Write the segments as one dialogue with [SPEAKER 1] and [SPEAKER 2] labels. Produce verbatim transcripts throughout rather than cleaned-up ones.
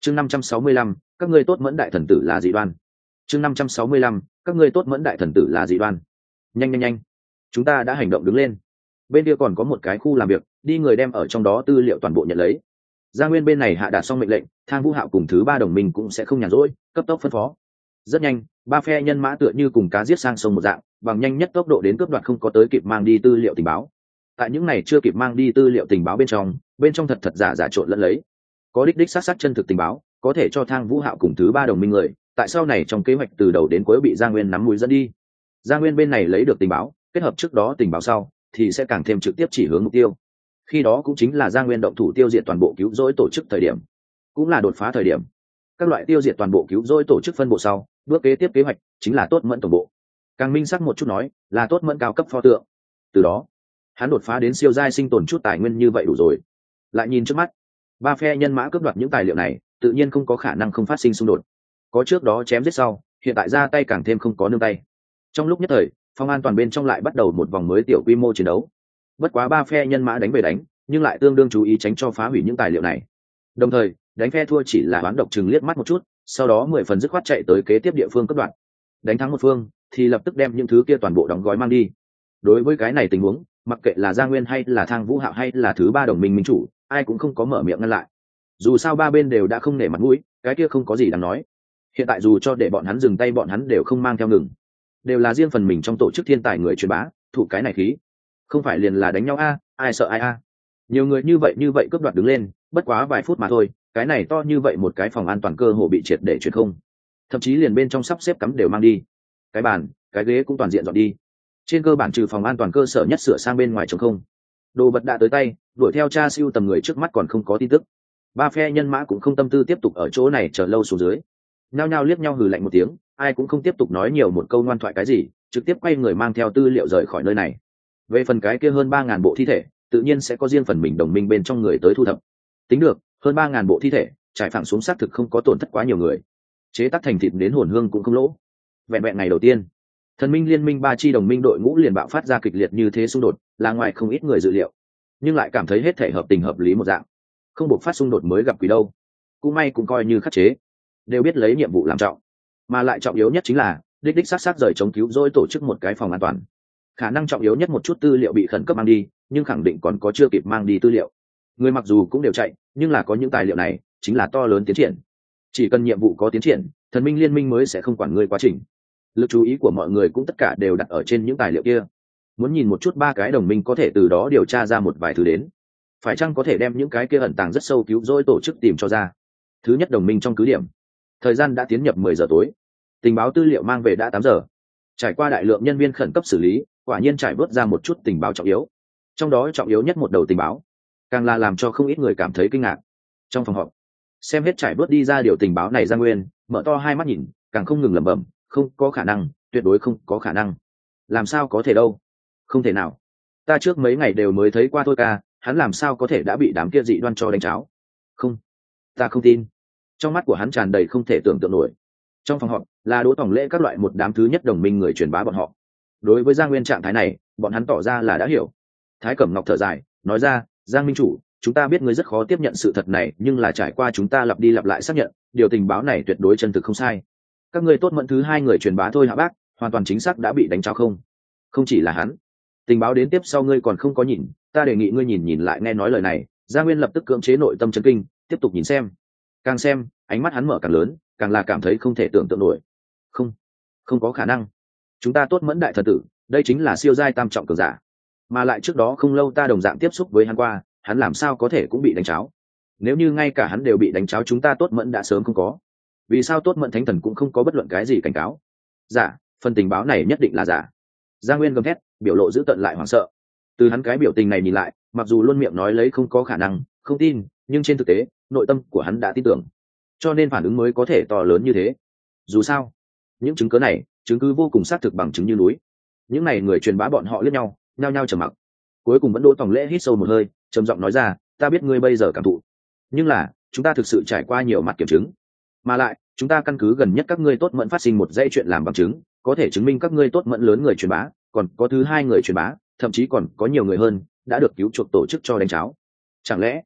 [SPEAKER 1] chương năm trăm sáu mươi lăm, các ngươi tốt mẫn đại thần tử là dị đoan. chương năm trăm sáu mươi lăm, các ngươi tốt mẫn đại thần tử là dị đoan. Nhanh nhanh nhanh, chúng ta đã hành động đứng lên. Bên kia còn có một cái khu làm việc, đi người đem ở trong đó tư liệu toàn bộ nhận lấy. Gia Nguyên bên này hạ đạt xong mệnh lệnh, Thang Vũ Hạo cùng thứ ba đồng minh cũng sẽ không nhàn rỗi, cấp tốc phân phó. Rất nhanh, ba phe nhân mã tựa như cùng cá giết sang sông một dạng, bằng nhanh nhất tốc độ đến cướp đoạt không có tới kịp mang đi tư liệu tình báo. Tại những này chưa kịp mang đi tư liệu tình báo bên trong, bên trong thật thật giả giả trộn lẫn lấy. Có đích đích sát sát chân thực tình báo, có thể cho Thang Vũ Hạo cùng thứ ba đồng minh người, tại sau này trong kế hoạch từ đầu đến cuối bị Gia Nguyên nắm mũi dẫn đi. Gia Nguyên bên này lấy được tình báo, kết hợp trước đó tình báo sau, thì sẽ càng thêm trực tiếp chỉ hướng mục tiêu. Khi đó cũng chính là Gia Nguyên động thủ tiêu diệt toàn bộ cứu rỗi tổ chức thời điểm, cũng là đột phá thời điểm. Các loại tiêu diệt toàn bộ cứu rỗi tổ chức phân bộ sau, bước kế tiếp kế hoạch chính là tốt mẫn tổng bộ. Càng minh xác một chút nói, là tốt mẫn cao cấp pho tượng. Từ đó, hắn đột phá đến siêu giai sinh tồn chút tài nguyên như vậy đủ rồi. Lại nhìn trước mắt, ba phe nhân mã cướp đoạt những tài liệu này, tự nhiên không có khả năng không phát sinh xung đột. Có trước đó chém giết sau, hiện tại ra tay càng thêm không có nương tay. Trong lúc nhất thời, phòng an toàn bên trong lại bắt đầu một vòng mới tiểu quy mô chiến đấu. Bất quá ba phe nhân mã đánh về đánh, nhưng lại tương đương chú ý tránh cho phá hủy những tài liệu này. Đồng thời, đánh phe thua chỉ là đoán độc chừng liếc mắt một chút, sau đó mười phần dứt khoát chạy tới kế tiếp địa phương cướp đoạt. Đánh thắng một phương, thì lập tức đem những thứ kia toàn bộ đóng gói mang đi. Đối với cái này tình huống, mặc kệ là Gia Nguyên hay là Thang Vũ Hạo hay là thứ ba đồng minh minh chủ, ai cũng không có mở miệng ngăn lại. Dù sao ba bên đều đã không nể mặt mũi, cái kia không có gì đáng nói. Hiện tại dù cho để bọn hắn dừng tay, bọn hắn đều không mang theo ngừng. Đều là riêng phần mình trong tổ chức thiên tài người truyền bá, thủ cái này khí. Không phải liền là đánh nhau a, ai sợ ai a. Nhiều người như vậy như vậy cướp đoạt đứng lên, bất quá vài phút mà thôi, cái này to như vậy một cái phòng an toàn cơ hồ bị triệt để chuyển không. Thậm chí liền bên trong sắp xếp cắm đều mang đi. Cái bàn, cái ghế cũng toàn diện dọn đi. Trên cơ bản trừ phòng an toàn cơ sở nhất sửa sang bên ngoài trống không. Đồ vật đã tới tay, đuổi theo tra siêu tầm người trước mắt còn không có tin tức. Ba phe nhân mã cũng không tâm tư tiếp tục ở chỗ này chờ lâu xuống dưới. Nhao nhao liếc nhau hừ lạnh một tiếng, ai cũng không tiếp tục nói nhiều một câu ngoan thoại cái gì, trực tiếp quay người mang theo tư liệu rời khỏi nơi này. Về phần cái kia hơn ba ngàn bộ thi thể, tự nhiên sẽ có riêng phần mình đồng minh bên trong người tới thu thập. Tính được, hơn ba ngàn bộ thi thể, trải phẳng xuống xác thực không có tổn thất quá nhiều người. Chế tác thành thịt đến hồn hương cũng không lỗ. Vẹn vẹn ngày đầu tiên, Thần Minh Liên minh ba chi đồng minh đội ngũ liền bạo phát ra kịch liệt như thế xung đột, là ngoài không ít người dự liệu, nhưng lại cảm thấy hết thể hợp tình hợp lý một dạng. Không buộc phát xung đột mới gặp quỷ đâu. Cũng may cũng coi như khắc chế, đều biết lấy nhiệm vụ làm trọng, mà lại trọng yếu nhất chính là đích đích sát sát rời chống cứu rỗi tổ chức một cái phòng an toàn. Khả năng trọng yếu nhất một chút tư liệu bị khẩn cấp mang đi, nhưng khẳng định còn có chưa kịp mang đi tư liệu. Người mặc dù cũng đều chạy, nhưng là có những tài liệu này chính là to lớn tiến triển. Chỉ cần nhiệm vụ có tiến triển, Thần Minh Liên minh mới sẽ không quản người quá trình. Lực chú ý của mọi người cũng tất cả đều đặt ở trên những tài liệu kia. Muốn nhìn một chút ba cái đồng minh có thể từ đó điều tra ra một vài thứ đến. Phải chăng có thể đem những cái kia ẩn tàng rất sâu cứu rỗi tổ chức tìm cho ra. Thứ nhất đồng minh trong cứ điểm. Thời gian đã tiến nhập mười giờ tối. Tình báo tư liệu mang về đã tám giờ. Trải qua đại lượng nhân viên khẩn cấp xử lý, quả nhiên trải vớt ra một chút tình báo trọng yếu. Trong đó trọng yếu nhất một đầu tình báo, càng là làm cho không ít người cảm thấy kinh ngạc. Trong phòng họp, xem hết trải vớt đi ra điều tình báo này, Gia Nguyên mở to hai mắt nhìn, càng không ngừng lẩm bẩm, không có khả năng, tuyệt đối không có khả năng. Làm sao có thể đâu? Không thể nào. Ta trước mấy ngày đều mới thấy qua thôi ca, hắn làm sao có thể đã bị đám kia dị đoan cho đánh cháo? Không, ta không tin. Trong mắt của hắn tràn đầy không thể tưởng tượng nổi. Trong phòng họp là Đỗ Tổng Lễ các loại một đám thứ nhất đồng minh người truyền bá bọn họ. Đối với Giang Nguyên trạng thái này, bọn hắn tỏ ra là đã hiểu. Thái Cẩm Ngọc thở dài, nói ra, Giang minh chủ, chúng ta biết ngươi rất khó tiếp nhận sự thật này, nhưng là trải qua chúng ta lặp đi lặp lại xác nhận, điều tình báo này tuyệt đối chân thực không sai. Các ngươi tốt mẫn thứ hai người truyền bá thôi hạ bác, hoàn toàn chính xác đã bị đánh cháo không? Không chỉ là hắn, tình báo đến tiếp sau ngươi còn không có nhìn, ta đề nghị ngươi nhìn nhìn lại. Nghe nói lời này, Giang Nguyên lập tức cưỡng chế nội tâm chấn kinh, tiếp tục nhìn xem. Càng xem, ánh mắt hắn mở càng lớn, càng là cảm thấy không thể tưởng tượng nổi. Không, không có khả năng. Chúng ta tốt mẫn đại thần tử, đây chính là siêu giai tam trọng cường giả, mà lại trước đó không lâu ta đồng dạng tiếp xúc với hắn qua, hắn làm sao có thể cũng bị đánh cháo? Nếu như ngay cả hắn đều bị đánh cháo, chúng ta tốt mẫn đã sớm không có. Vì sao tốt mẫn thánh thần cũng không có bất luận cái gì cảnh cáo? Giả, phần tình báo này nhất định là giả. Giang Nguyên gầm thét, biểu lộ dữ tợn lại hoảng sợ. Từ hắn cái biểu tình này nhìn lại, mặc dù luôn miệng nói lấy không có khả năng, không tin, nhưng trên thực tế, nội tâm của hắn đã tin tưởng, cho nên phản ứng mới có thể to lớn như thế. Dù sao, những chứng cứ này, chứng cứ vô cùng xác thực bằng chứng như núi. Những này người truyền bá bọn họ liếc nhau, nhao nhao trầm mặc. Cuối cùng vẫn Đỗ Tổng Lễ hít sâu một hơi, trầm giọng nói ra, ta biết ngươi bây giờ cảm thụ, nhưng là chúng ta thực sự trải qua nhiều mặt kiểm chứng, mà lại chúng ta căn cứ gần nhất các ngươi tốt mẫn phát sinh một dãy chuyện làm bằng chứng, có thể chứng minh các ngươi tốt mẫn lớn người truyền bá, còn có thứ hai người truyền bá, thậm chí còn có nhiều người hơn đã được cứu chuộc tổ chức cho đánh cháo. Chẳng lẽ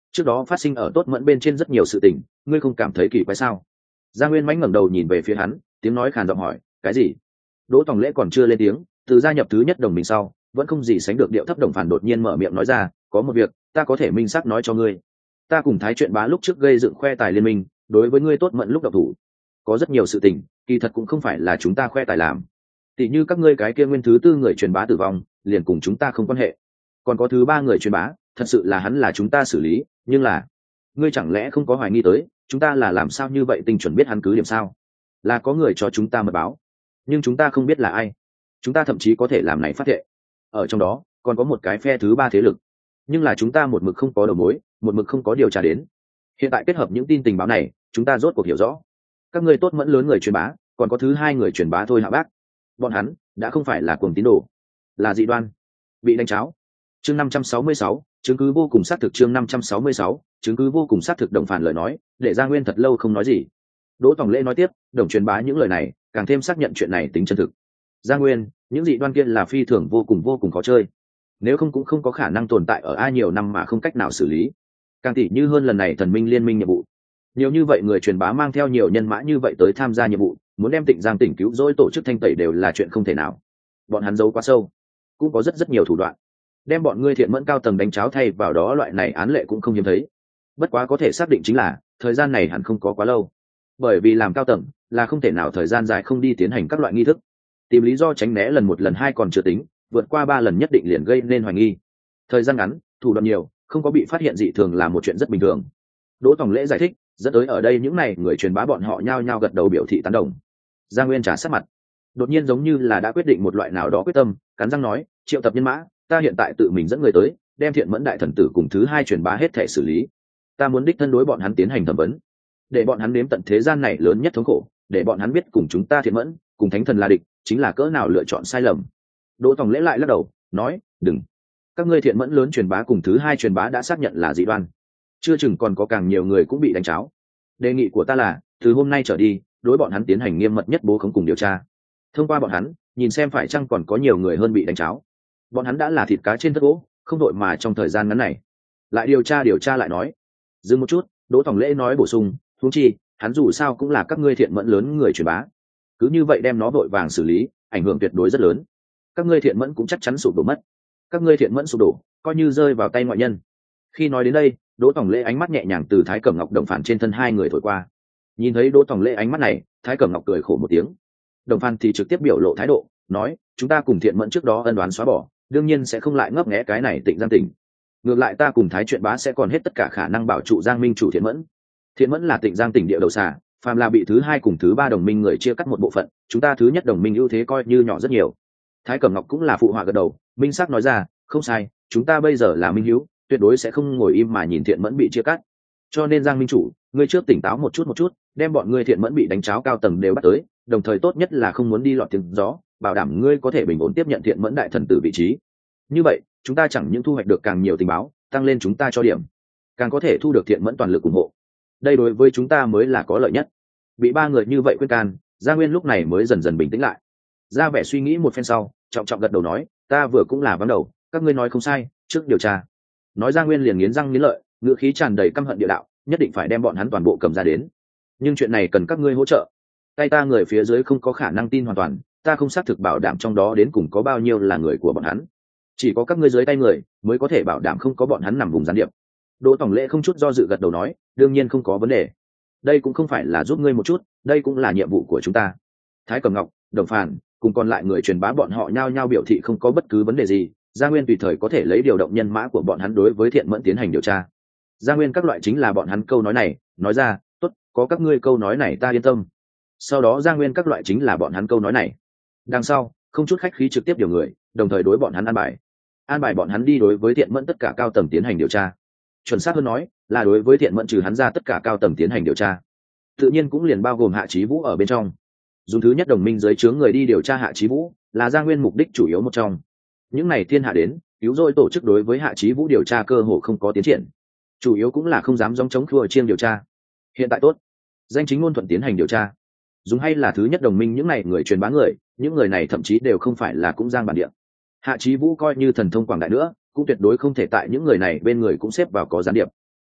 [SPEAKER 1] trước đó phát sinh ở tốt mẫn bên trên rất nhiều sự tình, ngươi không cảm thấy kỳ quái sao? Gia Nguyên mãnh ngẩng đầu nhìn về phía hắn, tiếng nói khàn giọng hỏi, cái gì? Đỗ Tòng Lễ còn chưa lên tiếng, từ gia nhập thứ nhất đồng minh sau, vẫn không gì sánh được điệu thấp đồng phản đột nhiên mở miệng nói ra, có một việc ta có thể minh xác nói cho ngươi. Ta cùng Thái Chuyện Bá lúc trước gây dựng khoe tài liên minh, đối với ngươi tốt mẫn lúc độc thủ, có rất nhiều sự tình, kỳ thật cũng không phải là chúng ta khoe tài làm. Tỷ như các ngươi cái kia nguyên thứ tư người truyền bá tử vong, liền cùng chúng ta không quan hệ. Còn có thứ ba người truyền bá, thật sự là hắn là chúng ta xử lý, nhưng là ngươi chẳng lẽ không có hoài nghi tới, chúng ta là làm sao như vậy tinh chuẩn biết hắn cứ điểm sao? Là có người cho chúng ta mật báo, nhưng chúng ta không biết là ai. Chúng ta thậm chí có thể làm này phát thệ, ở trong đó còn có một cái phe thứ ba thế lực, nhưng là chúng ta một mực không có đầu mối, một mực không có điều tra đến. Hiện tại kết hợp những tin tình báo này, chúng ta rốt cuộc hiểu rõ, các ngươi tốt mẫn lớn người truyền bá, còn có thứ hai người truyền bá thôi Hạ Bác, bọn hắn đã không phải là cuồng tín đồ, là dị đoan, bị đánh cháo. Chương năm trăm sáu mươi sáu, chứng cứ vô cùng xác thực. Chương năm trăm sáu mươi sáu, chứng cứ vô cùng xác thực. Đồng phản lời nói, để Gia Nguyên thật lâu không nói gì. Đỗ Tòng Lễ nói tiếp, đồng truyền bá những lời này, càng thêm xác nhận chuyện này tính chân thực. Gia Nguyên, những dị đoan kia là phi thường vô cùng vô cùng khó chơi, nếu không cũng không có khả năng tồn tại ở A nhiều năm mà không cách nào xử lý. Càng tỉ như hơn lần này thần minh liên minh nhiệm vụ, nhiều như vậy người truyền bá mang theo nhiều nhân mã như vậy tới tham gia nhiệm vụ, muốn đem Tịnh Giang tỉnh cứu rỗi tổ chức thanh tẩy đều là chuyện không thể nào. Bọn hắn giấu quá sâu, cũng có rất rất nhiều thủ đoạn, đem bọn ngươi thiện mẫn cao tầng đánh cháo thay vào đó, loại này án lệ cũng không hiếm thấy. Bất quá có thể xác định chính là thời gian này hẳn không có quá lâu, bởi vì làm cao tầng là không thể nào thời gian dài không đi tiến hành các loại nghi thức, tìm lý do tránh né lần một lần hai còn chưa tính, vượt qua ba lần nhất định liền gây nên hoài nghi. Thời gian ngắn, thủ đoạn nhiều, không có bị phát hiện dị thường là một chuyện rất bình thường. Đỗ Tòng Lễ giải thích, dẫn tới ở đây những này người truyền bá bọn họ nhao nhao gật đầu biểu thị tán đồng. Gia Nguyên trả sát mặt, đột nhiên giống như là đã quyết định một loại nào đó quyết tâm, cắn răng nói, triệu tập nhân mã, ta hiện tại tự mình dẫn người tới, đem thiện mẫn đại thần tử cùng thứ hai truyền bá hết thể xử lý. Ta muốn đích thân đối bọn hắn tiến hành thẩm vấn, để bọn hắn nếm tận thế gian này lớn nhất thống khổ, để bọn hắn biết cùng chúng ta thiện mẫn, cùng thánh thần là địch, chính là cỡ nào lựa chọn sai lầm. Đỗ Tòng Lễ lại lắc đầu, nói, đừng, các ngươi thiện mẫn lớn truyền bá cùng thứ hai truyền bá đã xác nhận là dị đoan, chưa chừng còn có càng nhiều người cũng bị đánh cháo. Đề nghị của ta là, từ hôm nay trở đi, đối bọn hắn tiến hành nghiêm mật nhất bố khống cùng điều tra. Thông qua bọn hắn, nhìn xem phải chăng còn có nhiều người hơn bị đánh cháo. Bọn hắn đã là thịt cá trên thớt gỗ, không đội mà trong thời gian ngắn này lại điều tra điều tra lại nói. Dừng một chút, Đỗ Tòng Lễ nói bổ sung, huống chi hắn dù sao cũng là các ngươi thiện mẫn lớn người truyền bá, cứ như vậy đem nó vội vàng xử lý, ảnh hưởng tuyệt đối rất lớn. Các ngươi thiện mẫn cũng chắc chắn sụp đổ mất. Các ngươi thiện mẫn sụp đổ, coi như rơi vào tay ngoại nhân. Khi nói đến đây, Đỗ Tòng Lễ ánh mắt nhẹ nhàng từ Thái Cẩm Ngọc Đồng Phản trên thân hai người thổi qua. Nhìn thấy Đỗ Tòng Lễ ánh mắt này, Thái Cẩm Ngọc cười khổ một tiếng. Đồng Phản thì trực tiếp biểu lộ thái độ, nói, chúng ta cùng thiện mẫn trước đó ân đoán xóa bỏ, đương nhiên sẽ không lại ngấp nghé cái này Tịnh Giang tỉnh. Ngược lại ta cùng Thái Chuyện Bá sẽ còn hết tất cả khả năng bảo trụ Giang Minh chủ thiện mẫn. Thiện mẫn là Tịnh Giang tỉnh địa đầu xà, phàm là bị thứ hai cùng thứ ba đồng minh người chia cắt một bộ phận, chúng ta thứ nhất đồng minh ưu thế coi như nhỏ rất nhiều. Thái Cẩm Ngọc cũng là phụ họa gật đầu, minh xác nói ra, không sai, chúng ta bây giờ là minh hữu, tuyệt đối sẽ không ngồi im mà nhìn thiện mẫn bị chia cắt. Cho nên Giang Minh chủ, ngươi trước tỉnh táo một chút một chút, đem bọn ngươi thiện mẫn bị đánh cháo cao tầng đều bắt tới, đồng thời tốt nhất là không muốn đi lọt tiếng gió, bảo đảm ngươi có thể bình ổn tiếp nhận thiện mẫn đại thần tử vị trí. Như vậy, chúng ta chẳng những thu hoạch được càng nhiều tình báo, tăng lên chúng ta cho điểm, càng có thể thu được thiện mẫn toàn lực ủng hộ. Đây đối với chúng ta mới là có lợi nhất. Bị ba người như vậy khuyên can, Gia Nguyên lúc này mới dần dần bình tĩnh lại. Ra vẻ suy nghĩ một phen sau, trọng trọng gật đầu nói, ta vừa cũng là vắng đầu, các ngươi nói không sai, trước điều tra. Nói Gia Nguyên liền nghiến răng nghiến lợi, ngữ khí tràn đầy căm hận địa đạo, nhất định phải đem bọn hắn toàn bộ cầm ra đến. Nhưng chuyện này cần các ngươi hỗ trợ. Tay ta người phía dưới không có khả năng tin hoàn toàn, ta không xác thực bảo đảm trong đó đến cùng có bao nhiêu là người của bọn hắn. Chỉ có các ngươi dưới tay người mới có thể bảo đảm không có bọn hắn nằm vùng gián điệp. Đỗ Tòng Lễ không chút do dự gật đầu nói, đương nhiên không có vấn đề. Đây cũng không phải là giúp ngươi một chút, đây cũng là nhiệm vụ của chúng ta. Thái Cẩm Ngọc, Đồng Phản cùng còn lại người truyền bá bọn họ nhao nhao biểu thị không có bất cứ vấn đề gì, Gia Nguyên tùy thời có thể lấy điều động nhân mã của bọn hắn đối với thiện mẫn tiến hành điều tra. Gia Nguyên các loại chính là bọn hắn câu nói này, nói ra, tốt, có các ngươi câu nói này ta yên tâm. Sau đó Gia Nguyên các loại chính là bọn hắn câu nói này. Đằng sau, không chút khách khí trực tiếp điều người, đồng thời đối bọn hắn an bài. An bài bọn hắn đi đối với thiện mẫn tất cả cao tầng tiến hành điều tra. Chuẩn xác hơn nói, là đối với thiện mẫn trừ hắn ra tất cả cao tầng tiến hành điều tra. Tự nhiên cũng liền bao gồm Hạ Chí Vũ ở bên trong. Dùng thứ nhất đồng minh dưới trướng người đi điều tra Hạ Chí Vũ, là Gia Nguyên mục đích chủ yếu một trong. Những này thiên hạ đến, cứu rỗi tổ chức đối với Hạ Chí Vũ điều tra cơ hồ không có tiến triển. Chủ yếu cũng là không dám gióng chống khua chiêng điều tra. Hiện tại tốt, danh chính ngôn thuận tiến hành điều tra. Dùng hay là thứ nhất đồng minh những này người truyền bá người, những người này thậm chí đều không phải là cũng Giang bản địa. Hạ Chí Vũ coi như thần thông quảng đại nữa, cũng tuyệt đối không thể tại những người này bên người cũng xếp vào có gián điệp.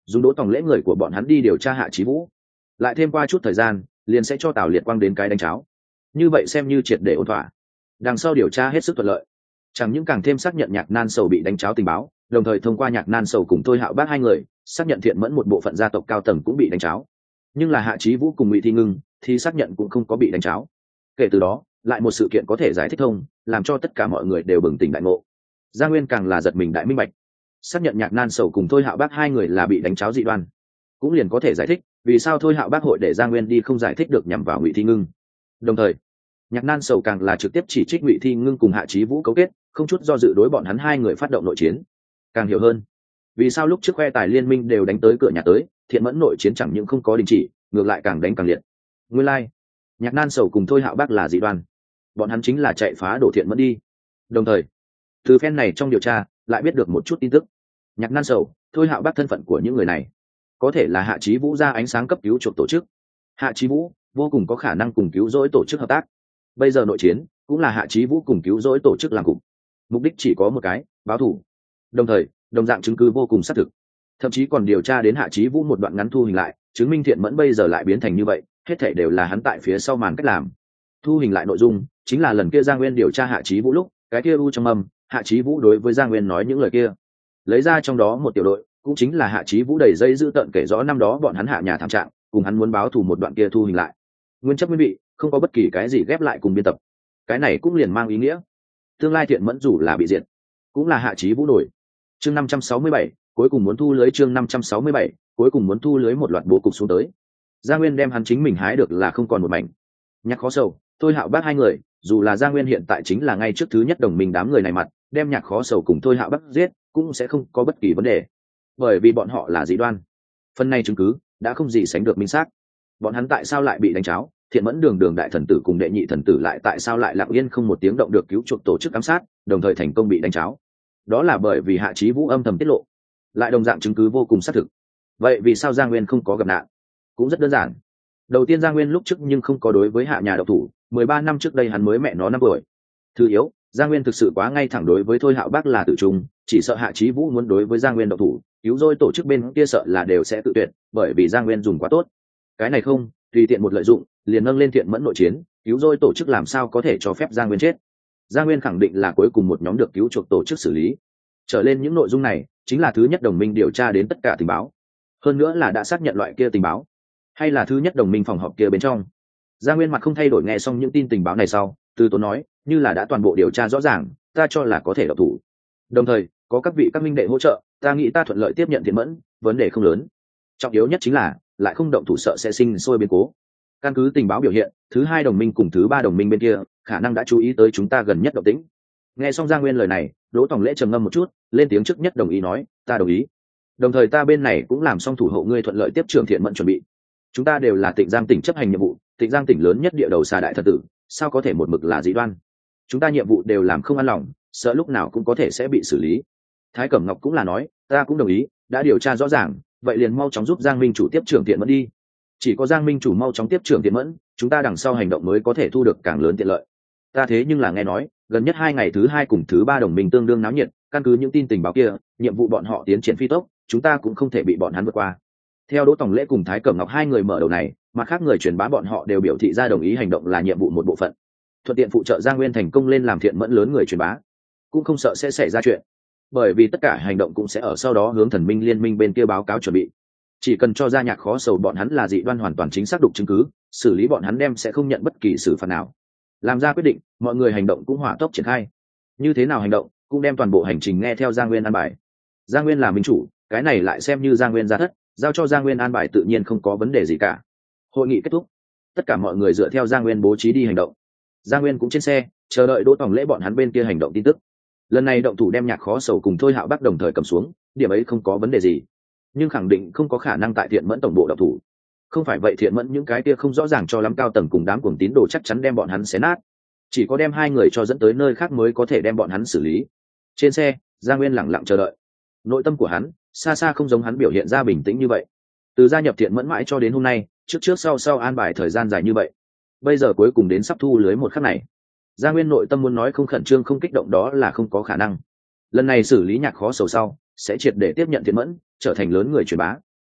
[SPEAKER 1] dùng đỗ tòng lễ người của bọn hắn đi điều tra Hạ Chí Vũ, lại thêm qua chút thời gian liền sẽ cho Tào Liệt Quang đến cái đánh cháo, như vậy xem như triệt để ổn thỏa. Đằng sau điều tra hết sức thuận lợi, chẳng những càng thêm xác nhận Nhạc Nan Sầu bị đánh cháo tình báo, đồng thời thông qua Nhạc Nan Sầu cùng Thôi Hạo Bác hai người xác nhận Thiện Mẫn một bộ phận gia tộc cao tầng cũng bị đánh cháo, nhưng là Hạ Chí Vũ cùng Ngụy Thi Ngưng thì xác nhận cũng không có bị đánh cháo. Kể từ đó lại một sự kiện có thể giải thích thông, làm cho tất cả mọi người đều bừng tỉnh đại ngộ. Gia Nguyên càng là giật mình đại minh bạch, xác nhận Nhạc Nan Sầu cùng Thôi Hạo Bác hai người là bị đánh cháo dị đoan, cũng liền có thể giải thích vì sao Thôi Hạo Bác hội để Gia Nguyên đi không giải thích được nhằm vào Ngụy Thi Ngưng. Đồng thời Nhạc Nan Sầu càng là trực tiếp chỉ trích Ngụy Thi Ngưng cùng Hạ Chí Vũ cấu kết, không chút do dự đối bọn hắn hai người phát động nội chiến. Càng hiểu hơn vì sao lúc trước khoe tài liên minh đều đánh tới cửa nhà tới, Thiện Mẫn nội chiến chẳng những không có đình chỉ, ngược lại càng đánh càng liệt. Nguyên lai like, Nhạc Nan Sầu cùng Thôi Hạo Bác là dị đoan, bọn hắn chính là chạy phá đổ Thiện Mẫn đi. Đồng thời từ phen này trong điều tra lại biết được một chút tin tức. Nhạc Nan Sầu, Thôi Hạo Bác thân phận của những người này có thể là Hạ Chí Vũ ra ánh sáng cấp cứu chuộc tổ chức. Hạ Chí Vũ vô cùng có khả năng cùng cứu rỗi tổ chức hợp tác. Bây giờ nội chiến cũng là Hạ Chí Vũ cùng cứu rỗi tổ chức làm cục, mục đích chỉ có một cái, báo thù. Đồng thời đồng dạng chứng cứ vô cùng xác thực, thậm chí còn điều tra đến Hạ Chí Vũ một đoạn ngắn thu hình lại, chứng minh Thiện Mẫn bây giờ lại biến thành như vậy, hết thảy đều là hắn tại phía sau màn cách làm. Thu hình lại nội dung chính là lần kia Giang Nguyên điều tra Hạ Chí Vũ lúc, cái kia u trong âm Hạ Chí Vũ đối với Giang Nguyên nói những lời kia, lấy ra trong đó một tiểu đội, cũng chính là Hạ Chí Vũ đầy dây dữ tợn kể rõ năm đó bọn hắn hạ nhà thảm trạng, cùng hắn muốn báo thù một đoạn kia thu hình lại, nguyên chất nguyên vị, không có bất kỳ cái gì ghép lại cùng biên tập. Cái này cũng liền mang ý nghĩa tương lai Thiện Mẫn dù là bị diệt, cũng là Hạ Chí Vũ nổi. Chương năm trăm sáu mươi bảy, cuối cùng muốn thu lưới chương năm trăm sáu mươi bảy, cuối cùng muốn thu lưới một loạt bố cục xuống tới. Giang Nguyên đem hắn chính mình hái được là không còn một mảnh. Nhạc Khó Sầu, Thôi Hạo Bác hai người, dù là Giang Nguyên hiện tại chính là ngay trước thứ nhất đồng minh đám người này mặt, đem Nhạc Khó Sầu cùng Thôi Hạo Bác giết, cũng sẽ không có bất kỳ vấn đề, bởi vì bọn họ là dị đoan. Phần này chứng cứ đã không gì sánh được minh xác. Bọn hắn tại sao lại bị đánh cháo? Thiện Mẫn đường đường đại thần tử cùng đệ nhị thần tử lại tại sao lại lặng yên không một tiếng động được cứu chuộc tổ chức ám sát, đồng thời thành công bị đánh cháo? Đó là bởi vì Hạ Chí Vũ âm thầm tiết lộ, lại đồng dạng chứng cứ vô cùng xác thực. Vậy vì sao Giang Nguyên không có gặp nạn? Cũng rất đơn giản. Đầu tiên Giang Nguyên lúc trước nhưng không có đối với Hạ nhà độc thủ, mười ba năm trước đây hắn mới mẹ nó năm tuổi. Thứ yếu, Giang Nguyên thực sự quá ngay thẳng đối với Thôi Hạo Bác là tự trung, chỉ sợ Hạ Chí Vũ muốn đối với Giang Nguyên độc thủ, cứu rỗi tổ chức bên kia sợ là đều sẽ tự tuyệt, bởi vì Giang Nguyên dùng quá tốt. Cái này không, tùy tiện một lợi dụng, liền nâng lên Thiện Mẫn nội chiến, cứu rỗi tổ chức làm sao có thể cho phép Giang Nguyên chết? Giang Nguyên khẳng định là cuối cùng một nhóm được cứu chuộc tổ chức xử lý. Trở lên những nội dung này chính là thứ nhất đồng minh điều tra đến tất cả tình báo, hơn nữa là đã xác nhận loại kia tình báo, hay là thứ nhất đồng minh phòng họp kia bên trong. Giang Nguyên mặt không thay đổi nghe xong những tin tình báo này sau, từ tốn nói, như là đã toàn bộ điều tra rõ ràng, ta cho là có thể độc thủ. Đồng thời có các vị các minh đệ hỗ trợ, ta nghĩ ta thuận lợi tiếp nhận Thiện Mẫn, vấn đề không lớn. Trọng yếu nhất chính là lại không động thủ sợ sẽ sinh sôi biến cố. Căn cứ tình báo biểu hiện, thứ hai đồng minh cùng thứ ba đồng minh bên kia khả năng đã chú ý tới chúng ta gần nhất động tĩnh. Nghe xong Giang Nguyên lời này, Đỗ Tòng Lễ trầm ngâm một chút, lên tiếng trước nhất đồng ý nói, ta đồng ý. Đồng thời ta bên này cũng làm xong thủ hộ ngươi thuận lợi tiếp trưởng Thiện Mẫn chuẩn bị. Chúng ta đều là Tịnh Giang tỉnh chấp hành nhiệm vụ, Tịnh Giang tỉnh lớn nhất địa đầu xà đại thần tử, sao có thể một mực là dị đoan? Chúng ta nhiệm vụ đều làm không an lòng, sợ lúc nào cũng có thể sẽ bị xử lý. Thái Cẩm Ngọc cũng là nói, ta cũng đồng ý, đã điều tra rõ ràng, vậy liền mau chóng giúp Giang Minh chủ tiếp trưởng Thiện Mẫn đi. Chỉ có Giang Minh chủ mau chóng tiếp trưởng Thiện Mẫn, chúng ta đằng sau hành động mới có thể thu được càng lớn tiện lợi. Ta thế nhưng là nghe nói, gần nhất hai ngày thứ hai cùng thứ ba đồng minh tương đương náo nhiệt, căn cứ những tin tình báo kia, nhiệm vụ bọn họ tiến triển phi tốc, chúng ta cũng không thể bị bọn hắn vượt qua. Theo Đỗ Tòng Lễ cùng Thái Cẩm Ngọc hai người mở đầu này, mặt khác người truyền bá bọn họ đều biểu thị ra đồng ý hành động là nhiệm vụ một bộ phận, thuận tiện phụ trợ Giang Nguyên thành công lên làm Thiện Mẫn lớn người truyền bá, cũng không sợ sẽ xảy ra chuyện, bởi vì tất cả hành động cũng sẽ ở sau đó hướng Thần Minh Liên Minh bên kia báo cáo chuẩn bị. Chỉ cần cho ra Nhạc Khó Sầu bọn hắn là dị đoan hoàn toàn chính xác đục chứng cứ, xử lý bọn hắn đem sẽ không nhận bất kỳ xử phạt nào. Làm ra quyết định, mọi người hành động cũng hỏa tốc triển khai. Như thế nào hành động, cũng đem toàn bộ hành trình nghe theo Giang Nguyên an bài. Giang Nguyên là minh chủ, cái này lại xem như Giang Nguyên ra thất, giao cho Giang Nguyên an bài tự nhiên không có vấn đề gì cả. Hội nghị kết thúc, tất cả mọi người dựa theo Giang Nguyên bố trí đi hành động. Giang Nguyên cũng trên xe, chờ đợi Đỗ Tòng Lễ bọn hắn bên kia hành động tin tức. Lần này động thủ đem Nhạc Khó Sầu cùng Thôi Hạo Bắc đồng thời cầm xuống, điểm ấy không có vấn đề gì, nhưng khẳng định không có khả năng tại Thiện Mẫn tổng bộ động thủ. Không phải vậy Thiện Mẫn những cái kia không rõ ràng cho lắm cao tầng cùng đám cuồng tín đồ chắc chắn đem bọn hắn xé nát. Chỉ có đem hai người cho dẫn tới nơi khác mới có thể đem bọn hắn xử lý. Trên xe, Giang Nguyên lặng lặng chờ đợi. Nội tâm của hắn xa xa không giống hắn biểu hiện ra bình tĩnh như vậy. Từ gia nhập Thiện Mẫn mãi cho đến hôm nay, trước trước sau sau an bài thời gian dài như vậy, bây giờ cuối cùng đến sắp thu lưới một khắc này, Giang Nguyên nội tâm muốn nói không khẩn trương không kích động đó là không có khả năng. Lần này xử lý Nhạc Khó Sầu sau, sẽ triệt để tiếp nhận Thiện Mẫn, trở thành lớn người truyền bá.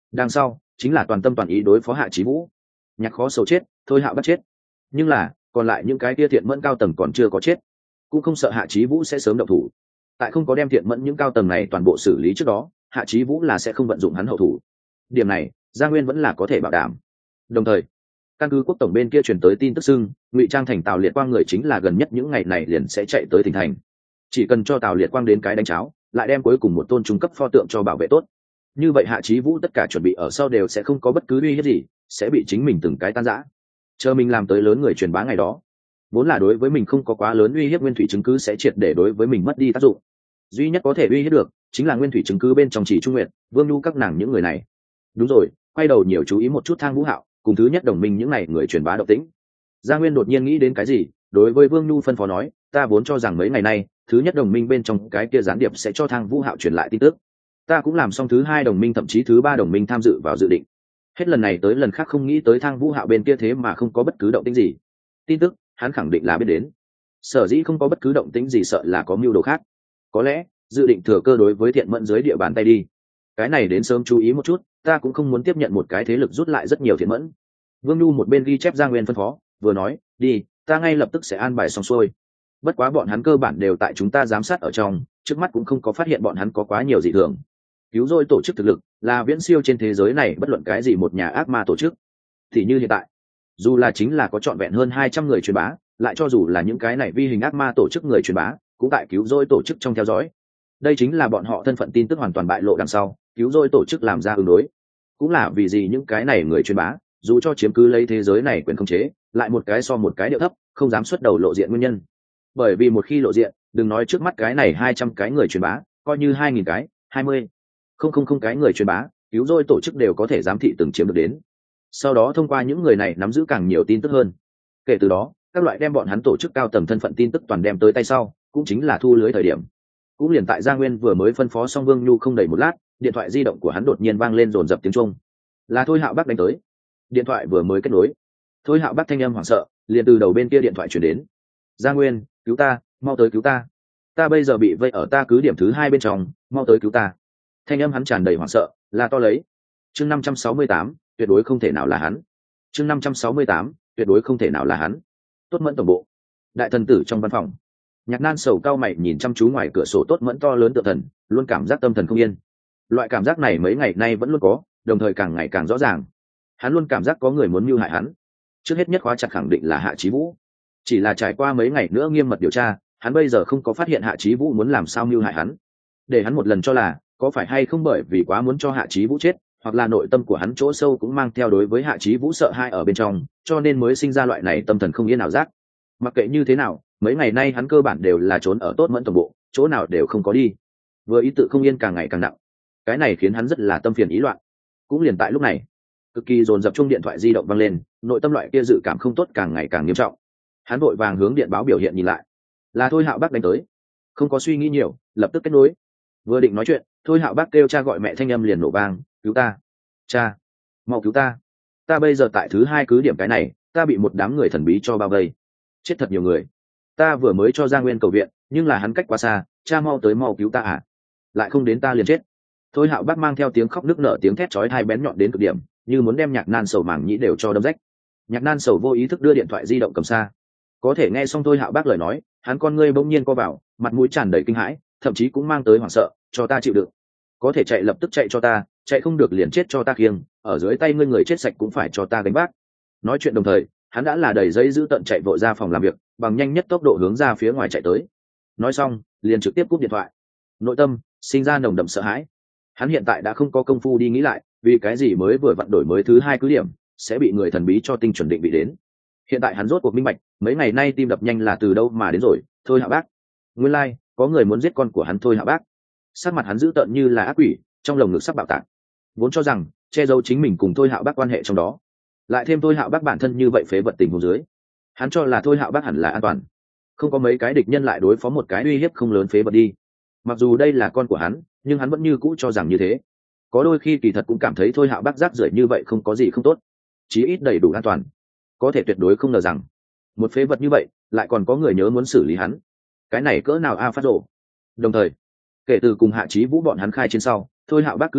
[SPEAKER 1] đằng sau chính là toàn tâm toàn ý đối phó Hạ Chí Vũ. Nhạc Khó Sầu chết, Thôi Hạo bắt chết, nhưng là còn lại những cái kia thiện mẫn cao tầng còn chưa có chết, cũng không sợ Hạ Chí Vũ sẽ sớm động thủ. Tại không có đem thiện mẫn những cao tầng này toàn bộ xử lý trước đó, Hạ Chí Vũ là sẽ không vận dụng hắn hậu thủ. Điểm này Gia Nguyên vẫn là có thể bảo đảm. Đồng thời căn cứ quốc tổng bên kia truyền tới tin tức xưng ngụy trang thành Tào Liệt Quang người chính là gần nhất những ngày này liền sẽ chạy tới tỉnh thành, chỉ cần cho Tào Liệt Quang đến cái đánh cháo, lại đem cuối cùng một tôn trung cấp pho tượng cho bảo vệ tốt, như vậy Hạ Chí Vũ tất cả chuẩn bị ở sau đều sẽ không có bất cứ uy hiếp gì, sẽ bị chính mình từng cái tan rã. Chờ mình làm tới lớn người truyền bá ngày đó, vốn là đối với mình không có quá lớn uy hiếp nguyên thủy chứng cứ sẽ triệt để đối với mình mất đi tác dụng. Duy nhất có thể uy hiếp được chính là nguyên thủy chứng cứ bên trong Chỉ Trung Nguyệt, Vương Nhu các nàng những người này. Đúng rồi, quay đầu nhiều chú ý một chút Thang Vũ Hạo cùng thứ nhất đồng minh những này người truyền bá động tĩnh. Gia Nguyên đột nhiên nghĩ đến cái gì, đối với Vương Nhu phân phó nói, ta vốn cho rằng mấy ngày nay thứ nhất đồng minh bên trong cái kia gián điệp sẽ cho Thang Vũ Hạo truyền lại tin tức, ta cũng làm xong thứ hai đồng minh thậm chí thứ ba đồng minh tham dự vào dự định. Hết lần này tới lần khác không nghĩ tới Thang Vũ Hạo bên kia thế mà không có bất cứ động tĩnh gì. Tin tức hắn khẳng định là biết đến, sở dĩ không có bất cứ động tĩnh gì sợ là có mưu đồ khác, có lẽ dự định thừa cơ đối với thiện mẫn dưới địa bàn tay đi. Cái này đến sớm chú ý một chút, ta cũng không muốn tiếp nhận một cái thế lực rút lại rất nhiều thiện mẫn. Vương Nhu một bên ghi chép Gia Nguyên phân phó, vừa nói, đi, ta ngay lập tức sẽ an bài xong xuôi. Bất quá bọn hắn cơ bản đều tại chúng ta giám sát ở trong, trước mắt cũng không có phát hiện bọn hắn có quá nhiều dị thường. Cứu rỗi tổ chức thực lực là viễn siêu trên thế giới này bất luận cái gì một nhà ác ma tổ chức. Thì như hiện tại, dù là chính là có trọn vẹn hơn hai trăm người truyền bá, lại cho dù là những cái này vi hình ác ma tổ chức người truyền bá, cũng tại cứu rỗi tổ chức trong theo dõi. Đây chính là bọn họ thân phận tin tức hoàn toàn bại lộ đằng sau, cứu rỗi tổ chức làm ra ứng đối. Cũng là vì gì những cái này người truyền bá, dù cho chiếm cứ lấy thế giới này quyền khống chế, lại một cái so một cái điệu thấp, không dám xuất đầu lộ diện nguyên nhân. Bởi vì một khi lộ diện, đừng nói trước mắt cái này hai trăm cái người truyền bá, coi như hai nghìn cái, hai mươi, không không không cái người truyền bá, cứu rỗi tổ chức đều có thể giám thị từng chiếm được đến. Sau đó thông qua những người này nắm giữ càng nhiều tin tức hơn. Kể từ đó, các loại đem bọn hắn tổ chức cao tầng thân phận tin tức toàn đem tới tay sau, cũng chính là thu lưới thời điểm. Cũng liền tại Gia Nguyên vừa mới phân phó xong Vương Nhu không đầy một lát, điện thoại di động của hắn đột nhiên vang lên dồn dập tiếng chuông. Là Thôi Hạo Bắc đánh tới. Điện thoại vừa mới kết nối, Thôi Hạo Bắc thanh âm hoảng sợ liền từ đầu bên kia điện thoại chuyển đến. Gia Nguyên, cứu ta, mau tới cứu ta, ta bây giờ bị vây ở ta cứ điểm thứ hai bên trong, mau tới cứu ta. Thanh âm hắn tràn đầy hoảng sợ, là to lấy. Chương năm trăm sáu mươi tám, tuyệt đối không thể nào là hắn. Chương năm trăm sáu mươi tám, tuyệt đối không thể nào là hắn. Tốt Mẫn tổng bộ, đại thần tử trong văn phòng. Nhạc Nan sầu cao mày nhìn chăm chú ngoài cửa sổ Tốt Mẫn to lớn tự thần, luôn cảm giác tâm thần không yên. Loại cảm giác này mấy ngày nay vẫn luôn có, đồng thời càng ngày càng rõ ràng. Hắn luôn cảm giác có người muốn mưu hại hắn. Trước hết nhất khóa chặt khẳng định là Hạ Chí Vũ. Chỉ là trải qua mấy ngày nữa nghiêm mật điều tra, hắn bây giờ không có phát hiện Hạ Chí Vũ muốn làm sao mưu hại hắn. Để hắn một lần cho là, có phải hay không bởi vì quá muốn cho Hạ Chí Vũ chết, hoặc là nội tâm của hắn chỗ sâu cũng mang theo đối với Hạ Chí Vũ sợ hãi ở bên trong, cho nên mới sinh ra loại này tâm thần không yên ảo giác. Mặc kệ như thế nào, mấy ngày nay hắn cơ bản đều là trốn ở Tốt Mẫn tổng bộ, chỗ nào đều không có đi. Vừa ý tự không yên càng ngày càng nặng, cái này khiến hắn rất là tâm phiền ý loạn. Cũng liền tại lúc này, cực kỳ dồn dập chuông điện thoại di động vang lên, nội tâm loại kia dự cảm không tốt càng ngày càng nghiêm trọng. Hắn vội vàng hướng điện báo biểu hiện nhìn lại, là Thôi Hạo Bắc đánh tới. Không có suy nghĩ nhiều, lập tức kết nối. Vừa định nói chuyện, Thôi Hạo Bắc kêu cha gọi mẹ thanh âm liền nổ vang, cứu ta, cha, mau cứu ta, ta bây giờ tại thứ hai cứ điểm cái này, ta bị một đám người thần bí cho bao vây, chết thật nhiều người, ta vừa mới cho Gia Nguyên cầu viện, nhưng là hắn cách quá xa, cha mau tới mau cứu ta à, lại không đến ta liền chết. Thôi Hạo Bắc mang theo tiếng khóc nức nở tiếng thét chói tai bén nhọn đến cực điểm, như muốn đem Nhạc Nan sầu màng nhĩ đều cho đâm rách. Nhạc Nan sầu vô ý thức đưa điện thoại di động cầm xa, có thể nghe xong Thôi Hạo Bắc lời nói, hắn con ngươi bỗng nhiên co vào, mặt mũi tràn đầy kinh hãi, thậm chí cũng mang tới hoảng sợ, cho ta chịu đựng, có thể chạy lập tức chạy cho ta, chạy không được liền chết cho ta khiêng, ở dưới tay ngươi người chết sạch cũng phải cho ta gánh vác. Nói chuyện đồng thời, hắn đã là đầy giấy giữ tận chạy vội ra phòng làm việc, bằng nhanh nhất tốc độ hướng ra phía ngoài chạy tới. Nói xong, liền trực tiếp cúp điện thoại. Nội tâm sinh ra nồng đậm sợ hãi. Hắn hiện tại đã không có công phu đi nghĩ lại, vì cái gì mới vừa vặn đổi mới thứ hai cứ điểm sẽ bị người thần bí cho tinh chuẩn định vị đến. Hiện tại hắn rốt cuộc minh bạch, mấy ngày nay tim đập nhanh là từ đâu mà đến rồi. Thôi Hạo Bắc, nguyên lai like, có người muốn giết con của hắn. Thôi Hạo Bắc sắc mặt hắn dữ tợn như là ác quỷ, trong lồng ngực sắp bạo tạc. Vốn cho rằng che giấu chính mình cùng Thôi Hạo Bắc quan hệ trong đó, lại thêm Thôi Hạo Bắc bản thân như vậy phế vật tình huống dưới, hắn cho là Thôi Hạo Bắc hẳn là an toàn, không có mấy cái địch nhân lại đối phó một cái uy hiếp không lớn phế vật đi. Mặc dù đây là con của hắn, nhưng hắn vẫn như cũ cho rằng như thế. Có đôi khi kỳ thật cũng cảm thấy Thôi Hạo Bắc rác rưởi như vậy không có gì không tốt, chí ít đầy đủ an toàn. Có thể tuyệt đối không ngờ rằng một phế vật như vậy lại còn có người nhớ muốn xử lý hắn. Cái này cỡ nào a phát rộ. Đồng thời, kể từ cùng Hạ Chí Vũ bọn hắn khai chiến sau, Thôi Hạo Bắc cứ điểm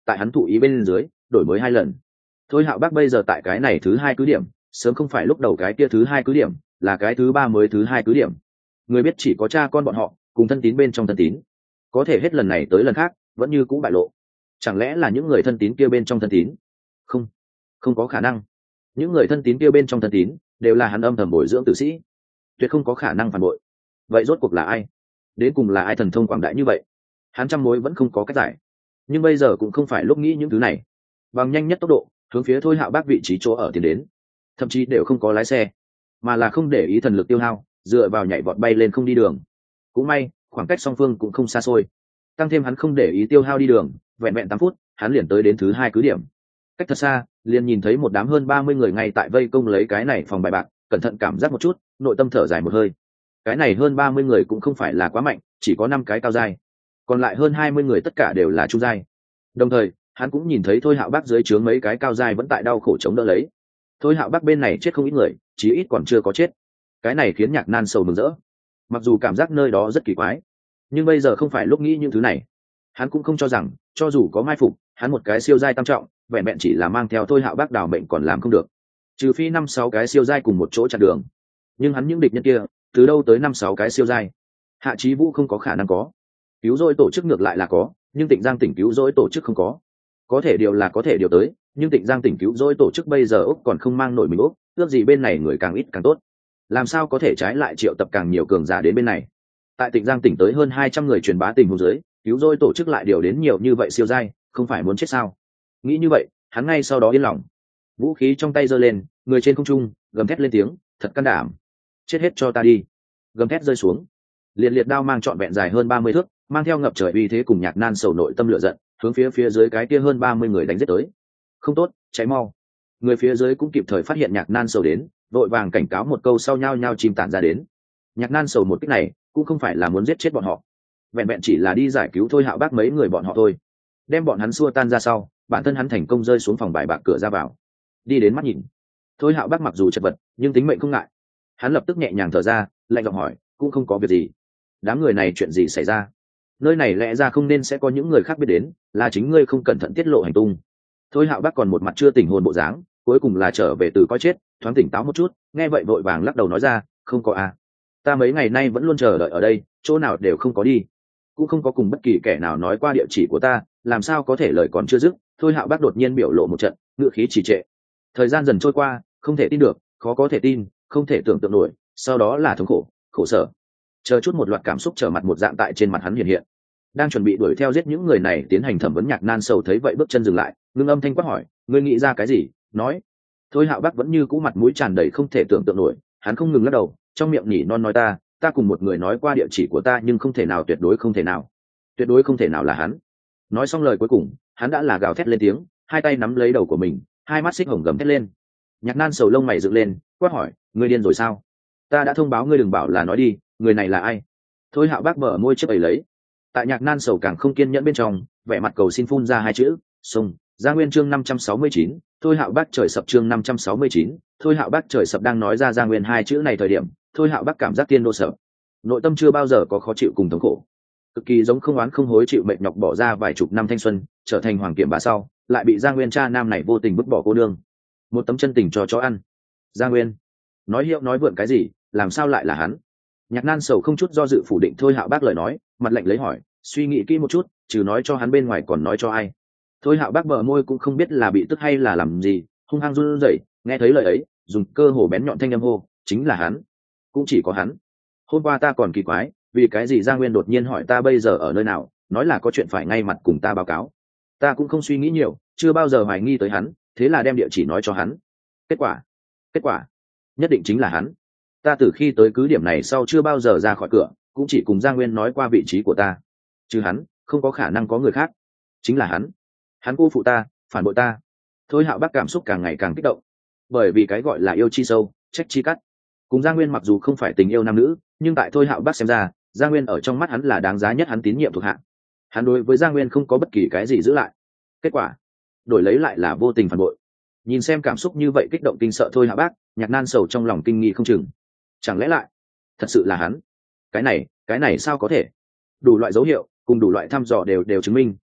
[SPEAKER 1] tại hắn thụ ý bên dưới đổi mới hai lần. Thôi Hạo Bác bây giờ tại cái này thứ hai cứ điểm, sớm không phải lúc đầu cái kia thứ hai cứ điểm, là cái thứ ba mới thứ hai cứ điểm. Người biết chỉ có cha con bọn họ cùng thân tín bên trong thân tín, có thể hết lần này tới lần khác vẫn như cũ bại lộ. Chẳng lẽ là những người thân tín kia bên trong thân tín? Không, không có khả năng. Những người thân tín kia bên trong thân tín đều là hắn âm thầm bồi dưỡng tử sĩ, tuyệt không có khả năng phản bội. Vậy rốt cuộc là ai? Đến cùng là ai thần thông quảng đại như vậy? Hắn trăm mối vẫn không có cách giải. Nhưng bây giờ cũng không phải lúc nghĩ những thứ này. Bằng nhanh nhất tốc độ hướng phía Thôi Hạo Bác vị trí chỗ ở tiến đến, thậm chí đều không có lái xe, mà là không để ý thần lực tiêu hao, dựa vào nhảy vọt bay lên không đi đường. Cũng may khoảng cách song phương cũng không xa xôi, tăng thêm hắn không để ý tiêu hao đi đường, vẹn vẹn tám phút hắn liền tới đến thứ hai cứ điểm. Cách thật xa liền nhìn thấy một đám hơn ba mươi người ngay tại vây công lấy cái này phòng bài bạc. Cẩn thận cảm giác một chút, nội tâm thở dài một hơi. Cái này hơn ba mươi người cũng không phải là quá mạnh, chỉ có năm cái cao giai, còn lại hơn hai mươi người tất cả đều là trung giai. Đồng thời hắn cũng nhìn thấy Thôi Hạo Bác dưới trướng mấy cái cao giai vẫn tại đau khổ chống đỡ lấy. Thôi Hạo Bác bên này chết không ít người, chí ít còn chưa có chết. Cái này khiến Nhạc Nan Sầu mừng rỡ. Mặc dù cảm giác nơi đó rất kỳ quái, nhưng bây giờ không phải lúc nghĩ những thứ này. Hắn cũng không cho rằng cho dù có mai phục, hắn một cái siêu giai tam trọng vẹn vẹn chỉ là mang theo Thôi Hạo Bác đào mệnh còn làm không được, trừ phi năm sáu cái siêu giai cùng một chỗ chặn đường. Nhưng hắn những địch nhân kia từ đâu tới năm sáu cái siêu giai? Hạ Chí Vũ không có khả năng có, cứu rỗi tổ chức ngược lại là có, nhưng Tịnh Giang tỉnh cứu rỗi tổ chức không có. Có thể điều là có thể điều tới, nhưng Tịnh Giang tỉnh cứu rỗi tổ chức bây giờ úc còn không mang nổi mình úc, ước gì bên này người càng ít càng tốt. Làm sao có thể trái lại triệu tập càng nhiều cường giả đến bên này? Tại Tịnh Giang tỉnh tới hơn hai trăm người truyền bá tình huống dưới, cứu rỗi tổ chức lại điều đến nhiều như vậy siêu giai, không phải muốn chết sao? Nghĩ như vậy, hắn ngay sau đó yên lòng. Vũ khí trong tay giơ lên, người trên không trung gầm thét lên tiếng, thật can đảm. Chết hết cho ta đi. Gầm thét rơi xuống, liệt liệt đao mang trọn vẹn dài hơn ba mươi thước, mang theo ngập trời uy thế cùng Nhạc Nan Sầu nội tâm lửa giận, hướng phía phía dưới cái kia hơn ba mươi người đánh giết tới. Không tốt, cháy mau. Người phía dưới cũng kịp thời phát hiện Nhạc Nan Sầu đến, vội vàng cảnh cáo một câu sau nhau nhau chìm tản ra đến. Nhạc Nan Sầu một kích này cũng không phải là muốn giết chết bọn họ, vẹn vẹn chỉ là đi giải cứu Thôi Hạo Bác mấy người bọn họ thôi. Đem bọn hắn xua tan ra sau, bản thân hắn thành công rơi xuống phòng bài bạc cửa ra vào, đi đến mắt nhìn. Thôi Hạo Bác mặc dù chật vật, nhưng tính mệnh không ngại. Hắn lập tức nhẹ nhàng thở ra, lạnh giọng hỏi, cũng không có việc gì. Đám người này chuyện gì xảy ra? Nơi này lẽ ra không nên sẽ có những người khác biết đến, là chính ngươi không cẩn thận tiết lộ hành tung. Thôi Hạo Bác còn một mặt chưa tỉnh hồn bộ dáng, cuối cùng là trở về từ coi chết, thoáng tỉnh táo một chút, nghe vậy vội vàng lắc đầu nói ra, không có à. Ta mấy ngày nay vẫn luôn chờ đợi ở đây, chỗ nào đều không có đi, cũng không có cùng bất kỳ kẻ nào nói qua địa chỉ của ta, làm sao có thể lời còn chưa dứt. Thôi Hạo Bác đột nhiên biểu lộ một trận, ngựa khí trì trệ. Thời gian dần trôi qua, không thể tin được, khó có thể tin, không thể tưởng tượng nổi, sau đó là thống khổ, khổ sở, chờ chút một loạt cảm xúc trở mặt một dạng tại trên mặt hắn hiện hiện. Đang chuẩn bị đuổi theo giết những người này tiến hành thẩm vấn, Nhạc Nan Sầu thấy vậy bước chân dừng lại, ngưng âm thanh quát hỏi, ngươi nghĩ ra cái gì, nói. Thôi Hạo Bác vẫn như cũ mặt mũi tràn đầy không thể tưởng tượng nổi, hắn không ngừng lắc đầu, trong miệng nhỉ non nói ta ta cùng một người nói qua địa chỉ của ta, nhưng không thể nào, tuyệt đối không thể nào, tuyệt đối không thể nào là hắn. Nói xong lời cuối cùng, hắn đã là gào thét lên tiếng, hai tay nắm lấy đầu của mình, hai mắt xích hồng gầm thét lên. Nhạc Nan Sầu lông mày dựng lên, quát hỏi, ngươi điên rồi sao? Ta đã thông báo ngươi, đừng bảo là nói đi, người này là ai? Thôi Hạo Bác mở môi chiếc ấy lấy. Tại Nhạc Nan Sầu càng không kiên nhẫn bên trong, vẻ mặt cầu xin phun ra hai chữ, sông. Gia Nguyên chương năm trăm sáu mươi chín, Thôi Hạo Bác trời sập chương năm trăm sáu mươi chín, Thôi Hạo Bác trời sập. Đang nói ra Gia Nguyên hai chữ này thời điểm, Thôi Hạo Bác cảm giác tiên đô sợ, nội tâm chưa bao giờ có khó chịu cùng thống khổ, cực kỳ giống không oán không hối chịu mệt nhọc bỏ ra vài chục năm thanh xuân, trở thành hoàng kiểm bà sau, lại bị Gia Nguyên cha nam này vô tình vứt bỏ cô đương, một tấm chân tình cho chó ăn. Gia Nguyên nói hiệu nói vượn cái gì, làm sao lại là hắn? Nhạc Nan Sầu không chút do dự phủ định Thôi Hạo Bác lời nói, mặt lạnh lấy hỏi, suy nghĩ kỹ một chút, trừ nói cho hắn bên ngoài còn nói cho ai? Thôi Hạo Bác bờ môi cũng không biết là bị tức hay là làm gì, hung hăng run rẩy, nghe thấy lời ấy, dùng cơ hồ bén nhọn thanh âm hô, chính là hắn, cũng chỉ có hắn. Hôm qua ta còn kỳ quái, vì cái gì Gia Nguyên đột nhiên hỏi ta bây giờ ở nơi nào, nói là có chuyện phải ngay mặt cùng ta báo cáo. Ta cũng không suy nghĩ nhiều, chưa bao giờ hoài nghi tới hắn, thế là đem địa chỉ nói cho hắn. Kết quả, kết quả, nhất định chính là hắn. Ta từ khi tới cứ điểm này sau chưa bao giờ ra khỏi cửa, cũng chỉ cùng Gia Nguyên nói qua vị trí của ta. Chứ hắn, không có khả năng có người khác. Chính là hắn. Hắn cô phụ ta, phản bội ta. Thôi Hạo Bác cảm xúc càng ngày càng kích động. Bởi vì cái gọi là yêu chi sâu, trách chi cắt. Cùng Gia Nguyên mặc dù không phải tình yêu nam nữ, nhưng tại Thôi Hạo Bác xem ra, Gia Nguyên ở trong mắt hắn là đáng giá nhất, hắn tín nhiệm thuộc hạ. Hắn đối với Gia Nguyên không có bất kỳ cái gì giữ lại. Kết quả, đổi lấy lại là vô tình phản bội. Nhìn xem cảm xúc như vậy kích động kinh sợ Thôi Hạo Bác, Nhạc Nan Sầu trong lòng kinh nghi không chừng. Chẳng lẽ lại thật sự là hắn? Cái này, cái này sao có thể? Đủ loại dấu hiệu cùng đủ loại thăm dò đều đều chứng minh,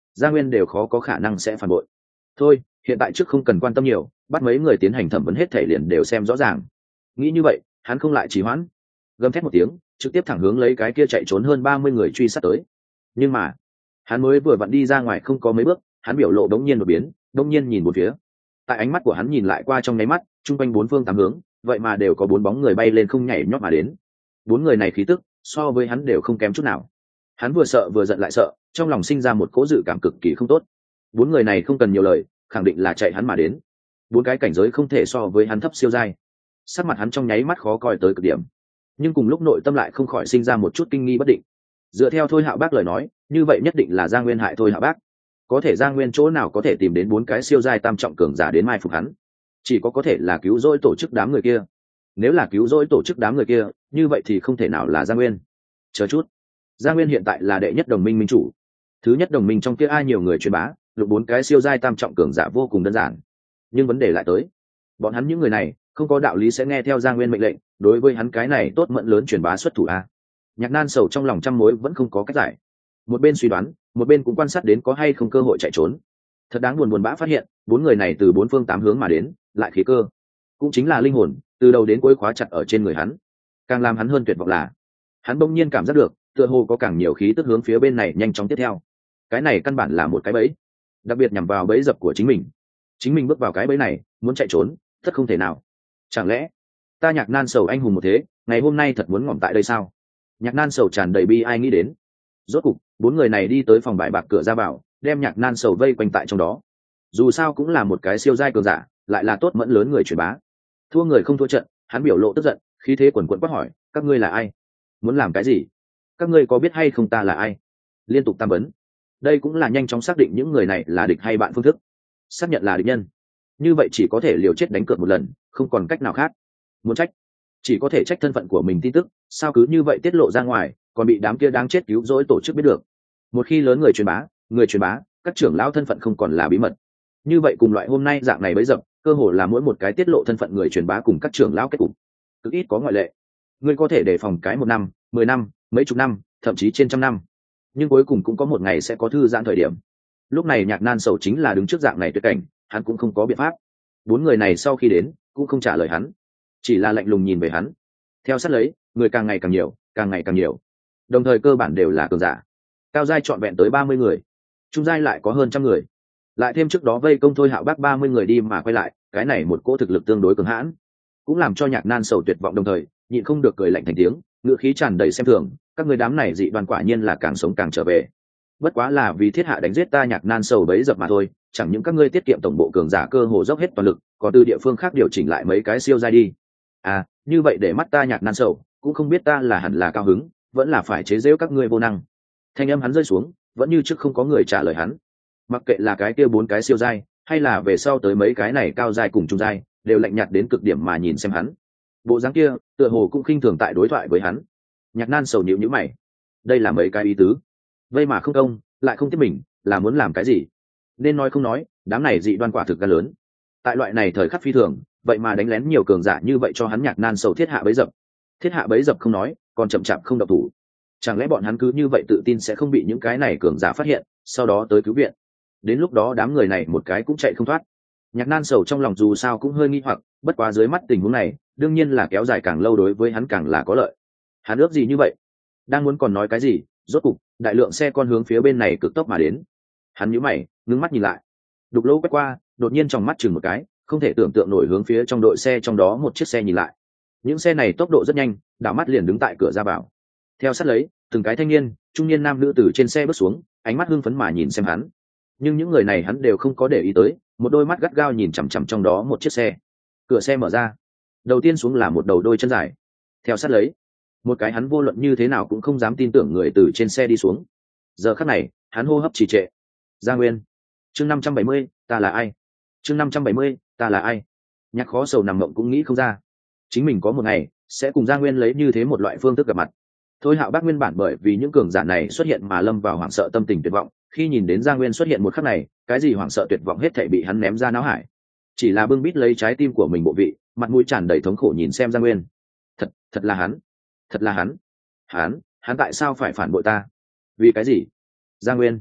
[SPEAKER 1] Gia Nguyên đều khó có khả năng sẽ phản bội. Thôi, hiện tại trước không cần quan tâm nhiều, bắt mấy người tiến hành thẩm vấn hết thể liền đều xem rõ ràng. Nghĩ như vậy, hắn không lại trì hoãn, gầm thét một tiếng, trực tiếp thẳng hướng lấy cái kia chạy trốn hơn ba mươi người truy sát tới. Nhưng mà, hắn mới vừa vặn đi ra ngoài không có mấy bước, hắn biểu lộ đống nhiên một biến, đống nhiên nhìn một phía. Tại ánh mắt của hắn nhìn lại qua trong nháy mắt, trung quanh bốn phương tám hướng, vậy mà đều có bốn bóng người bay lên không nhảy nhót mà đến. Bốn người này khí tức, so với hắn đều không kém chút nào. Hắn vừa sợ vừa giận lại sợ, trong lòng sinh ra một cỗ dự cảm cực kỳ không tốt. Bốn người này không cần nhiều lời, khẳng định là chạy hắn mà đến. Bốn cái cảnh giới không thể so với hắn thấp siêu giai. Sắc mặt hắn trong nháy mắt khó coi tới cực điểm, nhưng cùng lúc nội tâm lại không khỏi sinh ra một chút kinh nghi bất định. Dựa theo Thôi Hạo Bác lời nói, như vậy nhất định là Giang Nguyên hại Thôi Hạo Bác. Có thể Giang Nguyên chỗ nào có thể tìm đến bốn cái siêu giai tam trọng cường giả đến mai phục hắn? Chỉ có có thể là cứu rỗi tổ chức đám người kia. Nếu là cứu rỗi tổ chức đám người kia, như vậy thì không thể nào là Giang Nguyên. Chờ chút, Giang Nguyên hiện tại là đệ nhất đồng minh minh chủ, thứ nhất đồng minh trong kia ai nhiều người truyền bá, lục bốn cái siêu giai tam trọng cường giả vô cùng đơn giản. Nhưng vấn đề lại tới, bọn hắn những người này không có đạo lý sẽ nghe theo Giang Nguyên mệnh lệnh, đối với hắn cái này tốt mẫn lớn truyền bá xuất thủ a. Nhạc Nan sầu trong lòng trăm mối vẫn không có cách giải, một bên suy đoán, một bên cũng quan sát đến có hay không cơ hội chạy trốn. Thật đáng buồn buồn bã phát hiện, bốn người này từ bốn phương tám hướng mà đến, lại khí cơ, cũng chính là linh hồn, từ đầu đến cuối khóa chặt ở trên người hắn. Càng làm hắn hơn tuyệt vọng là, hắn bỗng nhiên cảm giác được, tựa hồ có càng nhiều khí tức hướng phía bên này nhanh chóng tiếp theo. Cái này căn bản là một cái bẫy, đặc biệt nhằm vào bẫy dập của chính mình. Chính mình bước vào cái bẫy này, muốn chạy trốn, tất không thể nào. Chẳng lẽ ta Nhạc Nan sầu anh hùng một thế, ngày hôm nay thật muốn ngỏm tại đây sao? Nhạc Nan sầu tràn đầy bi ai nghĩ đến. Rốt cục, bốn người này đi tới phòng bài bạc cửa ra vào, đem Nhạc Nan sầu vây quanh tại trong đó. Dù sao cũng là một cái siêu giai cường giả, lại là tốt mẫn lớn người truyền bá. Thua người không thua trận, hắn biểu lộ tức giận, khí thế quần quẫn quát hỏi, các ngươi là ai? Muốn làm cái gì? Các ngươi có biết hay không ta là ai? Liên tục tam vấn. Đây cũng là nhanh chóng xác định những người này là địch hay bạn phương thức. Xác nhận là địch nhân, như vậy chỉ có thể liều chết đánh cược một lần, không còn cách nào khác. Muốn trách, chỉ có thể trách thân phận của mình tin tức, sao cứ như vậy tiết lộ ra ngoài, còn bị đám kia đáng chết cứu rỗi tổ chức biết được. Một khi lớn người truyền bá, người truyền bá, các trưởng lão thân phận không còn là bí mật. Như vậy cùng loại hôm nay dạng này bấy dập, cơ hồ là mỗi một cái tiết lộ thân phận người truyền bá cùng các trưởng lão kết cục. Cực ít có ngoại lệ. Ngươi có thể đề phòng cái một năm, mười năm, mấy chục năm, thậm chí trên trăm năm, nhưng cuối cùng cũng có một ngày sẽ có thư giãn thời điểm. Lúc này Nhạc Nan sầu chính là đứng trước dạng này tuyệt cảnh, hắn cũng không có biện pháp. Bốn người này sau khi đến cũng không trả lời hắn, chỉ là lạnh lùng nhìn về hắn. Theo sát lấy, người càng ngày càng nhiều, càng ngày càng nhiều, đồng thời cơ bản đều là cường giả. Cao giai trọn vẹn tới ba mươi người, trung giai lại có hơn trăm người, lại thêm trước đó vây công Thôi Hạo Bác ba mươi người đi mà quay lại, cái này một cỗ thực lực tương đối cường hãn, cũng làm cho Nhạc Nan sầu tuyệt vọng, đồng thời nhịn không được cười lạnh thành tiếng, ngựa khí tràn đầy xem thường, các người đám này dị đoan quả nhiên là càng sống càng trở về. Bất quá là vì thiết hạ đánh giết ta Nhạc Nan sầu bấy dập mà thôi, chẳng những các ngươi tiết kiệm tổng bộ cường giả cơ hồ dốc hết toàn lực, còn từ địa phương khác điều chỉnh lại mấy cái siêu giai đi. À, như vậy để mắt ta Nhạc Nan sầu, cũng không biết ta là hẳn là cao hứng, vẫn là phải chế giễu các ngươi vô năng. Thanh âm hắn rơi xuống, vẫn như trước không có người trả lời hắn. Mặc kệ là cái kia bốn cái siêu giai, hay là về sau tới mấy cái này cao giai cùng trung giai, đều lạnh nhạt đến cực điểm mà nhìn xem hắn. Bộ dáng kia, tựa hồ cũng khinh thường tại đối thoại với hắn. Nhạc Nan sầu nhíu nhíu mày, đây là mấy cái ý tứ, vây mà không công, lại không tiếp mình, là muốn làm cái gì? Nên nói không nói, đám này dị đoan quả thực gan lớn. Tại loại này thời khắc phi thường, vậy mà đánh lén nhiều cường giả như vậy cho hắn Nhạc Nan sầu thiết hạ bấy dập. Thiết hạ bấy dập không nói, còn chậm chạp không động thủ. Chẳng lẽ bọn hắn cứ như vậy tự tin sẽ không bị những cái này cường giả phát hiện, sau đó tới cứu viện? Đến lúc đó đám người này một cái cũng chạy không thoát. Nhạc Nan sầu trong lòng dù sao cũng hơi nghi hoặc, bất quá dưới mắt tình huống này, đương nhiên là kéo dài càng lâu đối với hắn càng là có lợi. Hắn ước gì như vậy? Đang muốn còn nói cái gì, rốt cục, đại lượng xe con hướng phía bên này cực tốc mà đến. Hắn nhíu mày, ngưng mắt nhìn lại. Đục lỗ quét qua, đột nhiên trong mắt chừng một cái, không thể tưởng tượng nổi hướng phía trong đội xe trong đó một chiếc xe nhìn lại. Những xe này tốc độ rất nhanh, đảo mắt liền đứng tại cửa ra vào. Theo sát lấy, từng cái thanh niên, trung niên nam nữ từ trên xe bước xuống, ánh mắt hưng phấn mà nhìn xem hắn. Nhưng những người này hắn đều không có để ý tới, một đôi mắt gắt gao nhìn chằm chằm trong đó một chiếc xe. Cửa xe mở ra, đầu tiên xuống là một đầu đôi chân dài. Theo sát lấy, một cái hắn vô luận như thế nào cũng không dám tin tưởng người từ trên xe đi xuống. Giờ khắc này, hắn hô hấp trì trệ. Gia Nguyên. Chương năm trăm bảy mươi, ta là ai? Chương năm trăm bảy mươi, ta là ai? Nhạc Khó Sầu nằm mộng cũng nghĩ không ra, chính mình có một ngày sẽ cùng Gia Nguyên lấy như thế một loại phương thức gặp mặt. Thôi Hạo Bác nguyên bản bởi vì những cường giả này xuất hiện mà lâm vào hoảng sợ tâm tình tuyệt vọng, khi nhìn đến Gia Nguyên xuất hiện một khắc này, cái gì hoảng sợ tuyệt vọng hết thảy bị hắn ném ra não hải. Chỉ là bưng bít lấy trái tim của mình bộ vị, mặt mũi tràn đầy thống khổ nhìn xem Gia Nguyên. Thật, thật là hắn, thật là hắn. Hắn, hắn tại sao phải phản bội ta? Vì cái gì? Gia Nguyên,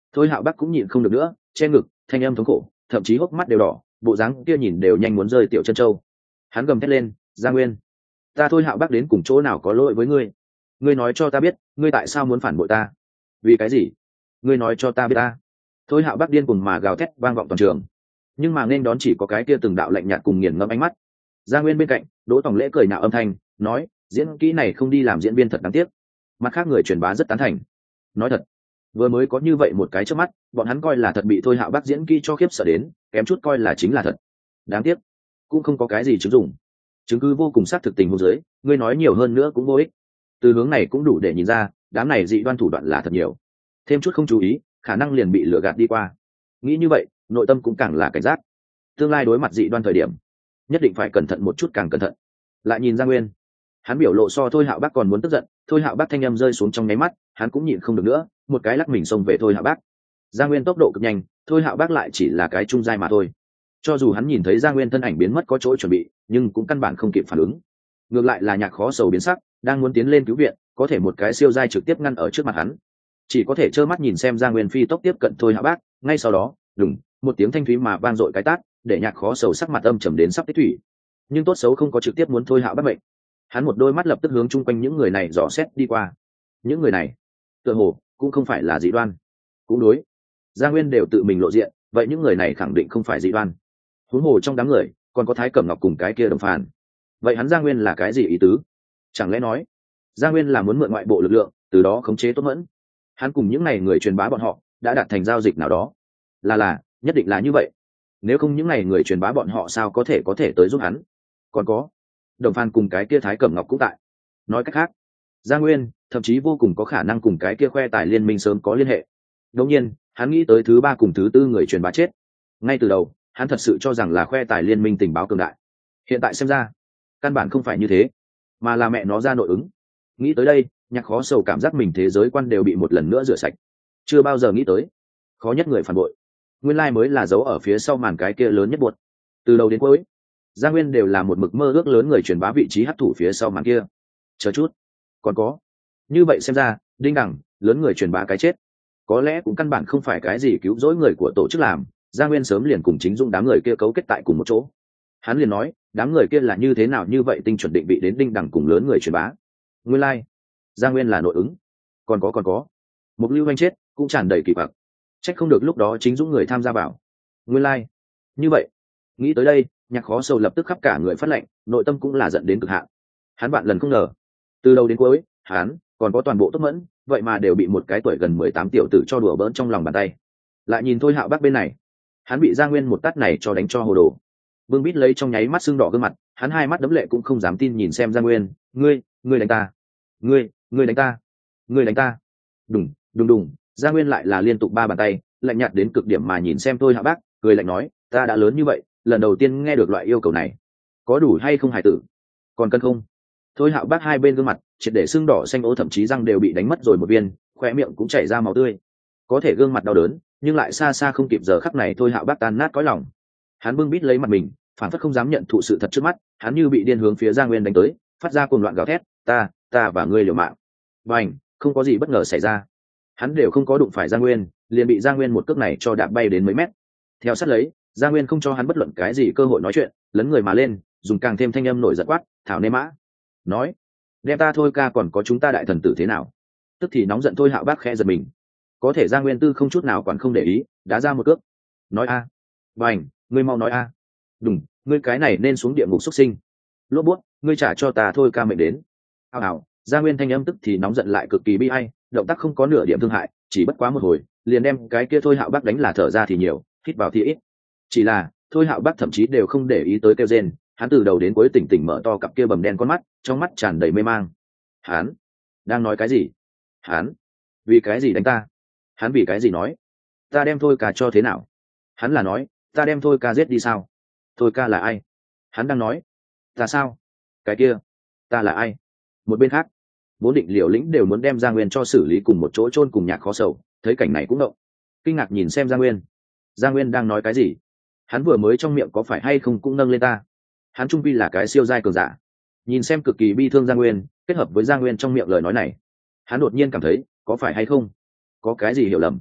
[SPEAKER 1] Thôi Hạo Bắc cũng nhịn không được nữa, che ngực, thanh âm thống khổ, thậm chí hốc mắt đều đỏ, bộ dáng kia nhìn đều nhanh muốn rơi tiểu chân châu. Hắn gầm thét lên, Gia Nguyên, ta Thôi Hạo Bắc đến cùng chỗ nào có lỗi với ngươi? Ngươi nói cho ta biết, ngươi tại sao muốn phản bội ta? Vì cái gì? Ngươi nói cho ta biết ta. Thôi Hạo Bắc điên cuồng mà gào thét vang vọng toàn trường, nhưng mà nên đón chỉ có cái kia từng đạo lạnh nhạt cùng nghiền ngẫm ánh mắt. Gia Nguyên bên cạnh, Đỗ Tòng Lễ cười nhạo âm thanh, nói, diễn kỹ này không đi làm diễn viên thật đáng tiếc. Mặt khác người truyền bá rất tán thành. Nói thật, vừa mới có như vậy một cái trước mắt, bọn hắn coi là thật bị Thôi Hạo Bắc diễn kỹ cho khiếp sợ đến, kém chút coi là chính là thật. Đáng tiếc, cũng không có cái gì chứng dụng. Chứng cứ vô cùng xác thực tình huống dưới, ngươi nói nhiều hơn nữa cũng vô ích. Từ hướng này cũng đủ để nhìn ra, đám này dị đoan thủ đoạn là thật nhiều. Thêm chút không chú ý, khả năng liền bị lừa gạt đi qua. Nghĩ như vậy, nội tâm cũng càng là cảnh giác. Tương lai đối mặt dị đoan thời điểm, nhất định phải cẩn thận một chút, càng cẩn thận. Lại nhìn Gia Nguyên, hắn biểu lộ so Thôi Hạo Bắc còn muốn tức giận. Thôi Hạo Bắc thanh âm rơi xuống trong nháy mắt, hắn cũng nhịn không được nữa, một cái lắc mình xông về Thôi Hạo Bắc. Gia Nguyên tốc độ cực nhanh, Thôi Hạo Bắc lại chỉ là cái trung giai mà thôi. Cho dù hắn nhìn thấy Gia Nguyên thân ảnh biến mất có chỗ chuẩn bị, nhưng cũng căn bản không kịp phản ứng. Ngược lại là Nhạc Khó Sầu biến sắc, đang muốn tiến lên cứu viện, có thể một cái siêu giai trực tiếp ngăn ở trước mặt hắn, chỉ có thể trơ mắt nhìn xem Gia Nguyên phi tốc tiếp cận Thôi Hạo Bắc. Ngay sau đó, đùng, một tiếng thanh thúy mà vang dội cái tát, để Nhạc Khó Sầu sắc mặt âm trầm đến sắp tích thủy. Nhưng tốt xấu không có trực tiếp muốn Thôi Hạo Bắc bệnh. Hắn một đôi mắt lập tức hướng chung quanh những người này dò xét đi qua. Những người này, tựa hồ cũng không phải là dị đoan. Cũng đối, Gia Nguyên đều tự mình lộ diện, vậy những người này khẳng định không phải dị đoan. Huống hồ trong đám người còn có Thái Cẩm Ngọc cùng cái kia đồng phản. Vậy hắn Gia Nguyên là cái gì ý tứ? Chẳng lẽ nói Gia Nguyên là muốn mượn ngoại bộ lực lượng, từ đó khống chế Tốt Mẫn? Hắn cùng những này người truyền bá bọn họ đã đạt thành giao dịch nào đó? Là là, nhất định là như vậy. Nếu không những này người truyền bá bọn họ sao có thể có thể tới giúp hắn? Còn có đồng phan cùng cái kia Thái Cẩm Ngọc cũng tại. Nói cách khác, Gia Nguyên thậm chí vô cùng có khả năng cùng cái kia khoe tài liên minh sớm có liên hệ. Đương nhiên, hắn nghĩ tới thứ ba cùng thứ tư người truyền bá chết. Ngay từ đầu, hắn thật sự cho rằng là khoe tài liên minh tình báo cường đại. Hiện tại xem ra, căn bản không phải như thế, mà là mẹ nó ra nội ứng. Nghĩ tới đây, Nhạc Khó Sầu cảm giác mình thế giới quan đều bị một lần nữa rửa sạch. Chưa bao giờ nghĩ tới, khó nhất người phản bội, nguyên lai mới là giấu ở phía sau màn cái kia lớn nhất buột. Từ đầu đến cuối, Gia Nguyên đều là một mực mơ ước lớn người truyền bá vị trí hấp thụ phía sau màn kia. Chờ chút, còn có. Như vậy xem ra, đinh đẳng, lớn người truyền bá cái chết, có lẽ cũng căn bản không phải cái gì cứu rỗi người của tổ chức làm. Gia Nguyên sớm liền cùng Chính Dung đám người kia cấu kết tại cùng một chỗ. Hắn liền nói, đám người kia là như thế nào như vậy tinh chuẩn định vị đến đinh đẳng cùng lớn người truyền bá. Nguyên lai, like. Gia Nguyên là nội ứng. Còn có còn có. Mục Lưu Anh chết, cũng tràn đầy kỳ quặc. Trách không được lúc đó Chính Dũng người tham gia vào. Nguyên lai, like. Như vậy, nghĩ tới đây, Nhạc Khó Sầu lập tức khắp cả người phát lệnh, nội tâm cũng là giận đến cực hạn. Hắn bạn lần không ngờ, từ đầu đến cuối, hắn còn có toàn bộ Tốt Mẫn, vậy mà đều bị một cái tuổi gần mười tám tiểu tử cho đùa bỡn trong lòng bàn tay. Lại nhìn Thôi Hạo Bắc bên này, hắn bị Gia Nguyên một tát này cho đánh cho hồ đồ. Vương Bít lấy trong nháy mắt sưng đỏ gương mặt, hắn hai mắt đấm lệ cũng không dám tin nhìn xem Gia Nguyên, ngươi, ngươi đánh ta, ngươi, ngươi đánh ta, ngươi đánh ta. Đùng, đùng đùng, Gia Nguyên lại là liên tục ba bàn tay, lạnh nhạt đến cực điểm mà nhìn xem Thôi Hạo Bắc, cười lạnh nói, ta đã lớn như vậy, lần đầu tiên nghe được loại yêu cầu này, có đủ hay không hải tử, còn cân không? Thôi Hạo Bắc hai bên gương mặt triệt để sưng đỏ xanh ố, thậm chí răng đều bị đánh mất rồi một viên, khoe miệng cũng chảy ra máu tươi. Có thể gương mặt đau đớn, nhưng lại xa xa không kịp giờ khắc này Thôi Hạo Bắc tan nát cõi lòng. Hắn bưng bít lấy mặt mình, phản phất không dám nhận thụ sự thật trước mắt, hắn như bị điên hướng phía Gia Nguyên đánh tới, phát ra cuồng loạn gào thét, ta, ta và ngươi liều mạng. Bành, không có gì bất ngờ xảy ra. Hắn đều không có đụng phải Gia Nguyên, liền bị Gia Nguyên một cước này cho đạp bay đến mấy mét. Theo sát lấy, Gia Nguyên không cho hắn bất luận cái gì cơ hội nói chuyện, lấn người mà lên, dùng càng thêm thanh âm nổi giận quát, thảo nê mã. Nói, đem ta Thôi ca còn có chúng ta đại thần tử thế nào? Tức thì nóng giận Thôi Hạo Bắc khẽ giật mình. Có thể Gia Nguyên Tư không chút nào quản không để ý, đá ra một cước. Nói a. Bành, ngươi mau nói a. Đùng, ngươi cái này nên xuống địa ngục xuất sinh. Lốp bút, ngươi trả cho ta Thôi ca mệnh đến. Hào hào, Gia Nguyên thanh âm tức thì nóng giận lại cực kỳ bi ai, động tác không có nửa điểm thương hại, chỉ bất quá một hồi, liền đem cái kia Thôi Hạo Bắc đánh là thở ra thì nhiều, hít vào thì ít. Chỉ là, Thôi Hạo Bắc thậm chí đều không để ý tới kêu rên, hắn từ đầu đến cuối tỉnh tỉnh mở to cặp kia bầm đen con mắt, trong mắt tràn đầy mê mang. Hắn đang nói cái gì? Hắn vì cái gì đánh ta? Hắn vì cái gì nói ta đem Thôi ca cho thế nào? Hắn là nói ta đem Thôi ca giết đi sao? Thôi ca là ai? Hắn đang nói ta sao? Cái kia ta là ai? Một bên khác, vốn định liều lĩnh đều muốn đem Gia Nguyên cho xử lý cùng một chỗ chôn cùng Nhạc Khó Sầu, thấy cảnh này cũng động, kinh ngạc nhìn xem Gia Nguyên. Gia Nguyên đang nói cái gì? Hắn vừa mới trong miệng có phải hay không cũng nâng lên ta? Hắn trung vi là cái siêu giai cường giả. Nhìn xem cực kỳ bi thương Gia Nguyên, kết hợp với Gia Nguyên trong miệng lời nói này, hắn đột nhiên cảm thấy có phải hay không có cái gì hiểu lầm.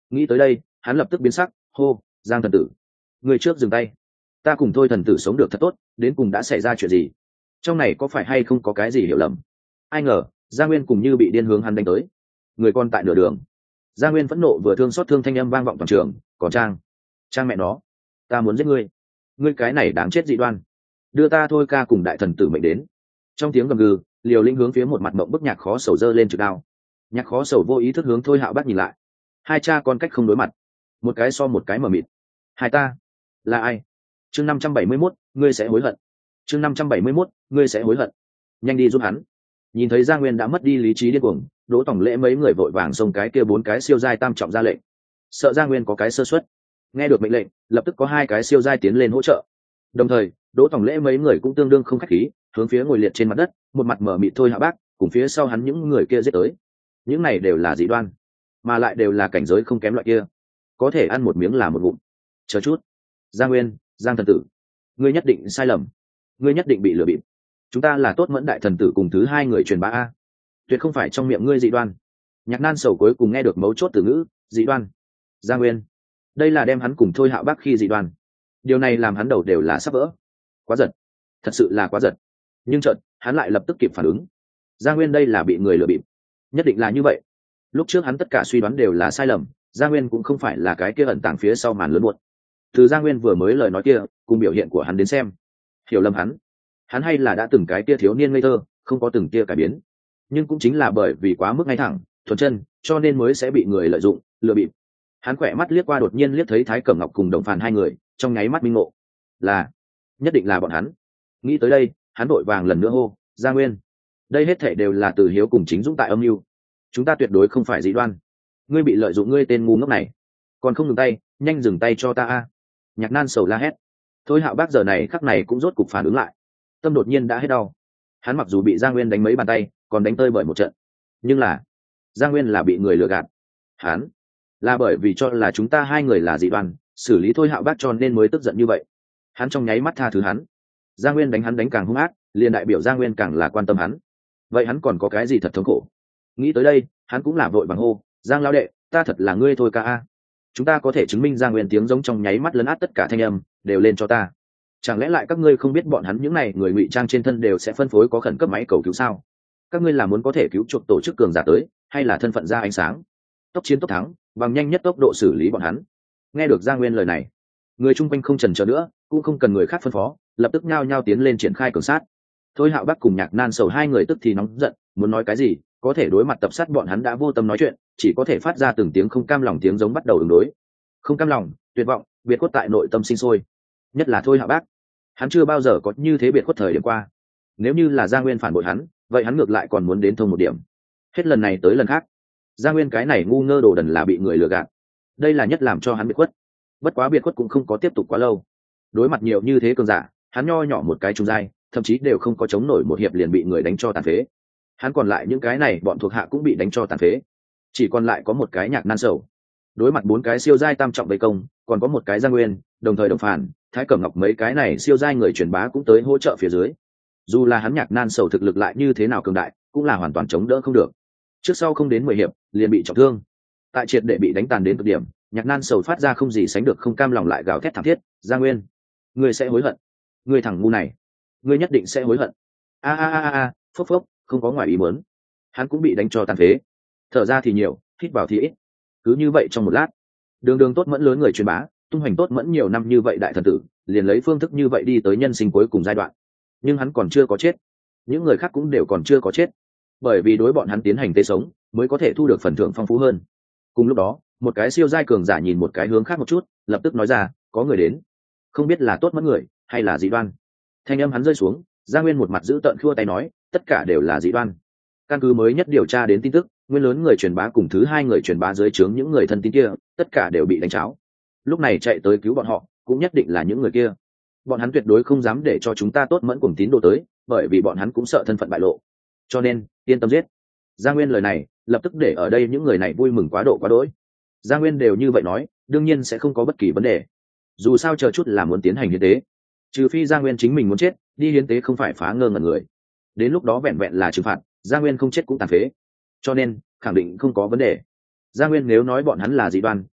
[SPEAKER 1] Nghĩ tới đây hắn lập tức biến sắc, hô: Giang thần tử, người trước dừng tay. Ta cùng Thôi thần tử sống được thật tốt, đến cùng đã xảy ra chuyện gì? Trong này có phải hay không có cái gì hiểu lầm? Ai ngờ Giang Nguyên cùng như bị điên hướng hắn đánh tới. Người con tại nửa đường. Giang Nguyên phẫn nộ vừa thương xót thương thanh âm vang vọng toàn trường. Còn Trang, Trang mẹ nó, ta muốn giết ngươi, ngươi cái này đáng chết dị đoan, đưa ta Thôi ca cùng đại thần tử mệnh đến. Trong tiếng gầm gừ, Liều Lĩnh hướng phía một mặt mộng bức Nhạc Khó Sầu giơ lên trực đao. Nhạc Khó Sầu vô ý thức hướng Thôi Hạo Bác nhìn lại. Hai cha con cách không đối mặt, một cái so một cái mờ mịt. Hai ta là ai? Chương năm trăm bảy mươi mốt, ngươi sẽ hối hận. Chương năm trăm bảy mươi mốt, ngươi sẽ hối hận. Nhanh đi giúp hắn. Nhìn thấy Giang Nguyên đã mất đi lý trí điên cuồng, Đỗ Tổng Lễ mấy người vội vàng xông cái kia bốn cái siêu giai tam trọng ra lệnh. Sợ Giang Nguyên có cái sơ suất, nghe được mệnh lệnh, lập tức có hai cái siêu giai tiến lên hỗ trợ. Đồng thời, Đỗ Tổng Lễ mấy người cũng tương đương không khách khí, hướng phía ngồi liệt trên mặt đất, một mặt mở mịt Thôi Hạ Bác, cùng phía sau hắn những người kia giết tới. Những này đều là dị đoan, mà lại đều là cảnh giới không kém loại kia, có thể ăn một miếng là một ngụm. Chờ chút, Giang Nguyên, Giang thần tử, ngươi nhất định sai lầm, ngươi nhất định bị lừa bịp. Chúng ta là Tốt Mẫn đại thần tử cùng thứ hai người truyền bá a, tuyệt không phải trong miệng ngươi dị đoan. Nhạc Nan Sầu cuối cùng nghe được mấu chốt từ ngữ dị đoan. Giang Nguyên, đây là đem hắn cùng Thôi Hạo Bác khi dị đoan. Điều này làm hắn đầu đều là sắp vỡ. Quá giật, thật sự là quá giật. Nhưng chợt hắn lại lập tức kịp phản ứng. Giang Nguyên đây là bị người lừa bịp, nhất định là như vậy. Lúc trước hắn tất cả suy đoán đều là sai lầm, Giang Nguyên cũng không phải là cái kia ẩn tàng phía sau màn lớn buột. Từ Giang Nguyên vừa mới lời nói kia cùng biểu hiện của hắn đến xem, hiểu lầm hắn hắn hay là đã từng cái kia thiếu niên ngây thơ, không có từng kia cải biến. Nhưng cũng chính là bởi vì quá mức ngay thẳng thuần chân, cho nên mới sẽ bị người lợi dụng lừa bịp. Hắn khỏe mắt liếc qua, đột nhiên liếc thấy Thái Cẩm Ngọc cùng Đồng Phàn hai người, trong nháy mắt minh ngộ, là nhất định là bọn hắn. Nghĩ tới đây hắn vội vàng lần nữa hô: Giang Nguyên, đây hết thảy đều là Từ Hiếu cùng Chính Dũng tại âm mưu, chúng ta tuyệt đối không phải dị đoan. Ngươi bị lợi dụng, ngươi tên ngu ngốc này còn không dừng tay, nhanh dừng tay cho ta a. Nhạc Nan Sầu la hét. Thôi Hạo Bác giờ này khắc này cũng rốt cục phản ứng lại, tâm đột nhiên đã hết đau. Hắn mặc dù bị Giang Nguyên đánh mấy bàn tay, còn đánh tơi bởi một trận, nhưng là Giang Nguyên là bị người lừa gạt. Hắn là bởi vì cho là chúng ta hai người là dị đoan, xử lý Thôi Hạo Bác cho nên mới tức giận như vậy. Hắn trong nháy mắt tha thứ hắn. Giang Nguyên đánh hắn đánh càng hung ác, liền đại biểu Giang Nguyên càng là quan tâm hắn. Vậy hắn còn có cái gì thật thống khổ? Nghĩ tới đây hắn cũng là vội vàng hô: Giang lão đệ, ta thật là ngươi Thôi ca a. Chúng ta có thể chứng minh. Giang Nguyên tiếng giống trong nháy mắt lấn át tất cả thanh âm, đều lên cho ta. Chẳng lẽ lại các ngươi không biết bọn hắn những này người ngụy trang trên thân đều sẽ phân phối có khẩn cấp máy cầu cứu sao? Các ngươi là muốn có thể cứu chuộc tổ chức cường giả tới, hay là thân phận ra ánh sáng, tốc chiến tốc thắng, bằng nhanh nhất tốc độ xử lý bọn hắn? Nghe được Giang Nguyên lời này, người chung quanh không chần chờ nữa, cũng không cần người khác phân phó, lập tức nhao nhao tiến lên triển khai cường sát. Thôi Hạo Bác cùng Nhạc Nan Sầu hai người tức thì nóng giận, muốn nói cái gì, có thể đối mặt tập sát bọn hắn đã vô tâm nói chuyện, chỉ có thể phát ra từng tiếng không cam lòng tiếng giống bắt đầu ứng đối. Không cam lòng, tuyệt vọng, biệt khuất tại nội tâm sinh sôi. Nhất là Thôi Hạo Bác, hắn chưa bao giờ có như thế biệt khuất thời điểm qua. Nếu như là Giang Nguyên phản bội hắn, vậy hắn ngược lại còn muốn đến thông một điểm. Hết lần này tới lần khác, Giang Nguyên cái này ngu ngơ đồ đần là bị người lừa gạt. Đây là nhất làm cho hắn biệt khuất. Bất quá biệt khuất cũng không có tiếp tục quá lâu. Đối mặt nhiều như thế cường giả, hắn nho nhỏ một cái trung giai, thậm chí đều không có chống nổi một hiệp liền bị người đánh cho tàn phế. Hắn còn lại những cái này bọn thuộc hạ cũng bị đánh cho tàn phế. Chỉ còn lại có một cái Nhạc Nan Sầu. Đối mặt bốn cái siêu giai tam trọng vây công, còn có một cái Giang Nguyên, đồng thời Đồng Phàn, Thái Cẩm Ngọc mấy cái này siêu giai người truyền bá cũng tới hỗ trợ phía dưới. Dù là hắn Nhạc Nan Sầu thực lực lại như thế nào cường đại, cũng là hoàn toàn chống đỡ không được. Trước sau không đến mười hiệp, liền bị trọng thương. Tại triệt để bị đánh tàn đến cực điểm, Nhạc Nan Sầu phát ra không gì sánh được không cam lòng lại gào thét thảm thiết: Giang Nguyên, ngươi sẽ hối hận, ngươi thằng ngu này, ngươi nhất định sẽ hối hận. A a a a, phốc phốc, không có ngoài ý muốn, hắn cũng bị đánh cho tàn phế. Thở ra thì nhiều, hít vào thì ít. Cứ như vậy trong một lát, đường đường Tốt Mẫn lớn người truyền bá, tung hoành Tốt Mẫn nhiều năm như vậy đại thần tử, liền lấy phương thức như vậy đi tới nhân sinh cuối cùng giai đoạn. Nhưng hắn còn chưa có chết, những người khác cũng đều còn chưa có chết, bởi vì đối bọn hắn tiến hành tế sống mới có thể thu được phần thưởng phong phú hơn. Cùng lúc đó, một cái siêu giai cường giả nhìn một cái hướng khác một chút, lập tức nói ra: có người đến, không biết là Tốt Mẫn người hay là dị đoan. Thanh âm hắn rơi xuống, Giang Nguyên một mặt giữ tợn khua tay nói: tất cả đều là dị đoan. Căn cứ mới nhất điều tra đến tin tức, nguyên lớn người truyền bá cùng thứ hai người truyền bá dưới trướng những người thân tín kia, tất cả đều bị đánh cháo. Lúc này chạy tới cứu bọn họ, cũng nhất định là những người kia. Bọn hắn tuyệt đối không dám để cho chúng ta Tốt Mẫn cùng tín đồ tới, bởi vì bọn hắn cũng sợ thân phận bại lộ. Cho nên, yên tâm giết. Giang Nguyên lời này, lập tức để ở đây những người này vui mừng quá độ quá đỗi. Giang Nguyên đều như vậy nói, đương nhiên sẽ không có bất kỳ vấn đề. Dù sao chờ chút là muốn tiến hành hiến tế, trừ phi Giang Nguyên chính mình muốn chết, đi hiến tế không phải phá ngơ ngẩn người. Đến lúc đó vẹn vẹn là trừng phạt, Giang Nguyên không chết cũng tàn phế. Cho nên, khẳng định không có vấn đề. Giang Nguyên nếu nói bọn hắn là dị đoan,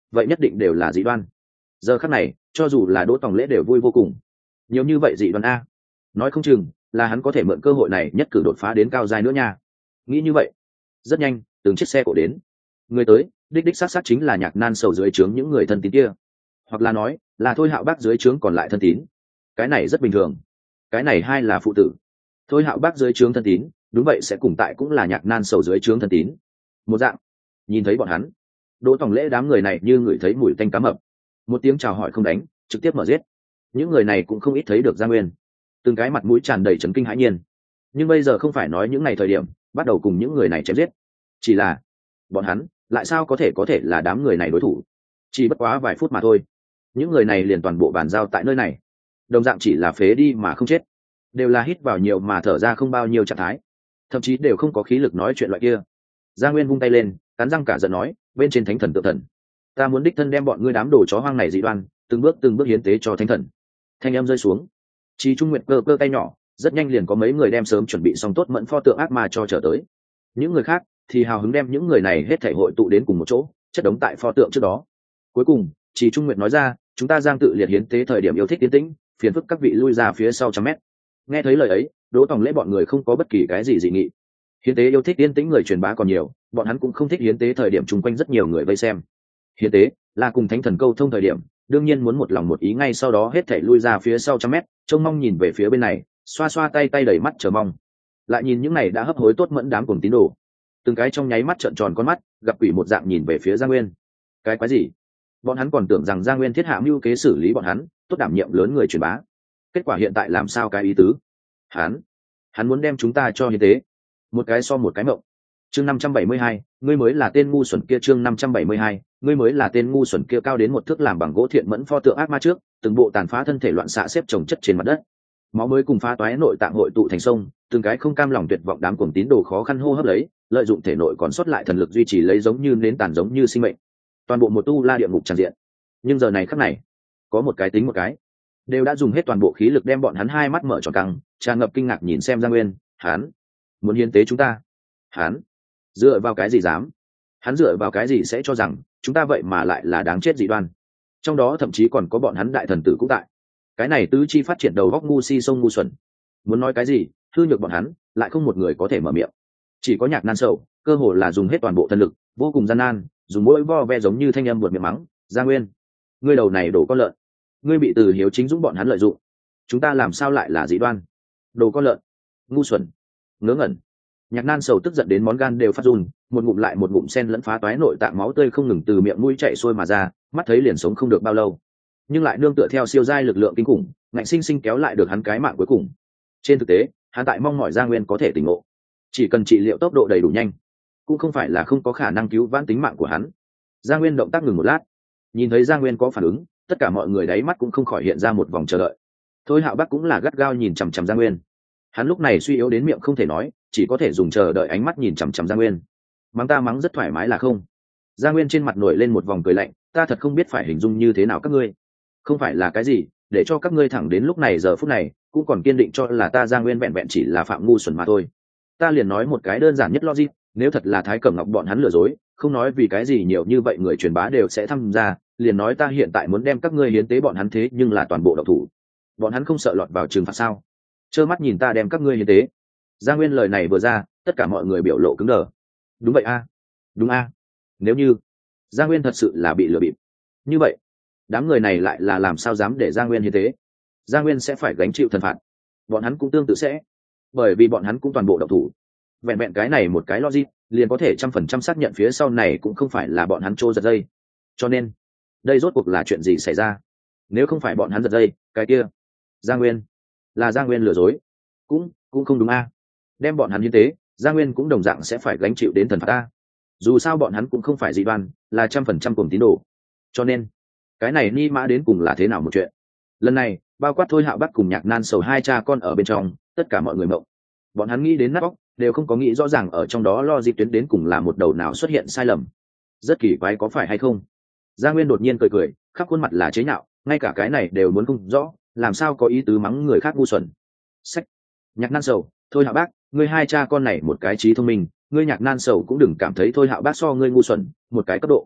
[SPEAKER 1] vậy nhất định đều là dị đoan. Giờ khắc này cho dù là Đỗ Tòng Lễ đều vui vô cùng. Nhiều như vậy dị đoan a, nói không chừng là hắn có thể mượn cơ hội này nhất cử đột phá đến cao giai nữa nha. Nghĩ như vậy, rất nhanh từng chiếc xe cổ đến, người tới đích đích sát sát chính là Nhạc Nan Sầu dưới trướng những người thân tín kia, hoặc là nói là Thôi Hạo Bác dưới trướng còn lại thân tín. Cái này rất bình thường, cái này hai là phụ tử. Thôi Hạo Bác dưới trướng thân tín đúng vậy sẽ cùng tại cũng là Nhạc Nan Sầu dưới trướng thân tín một dạng. Nhìn thấy bọn hắn, Đỗ Tòng Lễ đám người này như ngửi thấy mùi tanh cá mập, một tiếng chào hỏi không đánh, trực tiếp mở giết. Những người này cũng không ít thấy được Giang Nguyên, từng cái mặt mũi tràn đầy chấn kinh hãi nhiên. Nhưng bây giờ không phải nói những ngày thời điểm bắt đầu cùng những người này chém giết, chỉ là bọn hắn lại sao có thể có thể là đám người này đối thủ. Chỉ bất quá vài phút mà thôi, những người này liền toàn bộ bàn giao tại nơi này, đồng dạng chỉ là phế đi mà không chết, đều là hít vào nhiều mà thở ra không bao nhiêu trạng thái, thậm chí đều không có khí lực nói chuyện loại kia. Giang Nguyên vung tay lên, cắn răng cả giận nói, bên trên thánh thần tự thần, ta muốn đích thân đem bọn ngươi đám đồ chó hoang này dị đoan từng bước từng bước hiến tế cho thánh thần. Thanh âm rơi xuống, Chí Trung Nguyệt cơ cơ tay nhỏ, rất nhanh liền có mấy người đem sớm chuẩn bị xong tốt mẫn pho tượng ác ma cho trở tới. Những người khác thì hào hứng đem những người này hết thảy hội tụ đến cùng một chỗ, chất đống tại pho tượng trước đó. Cuối cùng Chí Trung Nguyệt nói ra, chúng ta Giang tự liệt hiến tế thời điểm yêu thích tiến tĩnh, phiền phức các vị lui ra phía sau trăm mét. Nghe thấy lời ấy, Đỗ Tòng Lễ bọn người không có bất kỳ cái gì dị nghị. Hiến tế yêu thích tiến tĩnh người truyền bá còn nhiều, bọn hắn cũng không thích hiến tế thời điểm chung quanh rất nhiều người vây xem. Hiến tế là cùng thánh thần câu thông thời điểm, đương nhiên muốn một lòng một ý ngay sau đó hết thảy lui ra phía sau trăm mét, trông mong nhìn về phía bên này, xoa xoa tay tay đầy mắt chờ mong. Lại nhìn những này đã hấp hối tốt mẫn đám cùng tín đồ, từng cái trong nháy mắt trợn tròn con mắt, gặp quỷ một dạng nhìn về phía Giang Nguyên. Cái quái gì? Bọn hắn còn tưởng rằng Giang Nguyên thiết hạ mưu kế xử lý bọn hắn, tốt đảm nhiệm lớn người truyền bá. Kết quả hiện tại làm sao cái ý tứ? Hắn, hắn muốn đem chúng ta cho hiến tế. Một cái so một cái mộng. Chương năm trăm bảy mươi hai, ngươi mới là tên ngu xuẩn kia. Chương năm trăm bảy mươi hai, ngươi mới là tên ngu xuẩn kia. Cao đến một thước làm bằng gỗ thiện mẫn pho tượng ác ma trước, từng bộ tàn phá thân thể loạn xạ xếp chồng chất trên mặt đất. Máu mới cùng phá toái nội tạng hội tụ thành sông, từng cái không cam lòng tuyệt vọng đám cuồng tín đồ khó khăn hô hấp lấy, lợi dụng thể nội còn sót lại thần lực duy trì lấy giống như nến tàn giống như sinh mệnh. Toàn bộ một tu la địa ngục tràn diện. Nhưng giờ này khắc này, có một cái tính một cái, đều đã dùng hết toàn bộ khí lực đem bọn hắn hai mắt mở tròn căng, tràn ngập kinh ngạc nhìn xem Giang Nguyên. Hắn muốn hiến tế chúng ta? Hắn dựa vào cái gì dám? Hắn dựa vào cái gì sẽ cho rằng chúng ta vậy mà lại là đáng chết dị đoan? Trong đó thậm chí còn có bọn hắn đại thần tử cũng tại. Cái này tứ chi phát triển đầu góc ngu si sông ngu xuẩn, muốn nói cái gì hư nhược bọn hắn lại không một người có thể mở miệng. Chỉ có Nhạc Nan Sầu cơ hồ là dùng hết toàn bộ thân lực, vô cùng gian nan, dùng mỗi vo ve giống như thanh âm buột miệng mắng, Giang Nguyên, ngươi đầu này đổ con lợn, ngươi bị Từ Hiếu chính dũng bọn hắn lợi dụng, chúng ta làm sao lại là dị đoan? Đồ con lợn, ngu xuẩn, ngớ ngẩn. Nhạc Nan Sầu tức giận đến món gan đều phát run, một ngụm lại một ngụm sen lẫn phá toái nội tạng máu tươi không ngừng từ miệng mũi chảy xuôi mà ra, mắt thấy liền sống không được bao lâu, nhưng lại nương tựa theo siêu giai lực lượng kinh khủng, ngạnh sinh sinh kéo lại được hắn cái mạng cuối cùng. Trên thực tế, hắn tại mong mỏi Giang Nguyên có thể tỉnh ngộ, chỉ cần trị liệu tốc độ đầy đủ nhanh, cũng không phải là không có khả năng cứu vãn tính mạng của hắn. Giang Nguyên động tác ngừng một lát, nhìn thấy Giang Nguyên có phản ứng, tất cả mọi người đáy mắt cũng không khỏi hiện ra một vòng chờ đợi. Thôi Hạo Bắc cũng là gắt gao nhìn chằm chằm Giang Nguyên. Hắn lúc này suy yếu đến miệng không thể nói, chỉ có thể dùng chờ đợi ánh mắt nhìn chằm chằm Giang Nguyên. Mắng ta mắng rất thoải mái là không? Giang Nguyên trên mặt nổi lên một vòng cười lạnh, ta thật không biết phải hình dung như thế nào các ngươi. Không phải là cái gì, để cho các ngươi thẳng đến lúc này giờ phút này cũng còn kiên định cho là ta Giang Nguyên vẹn vẹn chỉ là phạm ngu xuẩn mà thôi. Ta liền nói một cái đơn giản nhất logic, nếu thật là Thái Cẩm Ngọc bọn hắn lừa dối, không nói vì cái gì nhiều như vậy người truyền bá đều sẽ tham gia, liền nói ta hiện tại muốn đem các ngươi hiến tế bọn hắn thế nhưng là toàn bộ độc thủ. Bọn hắn không sợ lọt vào trừng phạt sao? Trơ mắt nhìn ta đem các ngươi hiến tế. Giang Nguyên lời này vừa ra, tất cả mọi người biểu lộ cứng đờ. Đúng vậy a, đúng a. Nếu như Giang Nguyên thật sự là bị lừa bịp, như vậy đám người này lại là làm sao dám để Giang Nguyên hiến tế? Giang Nguyên sẽ phải gánh chịu thần phạt, bọn hắn cũng tương tự sẽ, bởi vì bọn hắn cũng toàn bộ độc thủ. Vẹn vẹn cái này một cái logic liền có thể trăm phần trăm xác nhận phía sau này cũng không phải là bọn hắn trô giật dây. Cho nên đây rốt cuộc là chuyện gì xảy ra? Nếu không phải bọn hắn giật dây, cái kia Giang Nguyên là Giang Nguyên lừa dối, cũng cũng không đúng a. Đem bọn hắn hiến tế, Giang Nguyên cũng đồng dạng sẽ phải gánh chịu đến thần phạt ta. Dù sao bọn hắn cũng không phải dị đoan, là trăm phần trăm cùng tín đồ. Cho nên cái này ni mã đến cùng là thế nào một chuyện? Lần này bao quát Thôi Hạo Bắc cùng Nhạc Nan Sầu hai cha con ở bên trong, tất cả mọi người mộng. Bọn hắn nghĩ đến nát óc, đều không có nghĩ rõ ràng ở trong đó lo di tuyến đến cùng là một đầu nào xuất hiện sai lầm. Rất kỳ quái có phải hay không? Giang Nguyên đột nhiên cười cười, khắp khuôn mặt là chế nhạo, ngay cả cái này đều muốn không rõ, làm sao có ý tứ mắng người khác ngu xuẩn. Sách. Nhạc Nan Sầu, Thôi Hạo Bác, ngươi hai cha con này một cái trí thông minh, ngươi Nhạc Nan Sầu cũng đừng cảm thấy Thôi Hạo Bác so ngươi ngu xuẩn, một cái cấp độ.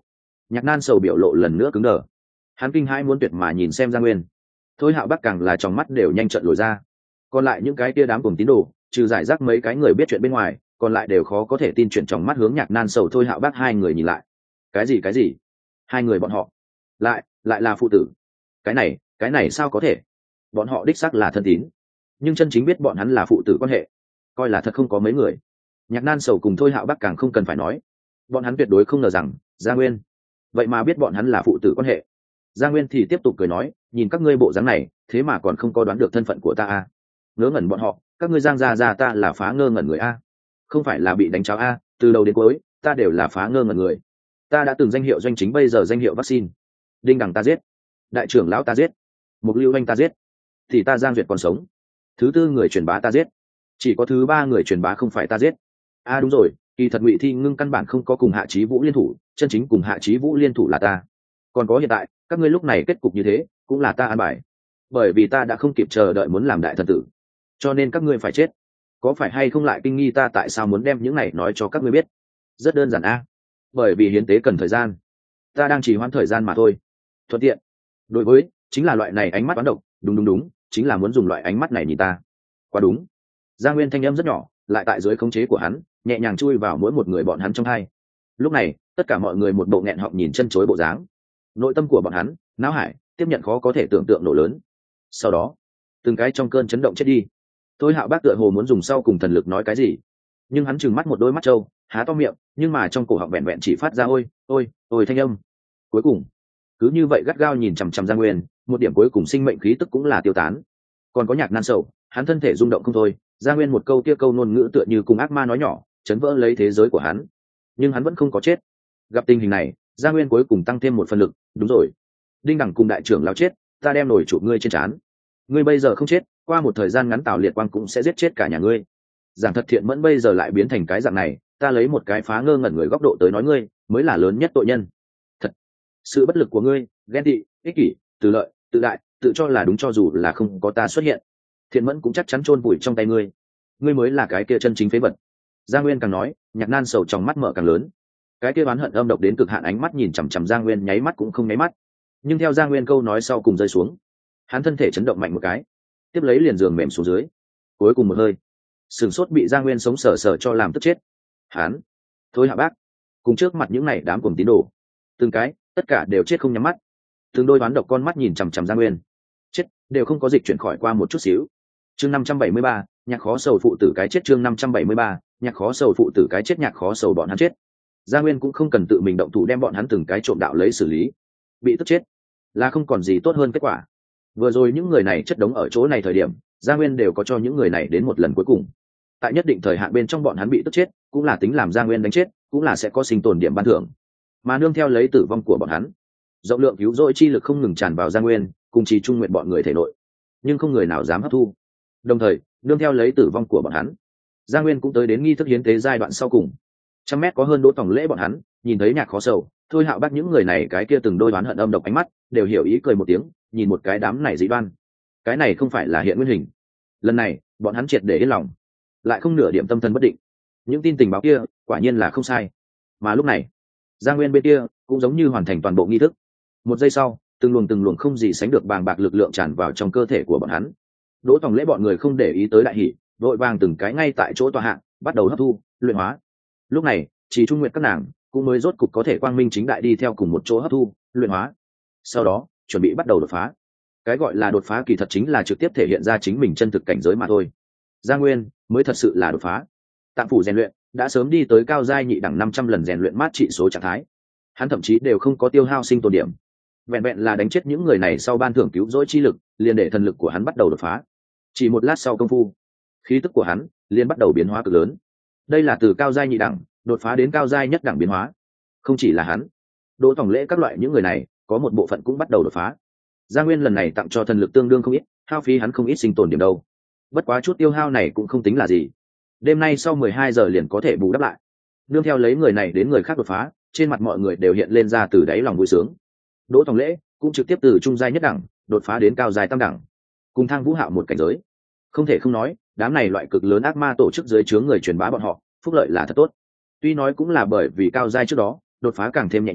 [SPEAKER 1] Nhạc Nan Sầu biểu lộ lần nữa cứng đờ, hắn kinh hãi muốn tuyệt mà nhìn xem Giang Nguyên. Thôi Hạo Bắc càng là trong mắt đều nhanh trợn lồi ra. Còn lại những cái kia đám cùng tín đồ, trừ giải rác mấy cái người biết chuyện bên ngoài, còn lại đều khó có thể tin chuyện, trong mắt hướng Nhạc Nan Sầu Thôi Hạo Bắc hai người nhìn lại. Cái gì cái gì? Hai người bọn họ lại lại là phụ tử? Cái này cái này sao có thể? Bọn họ đích xác là thân tín, nhưng chân chính biết bọn hắn là phụ tử quan hệ, coi là thật không có mấy người. Nhạc Nan Sầu cùng Thôi Hạo Bắc càng không cần phải nói, bọn hắn tuyệt đối không ngờ rằng Gia Nguyên vậy mà biết bọn hắn là phụ tử quan hệ. Gia Nguyên thì tiếp tục cười nói, nhìn các ngươi bộ dáng này, thế mà còn không có đoán được thân phận của ta à? Ngớ ngẩn bọn họ, các ngươi Giang gia gia ta là phá ngơ ngẩn người a, không phải là bị đánh cháo a, từ đầu đến cuối ta đều là phá ngơ ngẩn người. Ta đã từng danh hiệu doanh chính, bây giờ danh hiệu vaccine. Đinh Đằng ta giết, đại trưởng lão ta giết, Mục Lưu Anh ta giết, thì ta Giang Duyệt còn sống. Thứ tư người truyền bá ta giết, chỉ có thứ ba người truyền bá không phải ta giết. A à, đúng rồi, kỳ thật Ngụy Thi Ngưng căn bản không có cùng Hạ Chí Vũ liên thủ, chân chính cùng Hạ Chí Vũ liên thủ là ta. Còn có hiện tại các ngươi lúc này kết cục như thế, cũng là ta an bài, bởi vì ta đã không kịp chờ đợi muốn làm đại thần tử, cho nên các ngươi phải chết. Có phải hay không lại kinh nghi ta tại sao muốn đem những này nói cho các ngươi biết? Rất đơn giản a, bởi vì hiến tế cần thời gian, ta đang trì hoãn thời gian mà thôi. Thuận tiện, đối với chính là loại này ánh mắt toán độc, đúng đúng đúng, chính là muốn dùng loại ánh mắt này nhìn ta. Quá đúng. Gia Nguyên thanh âm rất nhỏ, lại tại dưới khống chế của hắn, nhẹ nhàng chui vào mỗi một người bọn hắn trong hai. Lúc này, tất cả mọi người một bộ nghẹn họng nhìn chân chối bộ dáng. Nội tâm của bọn hắn, não hải tiếp nhận khó có thể tưởng tượng nổ lớn. Sau đó, từng cái trong cơn chấn động chết đi. Thôi Hạo Bác tựa hồ muốn dùng sau cùng thần lực nói cái gì, nhưng hắn trừng mắt một đôi mắt trâu, há to miệng, nhưng mà trong cổ họng vẹn vẹn chỉ phát ra ôi ôi ôi thanh âm. Cuối cùng cứ như vậy gắt gao nhìn chằm chằm Giang Nguyên, một điểm cuối cùng sinh mệnh khí tức cũng là tiêu tán. Còn có Nhạc Nan Sầu, hắn thân thể rung động không thôi. Giang Nguyên một câu kia câu ngôn ngữ tựa như cùng ác ma nói nhỏ, chấn vỡ lấy thế giới của hắn, nhưng hắn vẫn không có chết. Gặp tình hình này, Giang Nguyên cuối cùng tăng thêm một phần lực. Đúng rồi, Đinh Đẳng cùng đại trưởng lão chết, ta đem nổi chụp ngươi trên trán. Ngươi bây giờ không chết, qua một thời gian ngắn Tào Liệt Quang cũng sẽ giết chết cả nhà ngươi. Giảng thật, Thiện Mẫn bây giờ lại biến thành cái dạng này, ta lấy một cái phá ngơ ngẩn người góc độ tới nói ngươi mới là lớn nhất tội nhân. Thật, sự bất lực của ngươi, ghen tị, ích kỷ, tự lợi, tự đại, tự cho là đúng, cho dù là không có ta xuất hiện, Thiện Mẫn cũng chắc chắn chôn vùi trong tay ngươi. Ngươi mới là cái kia chân chính phế vật. Giang Nguyên càng nói, Nhạc Nan Sầu trong mắt mở càng lớn. Cái kia oán hận âm độc đến cực hạn ánh mắt nhìn chằm chằm Giang Nguyên, nháy mắt cũng không nháy mắt. Nhưng theo Giang Nguyên câu nói sau cùng rơi xuống, hắn thân thể chấn động mạnh một cái, tiếp lấy liền giường mềm xuống dưới. Cuối cùng một hơi, sừng sốt bị Giang Nguyên sống sờ sờ cho làm tức chết. Hắn, Thôi Hạ Bác, cùng trước mặt những này đám cuồng tín đồ, từng cái, tất cả đều chết không nhắm mắt. Từng đôi đoán độc con mắt nhìn chằm chằm Giang Nguyên, chết đều không có dịch chuyển khỏi qua một chút xíu. Chương năm trăm bảy mươi ba, Nhạc Khó Sầu phụ tử cái chết. Chương năm trăm bảy mươi ba, Nhạc Khó Sầu phụ tử cái chết. Nhạc Khó Sầu bọn hắn chết, Giang Nguyên cũng không cần tự mình động thủ đem bọn hắn từng cái trộm đạo lấy xử lý, bị tức chết là không còn gì tốt hơn kết quả. Vừa rồi những người này chất đống ở chỗ này thời điểm, Giang Nguyên đều có cho những người này đến một lần cuối cùng. Tại nhất định thời hạn bên trong bọn hắn bị tức chết, cũng là tính làm Giang Nguyên đánh chết, cũng là sẽ có sinh tồn điểm ban thưởng. Mà nương theo lấy tử vong của bọn hắn, rộng lượng cứu rỗi chi lực không ngừng tràn vào Giang Nguyên, cùng trì trung nguyện bọn người thể nội, nhưng không người nào dám hấp thu. Đồng thời, nương theo lấy tử vong của bọn hắn, Giang Nguyên cũng tới đến nghi thức hiến tế giai đoạn sau cùng. Trăm mét có hơn Đỗ Tòng Lễ bọn hắn, nhìn thấy Nhạc Khó Sầu, Thôi Hạo Bác những người này cái kia từng đôi đoán hận âm độc ánh mắt, đều hiểu ý cười một tiếng, nhìn một cái đám này dị đoan. Cái này không phải là hiện nguyên hình. Lần này, bọn hắn triệt để yên lòng, lại không nửa điểm tâm thần bất định. Những tin tình báo kia, quả nhiên là không sai. Mà lúc này, Giang Nguyên bên kia cũng giống như hoàn thành toàn bộ nghi thức. Một giây sau, từng luồng từng luồng không gì sánh được bàng bạc lực lượng tràn vào trong cơ thể của bọn hắn. Đỗ Tòng Lễ bọn người không để ý tới đại hỷ, vội vàng từng cái ngay tại chỗ tọa hạng, bắt đầu hấp thu, luyện hóa. Lúc này, chỉ Trung Nguyệt các nàng cũng mới rốt cục có thể quang minh chính đại đi theo cùng một chỗ hấp thu, luyện hóa. Sau đó, chuẩn bị bắt đầu đột phá. Cái gọi là đột phá kỳ thật chính là trực tiếp thể hiện ra chính mình chân thực cảnh giới mà thôi. Giang Nguyên mới thật sự là đột phá. Tạng phủ rèn luyện đã sớm đi tới cao giai nhị đẳng năm trăm lần rèn luyện mát trị số trạng thái. Hắn thậm chí đều không có tiêu hao sinh tồn điểm, vẹn vẹn là đánh chết những người này sau ban thưởng cứu rỗi chi lực, liền để thần lực của hắn bắt đầu đột phá. Chỉ một lát sau công phu, khí tức của hắn liền bắt đầu biến hóa cực lớn. Đây là từ cao giai nhị đẳng đột phá đến cao giai nhất đẳng biến hóa. Không chỉ là hắn, Đỗ Tòng Lễ các loại những người này có một bộ phận cũng bắt đầu đột phá. Giang Nguyên lần này tặng cho thần lực tương đương không ít, hao phí hắn không ít sinh tồn điểm đâu. Bất quá chút tiêu hao này cũng không tính là gì. Đêm nay sau mười hai giờ liền có thể bù đắp lại. Nương theo lấy người này đến người khác đột phá, trên mặt mọi người đều hiện lên ra từ đáy lòng vui sướng. Đỗ Tòng Lễ cũng trực tiếp từ trung giai nhất đẳng đột phá đến cao giai tam đẳng, cùng Thang Vũ Hạo một cảnh giới. Không thể không nói, đám này loại cực lớn ác ma tổ chức dưới trướng người truyền bá bọn họ, phúc lợi là thật tốt. Tuy nói cũng là bởi vì cao giai trước đó đột phá càng thêm nhẹ nhõm,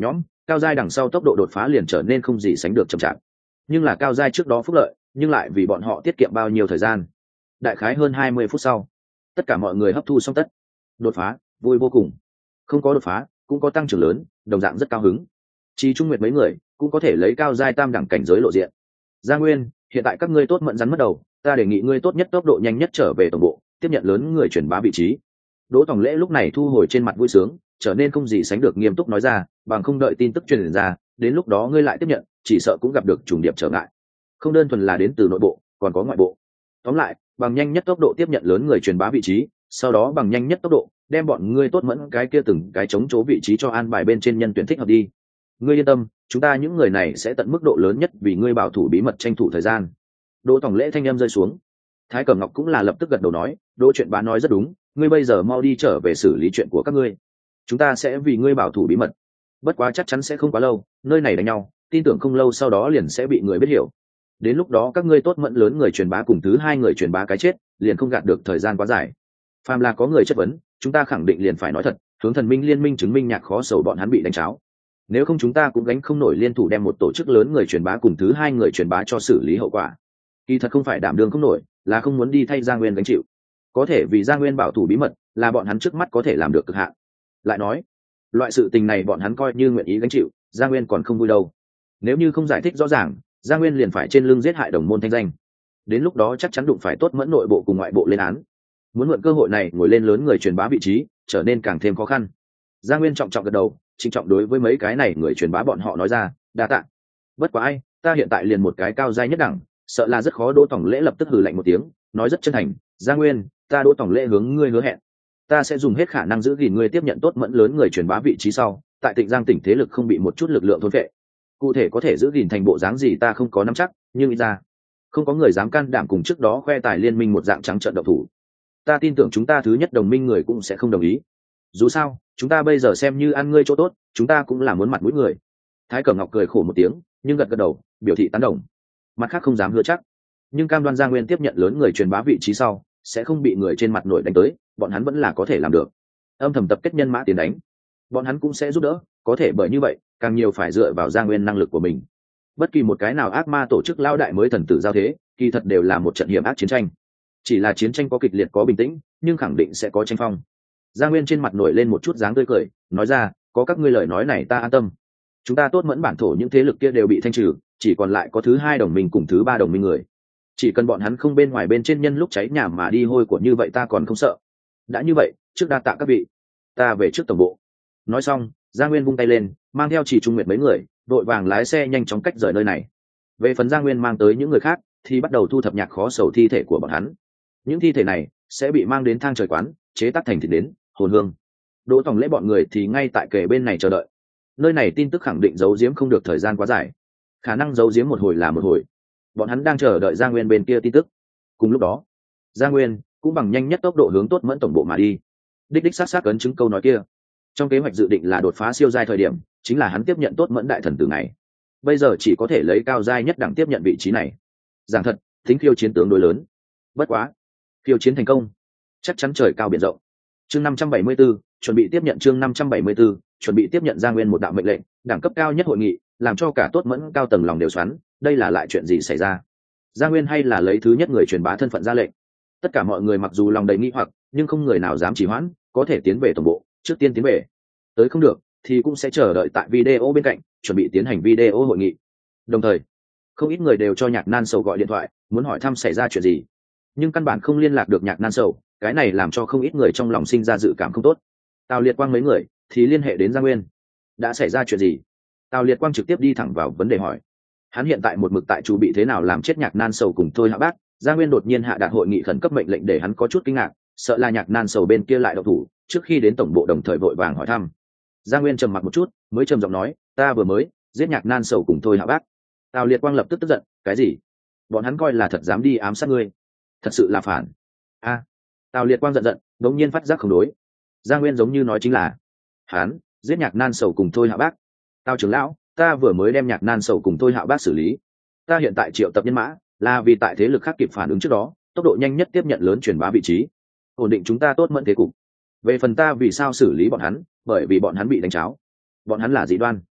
[SPEAKER 1] cao giai đằng sau tốc độ đột phá liền trở nên không gì sánh được chậm chạp, nhưng là cao giai trước đó phúc lợi nhưng lại vì bọn họ tiết kiệm bao nhiêu thời gian. Đại khái hơn hai mươi phút sau, tất cả mọi người hấp thu xong tất đột phá, vui vô cùng. Không có đột phá cũng có tăng trưởng lớn, đồng dạng rất cao hứng. Chi Trung Nguyệt mấy người cũng có thể lấy cao giai tam đẳng cảnh giới lộ diện. Gia Nguyên, hiện tại các ngươi tốt mẫn rắn mất đầu, ta đề nghị ngươi tốt nhất tốc độ nhanh nhất trở về tổng bộ, tiếp nhận lớn người truyền bá vị trí. Đỗ Tòng Lễ lúc này thu hồi trên mặt vui sướng, trở nên không gì sánh được nghiêm túc nói ra, bằng không đợi tin tức truyền ra, đến lúc đó ngươi lại tiếp nhận, chỉ sợ cũng gặp được trùng điệp trở ngại. Không đơn thuần là đến từ nội bộ, còn có ngoại bộ. Tóm lại, bằng nhanh nhất tốc độ tiếp nhận lớn người truyền bá vị trí, sau đó bằng nhanh nhất tốc độ đem bọn ngươi tốt mẫn cái kia từng cái chống chỗ vị trí cho an bài bên trên nhân tuyển thích hợp đi. Ngươi yên tâm, chúng ta những người này sẽ tận mức độ lớn nhất vì ngươi bảo thủ bí mật, tranh thủ thời gian. Đỗ Tòng Lễ thanh âm rơi xuống. Thái Cẩm Ngọc cũng là lập tức gật đầu nói, Đỗ chuyện bá nói rất đúng, ngươi bây giờ mau đi trở về xử lý chuyện của các ngươi, chúng ta sẽ vì ngươi bảo thủ bí mật. Bất quá chắc chắn sẽ không quá lâu, nơi này đánh nhau, tin tưởng không lâu sau đó liền sẽ bị người biết hiểu. Đến lúc đó các ngươi tốt mẫn lớn người truyền bá cùng thứ hai người truyền bá cái chết, liền không gạt được thời gian quá dài. Phàm là có người chất vấn, chúng ta khẳng định liền phải nói thật, hướng Thần Minh Liên minh chứng minh Nhạc Khó Sầu bọn hắn bị đánh cháo. Nếu không chúng ta cũng gánh không nổi liên thủ đem một tổ chức lớn người truyền bá cùng thứ hai người truyền bá cho xử lý hậu quả. Kỳ thật không phải đảm đương không nổi, là không muốn đi thay Gia Nguyên gánh chịu. Có thể vì Gia Nguyên bảo thủ bí mật, là bọn hắn trước mắt có thể làm được cực hạn. Lại nói, loại sự tình này bọn hắn coi như nguyện ý gánh chịu, Gia Nguyên còn không vui đâu. Nếu như không giải thích rõ ràng, Gia Nguyên liền phải trên lưng giết hại đồng môn thanh danh. Đến lúc đó chắc chắn đụng phải tốt mẫn nội bộ cùng ngoại bộ lên án. Muốn mượn cơ hội này ngồi lên lớn người truyền bá vị trí, trở nên càng thêm khó khăn. Gia Nguyên trọng trọng gật đầu, trịnh trọng đối với mấy cái này người truyền bá bọn họ nói ra, đa tạ. Bất quá ai, ta hiện tại liền một cái cao giai nhất đẳng, sợ là rất khó. Đỗ Tòng Lễ lập tức hừ lạnh một tiếng, nói rất chân thành, Gia Nguyên, ta Đỗ Tòng Lễ hướng ngươi hứa hẹn, ta sẽ dùng hết khả năng giữ gìn ngươi tiếp nhận tốt mẫn lớn người truyền bá vị trí sau, tại Tịnh Giang tỉnh thế lực không bị một chút lực lượng thôn phệ. Cụ thể có thể giữ gìn thành bộ dáng gì ta không có nắm chắc, nhưng ít ra không có người dám can đảm cùng trước đó khoe tài liên minh một dạng trắng trợn độc thủ. Ta tin tưởng chúng ta thứ nhất đồng minh người cũng sẽ không đồng ý. Dù sao, chúng ta bây giờ xem như ăn ngươi chỗ tốt, chúng ta cũng là muốn mặt mũi người. Thái Cẩm Ngọc cười khổ một tiếng, nhưng gật gật đầu, biểu thị tán đồng. Mặt khác không dám hứa chắc, nhưng cam đoan Gia Nguyên tiếp nhận lớn người truyền bá vị trí sau, sẽ không bị người trên mặt nổi đánh tới, bọn hắn vẫn là có thể làm được. Âm thầm tập kết nhân mã tiền đánh, bọn hắn cũng sẽ giúp đỡ, có thể bởi như vậy, càng nhiều phải dựa vào Gia Nguyên năng lực của mình. Bất kỳ một cái nào ác ma tổ chức lao đại mới thần tử giao thế, kỳ thật đều là một trận hiểm ác chiến tranh. Chỉ là chiến tranh có kịch liệt có bình tĩnh, nhưng khẳng định sẽ có tranh phong. Gia Nguyên trên mặt nổi lên một chút dáng tươi cười, nói ra, có các ngươi lời nói này ta an tâm. Chúng ta tốt mẫn bản thổ những thế lực kia đều bị thanh trừ, chỉ còn lại có thứ hai đồng minh cùng thứ ba đồng minh người. Chỉ cần bọn hắn không bên ngoài bên trên nhân lúc cháy nhà mà đi hôi của như vậy ta còn không sợ. Đã như vậy, trước đa tạ các vị, ta về trước tổng bộ. Nói xong, Gia Nguyên vung tay lên, mang theo Chỉ Trung Nguyệt mấy người, đội vàng lái xe nhanh chóng cách rời nơi này. Về phần Gia Nguyên mang tới những người khác, thì bắt đầu thu thập Nhạc Khó Sầu thi thể của bọn hắn. Những thi thể này sẽ bị mang đến thang trời quán, chế tác thành thịt đến hồn hương. Đỗ Tòng Lễ bọn người thì ngay tại kề bên này chờ đợi. Nơi này tin tức khẳng định giấu giếm không được thời gian quá dài, khả năng giấu giếm một hồi là một hồi. Bọn hắn đang chờ đợi Gia Nguyên bên kia tin tức. Cùng lúc đó, Gia Nguyên cũng bằng nhanh nhất tốc độ hướng tốt mẫn tổng bộ mà đi. Đích đích sát sát ấn chứng câu nói kia. Trong kế hoạch dự định là đột phá siêu giai thời điểm, chính là hắn tiếp nhận tốt mẫn đại thần tử này. Bây giờ chỉ có thể lấy cao giai nhất đẳng tiếp nhận vị trí này. Giảng thật, tính khiêu chiến tướng đối lớn. Bất quá, khiêu chiến thành công, chắc chắn trời cao biển rộng. Chương năm trăm bảy mươi 74, chuẩn bị tiếp nhận chương năm trăm bảy mươi 74, chuẩn bị tiếp nhận Gia Nguyên một đạo mệnh lệnh, đẳng cấp cao nhất hội nghị, làm cho cả tốt mẫn cao tầng lòng đều xoắn, đây là lại chuyện gì xảy ra? Gia Nguyên hay là lấy thứ nhất người truyền bá thân phận ra lệnh? Tất cả mọi người mặc dù lòng đầy nghi hoặc, nhưng không người nào dám trì hoãn, có thể tiến về tổng bộ, trước tiên tiến về. Tới không được thì cũng sẽ chờ đợi tại video bên cạnh, chuẩn bị tiến hành video hội nghị. Đồng thời, không ít người đều cho Nhạc Nan Sầu gọi điện thoại, muốn hỏi thăm xảy ra chuyện gì. Nhưng căn bản không liên lạc được Nhạc Nan Sầu, cái này làm cho không ít người trong lòng sinh ra dự cảm không tốt. Tào Liệt Quang mấy người thì liên hệ đến Gia Nguyên. Đã xảy ra chuyện gì? Tào Liệt Quang trực tiếp đi thẳng vào vấn đề hỏi. Hắn hiện tại một mực tại chủ bị thế nào làm chết Nhạc Nan Sầu cùng Thôi Hạ Bác. Gia Nguyên đột nhiên hạ đạt hội nghị khẩn cấp mệnh lệnh để hắn có chút kinh ngạc, sợ là Nhạc Nan Sầu bên kia lại động thủ, trước khi đến tổng bộ đồng thời vội vàng hỏi thăm. Gia Nguyên trầm mặc một chút, mới trầm giọng nói, ta vừa mới giết Nhạc Nan Sầu cùng Thôi Hạ Bác. Tào Liệt Quang lập tức tức giận, cái gì? Bọn hắn coi là thật dám đi ám sát ngươi, thật sự là phản. A. À, Tào Liệt Quang giận giận, đột nhiên phát giác không đối. Gia Nguyên giống như nói chính là hắn giết Nhạc Nan Sầu cùng Thôi Hạ Bác. Tào trưởng lão, ta vừa mới đem Nhạc Nan Sầu cùng Thôi Hạ Bác xử lý. Ta hiện tại triệu tập nhân mã, là vì tại thế lực khác kịp phản ứng trước đó, tốc độ nhanh nhất tiếp nhận lớn truyền bá vị trí, ổn định chúng ta tốt mẫn thế cục. Về phần ta vì sao xử lý bọn hắn, bởi vì bọn hắn bị đánh cháo. Bọn hắn là dị đoan.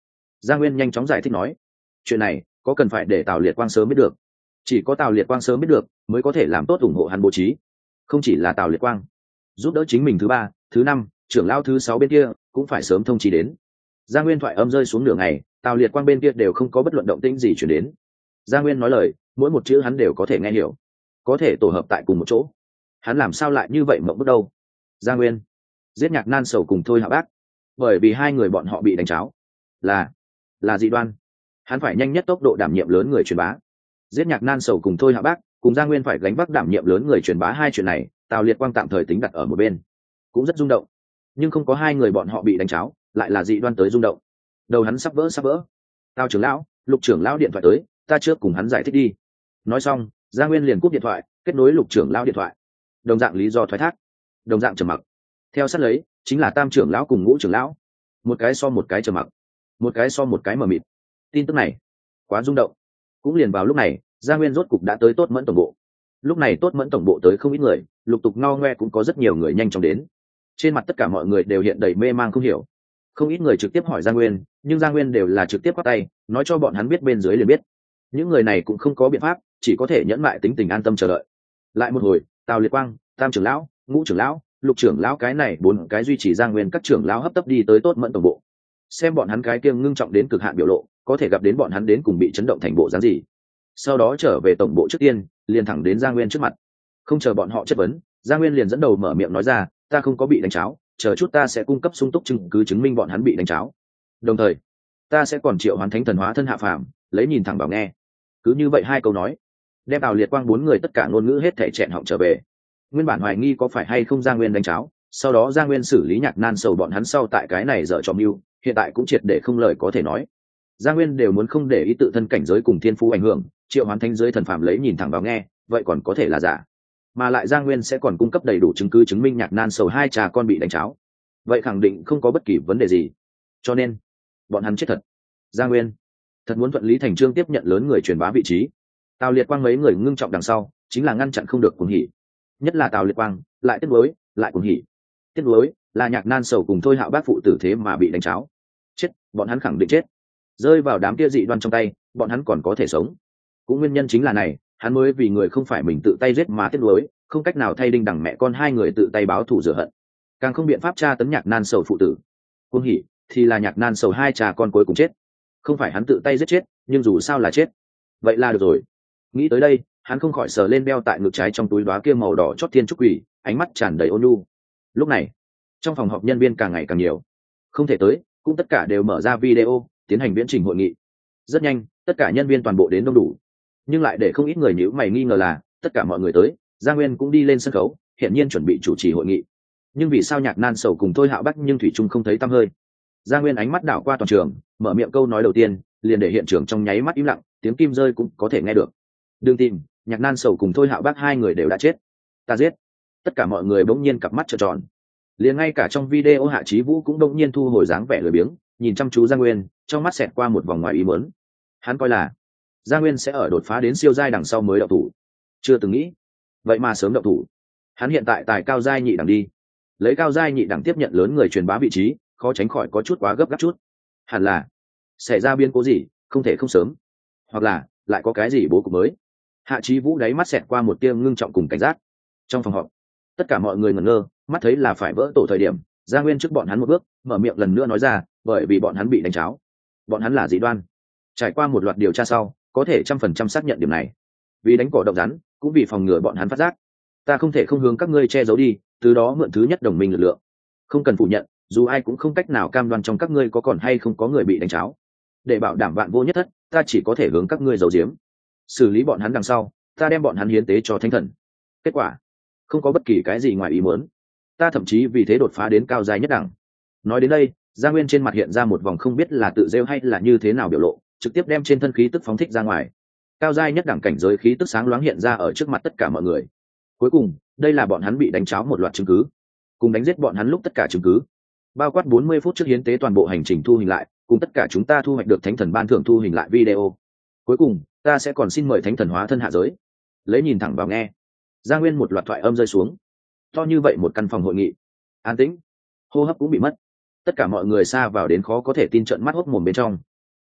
[SPEAKER 1] Gia Nguyên nhanh chóng giải thích nói, chuyện này có cần phải để Tào Liệt Quang sớm biết được, chỉ có Tào Liệt Quang sớm biết được mới có thể làm tốt ủng hộ hắn bố trí. Không chỉ là Tào Liệt Quang, giúp đỡ chính mình thứ ba thứ năm trưởng lão thứ sáu bên kia cũng phải sớm thông chi đến. Gia Nguyên thoại âm rơi xuống nửa ngày, Tào Liệt Quang bên kia đều không có bất luận động tĩnh gì chuyển đến. Gia Nguyên nói lời, mỗi một chữ hắn đều có thể nghe hiểu, có thể tổ hợp tại cùng một chỗ. Hắn làm sao lại như vậy mộng bước đâu? Gia Nguyên giết Nhạc Nan Sầu cùng Thôi Hạ Bác, bởi vì hai người bọn họ bị đánh cháo, là là dị đoan. Hắn phải nhanh nhất tốc độ đảm nhiệm lớn người truyền bá. Giết Nhạc Nan Sầu cùng Thôi Hạ Bác, cùng Gia Nguyên phải gánh vác đảm nhiệm lớn người truyền bá hai chuyện này, Tào Liệt Quang tạm thời tính đặt ở một bên, cũng rất rung động. Nhưng không có hai người bọn họ bị đánh cháo, lại là dị đoan tới rung động. Đầu hắn sắp vỡ sắp vỡ. Tào trưởng lão, Lục trưởng lão điện thoại tới, ta trước cùng hắn giải thích đi. Nói xong, Gia Nguyên liền cúp điện thoại, kết nối Lục trưởng lão điện thoại. Đồng dạng lý do thoái thác, đồng dạng trầm mặc. Theo sát lấy chính là Tam trưởng lão cùng Ngũ trưởng lão, một cái so một cái trầm mặc, một cái so một cái mờ mịt. Tin tức này quá rung động. Cũng liền vào lúc này, Gia Nguyên rốt cục đã tới Tốt Mẫn tổng bộ. Lúc này Tốt Mẫn tổng bộ tới không ít người, lục tục ngao ngoe cũng có rất nhiều người nhanh chóng đến. Trên mặt tất cả mọi người đều hiện đầy mê mang không hiểu. Không ít người trực tiếp hỏi Gia Nguyên, nhưng Gia Nguyên đều là trực tiếp bắt tay, nói cho bọn hắn biết bên dưới liền biết. Những người này cũng không có biện pháp, chỉ có thể nhẫn mại tính tình an tâm chờ đợi. Lại một hồi, Tào Liệt Quang, Tam trưởng lão, Ngũ trưởng lão, Lục trưởng lão cái này bốn cái duy trì Gia Nguyên các trưởng lão hấp tấp đi tới Tốt Mẫn tổng bộ. Xem bọn hắn cái kiêng ngưng trọng đến cực hạn biểu lộ, có thể gặp đến bọn hắn đến cùng bị chấn động thành bộ dáng gì. Sau đó trở về tổng bộ trước tiên, liền thẳng đến Gia Nguyên trước mặt. Không chờ bọn họ chất vấn, Gia Nguyên liền dẫn đầu mở miệng nói ra, ta không có bị đánh cháo, chờ chút ta sẽ cung cấp sung túc chứng cứ chứng minh bọn hắn bị đánh cháo. Đồng thời, ta sẽ còn triệu hoán thánh thần hóa thân hạ phàm, lấy nhìn thẳng vào nghe. Cứ như vậy hai câu nói, đem Tào Liệt Quang bốn người tất cả ngôn ngữ hết thảy chẹn họng trở về. Nguyên bản hoài nghi có phải hay không Gia Nguyên đánh cháo, sau đó Gia Nguyên xử lý Nhạc Nan Sầu bọn hắn sau tại cái này dở trò mưu, hiện tại cũng triệt để không lời có thể nói. Gia Nguyên đều muốn không để ý tự thân cảnh giới cùng thiên phú ảnh hưởng, triệu hoán thánh giới thần phàm lấy nhìn thẳng vào nghe, vậy còn có thể là giả. Mà lại Gia Nguyên sẽ còn cung cấp đầy đủ chứng cứ chứng minh Nhạc Nan Sầu hai cha con bị đánh cháo, vậy khẳng định không có bất kỳ vấn đề gì. Cho nên bọn hắn chết thật. Gia Nguyên thật muốn thuận lý thành chương tiếp nhận lớn người truyền bá vị trí. Tào Liệt Quang mấy người ngưng trọng đằng sau, chính là ngăn chặn không được cuồng hỉ. Nhất là Tào Liệt Quang, lại tiếc nuối, lại cuồng hỉ. Tiếc nuối là Nhạc Nan Sầu cùng Thôi Hạo Bác phụ tử thế mà bị đánh cháo. Chết, bọn hắn khẳng định chết. Rơi vào đám kia dị đoan trong tay, bọn hắn còn có thể sống. Cũng nguyên nhân chính là này, hắn mới vì người không phải mình tự tay giết mà tiếc nuối, không cách nào thay đinh đẳng mẹ con hai người tự tay báo thù rửa hận, càng không biện pháp tra tấn Nhạc Nan Sầu phụ tử. Cuồng hỉ thì là Nhạc Nan Sầu hai cha con cuối cùng chết, không phải hắn tự tay giết chết, nhưng dù sao là chết, vậy là được rồi. Nghĩ tới đây, hắn không khỏi sờ lên đeo tại ngực trái trong túi đóa kia màu đỏ chót thiên trúc quỷ, ánh mắt tràn đầy ôn nhu. Lúc này, trong phòng họp nhân viên càng ngày càng nhiều, không thể tới cũng tất cả đều mở ra video tiến hành viễn trình hội nghị. Rất nhanh, tất cả nhân viên toàn bộ đến đông đủ, nhưng lại để không ít người nhíu mày nghi ngờ là tất cả mọi người tới, Gia Nguyên cũng đi lên sân khấu, hiện nhiên chuẩn bị chủ trì hội nghị. Nhưng vì sao Nhạc Nan Sầu cùng Thôi Hạo Bắc nhưng thủy chung không thấy tăm hơi? Gia Nguyên ánh mắt đảo qua toàn trường, mở miệng câu nói đầu tiên, liền để hiện trường trong nháy mắt im lặng, tiếng kim rơi cũng có thể nghe được. Đừng tìm, Nhạc Nan Sầu cùng Thôi Hạo Bắc hai người đều đã chết. Ta giết. Tất cả mọi người bỗng nhiên cặp mắt trợn tròn. Liền ngay cả trong video Hạ Chí Vũ cũng bỗng nhiên thu hồi dáng vẻ lười biếng, nhìn chăm chú Gia Nguyên, trong mắt xẹt qua một vòng ngoài ý muốn. Hắn coi là Gia Nguyên sẽ ở đột phá đến siêu giai đằng sau mới động thủ, chưa từng nghĩ vậy mà sớm động thủ. Hắn hiện tại tài cao giai nhị đẳng đi, lấy cao giai nhị đẳng tiếp nhận lớn người truyền bá vị trí, khó tránh khỏi có chút quá gấp gáp chút. Hẳn là xảy ra biến cố gì, không thể không sớm, hoặc là lại có cái gì bố cục mới. Hạ Chí Vũ đáy mắt xẹt qua một tia ngưng trọng cùng cảnh giác. Trong phòng họp, tất cả mọi người ngẩn ngơ, mắt thấy là phải vỡ tổ thời điểm, Gia Nguyên trước bọn hắn một bước, mở miệng lần nữa nói ra, bởi vì bọn hắn bị đánh cháo, bọn hắn là dị đoan. Trải qua một loạt điều tra sau, có thể trăm phần trăm xác nhận điểm này. Vì đánh cỏ động rắn, cũng vì phòng ngừa bọn hắn phát giác, ta không thể không hướng các ngươi che giấu đi, từ đó mượn thứ nhất đồng minh lực lượng. Không cần phủ nhận, dù ai cũng không cách nào cam đoan trong các ngươi có còn hay không có người bị đánh cháo. Để bảo đảm vạn vô nhất thất, ta chỉ có thể hướng các ngươi giấu giếm, xử lý bọn hắn đằng sau, ta đem bọn hắn hiến tế cho thánh thần. Kết quả không có bất kỳ cái gì ngoài ý muốn, ta thậm chí vì thế đột phá đến cao giai nhất đẳng. Nói đến đây, Gia Nguyên trên mặt hiện ra một vòng không biết là tự rêu hay là như thế nào biểu lộ, trực tiếp đem trên thân khí tức phóng thích ra ngoài. Cao giai nhất đẳng cảnh giới khí tức sáng loáng hiện ra ở trước mặt tất cả mọi người. Cuối cùng, đây là bọn hắn bị đánh cháo một loạt chứng cứ, cùng đánh giết bọn hắn lúc tất cả chứng cứ, bao quát bốn mươi phút trước hiến tế toàn bộ hành trình thu hình lại, cùng tất cả chúng ta thu hoạch được thánh thần ban thưởng thu hình lại video. Cuối cùng, ta sẽ còn xin mời thánh thần hóa thân hạ giới, lấy nhìn thẳng vào nghe. Gia Nguyên một loạt thoại âm rơi xuống. To như vậy một căn phòng hội nghị, an tĩnh, hô hấp cũng bị mất. Tất cả mọi người xa vào đến khó có thể tin trợn mắt hốt mồm bên trong.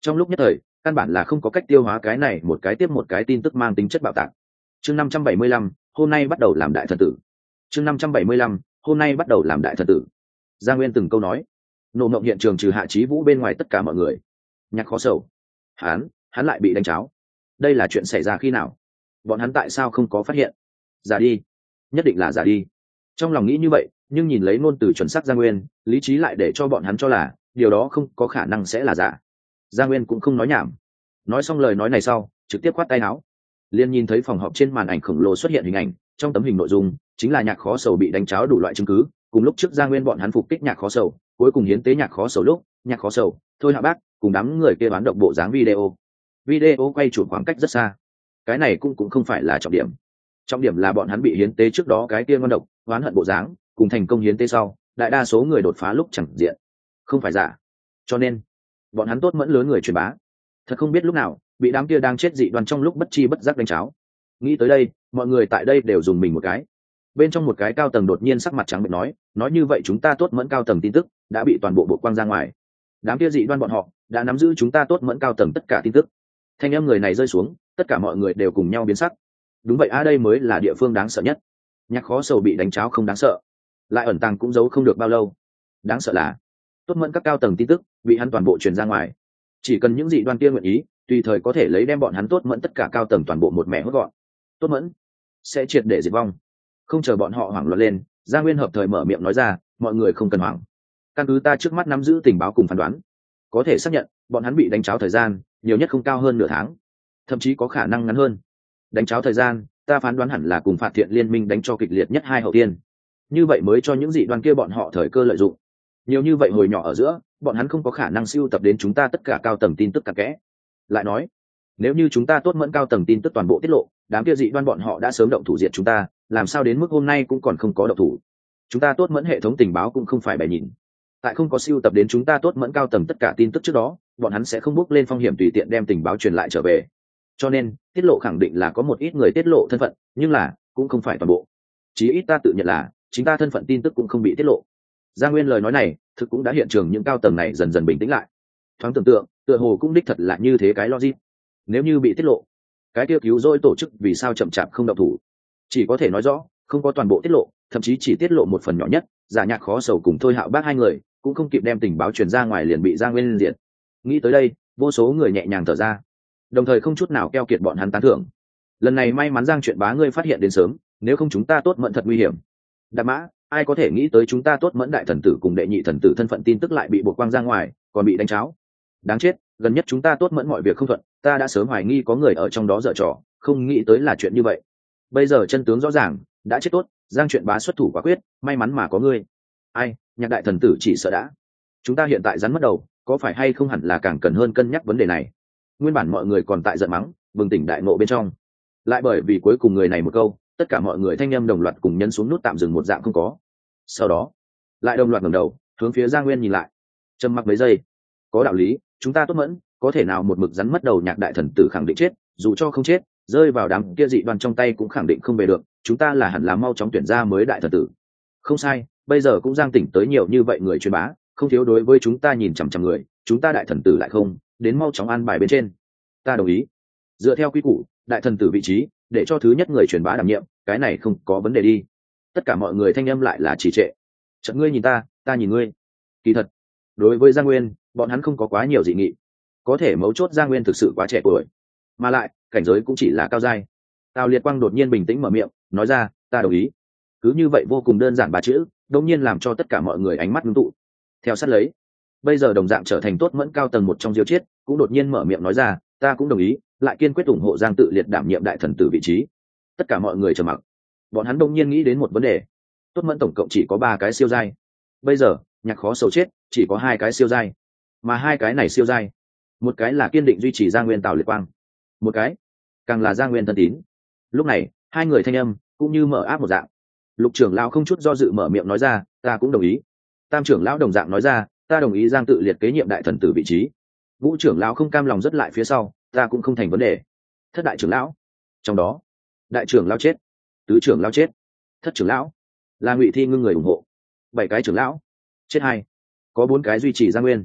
[SPEAKER 1] trong lúc nhất thời căn bản là không có cách tiêu hóa cái này một cái tiếp một cái tin tức mang tính chất bạo tạc. Chương năm trăm bảy mươi lăm, hôm nay bắt đầu làm đại thần tử. Chương năm trăm bảy mươi lăm, hôm nay bắt đầu làm đại thần tử. Giang Nguyên từng câu nói, nổ mộng hiện trường trừ Hạ Chí Vũ bên ngoài tất cả mọi người. Nhạc Khó Sầu, hắn, hắn lại bị đánh cháo. Đây là chuyện xảy ra khi nào? Bọn hắn tại sao không có phát hiện? Giả đi, nhất định là giả đi. Trong lòng nghĩ như vậy, nhưng nhìn lấy ngôn từ chuẩn xác Giang Nguyên, lý trí lại để cho bọn hắn cho là điều đó không có khả năng sẽ là giả. Giang Nguyên cũng không nói nhảm, nói xong lời nói này sau trực tiếp khoát tay áo. Liên nhìn thấy phòng họp trên màn ảnh khổng lồ xuất hiện hình ảnh, trong tấm hình nội dung chính là Nhạc Khó Sầu bị đánh cháo đủ loại chứng cứ, cùng lúc trước Giang Nguyên bọn hắn phục kích Nhạc Khó Sầu, cuối cùng hiến tế Nhạc Khó Sầu lúc Nhạc Khó Sầu, Thôi Hạ Bác cùng đám người kia bán độc bộ dáng video. Video quay chụp khoảng cách rất xa, cái này cũng cũng không phải là trọng điểm. Trọng điểm là bọn hắn bị hiến tế trước đó cái kia ngon độc, oán hận bộ dáng, cùng thành công hiến tế sau, đại đa số người đột phá lúc chẳng diện, không phải giả. Cho nên, bọn hắn tốt mẫn lớn người truyền bá. Thật không biết lúc nào, bị đám kia đang chết dị đoan trong lúc bất chi bất giác đánh cháo. Nghĩ tới đây, mọi người tại đây đều dùng mình một cái. Bên trong một cái cao tầng đột nhiên sắc mặt trắng bệch nói, nói như vậy chúng ta tốt mẫn cao tầng tin tức đã bị toàn bộ bộ quang ra ngoài. Đám kia dị đoan bọn họ đã nắm giữ chúng ta tốt mẫn cao tầng tất cả tin tức. Thanh âm người này rơi xuống, tất cả mọi người đều cùng nhau biến sắc. Đúng vậy, a đây mới là địa phương đáng sợ nhất. Nhạc Khó Sầu bị đánh cháo không đáng sợ, lại ẩn tàng cũng giấu không được bao lâu. Đáng sợ là tốt mẫn các cao tầng tin tức bị hắn toàn bộ truyền ra ngoài. Chỉ cần những dị đoan kia nguyện ý, tùy thời có thể lấy đem bọn hắn tốt mẫn tất cả cao tầng toàn bộ một mẻ hốt gọn. Tốt mẫn sẽ triệt để diệt vong. Không chờ bọn họ hoảng loạn lên, Gia Nguyên hợp thời mở miệng nói ra, mọi người không cần hoảng. Căn cứ ta trước mắt nắm giữ tình báo cùng phán đoán, có thể xác nhận bọn hắn bị đánh cháo thời gian nhiều nhất không cao hơn nửa tháng, thậm chí có khả năng ngắn hơn. Đánh cháo thời gian, ta phán đoán hẳn là cùng Phạt Thiện liên minh đánh cho kịch liệt nhất hai hậu tiên. Như vậy mới cho những dị đoan kia bọn họ thời cơ lợi dụng. Nhiều như vậy hồi nhỏ ở giữa, bọn hắn không có khả năng siêu tập đến chúng ta tất cả cao tầng tin tức cặn kẽ. Lại nói, nếu như chúng ta tốt mẫn cao tầng tin tức toàn bộ tiết lộ, đám kia dị đoan bọn họ đã sớm động thủ diệt chúng ta, làm sao đến mức hôm nay cũng còn không có động thủ. Chúng ta tốt mẫn hệ thống tình báo cũng không phải bày nhìn. Tại không có siêu tập đến chúng ta tốt mẫn cao tầng tất cả tin tức trước đó, bọn hắn sẽ không bước lên phong hiểm tùy tiện đem tình báo truyền lại trở về. Cho nên, tiết lộ khẳng định là có một ít người tiết lộ thân phận, nhưng là cũng không phải toàn bộ. Chí ít ta tự nhận là chính ta thân phận tin tức cũng không bị tiết lộ. Giang Nguyên lời nói này, thực cũng đã hiện trường những cao tầng này dần dần bình tĩnh lại. Thoáng tưởng tượng, tựa hồ cũng đích thật là như thế cái logic. Nếu như bị tiết lộ, cái tiêu cứu rỗi tổ chức vì sao chậm chạp không động thủ? Chỉ có thể nói rõ, không có toàn bộ tiết lộ, thậm chí chỉ tiết lộ một phần nhỏ nhất, giả Nhạc Khó Sầu cùng Thôi Hạo Bác hai người, cũng không kịp đem tình báo truyền ra ngoài liền bị Giang Nguyên diệt. Nghĩ tới đây, vô số người nhẹ nhàng thở ra, đồng thời không chút nào keo kiệt bọn hắn tán thưởng. Lần này may mắn Giang chuyện bá ngươi phát hiện đến sớm, nếu không chúng ta tốt mẫn thật nguy hiểm. Đạp mã, ai có thể nghĩ tới chúng ta tốt mẫn đại thần tử cùng đệ nhị thần tử thân phận tin tức lại bị buộc quang ra ngoài, còn bị đánh cháo. Đáng chết, gần nhất chúng ta tốt mẫn mọi việc không thuận, ta đã sớm hoài nghi có người ở trong đó dở trò, không nghĩ tới là chuyện như vậy. Bây giờ chân tướng rõ ràng, đã chết tốt, Giang chuyện bá xuất thủ quả quyết, may mắn mà có ngươi. Ai, Nhạc đại thần tử chỉ sợ đã. Chúng ta hiện tại rắn mất đầu, có phải hay không hẳn là càng cần hơn cân nhắc vấn đề này. Nguyên bản mọi người còn tại giận mắng, bừng tỉnh đại ngộ bên trong. Lại bởi vì cuối cùng người này một câu, tất cả mọi người thanh âm đồng loạt cùng nhấn xuống nút tạm dừng một dạng không có. Sau đó, lại đồng loạt ngẩng đầu, hướng phía Giang Nguyên nhìn lại. Trầm mặc mấy giây, có đạo lý, chúng ta tốt mẫn, có thể nào một mực rắn mất đầu Nhạc đại thần tử khẳng định chết, dù cho không chết, rơi vào đám kia dị đoan trong tay cũng khẳng định không về được, chúng ta là hẳn là mau chóng tuyển ra mới đại thần tử. Không sai, bây giờ cũng Giang tỉnh tới nhiều như vậy người truyền bá, không thiếu đối với chúng ta nhìn chằm chằm người, chúng ta đại thần tử lại không, đến mau chóng an bài bên trên. Ta đồng ý. Dựa theo quy củ, đại thần tử vị trí, để cho thứ nhất người truyền bá đảm nhiệm, cái này không có vấn đề đi. Tất cả mọi người thanh âm lại là trì trệ. Chợt ngươi nhìn ta, ta nhìn ngươi. Kỳ thật, đối với Giang Nguyên, bọn hắn không có quá nhiều dị nghị. Có thể mấu chốt Giang Nguyên thực sự quá trẻ tuổi, mà lại cảnh giới cũng chỉ là cao giai. Tào Liệt Quang đột nhiên bình tĩnh mở miệng, nói ra, ta đồng ý. Cứ như vậy vô cùng đơn giản ba chữ, đột nhiên làm cho tất cả mọi người ánh mắt ngưng tụ. Theo sát lấy, bây giờ đồng dạng trở thành tốt mẫn cao tầng một trong Diêu Chiết, cũng đột nhiên mở miệng nói ra, ta cũng đồng ý, lại kiên quyết ủng hộ Giang Tự Liệt đảm nhiệm đại thần tử vị trí. Tất cả mọi người trầm mặc. Bọn hắn đột nhiên nghĩ đến một vấn đề. Tốt mẫn tổng cộng chỉ có ba cái siêu giai. Bây giờ, Nhạc Khó Sầu chết, chỉ có hai cái siêu giai. Mà hai cái này siêu giai, một cái là kiên định duy trì Giang Nguyên Tào Liệt Quang, một cái càng là Giang Nguyên thân tín. Lúc này, hai người thanh âm cũng như mở áp một dạng. Lục trưởng lão không chút do dự mở miệng nói ra, ta cũng đồng ý. Tam trưởng lão đồng dạng nói ra, ta đồng ý Giang Tự Liệt kế nhiệm đại thần tử vị trí. Ngũ trưởng lão không cam lòng rất lại phía sau, ta cũng không thành vấn đề. Thất đại trưởng lão, trong đó, đại trưởng lão chết, tứ trưởng lão chết, thất trưởng lão là Ngụy Thi Ngưng người ủng hộ. Bảy cái trưởng lão chết hai, có bốn cái duy trì Giang Nguyên.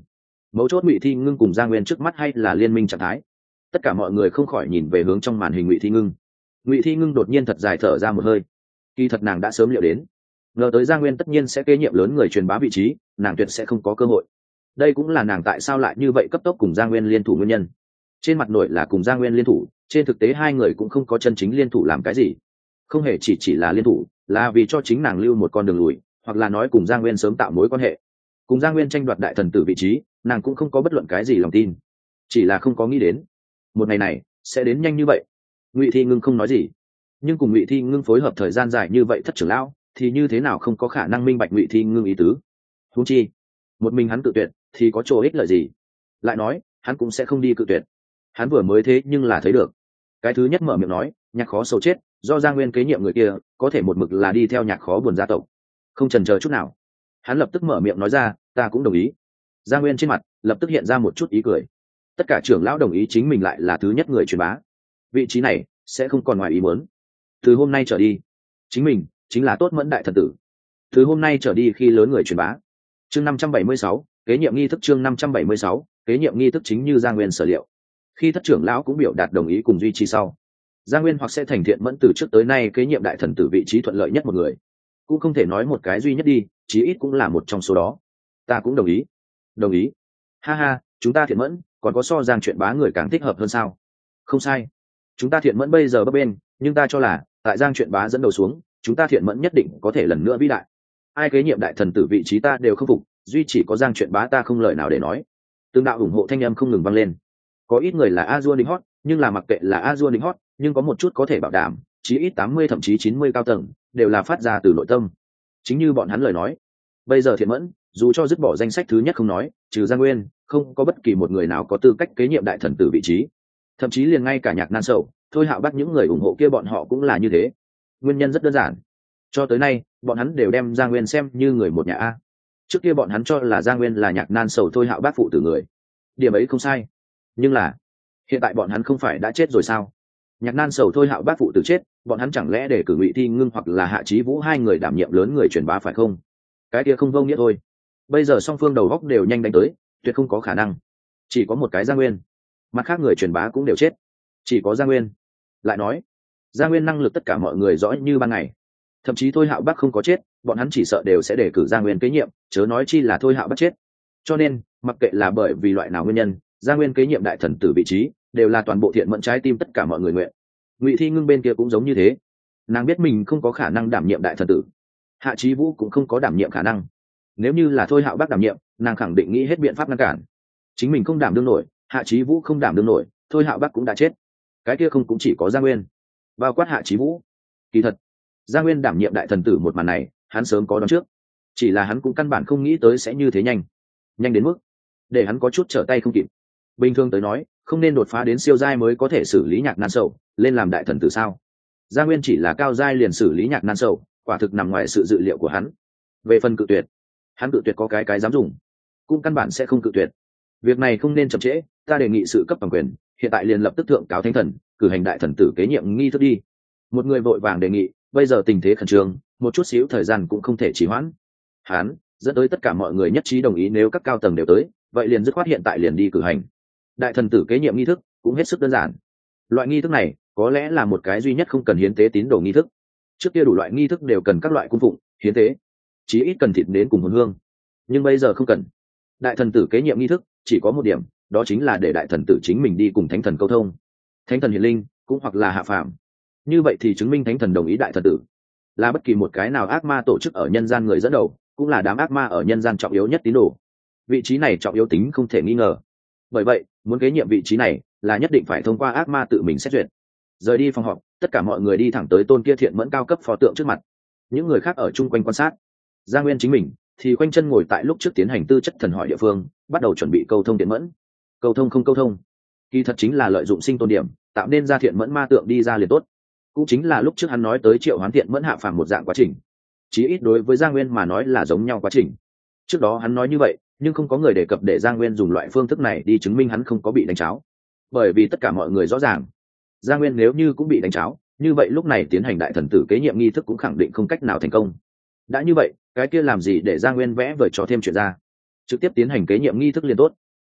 [SPEAKER 1] mấu chốt ngụy thi ngưng cùng Giang Nguyên trước mắt hay là liên minh trạng thái. Tất cả mọi người không khỏi nhìn về hướng trong màn hình ngụy thi ngưng. Ngụy thi ngưng đột nhiên thật dài thở ra một hơi. Kỳ thật nàng đã sớm liệu đến, ngờ tới Giang Nguyên tất nhiên sẽ kế nhiệm lớn người truyền bá vị trí, nàng tuyệt sẽ không có cơ hội. Đây cũng là nàng tại sao lại như vậy cấp tốc cùng Giang Nguyên liên thủ nguyên nhân. Trên mặt nổi là cùng Giang Nguyên liên thủ, trên thực tế hai người cũng không có chân chính liên thủ làm cái gì, không hề chỉ chỉ là liên thủ, là vì cho chính nàng lưu một con đường lùi, hoặc là nói cùng Giang Nguyên sớm tạo mối quan hệ. Cùng Giang Nguyên tranh đoạt đại thần tử vị trí, nàng cũng không có bất luận cái gì lòng tin, chỉ là không có nghĩ đến một ngày này sẽ đến nhanh như vậy. Ngụy Thi Ngưng không nói gì, nhưng cùng Ngụy Thi Ngưng phối hợp thời gian dài như vậy, thất trưởng lão thì như thế nào không có khả năng minh bạch Ngụy Thi Ngưng ý tứ. Huống chi một mình hắn tự tuyệt thì có chỗ ích lợi gì? Lại nói hắn cũng sẽ không đi cự tuyệt, hắn vừa mới thế nhưng là thấy được cái thứ nhất mở miệng nói Nhạc Khó sầu chết, do Giang Nguyên kế nhiệm người kia có thể một mực là đi theo Nhạc Khó buồn gia tộc. Không chần chờ chút nào, hắn lập tức mở miệng nói ra, ta cũng đồng ý. Giang Nguyên trên mặt lập tức hiện ra một chút ý cười. Tất cả trưởng lão đồng ý chính mình lại là thứ nhất người truyền bá, vị trí này sẽ không còn ngoài ý muốn. Từ hôm nay trở đi, chính mình chính là Tốt Mẫn đại thần tử. Từ hôm nay trở đi khi lớn người truyền bá. Chương năm trăm bảy mươi sáu, kế nhiệm nghi thức. Chương năm trăm bảy mươi sáu, kế nhiệm nghi thức. Chính như Giang Nguyên sở liệu, khi thất trưởng lão cũng biểu đạt đồng ý cùng duy trì sau, Giang Nguyên hoặc sẽ thành Thiện Mẫn từ trước tới nay kế nhiệm đại thần tử vị trí thuận lợi nhất một người. Cũng không thể nói một cái duy nhất đi, chí ít cũng là một trong số đó. Ta cũng đồng ý. Đồng ý. Ha ha, chúng ta Thiện Mẫn còn có so Giang chuyện bá người càng thích hợp hơn sao? Không sai, chúng ta Thiện Mẫn bây giờ bấp bên, nhưng ta cho là tại Giang chuyện bá dẫn đầu xuống, chúng ta Thiện Mẫn nhất định có thể lần nữa vĩ đại. Ai kế nhiệm đại thần tử vị trí ta đều không phục, duy chỉ có Giang chuyện bá ta không lời nào để nói. Tương đạo ủng hộ thanh âm không ngừng vang lên. Có ít người là A Dua Đinh Hót, nhưng là mặc kệ là A Dua Đinh Hót, nhưng có một chút có thể bảo đảm, chí ít tám mươi thậm chí chín mươi cao tầng đều là phát ra từ nội tâm. Chính như bọn hắn lời nói, bây giờ Thiện Mẫn dù cho dứt bỏ danh sách thứ nhất không nói, trừ Giang Nguyên, không có bất kỳ một người nào có tư cách kế nhiệm đại thần tử vị trí. Thậm chí liền ngay cả Nhạc Nan Sầu, Thôi Hạo Bắc những người ủng hộ kia bọn họ cũng là như thế. Nguyên nhân rất đơn giản, cho tới nay bọn hắn đều đem Giang Nguyên xem như người một nhà a. Trước kia bọn hắn cho là Giang Nguyên là Nhạc Nan Sầu Thôi Hạo Bắc phụ tử người, điểm ấy không sai. Nhưng là hiện tại bọn hắn không phải đã chết rồi sao? Nhạc Nan Sầu Thôi Hạo Bắc phụ tử chết, bọn hắn chẳng lẽ để cử Ngụy Thi Ngưng hoặc là Hạ Chí Vũ hai người đảm nhiệm lớn người truyền bá phải không? Cái kia không vô nghĩa thôi. Bây giờ song phương đầu góc đều nhanh đánh tới, tuyệt không có khả năng. Chỉ có một cái Giang Nguyên, mặt khác người truyền bá cũng đều chết, chỉ có Giang Nguyên. Lại nói Giang Nguyên năng lực tất cả mọi người rõ như ban ngày, thậm chí Thôi Hạo Bắc không có chết, bọn hắn chỉ sợ đều sẽ đề cử Giang Nguyên kế nhiệm, chớ nói chi là Thôi Hạo Bắc chết. Cho nên mặc kệ là bởi vì loại nào nguyên nhân, Giang Nguyên kế nhiệm đại thần tử vị trí đều là toàn bộ Thiện Mẫn trái tim tất cả mọi người nguyện. Ngụy Thi Ngưng bên kia cũng giống như thế, nàng biết mình không có khả năng đảm nhiệm đại thần tử, Hạ Chí Vũ cũng không có đảm nhiệm khả năng. Nếu như là Thôi Hạo Bắc đảm nhiệm, nàng khẳng định nghĩ hết biện pháp ngăn cản. Chính mình không đảm đương nổi, Hạ Chí Vũ không đảm đương nổi, Thôi Hạo Bắc cũng đã chết. Cái kia không cũng chỉ có Giang Nguyên, bao quát Hạ Chí Vũ. Kỳ thật Giang Nguyên đảm nhiệm đại thần tử một màn này, hắn sớm có đoán trước, chỉ là hắn cũng căn bản không nghĩ tới sẽ như thế nhanh, nhanh đến mức để hắn có chút trở tay không kịp. Bình thường tới nói, không nên đột phá đến siêu giai mới có thể xử lý Nhạc Nan Sầu lên làm đại thần tử sao? Giang Nguyên chỉ là cao giai liền xử lý Nhạc Nan Sầu, quả thực nằm ngoài sự dự liệu của hắn. Về phần cự tuyệt, hắn cự tuyệt có cái cái dám dùng, cũng căn bản sẽ không cự tuyệt. Việc này không nên chậm trễ, ta đề nghị sự cấp bằng quyền hiện tại liền lập tức thượng cáo thánh thần, cử hành đại thần tử kế nhiệm nghi thức đi. Một người vội vàng đề nghị, bây giờ tình thế khẩn trương, một chút xíu thời gian cũng không thể trì hoãn. Hắn dẫn tới tất cả mọi người nhất trí đồng ý, nếu các cao tầng đều tới, vậy liền dứt khoát hiện tại liền đi cử hành đại thần tử kế nhiệm nghi thức, cũng hết sức đơn giản. Loại nghi thức này có lẽ là một cái duy nhất không cần hiến tế tín đồ nghi thức. Trước kia đủ loại nghi thức đều cần các loại cung phụng, hiến tế, chí ít cần thịt đến cùng hồn hương, nhưng bây giờ không cần. Đại thần tử kế nhiệm nghi thức chỉ có một điểm, đó chính là để đại thần tử chính mình đi cùng thánh thần câu thông, thánh thần hiển linh cũng hoặc là hạ phàm. Như vậy thì chứng minh thánh thần đồng ý đại thần tử là bất kỳ một cái nào ác ma tổ chức ở nhân gian người dẫn đầu, cũng là đám ác ma ở nhân gian trọng yếu nhất tín đồ. Vị trí này trọng yếu tính không thể nghi ngờ. Bởi vậy muốn kế nhiệm vị trí này là nhất định phải thông qua ác ma tự mình xét duyệt. Rời đi phòng họp, tất cả mọi người đi thẳng tới tôn kia Thiện Mẫn cao cấp pho tượng trước mặt. Những người khác ở chung quanh quan sát. Giang Nguyên chính mình thì khoanh chân ngồi tại lúc trước tiến hành tư chất thần hỏi địa phương, bắt đầu chuẩn bị câu thông Thiện Mẫn. Câu thông không câu thông, kỳ thật chính là lợi dụng sinh tồn điểm, tạo nên ra Thiện Mẫn ma tượng đi ra liền tốt. Cũng chính là lúc trước hắn nói tới triệu hoán Thiện Mẫn hạ phàm một dạng quá trình. Chí ít đối với Giang Nguyên mà nói là giống nhau quá trình. Trước đó hắn nói như vậy, nhưng không có người đề cập để Giang Nguyên dùng loại phương thức này đi chứng minh hắn không có bị đánh cháo. Bởi vì tất cả mọi người rõ ràng, Giang Nguyên nếu như cũng bị đánh cháo, như vậy lúc này tiến hành đại thần tử kế nhiệm nghi thức cũng khẳng định không cách nào thành công. Đã như vậy, cái kia làm gì để Giang Nguyên vẽ vời cho thêm chuyện ra, trực tiếp tiến hành kế nhiệm nghi thức liền tốt.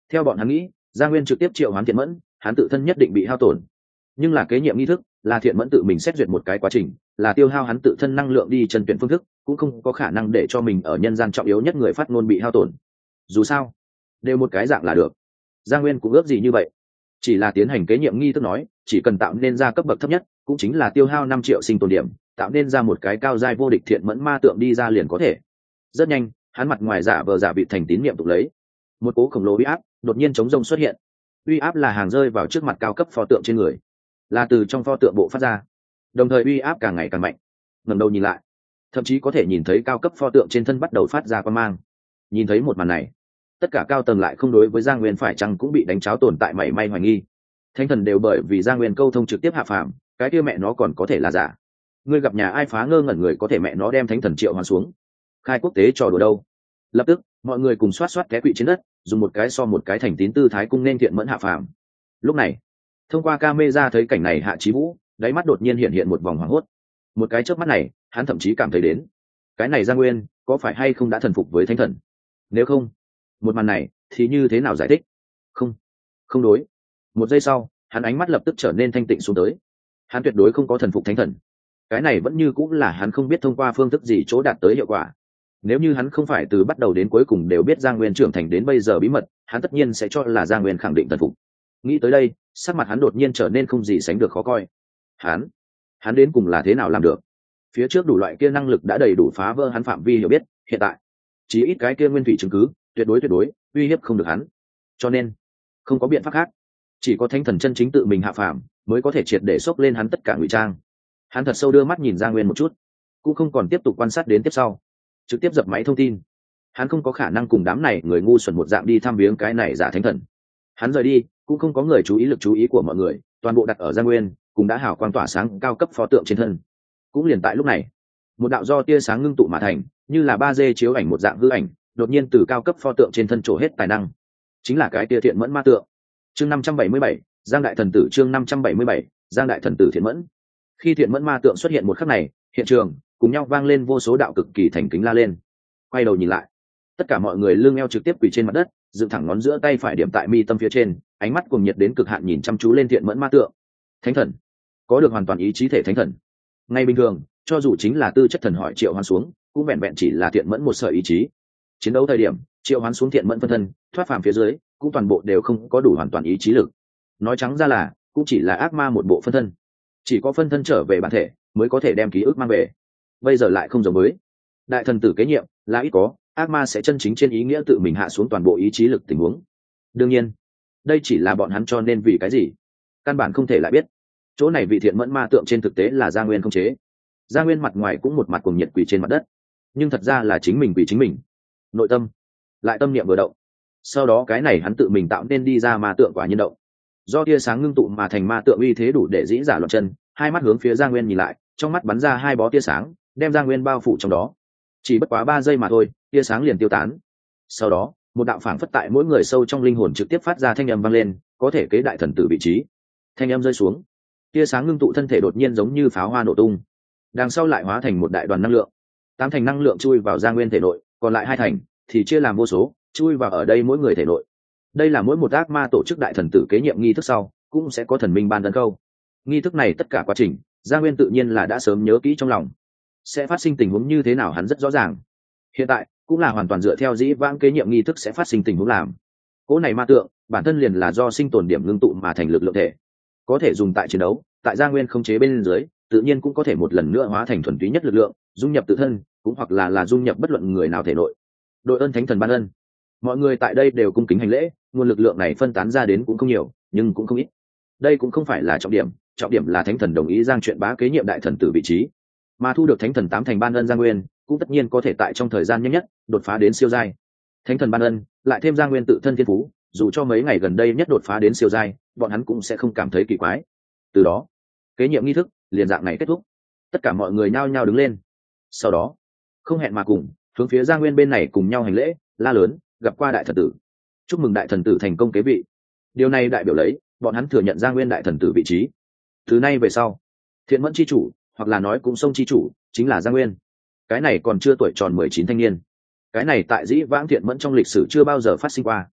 [SPEAKER 1] Theo bọn hắn nghĩ, Giang Nguyên trực tiếp triệu hoán Thiện Mẫn, hắn tự thân nhất định bị hao tổn. Nhưng là kế nhiệm nghi thức, là Thiện Mẫn tự mình xét duyệt một cái quá trình, là tiêu hao hắn tự thân năng lượng đi chân tuyển phương thức, cũng không có khả năng để cho mình ở nhân gian trọng yếu nhất người phát ngôn bị hao tổn. Dù sao, đều một cái dạng là được. Giang Nguyên cũng ước gì như vậy, chỉ là tiến hành kế nhiệm nghi thức nói, chỉ cần tạo nên ra cấp bậc thấp nhất, cũng chính là tiêu hao năm triệu sinh tồn điểm, tạo nên ra một cái cao giai vô địch Thiện Mẫn ma tượng đi ra liền có thể. Rất nhanh, hắn mặt ngoài giả vờ giả bị thành tín niệm tục lấy, một cố khổng lồ uy áp đột nhiên chống rông xuất hiện. Uy áp là hàng rơi vào trước mặt cao cấp pho tượng trên người, là từ trong pho tượng bộ phát ra, đồng thời uy áp càng ngày càng mạnh. Ngẩng đầu nhìn lại, thậm chí có thể nhìn thấy cao cấp pho tượng trên thân bắt đầu phát ra quang mang. Nhìn thấy một màn này, tất cả cao tầng lại không đối với Giang Nguyên phải chăng cũng bị đánh cháo tồn tại mảy may hoài nghi. Thánh thần đều bởi vì Giang Nguyên câu thông trực tiếp hạ phàm, cái kia mẹ nó còn có thể là giả. Ngươi gặp nhà ai phá ngơ ngẩn người có thể mẹ nó đem thánh thần triệu hoàn xuống, khai quốc tế trò đùa đâu. Lập tức mọi người cùng xoát xoát té quỵ trên đất, dùng một cái so một cái thành tín tư thái cung nên Thiện Mẫn hạ phàm. Lúc này, thông qua camera thấy cảnh này Hạ Chí Vũ đáy mắt đột nhiên hiện hiện một vòng hoảng hốt. Một cái chớp mắt này, hắn thậm chí cảm thấy đến, cái này Giang Nguyên có phải hay không đã thần phục với thánh thần? Nếu không, một màn này thì như thế nào giải thích? Không, không đối. Một giây sau, hắn ánh mắt lập tức trở nên thanh tịnh xuống tới. Hắn tuyệt đối không có thần phục thánh thần. Cái này vẫn như cũng là hắn không biết thông qua phương thức gì chỗ đạt tới hiệu quả. Nếu như hắn không phải từ bắt đầu đến cuối cùng đều biết Giang Nguyên trưởng thành đến bây giờ bí mật, hắn tất nhiên sẽ cho là Giang Nguyên khẳng định thần phục. Nghĩ tới đây, sắc mặt hắn đột nhiên trở nên không gì sánh được khó coi. Hắn, hắn đến cùng là thế nào làm được? Phía trước đủ loại kia năng lực đã đầy đủ phá vỡ hắn phạm vi hiểu biết, hiện tại, chỉ ít cái kia nguyên thủy chứng cứ, tuyệt đối tuyệt đối uy hiếp không được hắn. Cho nên, không có biện pháp khác, chỉ có thánh thần chân chính tự mình hạ phàm mới có thể triệt để xốc lên hắn tất cả ngụy trang. Hắn thật sâu đưa mắt nhìn Giang Nguyên một chút, cũng không còn tiếp tục quan sát đến tiếp sau, trực tiếp dập máy thông tin. Hắn không có khả năng cùng đám này người ngu xuẩn một dạng đi thăm viếng cái này giả thánh thần. Hắn rời đi, cũng không có người chú ý lực chú ý của mọi người, toàn bộ đặt ở Giang Nguyên, cũng đã hào quang tỏa sáng cao cấp pho tượng trên thân. Cũng liền tại lúc này, một đạo do tia sáng ngưng tụ mà thành, như là ba D chiếu ảnh một dạng hư ảnh, đột nhiên từ cao cấp pho tượng trên thân trổ hết tài năng, chính là cái tia Thiện Mẫn ma tượng. Chương năm trăm bảy mươi bảy, Giang đại thần tử. Chương năm trăm bảy mươi bảy, Giang đại thần tử Thiện Mẫn. Khi Thiện Mẫn ma tượng xuất hiện một khắc này, hiện trường cùng nhau vang lên vô số đạo cực kỳ thành kính la lên. Quay đầu nhìn lại, tất cả mọi người lưng eo trực tiếp quỳ trên mặt đất, dựng thẳng ngón giữa tay phải điểm tại mi tâm phía trên, ánh mắt cuồng nhiệt đến cực hạn nhìn chăm chú lên Thiện Mẫn ma tượng. Thánh thần, có được hoàn toàn ý chí thể thánh thần. Ngay bình thường, cho dù chính là tư chất thần hỏi triệu hoán xuống, cũng vẹn vẹn chỉ là Thiện Mẫn một sợi ý chí. Chiến đấu thời điểm, triệu hoán xuống Thiện Mẫn phân thân, thoát phàm phía dưới, cũng toàn bộ đều không có đủ hoàn toàn ý chí lực. Nói trắng ra là, cũng chỉ là ác ma một bộ phân thân. Chỉ có phân thân trở về bản thể, mới có thể đem ký ức mang về. Bây giờ lại không giống với đại thần tử kế nhiệm, là ít có ác ma sẽ chân chính trên ý nghĩa tự mình hạ xuống toàn bộ ý chí lực tình huống. Đương nhiên, đây chỉ là bọn hắn cho nên vì cái gì, căn bản không thể lại biết. Chỗ này vị Thiện Mẫn ma tượng trên thực tế là Gia Nguyên không chế. Gia Nguyên mặt ngoài cũng một mặt cuồng nhiệt quỳ trên mặt đất, nhưng thật ra là chính mình quỳ chính mình. Nội tâm lại tâm niệm vừa động, sau đó cái này hắn tự mình tạo nên đi ra ma tượng quả nhiên động. Do tia sáng ngưng tụ mà thành ma tượng uy thế đủ để dĩ giả loạn chân, hai mắt hướng phía Gia Nguyên nhìn lại, trong mắt bắn ra hai bó tia sáng, đem Gia Nguyên bao phủ trong đó. Chỉ bất quá ba giây mà thôi, tia sáng liền tiêu tán. Sau đó, một đạo phảng phất tại mỗi người sâu trong linh hồn trực tiếp phát ra thanh âm vang lên, có thể kế đại thần tử vị trí. Thanh âm rơi xuống, tia sáng ngưng tụ thân thể đột nhiên giống như pháo hoa nổ tung, đằng sau lại hóa thành một đại đoàn năng lượng. Tám thành năng lượng chui vào Gia Nguyên thể nội, còn lại hai thành thì chia làm vô số, chui vào ở đây mỗi người thể nội. Đây là mỗi một ác ma tổ chức đại thần tử kế nhiệm nghi thức sau, cũng sẽ có thần minh ban tấn câu. Nghi thức này tất cả quá trình, Gia Nguyên tự nhiên là đã sớm nhớ kỹ trong lòng. Sẽ phát sinh tình huống như thế nào hắn rất rõ ràng. Hiện tại, cũng là hoàn toàn dựa theo dĩ vãng kế nhiệm nghi thức sẽ phát sinh tình huống làm. Cỗ này ma tượng, bản thân liền là do sinh tồn điểm ngưng tụ mà thành lực lượng thể. Có thể dùng tại chiến đấu, tại Gia Nguyên không chế bên dưới, tự nhiên cũng có thể một lần nữa hóa thành thuần túy nhất lực lượng, dung nhập tự thân, cũng hoặc là là dung nhập bất luận người nào thể nội. Đội ơn thánh thần ban ân. Mọi người tại đây đều cung kính hành lễ, nguồn lực lượng này phân tán ra đến cũng không nhiều, nhưng cũng không ít. Đây cũng không phải là trọng điểm, trọng điểm là thánh thần đồng ý Giang chuyện bá kế nhiệm đại thần tử vị trí, mà thu được thánh thần tám thành ban ân Giang Nguyên, cũng tất nhiên có thể tại trong thời gian nhanh nhất đột phá đến siêu giai. Thánh thần ban ân, lại thêm Giang Nguyên tự thân thiên phú, dù cho mấy ngày gần đây nhất đột phá đến siêu giai, bọn hắn cũng sẽ không cảm thấy kỳ quái. Từ đó, kế nhiệm nghi thức liền dạng này kết thúc. Tất cả mọi người nhao nhao đứng lên. Sau đó, không hẹn mà cùng, hướng phía Giang Nguyên bên này cùng nhau hành lễ, la lớn, gặp qua đại thần tử. Chúc mừng đại thần tử thành công kế vị. Điều này đại biểu lấy, bọn hắn thừa nhận Giang Nguyên đại thần tử vị trí. Từ nay về sau, Thiện Mẫn chi chủ, hoặc là nói cũng sông chi chủ, chính là Giang Nguyên. Cái này còn chưa tuổi tròn mười chín thanh niên. Cái này tại dĩ vãng Thiện Mẫn trong lịch sử chưa bao giờ phát sinh qua.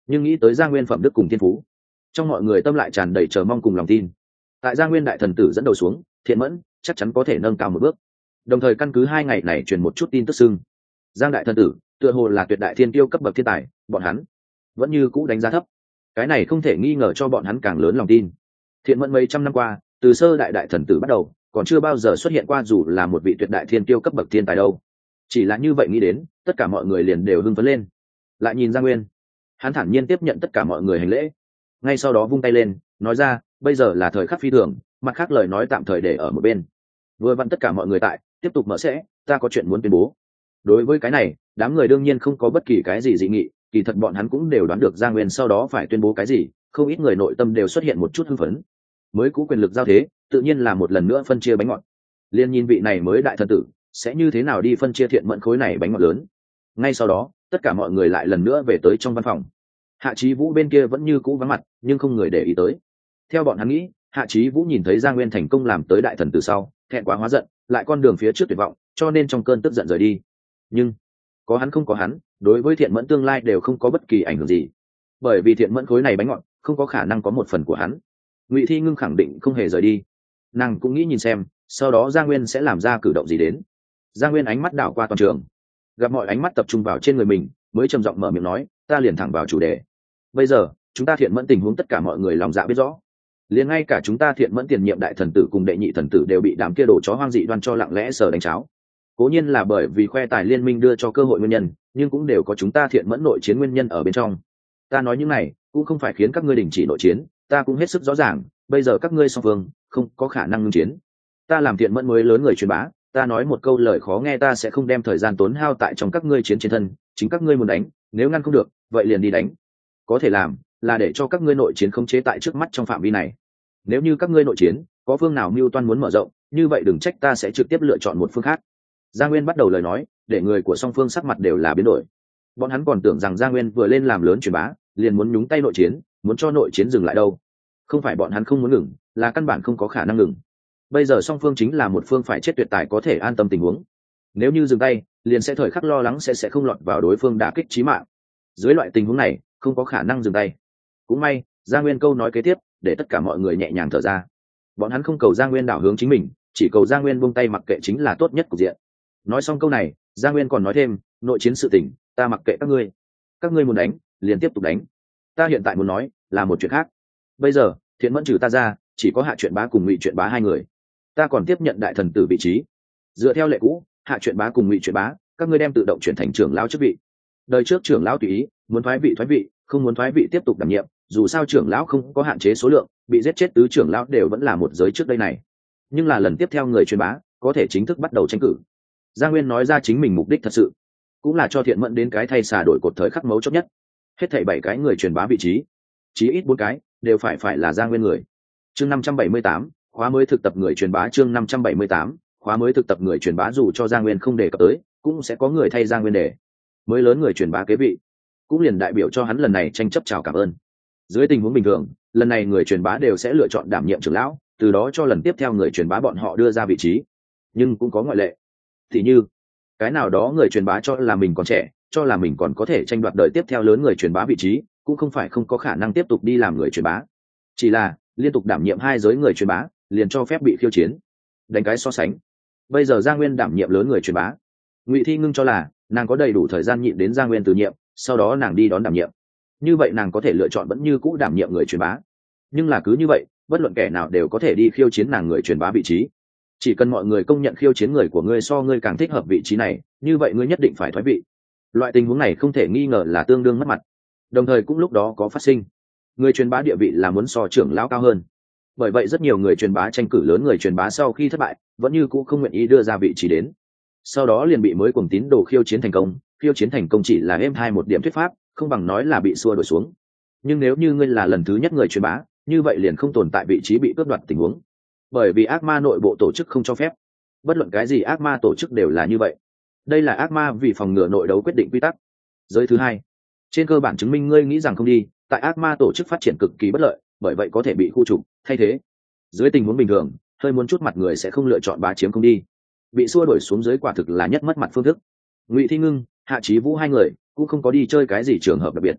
[SPEAKER 1] nhưng nghĩ tới Giang Nguyên phẩm đức cùng thiên phú, trong mọi người tâm lại tràn đầy chờ mong cùng lòng tin. Tại Giang Nguyên đại thần tử dẫn đầu xuống, Thiện Mẫn chắc chắn có thể nâng cao một bước. Đồng thời căn cứ hai ngày này truyền một chút tin tức xưng Giang đại thần tử tựa hồ là tuyệt đại thiên tiêu cấp bậc thiên tài, bọn hắn vẫn như cũ đánh giá thấp. Cái này không thể nghi ngờ cho bọn hắn càng lớn lòng tin. Thiện Mẫn mấy trăm năm qua, từ sơ đại đại thần tử bắt đầu, còn chưa bao giờ xuất hiện qua dù là một vị tuyệt đại thiên tiêu cấp bậc thiên tài đâu. Chỉ là như vậy nghĩ đến, tất cả mọi người liền đều hưng phấn lên. Lại nhìn Giang Nguyên, hắn thản nhiên tiếp nhận tất cả mọi người hành lễ, ngay sau đó vung tay lên nói ra, bây giờ là thời khắc phi thường, mặt khác lời nói tạm thời để ở một bên. Vừa vặn tất cả mọi người tại, tiếp tục mở sẽ, ta có chuyện muốn tuyên bố. Đối với cái này, đám người đương nhiên không có bất kỳ cái gì dị nghị, kỳ thật bọn hắn cũng đều đoán được Giang Nguyên sau đó phải tuyên bố cái gì, không ít người nội tâm đều xuất hiện một chút hưng phấn. Mới cũ quyền lực giao thế, tự nhiên là một lần nữa phân chia bánh ngọt. Liên nhìn vị này mới đại thần tử sẽ như thế nào đi phân chia Thiện Mẫn khối này bánh ngọt lớn. Ngay sau đó, tất cả mọi người lại lần nữa về tới trong văn phòng. Hạ Chí Vũ bên kia vẫn như cũ vắng mặt, nhưng không người để ý tới. Theo bọn hắn nghĩ, Hạ Chí Vũ nhìn thấy Giang Nguyên thành công làm tới đại thần tử sau, thẹn quá hóa giận, lại con đường phía trước tuyệt vọng, cho nên trong cơn tức giận rời đi. Nhưng có hắn không có hắn, đối với Thiện Mẫn tương lai đều không có bất kỳ ảnh hưởng gì, bởi vì Thiện Mẫn khối này bánh ngọt không có khả năng có một phần của hắn. Ngụy Thi Ngưng khẳng định không hề rời đi, nàng cũng nghĩ nhìn xem sau đó Giang Nguyên sẽ làm ra cử động gì đến. Giang Nguyên ánh mắt đảo qua toàn trường, gặp mọi ánh mắt tập trung vào trên người mình, mới trầm giọng mở miệng nói, ta liền thẳng vào chủ đề. Bây giờ chúng ta Thiện Mẫn tình huống tất cả mọi người lòng dạ biết rõ, liền ngay cả chúng ta Thiện Mẫn tiền nhiệm đại thần tử cùng đệ nhị thần tử đều bị đám kia đồ chó hoang dị đoan cho lặng lẽ sờ đánh cháo. Cố nhiên là bởi vì khoe tài liên minh đưa cho cơ hội nguyên nhân, nhưng cũng đều có chúng ta Thiện Mẫn nội chiến nguyên nhân ở bên trong. Ta nói những này cũng không phải khiến các ngươi đình chỉ nội chiến, ta cũng hết sức rõ ràng, bây giờ các ngươi song phương không có khả năng ngưng chiến. Ta làm Thiện Mẫn mới lớn người truyền bá, ta nói một câu lời khó nghe, ta sẽ không đem thời gian tốn hao tại trong các ngươi chiến trên thân, chính các ngươi muốn đánh, nếu ngăn không được, vậy liền đi đánh. Có thể làm là để cho các ngươi nội chiến khống chế tại trước mắt trong phạm vi này. Nếu như các ngươi nội chiến có phương nào mưu toan muốn mở rộng, như vậy đừng trách ta sẽ trực tiếp lựa chọn một phương khác. Giang Nguyên bắt đầu lời nói, để người của song phương sắc mặt đều là biến đổi. Bọn hắn còn tưởng rằng Giang Nguyên vừa lên làm lớn truyền bá, liền muốn nhúng tay nội chiến, muốn cho nội chiến dừng lại đâu. Không phải bọn hắn không muốn ngừng, là căn bản không có khả năng ngừng. Bây giờ song phương chính là một phương phải chết tuyệt tài có thể an tâm tình huống. Nếu như dừng tay, liền sẽ thời khắc lo lắng sẽ sẽ không lọt vào đối phương đả kích chí mạng. Dưới loại tình huống này, không có khả năng dừng tay. Cũng may, Giang Nguyên câu nói kế tiếp, để tất cả mọi người nhẹ nhàng thở ra. Bọn hắn không cầu Giang Nguyên đảo hướng chính mình, chỉ cầu Giang Nguyên buông tay mặc kệ chính là tốt nhất cục diện. Nói xong câu này, Giang Nguyên còn nói thêm, nội chiến sự tình, ta mặc kệ các ngươi. Các ngươi muốn đánh, liền tiếp tục đánh. Ta hiện tại muốn nói, là một chuyện khác. Bây giờ, Thiện Mẫn trừ ta ra, chỉ có Hạ Truyện Bá cùng Ngụy Truyện Bá hai người. Ta còn tiếp nhận đại thần tử vị trí. Dựa theo lệ cũ, Hạ Truyện Bá cùng Ngụy Truyện Bá, các ngươi đem tự động chuyển thành trưởng lão chức vị. Đời trước trưởng lão tùy ý, muốn thoái vị thoái vị, không muốn thoái vị tiếp tục đảm nhiệm, dù sao trưởng lão không có hạn chế số lượng, bị giết chết tứ trưởng lão đều vẫn là một giới trước đây này. Nhưng là lần tiếp theo người truyền bá có thể chính thức bắt đầu tranh cử. Giang Nguyên nói ra chính mình mục đích thật sự, cũng là cho Thiện Mẫn đến cái thay xà đổi cột thời khắc mấu chốt nhất. Hết thảy bảy cái người truyền bá vị trí, chí ít bốn cái đều phải phải là Giang Nguyên người. Chương năm trăm bảy mươi tám, khóa mới thực tập người truyền bá. Chương năm trăm bảy mươi tám, khóa mới thực tập người truyền bá. Dù cho Giang Nguyên không đề cập tới, cũng sẽ có người thay Giang Nguyên để mới lớn người truyền bá kế vị, cũng liền đại biểu cho hắn lần này tranh chấp chào cảm ơn. Dưới tình huống bình thường, lần này người truyền bá đều sẽ lựa chọn đảm nhiệm trưởng lão, từ đó cho lần tiếp theo người truyền bá bọn họ đưa ra vị trí. Nhưng cũng có ngoại lệ, thì như cái nào đó người truyền bá cho là mình còn trẻ, cho là mình còn có thể tranh đoạt đời tiếp theo lớn người truyền bá vị trí, cũng không phải không có khả năng tiếp tục đi làm người truyền bá, chỉ là liên tục đảm nhiệm hai giới người truyền bá liền cho phép bị khiêu chiến. Đánh cái so sánh, bây giờ Giang Nguyên đảm nhiệm lớn người truyền bá, Ngụy Thi Ngưng cho là nàng có đầy đủ thời gian nhịn đến Giang Nguyên từ nhiệm, sau đó nàng đi đón đảm nhiệm, như vậy nàng có thể lựa chọn vẫn như cũ đảm nhiệm người truyền bá. Nhưng là cứ như vậy, bất luận kẻ nào đều có thể đi khiêu chiến nàng người truyền bá vị trí. Chỉ cần mọi người công nhận khiêu chiến người của ngươi so ngươi càng thích hợp vị trí này, như vậy ngươi nhất định phải thoái vị. Loại tình huống này không thể nghi ngờ là tương đương mất mặt, đồng thời cũng lúc đó có phát sinh người truyền bá địa vị là muốn so trưởng lão cao hơn. Bởi vậy rất nhiều người truyền bá tranh cử lớn người truyền bá sau khi thất bại vẫn như cũ không nguyện ý đưa ra vị trí đến, sau đó liền bị mới cuồng tín đồ khiêu chiến thành công. Khiêu chiến thành công chỉ là êm hai một điểm thuyết pháp, không bằng nói là bị xua đuổi xuống. Nhưng nếu như ngươi là lần thứ nhất người truyền bá, như vậy liền không tồn tại vị trí bị cướp đoạt tình huống, bởi vì ác ma nội bộ tổ chức không cho phép. Bất luận cái gì ác ma tổ chức đều là như vậy, đây là ác ma vì phòng ngừa nội đấu quyết định quy tắc. Giới thứ hai, trên cơ bản chứng minh ngươi nghĩ rằng không đi, tại ác ma tổ chức phát triển cực kỳ bất lợi, bởi vậy có thể bị khu trục thay thế. Dưới tình huống bình thường, hơi muốn chút mặt người sẽ không lựa chọn bá chiếm không đi, bị xua đuổi xuống dưới quả thực là nhất mất mặt phương thức. Ngụy Thi Ngưng, Hạ Chí Vũ hai người cũng không có đi chơi cái gì trường hợp đặc biệt,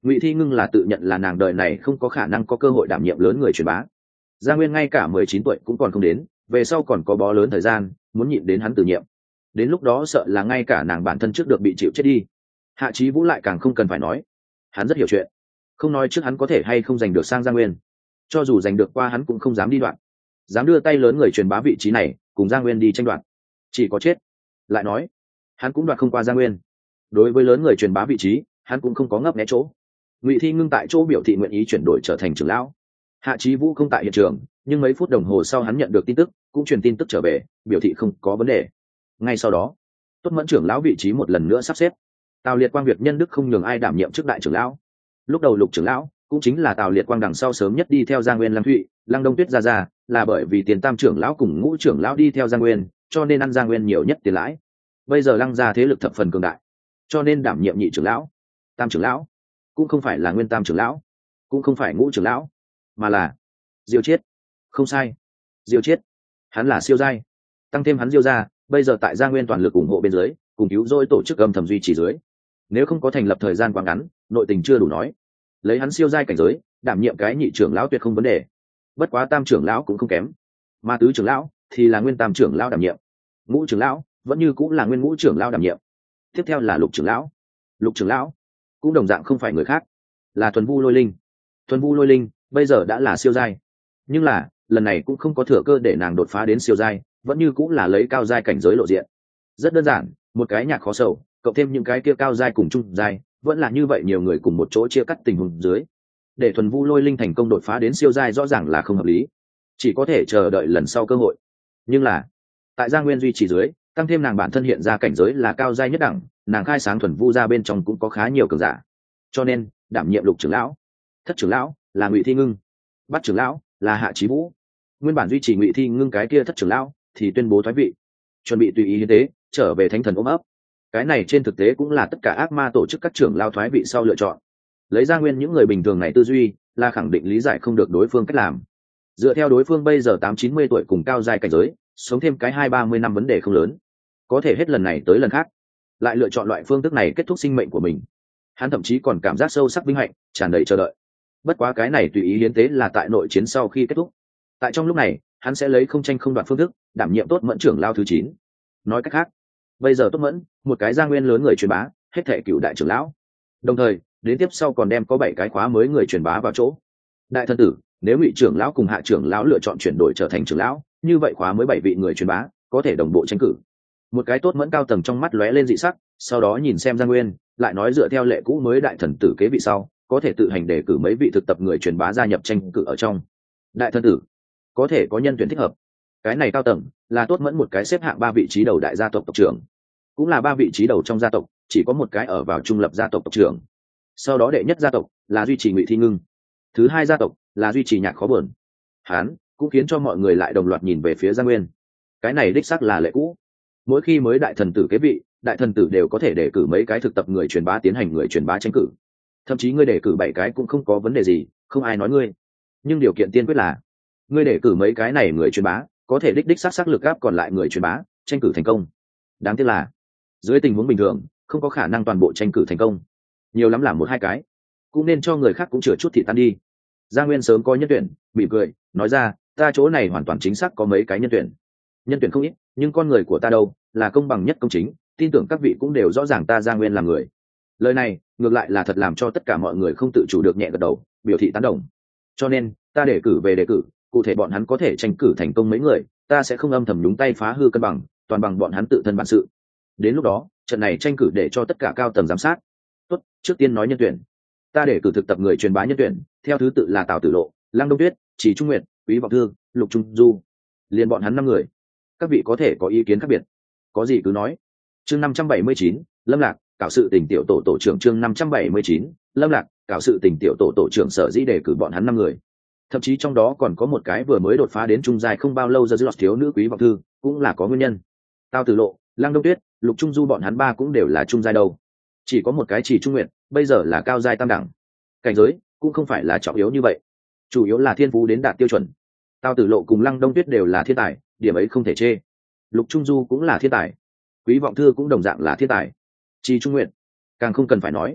[SPEAKER 1] Ngụy Thi Ngưng là tự nhận là nàng đời này không có khả năng có cơ hội đảm nhiệm lớn người truyền bá. Gia Nguyên ngay cả mười chín tuổi cũng còn không đến, về sau còn có bó lớn thời gian, muốn nhịn đến hắn từ nhiệm. Đến lúc đó sợ là ngay cả nàng bản thân trước được bị chịu chết đi. Hạ Chí Vũ lại càng không cần phải nói, hắn rất hiểu chuyện, không nói trước hắn có thể hay không giành được sang Gia Nguyên, cho dù giành được qua hắn cũng không dám đi đoạn, dám đưa tay lớn người truyền bá vị trí này cùng Gia Nguyên đi tranh đoạt, chỉ có chết. Lại nói, hắn cũng đoạt không qua Gia Nguyên. Đối với lớn người truyền bá vị trí, hắn cũng không có ngấp nghé chỗ. Ngụy Thi Ngưng tại chỗ biểu thị nguyện ý chuyển đổi trở thành trưởng lão. Hạ Chí Vũ không tại hiện trường, nhưng mấy phút đồng hồ sau hắn nhận được tin tức, cũng truyền tin tức trở về, biểu thị không có vấn đề. Ngay sau đó, Tốt Mẫn trưởng lão vị trí một lần nữa sắp xếp. Tào Liệt Quang việc nhân đức không nhường ai đảm nhiệm chức đại trưởng lão. Lúc đầu Lục trưởng lão cũng chính là Tào Liệt Quang đằng sau sớm nhất đi theo Giang Nguyên Lam Thụy, Lăng Đông Tuyết ra ra, là bởi vì tiền tam trưởng lão cùng ngũ trưởng lão đi theo Giang Nguyên, cho nên ăn Giang Nguyên nhiều nhất tiền lãi. Bây giờ Lăng gia thế lực thập phần cường đại, cho nên đảm nhiệm nhị trưởng lão. Tam trưởng lão cũng không phải là Nguyên tam trưởng lão, cũng không phải ngũ trưởng lão, mà là Diêu Chiết. Không sai, Diêu Chiết, hắn là siêu giai, tăng thêm hắn Diêu gia bây giờ tại Giang Nguyên toàn lực ủng hộ bên dưới, cùng cứu rỗi tổ chức âm thầm duy trì dưới, nếu không có thành lập thời gian quá ngắn, nội tình chưa đủ nói, lấy hắn siêu giai cảnh giới đảm nhiệm cái nhị trưởng lão tuyệt không vấn đề. Bất quá tam trưởng lão cũng không kém, mà tứ trưởng lão thì là Nguyên tam trưởng lão đảm nhiệm, ngũ trưởng lão vẫn như cũng là Nguyên ngũ trưởng lão đảm nhiệm. Tiếp theo là Lục trưởng lão. Lục trưởng lão cũng đồng dạng không phải người khác, là Thuần Vu Lôi Linh. Thuần Vu Lôi Linh bây giờ đã là siêu giai, nhưng là lần này cũng không có thừa cơ để nàng đột phá đến siêu giai, vẫn như cũng là lấy cao giai cảnh giới lộ diện. Rất đơn giản, một cái nhạc khó sầu, cộng thêm những cái kia cao giai cùng trung giai, vẫn là như vậy nhiều người cùng một chỗ chia cắt tình huống dưới, để Thuần Vu Lôi Linh thành công đột phá đến siêu giai rõ ràng là không hợp lý, chỉ có thể chờ đợi lần sau cơ hội. Nhưng là tại Giang Nguyên duy trì dưới, tăng thêm nàng bản thân hiện ra cảnh giới là cao giai nhất đẳng, nàng khai sáng Thuần Vu ra bên trong cũng có khá nhiều cường giả, cho nên đảm nhiệm Lục trưởng lão. Thất trưởng lão là Ngụy Thi Ngưng, bát trưởng lão là Hạ Chí Vũ. Nguyên bản duy trì Ngụy Thi Ngưng cái kia thất trưởng lão thì tuyên bố thoái vị, chuẩn bị tùy ý hiến tế, trở về thánh thần ôm ấp. Cái này trên thực tế cũng là tất cả ác ma tổ chức các trưởng lao thoái vị sau lựa chọn. Lấy Gia Nguyên những người bình thường này tư duy, là khẳng định lý giải không được đối phương cách làm. Dựa theo đối phương bây giờ tám chín mươi tuổi cùng cao giai cảnh giới, sống thêm cái hai ba mươi năm vấn đề không lớn, có thể hết lần này tới lần khác lại lựa chọn loại phương thức này kết thúc sinh mệnh của mình. Hắn thậm chí còn cảm giác sâu sắc vinh hạnh, tràn đầy chờ đợi. Bất quá cái này tùy ý hiến tế là tại nội chiến sau khi kết thúc. Tại trong lúc này, hắn sẽ lấy không tranh không đoạt phương thức đảm nhiệm Tốt Mẫn trưởng lao thứ chín. Nói cách khác, bây giờ Tốt Mẫn một cái Gia Nguyên lớn người truyền bá, hết thể cựu đại trưởng lão, đồng thời đến tiếp sau còn đem có bảy cái khóa mới người truyền bá vào chỗ. Đại thần tử, nếu Ngụy trưởng lão cùng Hạ trưởng lão lựa chọn chuyển đổi trở thành trưởng lão, như vậy khóa mới bảy vị người truyền bá có thể đồng bộ tranh cử. Một cái Tốt Mẫn cao tầng trong mắt lóe lên dị sắc, sau đó nhìn xem Gia Nguyên, lại nói dựa theo lệ cũ mới đại thần tử kế vị sau, có thể tự hành đề cử mấy vị thực tập người truyền bá gia nhập tranh cử ở trong. Đại thần tử có thể có nhân tuyển thích hợp. Cái này cao tầng là Tốt Mẫn một cái xếp hạng ba vị trí đầu đại gia tộc tộc trưởng, cũng là ba vị trí đầu trong gia tộc, chỉ có một cái ở vào trung lập gia tộc tộc trưởng. Sau đó đệ nhất gia tộc là duy trì Ngụy Thi Ngưng, thứ hai gia tộc là duy trì Nhạc Khó Bờn. Hán cũng khiến cho mọi người lại đồng loạt nhìn về phía Gia Nguyên. Cái này đích xác là lệ cũ. Mỗi khi mới đại thần tử kế vị, đại thần tử đều có thể đề cử mấy cái thực tập người truyền bá tiến hành người truyền bá tranh cử. Thậm chí ngươi đề cử bảy cái cũng không có vấn đề gì, không ai nói ngươi. Nhưng điều kiện tiên quyết là ngươi đề cử mấy cái này người truyền bá có thể đích đích xác xác lực áp còn lại người truyền bá tranh cử thành công. Đáng tiếc là dưới tình huống bình thường không có khả năng toàn bộ tranh cử thành công, nhiều lắm là một hai cái, cũng nên cho người khác cũng chừa chút thì tan đi. Gia Nguyên sớm có nhân tuyển, mỉm cười nói ra, ta chỗ này hoàn toàn chính xác có mấy cái nhân tuyển. Nhân tuyển không ít, nhưng con người của ta đâu là công bằng nhất công chính, tin tưởng các vị cũng đều rõ ràng ta Gia Nguyên là người. Lời này ngược lại là thật làm cho tất cả mọi người không tự chủ được nhẹ gật đầu, biểu thị tán đồng. Cho nên ta đề cử về đề cử, cụ thể bọn hắn có thể tranh cử thành công mấy người, ta sẽ không âm thầm nhúng tay phá hư cân bằng, toàn bằng bọn hắn tự thân bản sự. Đến lúc đó trận này tranh cử để cho tất cả cao tầng giám sát. Tốt, trước tiên nói nhân tuyển. Ta để cử thực tập người truyền bá nhân tuyển, theo thứ tự là Tào Tử Lộ, Lăng Đông Tuyết, Chỉ Trung Nguyệt, Quý Vọng Thương, Lục Trung Du. Liên bọn hắn năm người. Các vị có thể có ý kiến khác biệt, có gì cứ nói. Chương năm trăm bảy mươi chín, Lâm Lạc, cảo sự tình tiểu tổ tổ trưởng. Chương năm trăm bảy mươi chín, Lâm Lạc, cảo sự tình tiểu tổ tổ trưởng sở dĩ đề cử bọn hắn năm người. Thậm chí trong đó còn có một cái vừa mới đột phá đến trung giai không bao lâu giờ dư lọt thiếu nữ Quý Vọng Thư, cũng là có nguyên nhân. Tào Tử Lộ, Lăng Đông Tuyết, Lục Trung Du bọn hắn ba cũng đều là trung giai đâu. Chỉ có một cái Chỉ Trung Nguyệt, bây giờ là cao giai tam đẳng. Cảnh giới cũng không phải là trọng yếu như vậy, chủ yếu là thiên phú đến đạt tiêu chuẩn. Tào Tử Lộ cùng Lăng Đông Tuyết đều là thiên tài, điểm ấy không thể chê. Lục Trung Du cũng là thiên tài, Quý Vọng Thư cũng đồng dạng là thiên tài. Chỉ Trung Nguyệt càng không cần phải nói,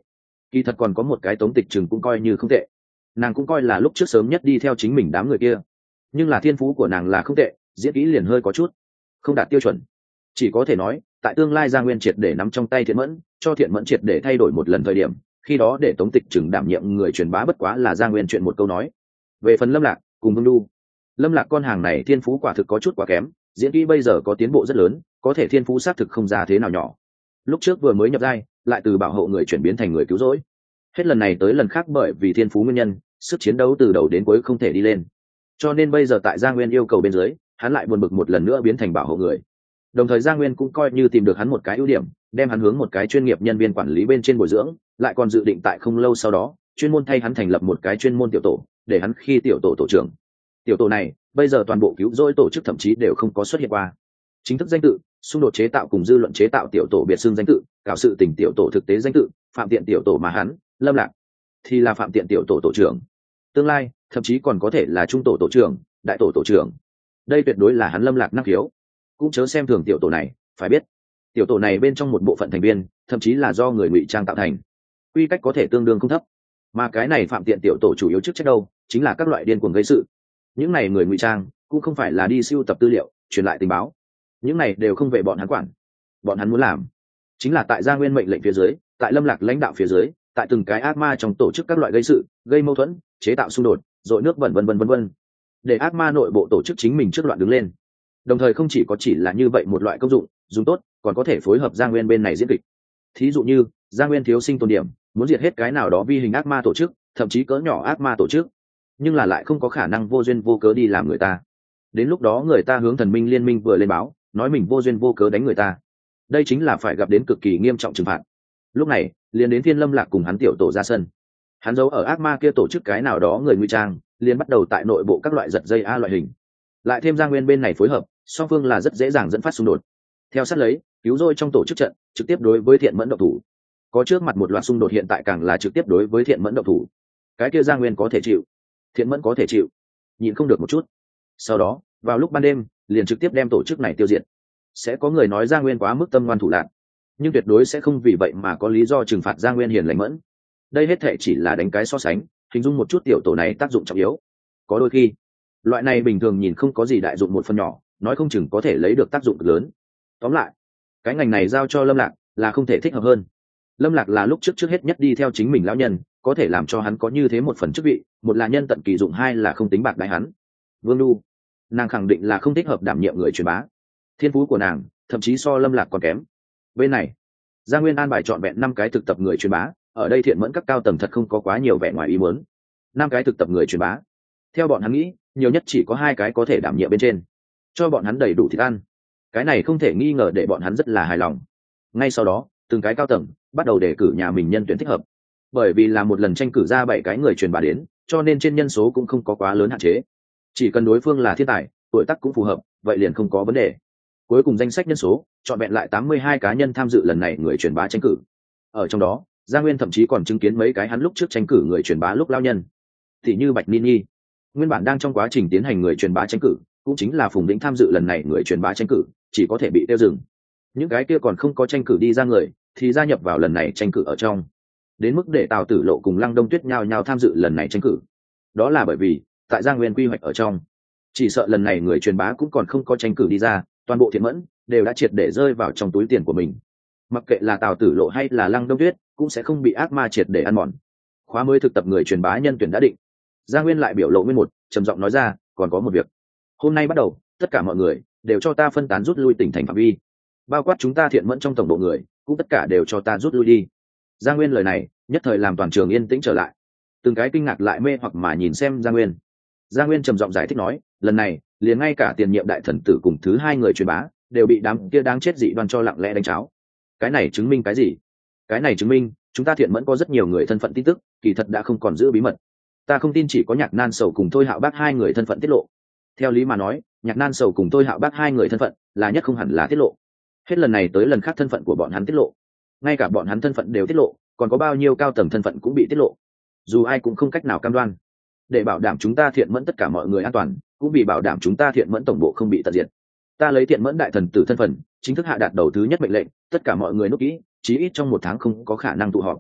[SPEAKER 1] Kỳ thật còn có một cái Tống Tịch Trừng cũng coi như không tệ, nàng cũng coi là lúc trước sớm nhất đi theo chính mình đám người kia, nhưng là thiên phú của nàng là không tệ, diễn kỹ liền hơi có chút không đạt tiêu chuẩn. Chỉ có thể nói tại tương lai Gia Nguyên triệt để nắm trong tay Thiện Mẫn, cho Thiện Mẫn triệt để thay đổi một lần thời điểm, khi đó để Tống Tịch Trừng đảm nhiệm người truyền bá bất quá là Gia Nguyên chuyện một câu nói. Về phần Lâm Lạc cùng Vương Du, Lâm Lạc con hàng này thiên phú quả thực có chút quá kém, diễn kỹ bây giờ có tiến bộ rất lớn, có thể thiên phú xác thực không ra thế nào nhỏ. Lúc trước vừa mới nhập giai, lại từ bảo hộ người chuyển biến thành người cứu rỗi, hết lần này tới lần khác bởi vì thiên phú nguyên nhân, sức chiến đấu từ đầu đến cuối không thể đi lên, cho nên bây giờ tại Gia Nguyên yêu cầu bên dưới, hắn lại buồn bực một lần nữa biến thành bảo hộ người. Đồng thời Gia Nguyên cũng coi như tìm được hắn một cái ưu điểm, đem hắn hướng một cái chuyên nghiệp nhân viên quản lý bên trên bồi dưỡng, lại còn dự định tại không lâu sau đó chuyên môn thay hắn thành lập một cái chuyên môn tiểu tổ, để hắn khi tiểu tổ tổ trưởng. Tiểu tổ này bây giờ toàn bộ cứu rỗi tổ chức thậm chí đều không có xuất hiện qua. Chính thức danh tự: xung đột chế tạo cùng dư luận chế tạo tiểu tổ biệt xưng danh tự, cảo sự tình tiểu tổ thực tế danh tự: phạm tiện tiểu tổ, mà hắn Lâm Lạc thì là phạm tiện tiểu tổ tổ trưởng. Tương lai thậm chí còn có thể là trung tổ tổ trưởng, đại tổ tổ trưởng. Đây tuyệt đối là hắn Lâm Lạc năng khiếu. Cũng chớ xem thường tiểu tổ này, phải biết tiểu tổ này bên trong một bộ phận thành viên thậm chí là do người ngụy trang tạo thành, quy cách có thể tương đương không thấp. Mà cái này phạm tiện tiểu tổ chủ yếu chức trách đâu, chính là các loại điên cuồng gây sự. Những này người ngụy trang cũng không phải là đi sưu tập tư liệu, truyền lại tình báo, những này đều không về bọn hắn quản. Bọn hắn muốn làm chính là tại Gia Nguyên mệnh lệnh phía dưới, tại Lâm Lạc lãnh đạo phía dưới, tại từng cái ác ma trong tổ chức các loại gây sự, gây mâu thuẫn, chế tạo xung đột, dội nước bẩn vân vân vân vân, để ác ma nội bộ tổ chức chính mình trước loạn đứng lên. Đồng thời không chỉ có chỉ là như vậy một loại công dụng dùng tốt, còn có thể phối hợp Gia Nguyên bên này diễn kịch. Thí dụ như Gia Nguyên thiếu sinh tồn điểm, muốn diệt hết cái nào đó vi hình ác ma tổ chức, thậm chí cỡ nhỏ ác ma tổ chức, nhưng là lại không có khả năng vô duyên vô cớ đi làm người ta. Đến lúc đó người ta hướng thần minh liên minh vừa lên báo, nói mình vô duyên vô cớ đánh người ta, đây chính là phải gặp đến cực kỳ nghiêm trọng trừng phạt. Lúc này liền đến Thiên Lâm Lạc cùng hắn tiểu tổ ra sân. Hắn giấu ở ác ma kia tổ chức cái nào đó người ngụy trang, liền bắt đầu tại nội bộ các loại giật dây a loại hình, lại thêm Gia Nguyên bên này phối hợp, song phương là rất dễ dàng dẫn phát xung đột. Theo sát lấy cứu rỗi trong tổ chức trận trực tiếp đối với Thiện Mẫn động thủ, có trước mặt một loạt xung đột, hiện tại càng là trực tiếp đối với Thiện Mẫn động thủ. Cái kia Gia Nguyên có thể chịu, Thiện Mẫn có thể chịu, nhịn không được một chút. Sau đó vào lúc ban đêm liền trực tiếp đem tổ chức này tiêu diệt. Sẽ có người nói Gia Nguyên quá mức tâm ngoan thủ lạn, nhưng tuyệt đối sẽ không vì vậy mà có lý do trừng phạt Gia Nguyên hiền lành mẫn. Đây hết thể chỉ là đánh cái so sánh, hình dung một chút tiểu tổ này tác dụng trọng yếu. Có đôi khi loại này bình thường nhìn không có gì đại dụng một phần nhỏ, nói không chừng có thể lấy được tác dụng lớn. Tóm lại cái ngành này giao cho Lâm Lạc là không thể thích hợp hơn. Lâm Lạc là lúc trước trước hết nhất đi theo chính mình lão nhân, có thể làm cho hắn có như thế một phần chức vị, một là nhân tận kỳ dụng, hai là không tính bạc đãi hắn. Vương Du, nàng khẳng định là không thích hợp đảm nhiệm người truyền bá, thiên phú của nàng thậm chí so Lâm Lạc còn kém. Bên này Gia Nguyên an bài trọn vẹn năm cái thực tập người truyền bá, ở đây Thiện Mẫn các cao tầng thật không có quá nhiều vẻ ngoài ý muốn. Năm cái thực tập người truyền bá, theo bọn hắn nghĩ nhiều nhất chỉ có hai cái có thể đảm nhiệm bên trên, cho bọn hắn đầy đủ thịt ăn. Cái này không thể nghi ngờ để bọn hắn rất là hài lòng. Ngay sau đó từng cái cao tầng bắt đầu đề cử nhà mình nhân tuyển thích hợp. Bởi vì là một lần tranh cử ra bảy cái người truyền bá đến, cho nên trên nhân số cũng không có quá lớn hạn chế, chỉ cần đối phương là thiên tài, tuổi tác cũng phù hợp, vậy liền không có vấn đề. Cuối cùng danh sách nhân số chọn vẹn lại tám mươi hai cá nhân tham dự lần này người truyền bá tranh cử. Ở trong đó Gia Nguyên thậm chí còn chứng kiến mấy cái hắn lúc trước tranh cử người truyền bá lúc lao nhân, thì như Bạch Nini, nguyên bản đang trong quá trình tiến hành người truyền bá tranh cử, cũng chính là Phùng Lĩnh tham dự lần này người truyền bá tranh cử, chỉ có thể bị tiêu dừng. Những cái kia còn không có tranh cử đi ra người thì gia nhập vào lần này tranh cử ở trong, đến mức để Tào Tử Lộ cùng Lăng Đông Tuyết nhao nhao tham dự lần này tranh cử. Đó là bởi vì tại Gia Nguyên quy hoạch ở trong, chỉ sợ lần này người truyền bá cũng còn không có tranh cử đi ra, toàn bộ Thiện Mẫn đều đã triệt để rơi vào trong túi tiền của mình. Mặc kệ là Tào Tử Lộ hay là Lăng Đông Tuyết cũng sẽ không bị ác ma triệt để ăn mòn. Khóa mới thực tập người truyền bá nhân tuyển đã định. Gia Nguyên lại biểu lộ nguyên một, trầm giọng nói ra, còn có một việc. Hôm nay bắt đầu, tất cả mọi người đều cho ta phân tán rút lui tỉnh thành phạm vi. Bao quát chúng ta Thiện Mẫn trong tổng bộ người, cũng tất cả đều cho ta rút lui đi. Gia Nguyên lời này nhất thời làm toàn trường yên tĩnh trở lại. Từng cái kinh ngạc lại mê hoặc mà nhìn xem Gia Nguyên. Gia Nguyên trầm giọng giải thích nói, lần này liền ngay cả tiền nhiệm đại thần tử cùng thứ hai người truyền bá đều bị đám kia đáng chết dị đoan cho lặng lẽ đánh cháo. Cái này chứng minh cái gì? Cái này chứng minh chúng ta Thiện Mẫn có rất nhiều người thân phận tin tức kỳ thật đã không còn giữ bí mật. Ta không tin chỉ có Nhạc Nan Sầu cùng Thôi Hạo Bác hai người thân phận tiết lộ. Theo lý mà nói, Nhạc Nan Sầu cùng Thôi Hạo Bác hai người thân phận là nhất không hẳn là tiết lộ. Hết lần này tới lần khác thân phận của bọn hắn tiết lộ, ngay cả bọn hắn thân phận đều tiết lộ, còn có bao nhiêu cao tầng thân phận cũng bị tiết lộ. Dù ai cũng không cách nào cam đoan. Để bảo đảm chúng ta Thiện Mẫn tất cả mọi người an toàn, cũng vì bảo đảm chúng ta Thiện Mẫn tổng bộ không bị tận diệt, ta lấy Thiện Mẫn đại thần tử thân phận chính thức hạ đạt đầu thứ nhất mệnh lệnh, tất cả mọi người núp kỹ, chí ít trong một tháng không có khả năng tụ họp.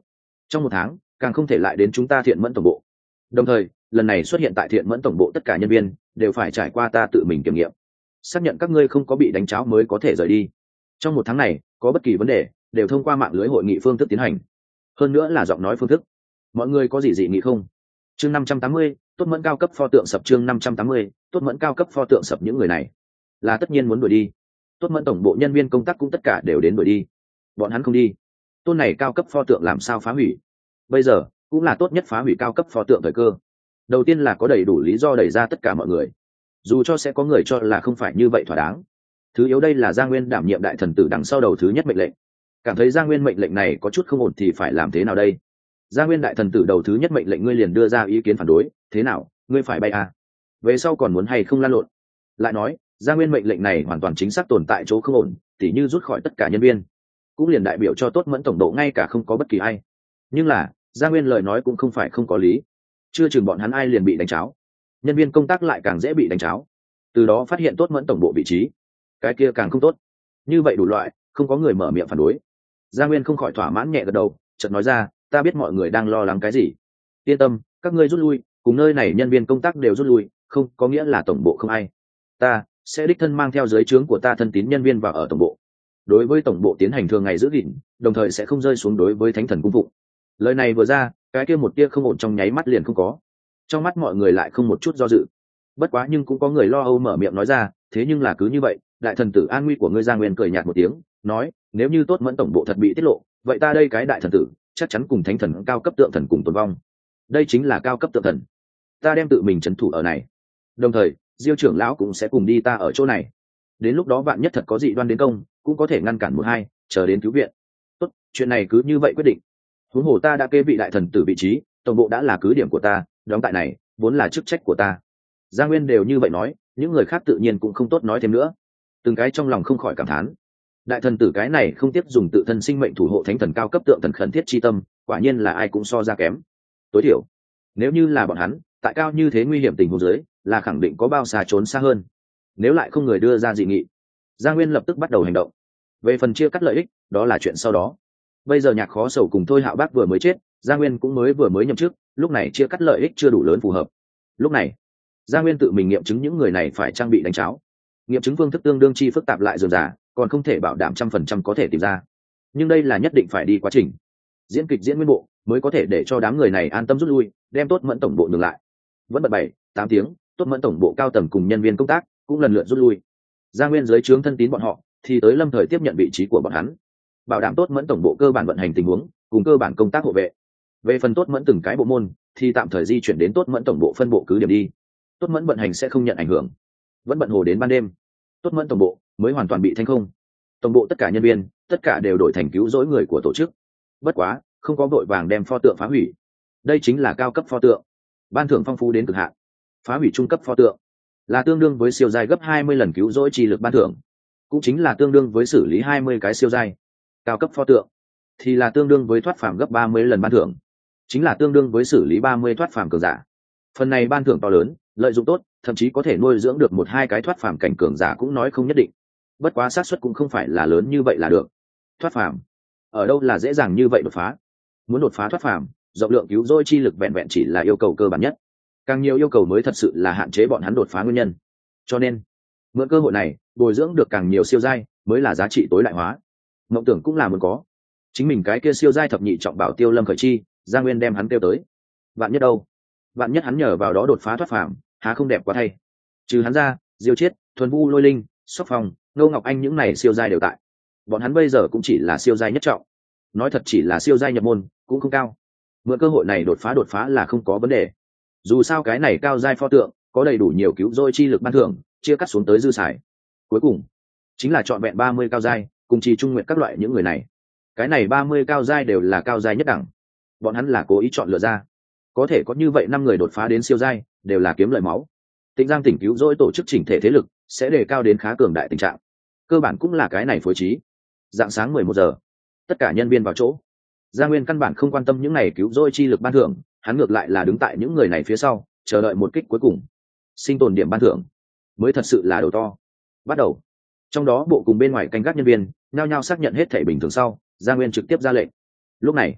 [SPEAKER 1] trong một tháng càng không thể lại đến chúng ta thiện mẫn tổng bộ. Đồng thời lần này xuất hiện tại thiện mẫn tổng bộ tất cả nhân viên đều phải trải qua ta tự mình kiểm nghiệm, xác nhận các ngươi không có bị đánh cháo mới có thể rời đi. Trong một tháng này có bất kỳ vấn đề đều thông qua mạng lưới hội nghị phương thức tiến hành, hơn nữa là giọng nói phương thức. Mọi người có gì dị nghị không? Chương năm trăm tám mươi, tốt mẫn cao cấp pho tượng sập. Chương năm trăm tám mươi, tốt mẫn cao cấp pho tượng sập. Những người này là tất nhiên muốn đuổi đi. Tốt mẫn tổng bộ nhân viên công tác cũng tất cả đều đến đuổi đi. Bọn hắn không đi, tôn này cao cấp pho tượng làm sao phá hủy? Bây giờ cũng là tốt nhất phá hủy cao cấp pho tượng thời cơ. Đầu tiên là có đầy đủ lý do đẩy ra tất cả mọi người, dù cho sẽ có người cho là không phải như vậy thỏa đáng. Thứ yếu đây là Gia Nguyên đảm nhiệm đại thần tử đằng sau đầu thứ nhất mệnh lệnh. Cảm thấy Gia Nguyên mệnh lệnh này có chút không ổn thì phải làm thế nào đây? Gia Nguyên đại thần tử đầu thứ nhất mệnh lệnh ngươi liền đưa ra ý kiến phản đối, thế nào, ngươi phải bay à? Về sau còn muốn hay không lan lộn? Lại nói, Gia Nguyên mệnh lệnh này hoàn toàn chính xác tồn tại chỗ không ổn, tỉ như rút khỏi tất cả nhân viên, cũng liền đại biểu cho tốt mẫn tổng độ ngay cả không có bất kỳ ai. Nhưng là, Gia Nguyên lời nói cũng không phải không có lý. Chưa chừng bọn hắn ai liền bị đánh cháo, nhân viên công tác lại càng dễ bị đánh cháo, từ đó phát hiện tốt mẫn tổng bộ vị trí, cái kia càng không tốt. Như vậy đủ loại, không có người mở miệng phản đối. Gia Nguyên không khỏi thỏa mãn nhẹ gật đầu, chợt nói ra, ta biết mọi người đang lo lắng cái gì. Yên tâm, các ngươi rút lui, cùng nơi này nhân viên công tác đều rút lui, không có nghĩa là tổng bộ không ai. Ta sẽ đích thân mang theo dưới trướng của ta thân tín nhân viên vào ở tổng bộ, đối với tổng bộ tiến hành thường ngày giữ gìn, đồng thời sẽ không rơi xuống đối với thánh thần cung phụng. Lời này vừa ra, cái kia một tia không ổn trong nháy mắt liền không có. Trong mắt mọi người lại không một chút do dự. Bất quá nhưng cũng có người lo âu mở miệng nói ra, thế nhưng là cứ như vậy, đại thần tử an nguy của ngươi. Gia Nguyên cười nhạt một tiếng, nói, nếu như tốt mẫn tổng bộ thật bị tiết lộ, vậy ta đây cái đại thần tử chắc chắn cùng thánh thần cao cấp tượng thần cùng tồn vong. Đây chính là cao cấp tượng thần, ta đem tự mình trấn thủ ở này, đồng thời Diêu trưởng lão cũng sẽ cùng đi ta ở chỗ này. Đến lúc đó vạn nhất thật có dị đoan đến công, cũng có thể ngăn cản một hai, chờ đến cứu viện. Tốt, chuyện này cứ như vậy quyết định. Huống hồ ta đã kê vị đại thần tử vị trí, tổng bộ đã là cứ điểm của ta, đóng tại này vốn là chức trách của ta. Gia Nguyên đều như vậy nói, những người khác tự nhiên cũng không tốt nói thêm nữa, từng cái trong lòng không khỏi cảm thán. Đại thần tử cái này không tiếp dùng tự thân sinh mệnh thủ hộ thánh thần cao cấp tượng thần khẩn thiết chi tâm, quả nhiên là ai cũng so ra kém. Tối thiểu nếu như là bọn hắn tại cao như thế nguy hiểm tình huống dưới, là khẳng định có bao xa trốn xa hơn. Nếu lại không người đưa ra dị nghị, Gia Nguyên lập tức bắt đầu hành động. Về phần chia cắt lợi ích, đó là chuyện sau đó. Bây giờ Nhạc Khó Sầu cùng Thôi Hạo Bác vừa mới chết, Gia Nguyên cũng mới vừa mới nhậm chức, lúc này chia cắt lợi ích chưa đủ lớn phù hợp. Lúc này Gia Nguyên tự mình nghiệm chứng những người này phải trang bị đánh cháo. Nghiệm chứng phương thức tương đương chi phức tạp lại dườm giả, còn không thể bảo đảm trăm phần trăm có thể tìm ra. Nhưng đây là nhất định phải đi quá trình diễn kịch diễn nguyên bộ, mới có thể để cho đám người này an tâm rút lui, đem tốt mẫn tổng bộ ngừng lại. Vẫn bận bảy tám tiếng, tốt mẫn tổng bộ cao tầng cùng nhân viên công tác cũng lần lượt rút lui. Gia Nguyên dưới trướng thân tín bọn họ thì tới lâm thời tiếp nhận vị trí của bọn hắn, bảo đảm tốt mẫn tổng bộ cơ bản vận hành tình huống cùng cơ bản công tác hộ vệ. Về phần tốt mẫn từng cái bộ môn thì tạm thời di chuyển đến tốt mẫn tổng bộ phân bộ cứ điểm đi, tốt mẫn vận hành sẽ không nhận ảnh hưởng. Vẫn bận hồ đến ban đêm, tốt mẫn tổng bộ mới hoàn toàn bị thanh không. Tổng bộ tất cả nhân viên tất cả đều đổi thành cứu rỗi người của tổ chức. Bất quá không có vội vàng đem pho tượng phá hủy, đây chính là cao cấp pho tượng, ban thưởng phong phú đến cực hạn. Phá hủy trung cấp pho tượng là tương đương với siêu giai gấp hai mươi lần cứu rỗi chi lực ban thưởng, cũng chính là tương đương với xử lý hai mươi cái siêu giai. Cao cấp pho tượng thì là tương đương với thoát phàm gấp ba mươi lần ban thưởng, chính là tương đương với xử lý ba mươi thoát phàm cường giả. Phần này ban thưởng to lớn, lợi dụng tốt, thậm chí có thể nuôi dưỡng được một hai cái thoát phàm cảnh cường giả cũng nói không nhất định. Bất quá xác suất cũng không phải là lớn như vậy là được. Thoát phàm ở đâu là dễ dàng như vậy đột phá? Muốn đột phá thoát phàm, rộng lượng cứu rỗi chi lực vẹn vẹn chỉ là yêu cầu cơ bản nhất, càng nhiều yêu cầu mới thật sự là hạn chế bọn hắn đột phá nguyên nhân. Cho nên mượn cơ hội này bồi dưỡng được càng nhiều siêu giai mới là giá trị tối đại hóa. Mộng tưởng cũng là muốn có, chính mình cái kia siêu giai thập nhị trọng bảo Tiêu Lâm khởi chi, Gia Nguyên đem hắn kêu tới. Vạn nhất đâu? Vạn nhất hắn nhờ vào đó đột phá thoát phàm, há không đẹp quá thay? Trừ hắn ra, Diêu Chiết, Thuần Vu Lôi Linh, Sóc Phong, Ngô Ngọc Anh những này siêu giai đều tại. Bọn hắn bây giờ cũng chỉ là siêu giai nhất trọng, nói thật chỉ là siêu giai nhập môn, cũng không cao. Mượn cơ hội này đột phá đột phá là không có vấn đề. Dù sao cái này cao giai pho tượng có đầy đủ nhiều cứu rỗi chi lực ban thưởng, chia cắt xuống tới dư xài. Cuối cùng chính là chọn vẹn ba mươi cao giai, cùng Trì Trung Nguyện các loại những người này. Cái này ba mươi cao giai đều là cao giai nhất đẳng, bọn hắn là cố ý chọn lựa ra. Có thể có như vậy năm người đột phá đến siêu giai, đều là kiếm lợi máu. Tĩnh Giang tỉnh cứu rỗi tổ chức chỉnh thể thế lực sẽ đề cao đến khá cường đại tình trạng. Cơ bản cũng là cái này phối trí. Dạng sáng mười một giờ, tất cả nhân viên vào chỗ. Gia Nguyên căn bản không quan tâm những này cứu rỗi chi lực ban thưởng, hắn ngược lại là đứng tại những người này phía sau, chờ đợi một kích cuối cùng. Sinh tồn điểm ban thưởng mới thật sự là đầu to. Bắt đầu. Trong đó bộ cùng bên ngoài canh gác nhân viên nhao nhao xác nhận hết thể bình thường sau, Gia Nguyên trực tiếp ra lệnh. Lúc này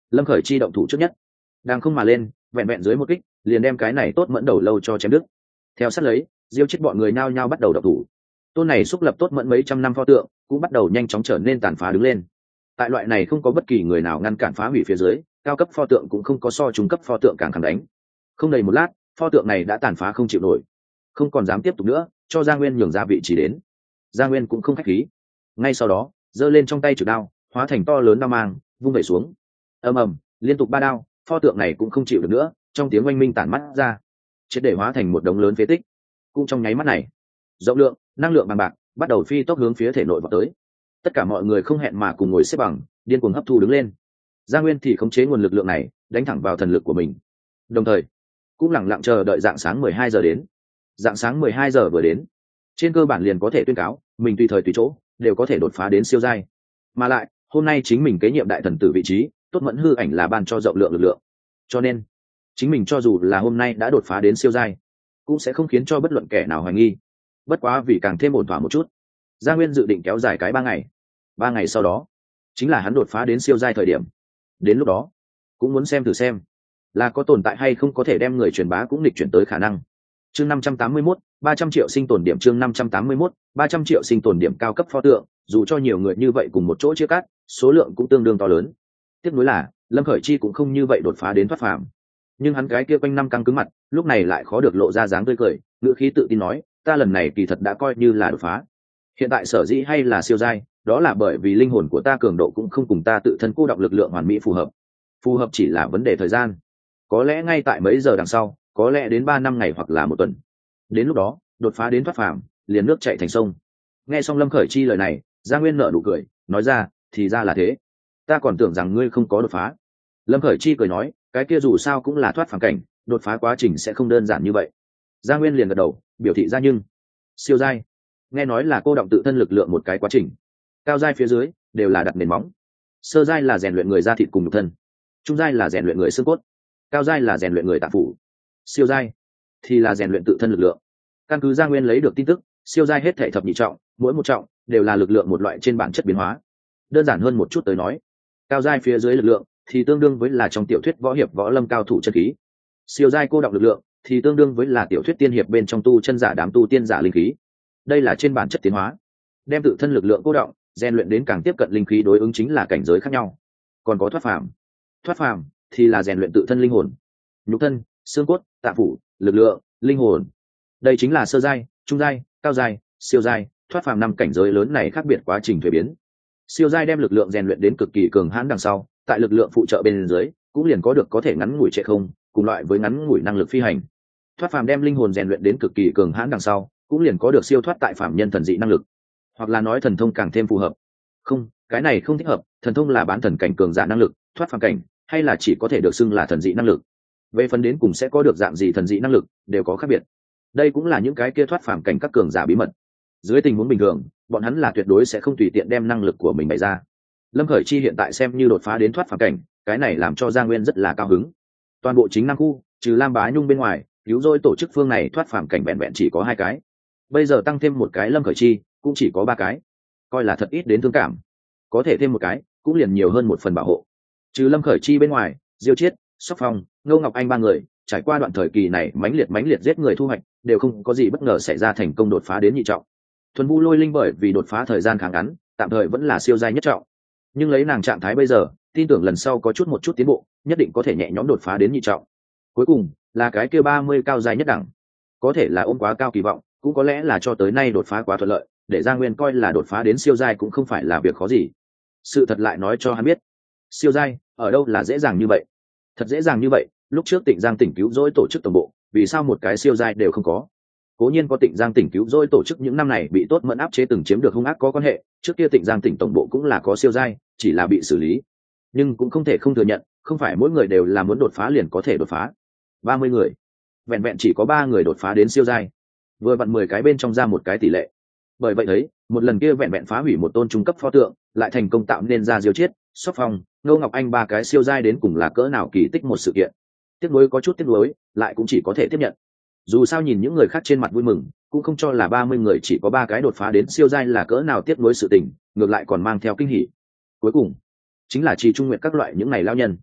[SPEAKER 1] Lâm Khởi Chi động thủ trước nhất, đang không mà lên, vẹn vẹn dưới một kích liền đem cái này tốt mẫn đầu lâu cho chém đứt. Theo sát lấy, diêu chết bọn người nhao nhao bắt đầu động thủ. Tôn này xúc lập tốt mẫn mấy trăm năm pho tượng cũng bắt đầu nhanh chóng trở nên tàn phá đứng lên. Tại loại này không có bất kỳ người nào ngăn cản phá hủy phía dưới, cao cấp pho tượng cũng không có so trung cấp pho tượng càng khẳng đánh. Không đầy một lát, pho tượng này đã tàn phá không chịu nổi, không còn dám tiếp tục nữa, cho Gia Nguyên nhường ra vị trí đến. Gia Nguyên cũng không khách khí, ngay sau đó giơ lên trong tay chử đao, hóa thành to lớn đao mang, vung về xuống. Ầm ầm, liên tục ba đao, pho tượng này cũng không chịu được nữa, trong tiếng oanh minh tản mắt ra, triệt để hóa thành một đống lớn phế tích. Cũng trong nháy mắt này, rộng lượng, năng lượng bằng bạc bắt đầu phi tốc hướng phía thể nội vào tới. Tất cả mọi người không hẹn mà cùng ngồi xếp bằng, điên cuồng hấp thu đứng lên. Gia Nguyên thì khống chế nguồn lực lượng này, đánh thẳng vào thần lực của mình, đồng thời cũng lẳng lặng chờ đợi dạng sáng mười hai giờ đến. Dạng sáng mười hai giờ vừa đến, trên cơ bản liền có thể tuyên cáo mình tùy thời tùy chỗ đều có thể đột phá đến siêu giai. Mà lại hôm nay chính mình kế nhiệm đại thần tử vị trí, tốt mẫn hư ảnh là ban cho rộng lượng lực lượng, cho nên chính mình cho dù là hôm nay đã đột phá đến siêu giai cũng sẽ không khiến cho bất luận kẻ nào hoài nghi. Bất quá vì càng thêm ổn thỏa một chút, Gia Nguyên dự định kéo dài cái ba ngày. Ba ngày sau đó chính là hắn đột phá đến siêu giai thời điểm. Đến lúc đó cũng muốn xem thử xem là có tồn tại hay không có thể đem người truyền bá cũng nghịch chuyển tới khả năng. Chương năm trăm tám mươi mốt, ba trăm triệu sinh tồn điểm. Chương năm trăm tám mươi mốt, ba trăm triệu sinh tồn điểm. Cao cấp pho tượng, dù cho nhiều người như vậy cùng một chỗ chia cắt, số lượng cũng tương đương to lớn. Tiếp nối là Lâm Khởi Chi cũng không như vậy đột phá đến thoát phàm, nhưng hắn cái kia quanh năm căng cứng mặt lúc này lại khó được lộ ra dáng tươi cười, ngữ khí tự tin nói, ta lần này kỳ thật đã coi như là đột phá. Hiện tại sở dĩ hay là siêu giai, đó là bởi vì linh hồn của ta cường độ cũng không cùng ta tự thân cô đọng lực lượng hoàn mỹ phù hợp. Phù hợp chỉ là vấn đề thời gian, có lẽ ngay tại mấy giờ đằng sau, có lẽ đến ba năm ngày hoặc là một tuần. Đến lúc đó đột phá đến thoát phàm, liền nước chảy thành sông. Nghe xong Lâm Khởi Chi lời này, Gia Nguyên nở nụ cười, nói ra, thì ra là thế, ta còn tưởng rằng ngươi không có đột phá. Lâm Khởi Chi cười nói, cái kia dù sao cũng là thoát phàm cảnh, đột phá quá trình sẽ không đơn giản như vậy. Gia Nguyên liền gật đầu, biểu thị ra nhưng siêu giai nghe nói là cô động tự thân lực lượng một cái quá trình, cao giai phía dưới đều là đặt nền móng. Sơ giai là rèn luyện người da thịt cùng nhục thân, trung giai là rèn luyện người xương cốt, cao giai là rèn luyện người tạng phủ, siêu giai thì là rèn luyện tự thân lực lượng. Căn cứ Gia Nguyên lấy được tin tức, siêu giai hết thể thập nhị trọng, mỗi một trọng đều là lực lượng một loại trên bản chất biến hóa. Đơn giản hơn một chút tới nói, cao giai phía dưới lực lượng thì tương đương với là trong tiểu thuyết võ hiệp võ lâm cao thủ chân khí, siêu giai cô động lực lượng thì tương đương với là tiểu thuyết tiên hiệp bên trong tu chân giả đám tu tiên giả linh khí. Đây là trên bản chất tiến hóa, đem tự thân lực lượng cô động rèn luyện đến càng tiếp cận linh khí đối ứng chính là cảnh giới khác nhau. Còn có thoát phàm, thoát phàm thì là rèn luyện tự thân linh hồn, nhục thân, xương cốt, tạng phủ, lực lượng, linh hồn. Đây chính là sơ giai, trung giai, cao giai, siêu giai. Thoát phàm năm cảnh giới lớn này khác biệt quá trình thuế biến. Siêu giai đem lực lượng rèn luyện đến cực kỳ cường hãn đằng sau, tại lực lượng phụ trợ bên dưới cũng liền có được có thể ngắn ngủi trệ không, cùng loại với ngắn ngủi năng lực phi hành. Thoát phàm đem linh hồn rèn luyện đến cực kỳ cường hãn đằng sau, cũng liền có được siêu thoát tại phàm nhân thần dị năng lực, hoặc là nói thần thông càng thêm phù hợp. Không, cái này không thích hợp, thần thông là bán thần cảnh cường giả năng lực, thoát phàm cảnh hay là chỉ có thể được xưng là thần dị năng lực. Về phần đến cùng sẽ có được dạng gì thần dị năng lực, đều có khác biệt. Đây cũng là những cái kia thoát phàm cảnh các cường giả bí mật. Dưới tình huống bình thường, bọn hắn là tuyệt đối sẽ không tùy tiện đem năng lực của mình bày ra. Lâm Khởi Chi hiện tại xem như đột phá đến thoát phàm cảnh, cái này làm cho Gia Nguyên rất là cao hứng. Toàn bộ chính Nam khu, trừ Lam Bá Nhung bên ngoài, cứu rỗi tổ chức phương này thoát phàm cảnh vẹn vẹn chỉ có hai cái. Bây giờ tăng thêm một cái Lâm Khởi Chi, cũng chỉ có ba cái. Coi là thật ít đến thương cảm. Có thể thêm một cái, cũng liền nhiều hơn một phần bảo hộ. Trừ Lâm Khởi Chi bên ngoài, Diêu Chiết, Sóc Phong, Ngô Ngọc Anh ba người, trải qua đoạn thời kỳ này mãnh liệt mãnh liệt giết người thu hoạch, đều không có gì bất ngờ xảy ra thành công đột phá đến nhị trọng. Thuần Vu Lôi Linh bởi vì đột phá thời gian khá ngắn, tạm thời vẫn là siêu giai nhất trọng. Nhưng lấy nàng trạng thái bây giờ, tin tưởng lần sau có chút một chút tiến bộ, nhất định có thể nhẹ nhõm đột phá đến nhị trọng. Cuối cùng là cái kia ba mươi cao giai nhất đẳng, có thể là ôm quá cao kỳ vọng, cũng có lẽ là cho tới nay đột phá quá thuận lợi, để Gia Nguyên coi là đột phá đến siêu giai cũng không phải là việc khó gì. Sự thật lại nói cho hắn biết, siêu giai ở đâu là dễ dàng như vậy. Thật dễ dàng như vậy, lúc trước Tịnh Giang tỉnh cứu rỗi tổ chức tổng bộ, vì sao một cái siêu giai đều không có? Cố nhiên có Tịnh Giang tỉnh cứu rỗi tổ chức những năm này bị tốt mẫn áp chế từng chiếm được hung ác có quan hệ, trước kia Tịnh Giang tỉnh tổng bộ cũng là có siêu giai, chỉ là bị xử lý. Nhưng cũng không thể không thừa nhận, không phải mỗi người đều là muốn đột phá liền có thể đột phá. ba mươi người, vẹn vẹn chỉ có ba người đột phá đến siêu giai. Vừa vặn mười cái bên trong ra một cái tỷ lệ. Bởi vậy thấy, một lần kia vẹn vẹn phá hủy một tôn trung cấp pho tượng, lại thành công tạo nên ra Diêu Chiết, Sóc Phong, Ngô Ngọc Anh ba cái siêu giai đến cùng là cỡ nào kỳ tích một sự kiện. Tiếc nuối có chút tiếc nuối, lại cũng chỉ có thể tiếp nhận. Dù sao nhìn những người khác trên mặt vui mừng, cũng không cho là ba mươi người chỉ có ba cái đột phá đến siêu giai là cỡ nào tiếc nuối sự tình, ngược lại còn mang theo kinh hỉ. Cuối cùng, chính là Trì Trung Nguyệt các loại những này lao nhân.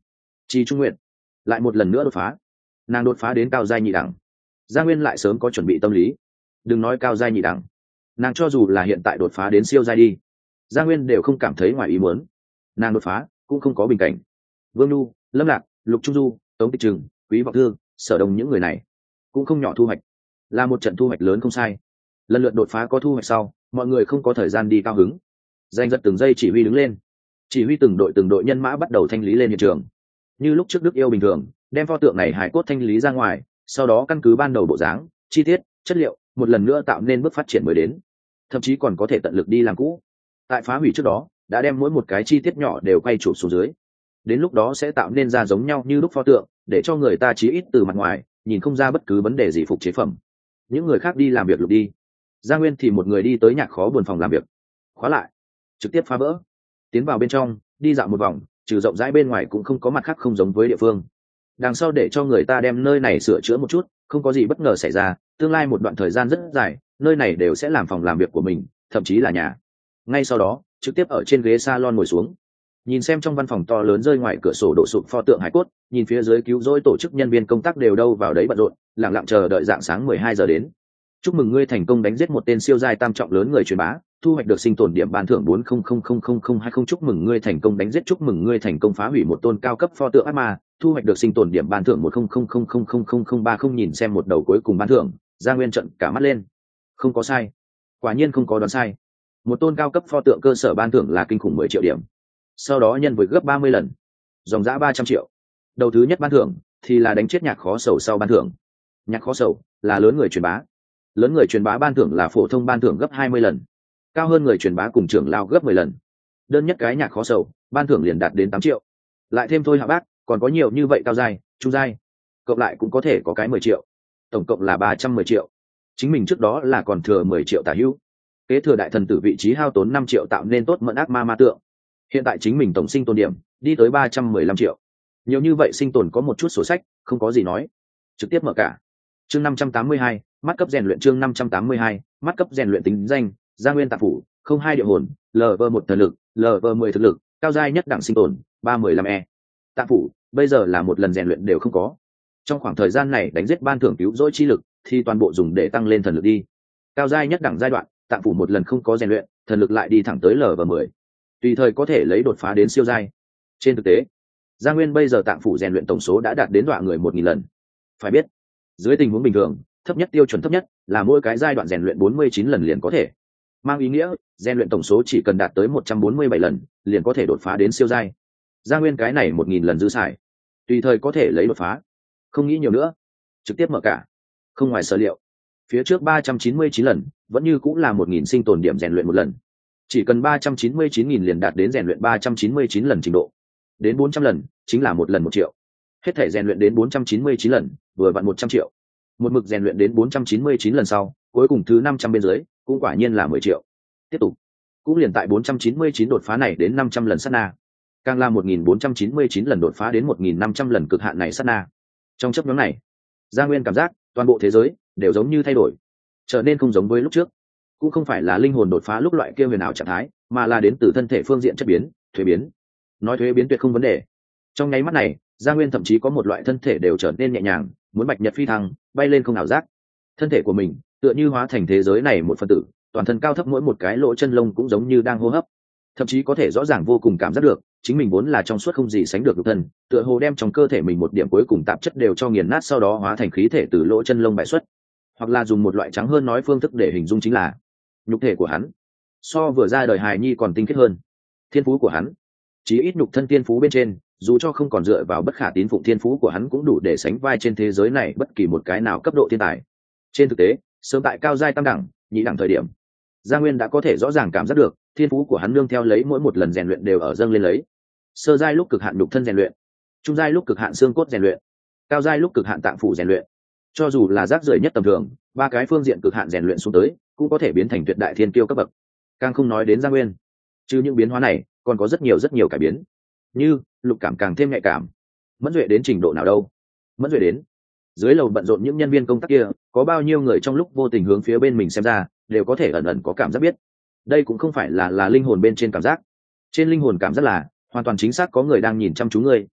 [SPEAKER 1] Chi Trung Nguyện lại một lần nữa đột phá, nàng đột phá đến cao giai nhị đẳng. Gia Nguyên lại sớm có chuẩn bị tâm lý, đừng nói cao giai nhị đẳng, nàng cho dù là hiện tại đột phá đến siêu giai đi, Gia Nguyên đều không cảm thấy ngoài ý muốn. Nàng đột phá cũng không có bình cảnh. Vương Nhu, Lâm Lạc, Lục Trung Du, Tống Tịch Trừng, Quý Vọng Thương, Sở Đồng những người này cũng không nhỏ thu hoạch, là một trận thu hoạch lớn không sai. Lần lượt đột phá có thu hoạch sau, mọi người không có thời gian đi cao hứng, danh giật từng giây chỉ huy đứng lên, chỉ huy từng đội từng đội nhân mã bắt đầu thanh lý lên hiện trường. Như lúc trước Đức Yêu bình thường, đem pho tượng này hài cốt thanh lý ra ngoài, sau đó căn cứ ban đầu bộ dáng, chi tiết, chất liệu, một lần nữa tạo nên bước phát triển mới đến, thậm chí còn có thể tận lực đi làm cũ. Tại phá hủy trước đó, đã đem mỗi một cái chi tiết nhỏ đều quay chụp xuống dưới, đến lúc đó sẽ tạo nên ra giống nhau như lúc pho tượng, để cho người ta chí ít từ mặt ngoài nhìn không ra bất cứ vấn đề gì phục chế phẩm. Những người khác đi làm việc lục đi, Gia Nguyên thì một người đi tới nhạc khó buồn phòng làm việc, khóa lại, trực tiếp phá vỡ, tiến vào bên trong, đi dạo một vòng, trừ rộng rãi bên ngoài cũng không có mặt khác không giống với địa phương. Đằng sau để cho người ta đem nơi này sửa chữa một chút, không có gì bất ngờ xảy ra, tương lai một đoạn thời gian rất dài, nơi này đều sẽ làm phòng làm việc của mình, thậm chí là nhà. Ngay sau đó, trực tiếp ở trên ghế salon ngồi xuống, nhìn xem trong văn phòng to lớn rơi ngoài cửa sổ đổ sụp pho tượng hải cốt, nhìn phía dưới cứu rỗi tổ chức nhân viên công tác đều đâu vào đấy bận rộn, lặng lặng chờ đợi dạng sáng mười hai giờ đến. Chúc mừng ngươi thành công đánh giết một tên siêu giai tam trọng lớn người truyền bá, thu hoạch được sinh tồn điểm ban thưởng bốn không không không không không hai không. Chúc mừng ngươi thành công đánh giết chúc mừng ngươi thành công phá hủy một tôn cao cấp pho tượng ác ma, thu hoạch được sinh tồn điểm ban thưởng một không không không không không không không ba không. Nhìn xem một đầu cuối cùng ban thưởng, Gia Nguyên trợn cả mắt lên. Không có sai, quả nhiên không có đoán sai. Một tôn cao cấp pho tượng cơ sở ban thưởng là kinh khủng mười triệu điểm, sau đó nhân với gấp ba mươi lần, dòng dã ba trăm triệu. Đầu thứ nhất ban thưởng thì là đánh chết nhạc khó sầu sau ban thưởng. Nhạc khó sầu là lớn người truyền bá, lớn người truyền bá ban thưởng là phổ thông ban thưởng gấp hai mươi lần, cao hơn người truyền bá cùng trưởng lao gấp mười lần. Đơn nhất cái nhạc khó sầu ban thưởng liền đạt đến tám triệu, lại thêm thôi hạ bác còn có nhiều như vậy cao giai, trung giai, cộng lại cũng có thể có cái mười triệu, tổng cộng là ba trăm mười triệu. Chính mình trước đó là còn thừa mười triệu tả hữu, kế thừa đại thần tử vị trí hao tốn năm triệu tạo nên tốt mẫn ác ma ma tượng, hiện tại chính mình tổng sinh tồn điểm đi tới ba trăm mười lăm triệu. Nhiều như vậy sinh tồn có một chút sổ sách, không có gì nói, trực tiếp mở cả. Chương năm trăm tám mươi hai, mắt cấp rèn luyện. Chương năm trăm tám mươi hai, mắt cấp rèn luyện. Tính danh: Gia Nguyên Tạp Phủ, không hai địa hồn, lv một thần lực, lv mười thực lực, cao giai nhất đẳng sinh tồn ba mười lăm e. Tạp Phủ bây giờ là một lần rèn luyện đều không có, trong khoảng thời gian này đánh giết ban thưởng cứu rỗi chi lực thì toàn bộ dùng để tăng lên thần lực đi. Cao giai nhất đẳng giai đoạn, Tạp Phủ một lần không có rèn luyện, thần lực lại đi thẳng tới lv mười, tùy thời có thể lấy đột phá đến siêu giai. Trên thực tế, Gia Nguyên bây giờ Tạng Phủ rèn luyện tổng số đã đạt đến dọa người một nghìn lần. Phải biết, dưới tình huống bình thường, thấp nhất tiêu chuẩn thấp nhất là mỗi cái giai đoạn rèn luyện bốn mươi chín lần liền có thể, mang ý nghĩa rèn luyện tổng số chỉ cần đạt tới một trăm bốn mươi bảy lần liền có thể đột phá đến siêu giai. Gia Nguyên cái này một nghìn lần dư xài, tùy thời có thể lấy đột phá, không nghĩ nhiều nữa, trực tiếp mở cả. Không ngoài sở liệu, phía trước ba trăm chín mươi chín lần vẫn như cũng là một nghìn sinh tồn điểm rèn luyện một lần, chỉ cần ba trăm chín mươi chín nghìn liền đạt đến rèn luyện ba trăm chín mươi chín lần trình độ, đến bốn trăm lần chính là một lần một triệu, hết thể rèn luyện đến bốn trăm chín mươi chín lần vừa vặn một trăm triệu. Một mực rèn luyện đến bốn trăm chín mươi chín lần sau, cuối cùng thứ năm trăm bên dưới cũng quả nhiên là mười triệu. Tiếp tục cũng liền tại bốn trăm chín mươi chín đột phá này đến năm trăm lần sát na, càng là một nghìn bốn trăm chín mươi chín lần đột phá đến một nghìn năm trăm lần cực hạn này sát na. Trong chấp nhóm này, Gia Nguyên cảm giác toàn bộ thế giới đều giống như thay đổi, trở nên không giống với lúc trước. Cũng không phải là linh hồn đột phá lúc loại kia huyền ảo trạng thái, mà là đến từ thân thể phương diện chất biến, thuế biến. Nói thuế biến tuyệt không vấn đề. Trong nháy mắt này, Gia Nguyên thậm chí có một loại thân thể đều trở nên nhẹ nhàng, muốn bạch nhật phi thăng, bay lên không ảo giác. Thân thể của mình tựa như hóa thành thế giới này một phần tử, toàn thân cao thấp mỗi một cái lỗ chân lông cũng giống như đang hô hấp, thậm chí có thể rõ ràng vô cùng cảm giác được chính mình vốn là trong suốt không gì sánh được nhục thân, tựa hồ đem trong cơ thể mình một điểm cuối cùng tạp chất đều cho nghiền nát, sau đó hóa thành khí thể từ lỗ chân lông bại xuất. Hoặc là dùng một loại trắng hơn nói phương thức để hình dung chính là nhục thể của hắn so vừa ra đời hài nhi còn tinh khiết hơn. Thiên phú của hắn, chí ít nhục thân thiên phú bên trên, dù cho không còn dựa vào bất khả tín phụng, thiên phú của hắn cũng đủ để sánh vai trên thế giới này bất kỳ một cái nào cấp độ thiên tài. Trên thực tế, sớm tại cao giai tam đẳng, nhị đẳng thời điểm, Gia Nguyên đã có thể rõ ràng cảm giác được thiên phú của hắn nương theo lấy mỗi một lần rèn luyện đều ở dâng lên lấy. Sơ giai lúc cực hạn nhục thân rèn luyện, trung giai lúc cực hạn xương cốt rèn luyện, cao giai lúc cực hạn tạng phủ rèn luyện. Cho dù là rác rưởi nhất tầm thường, ba cái phương diện cực hạn rèn luyện xuống tới cũng có thể biến thành tuyệt đại thiên kiêu cấp bậc. Càng không nói đến Gia Nguyên, chứ những biến hóa này còn có rất nhiều rất nhiều cải biến, như lục cảm càng thêm nhạy cảm. Mẫn duệ đến trình độ nào đâu? Mẫn duệ đến dưới lầu bận rộn những nhân viên công tác kia, có bao nhiêu người trong lúc vô tình hướng phía bên mình xem ra, đều có thể ẩn ẩn có cảm giác biết. Đây cũng không phải là là linh hồn bên trên cảm giác. Trên linh hồn cảm giác là hoàn toàn chính xác có người đang nhìn chăm chú ngươi,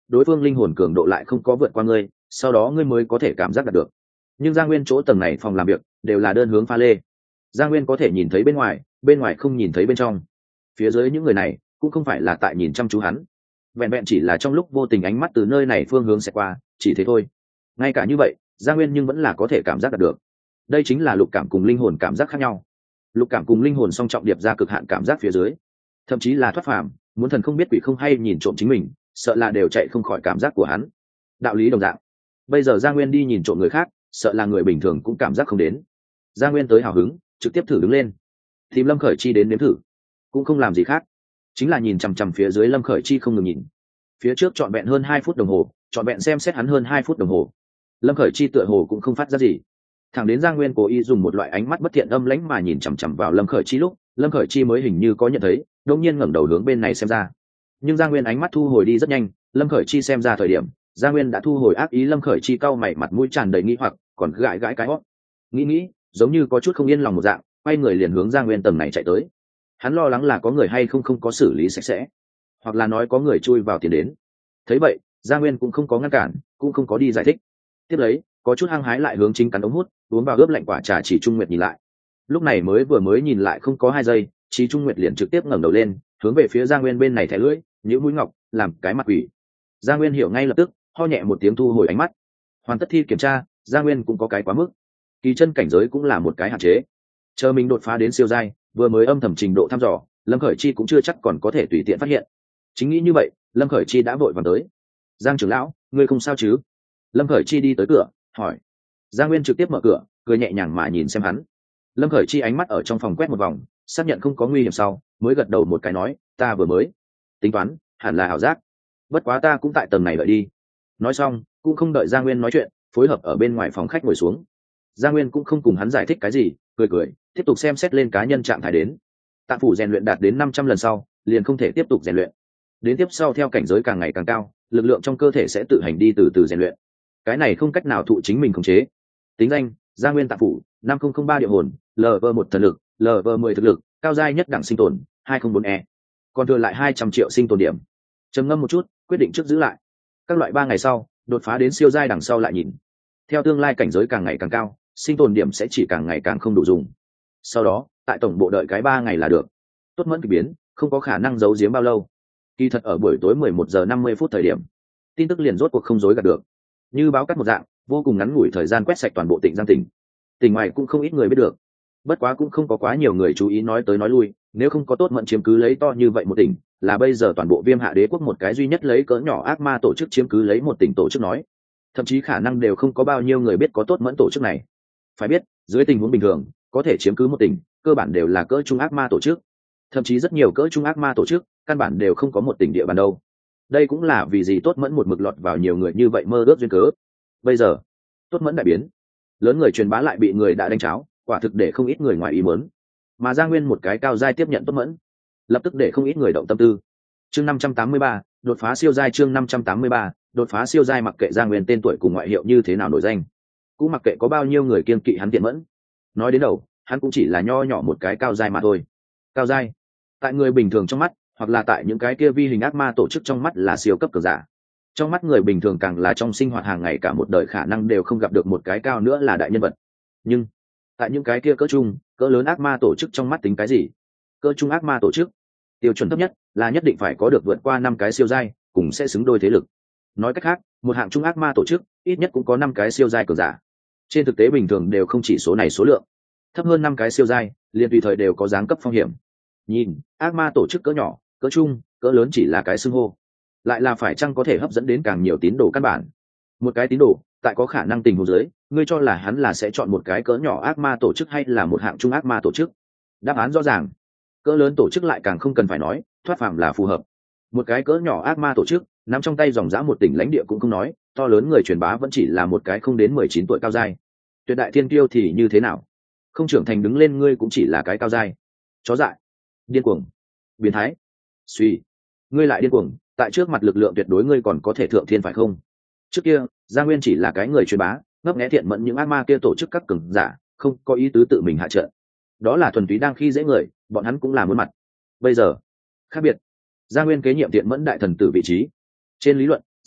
[SPEAKER 1] đối phương linh hồn cường độ lại không có vượt qua ngươi, sau đó ngươi mới có thể cảm giác đạt được. Nhưng Gia Nguyên chỗ tầng này phòng làm việc đều là đơn hướng pha lê, Gia Nguyên có thể nhìn thấy bên ngoài, bên ngoài không nhìn thấy bên trong. Phía dưới những người này cũng không phải là tại nhìn chăm chú hắn, vẹn vẹn chỉ là trong lúc vô tình ánh mắt từ nơi này phương hướng sẽ qua, chỉ thế thôi. Ngay cả như vậy, Gia Nguyên nhưng vẫn là có thể cảm giác đạt được. Đây chính là lục cảm cùng linh hồn cảm giác khác nhau. Lục cảm cùng linh hồn song trọng điệp ra cực hạn cảm giác phía dưới, thậm chí là thoát phàm, muốn thần không biết quỷ không hay nhìn trộm chính mình, sợ là đều chạy không khỏi cảm giác của hắn. Đạo lý đồng dạng, bây giờ Gia Nguyên đi nhìn trộm người khác, sợ là người bình thường cũng cảm giác không đến. Gia Nguyên tới hào hứng, trực tiếp thử đứng lên, tìm Lâm Khởi Chi đến nếm thử, cũng không làm gì khác, chính là nhìn chằm chằm phía dưới Lâm Khởi Chi không ngừng nhìn. Phía trước trọn vẹn hơn hai phút đồng hồ, trọn vẹn xem xét hắn hơn hai phút đồng hồ. Lâm Khởi Chi tựa hồ cũng không phát ra gì. Thẳng đến Giang Nguyên cố ý dùng một loại ánh mắt bất thiện âm lãnh mà nhìn chằm chằm vào Lâm Khởi Chi lúc, Lâm Khởi Chi mới hình như có nhận thấy, đột nhiên ngẩng đầu hướng bên này xem ra. Nhưng Giang Nguyên ánh mắt thu hồi đi rất nhanh, Lâm Khởi Chi xem ra thời điểm, Giang Nguyên đã thu hồi ác ý. Lâm Khởi Chi cau mày, mặt mũi tràn đầy nghi hoặc, còn gãi gãi cái hót. Nghĩ nghĩ, giống như có chút không yên lòng một dạng, quay người liền hướng Giang Nguyên tầng này chạy tới. Hắn lo lắng là có người hay không không có xử lý sạch sẽ, hoặc là nói có người chui vào tiền đến. Thấy vậy, Giang Nguyên cũng không có ngăn cản, cũng không có đi giải thích. Tiếp lấy, có chút hăng hái lại hướng chính cắn ống hút, uống vào ướp lạnh quả trà. Chỉ Trung Nguyệt nhìn lại, lúc này mới vừa mới nhìn lại không có hai giây, Chỉ Trung Nguyệt liền trực tiếp ngẩng đầu lên, hướng về phía Giang Nguyên bên này thẻ lưỡi, nhíu mũi ngọc, làm cái mặt quỷ. Giang Nguyên hiểu ngay lập tức, ho nhẹ một tiếng thu hồi ánh mắt. Hoàn tất thi kiểm tra, Giang Nguyên cũng có cái quá mức, kỳ chân cảnh giới cũng là một cái hạn chế. Chờ mình đột phá đến siêu giai, vừa mới âm thầm trình độ thăm dò, Lâm Khởi Chi cũng chưa chắc còn có thể tùy tiện phát hiện. Chính nghĩ như vậy, Lâm Khởi Chi đã vội vàng tới. Giang trưởng lão, ngươi không sao chứ? Lâm Khởi Chi đi tới cửa, hỏi. Giang Nguyên trực tiếp mở cửa, cười nhẹ nhàng mà nhìn xem hắn. Lâm Khởi Chi ánh mắt ở trong phòng quét một vòng, xác nhận không có nguy hiểm sau, mới gật đầu một cái nói, ta vừa mới tính toán, hẳn là ảo giác. Bất quá ta cũng tại tầng này đợi đi. Nói xong, cũng không đợi Giang Nguyên nói chuyện, phối hợp ở bên ngoài phòng khách ngồi xuống. Giang Nguyên cũng không cùng hắn giải thích cái gì, cười cười, tiếp tục xem xét lên cá nhân trạng thái đến. Tạng phủ rèn luyện đạt đến năm trăm lần sau, liền không thể tiếp tục rèn luyện. Đến tiếp sau theo cảnh giới càng ngày càng cao, lực lượng trong cơ thể sẽ tự hành đi từ từ rèn luyện. Cái này không cách nào thụ chính mình khống chế. Tính danh: Giang Nguyên Tạng phủ, năm không không ba địa hồn, L V một thần lực, L V mười thực lực, cao giai nhất đẳng sinh tồn, hai không bốn E. Còn thừa lại hai trăm triệu sinh tồn điểm. Trầm ngâm một chút, quyết định trước giữ lại. Các loại ba ngày sau, đột phá đến siêu giai đằng sau lại nhìn. Theo tương lai cảnh giới càng ngày càng cao, sinh tồn điểm sẽ chỉ càng ngày càng không đủ dùng. Sau đó, tại tổng bộ đợi cái ba ngày là được. Tốt mẫn kỳ biến, không có khả năng giấu giếm bao lâu. Kỳ thật ở buổi tối mười một giờ năm mươi phút thời điểm, tin tức liền rốt cuộc không dối gạt được. Như báo cắt một dạng, vô cùng ngắn ngủi thời gian quét sạch toàn bộ tỉnh Giang tỉnh. Tỉnh ngoài cũng không ít người biết được. Bất quá cũng không có quá nhiều người chú ý nói tới nói lui, nếu không có tốt mẫn chiếm cứ lấy to như vậy một tỉnh, là bây giờ toàn bộ Viêm Hạ Đế quốc một cái duy nhất lấy cỡ nhỏ ác ma tổ chức chiếm cứ lấy một tỉnh tổ chức nói. Thậm chí khả năng đều không có bao nhiêu người biết có tốt mẫn tổ chức này. Phải biết, dưới tình huống bình thường, có thể chiếm cứ một tỉnh, cơ bản đều là cỡ trung ác ma tổ chức. Thậm chí rất nhiều cỡ trung ác ma tổ chức, căn bản đều không có một tỉnh địa bàn đâu. Đây cũng là vì gì tốt mẫn một mực lọt vào nhiều người như vậy mơ ước duyên cớ. Bây giờ, tốt mẫn đại biến, lớn người truyền bá lại bị người đã đánh cháo, quả thực để không ít người ngoài ý muốn. Mà Giang Nguyên một cái cao giai tiếp nhận tốt mẫn, lập tức để không ít người động tâm tư. Chương năm trăm tám mươi ba, đột phá siêu giai. Chương năm trăm tám mươi ba, đột phá siêu giai. Mặc kệ Giang Nguyên tên tuổi cùng ngoại hiệu như thế nào nổi danh, cũng mặc kệ có bao nhiêu người kiên kỵ hắn tiện mẫn, nói đến đầu, hắn cũng chỉ là nho nhỏ một cái cao giai mà thôi. Cao giai, tại người bình thường trong mắt, hoặc là tại những cái kia vi hình ác ma tổ chức trong mắt là siêu cấp cường giả. Trong mắt người bình thường càng là trong sinh hoạt hàng ngày cả một đời khả năng đều không gặp được một cái cao nữa là đại nhân vật. Nhưng tại những cái kia cỡ trung, cỡ lớn ác ma tổ chức trong mắt tính cái gì? Cỡ trung ác ma tổ chức, tiêu chuẩn thấp nhất là nhất định phải có được vượt qua năm cái siêu giai, cùng sẽ xứng đôi thế lực. Nói cách khác, một hạng trung ác ma tổ chức ít nhất cũng có năm cái siêu giai cường giả. Trên thực tế bình thường đều không chỉ số này số lượng, thấp hơn năm cái siêu giai, liền tùy thời đều có giáng cấp phong hiểm. Nhìn, ác ma tổ chức cỡ nhỏ, cỡ trung, cỡ lớn chỉ là cái xưng hô, lại là phải chăng có thể hấp dẫn đến càng nhiều tín đồ căn bản. Một cái tín đồ, tại có khả năng tình huống dưới, ngươi cho là hắn là sẽ chọn một cái cỡ nhỏ ác ma tổ chức hay là một hạng trung ác ma tổ chức? Đáp án rõ ràng, cỡ lớn tổ chức lại càng không cần phải nói, thoát phàm là phù hợp. Một cái cỡ nhỏ ác ma tổ chức nắm trong tay dòng dã một tỉnh lãnh địa cũng không nói, to lớn người truyền bá vẫn chỉ là một cái không đến mười chín tuổi cao giai. Tuyệt đại thiên kiêu thì như thế nào? Không trưởng thành đứng lên ngươi cũng chỉ là cái cao giai. Chó dại, điên cuồng, biến thái, suy, ngươi lại điên cuồng, tại trước mặt lực lượng tuyệt đối ngươi còn có thể thượng thiên phải không? Trước kia, Gia Nguyên chỉ là cái người truyền bá, ngấp nghé thiện mẫn những ác ma kia tổ chức các cường giả, không có ý tứ tự mình hạ trận. Đó là thuần túy đang khi dễ người, bọn hắn cũng là muốn mặt. Bây giờ, khác biệt. Gia Nguyên kế nhiệm thiện mẫn đại thần tử vị trí. Trên lý luận,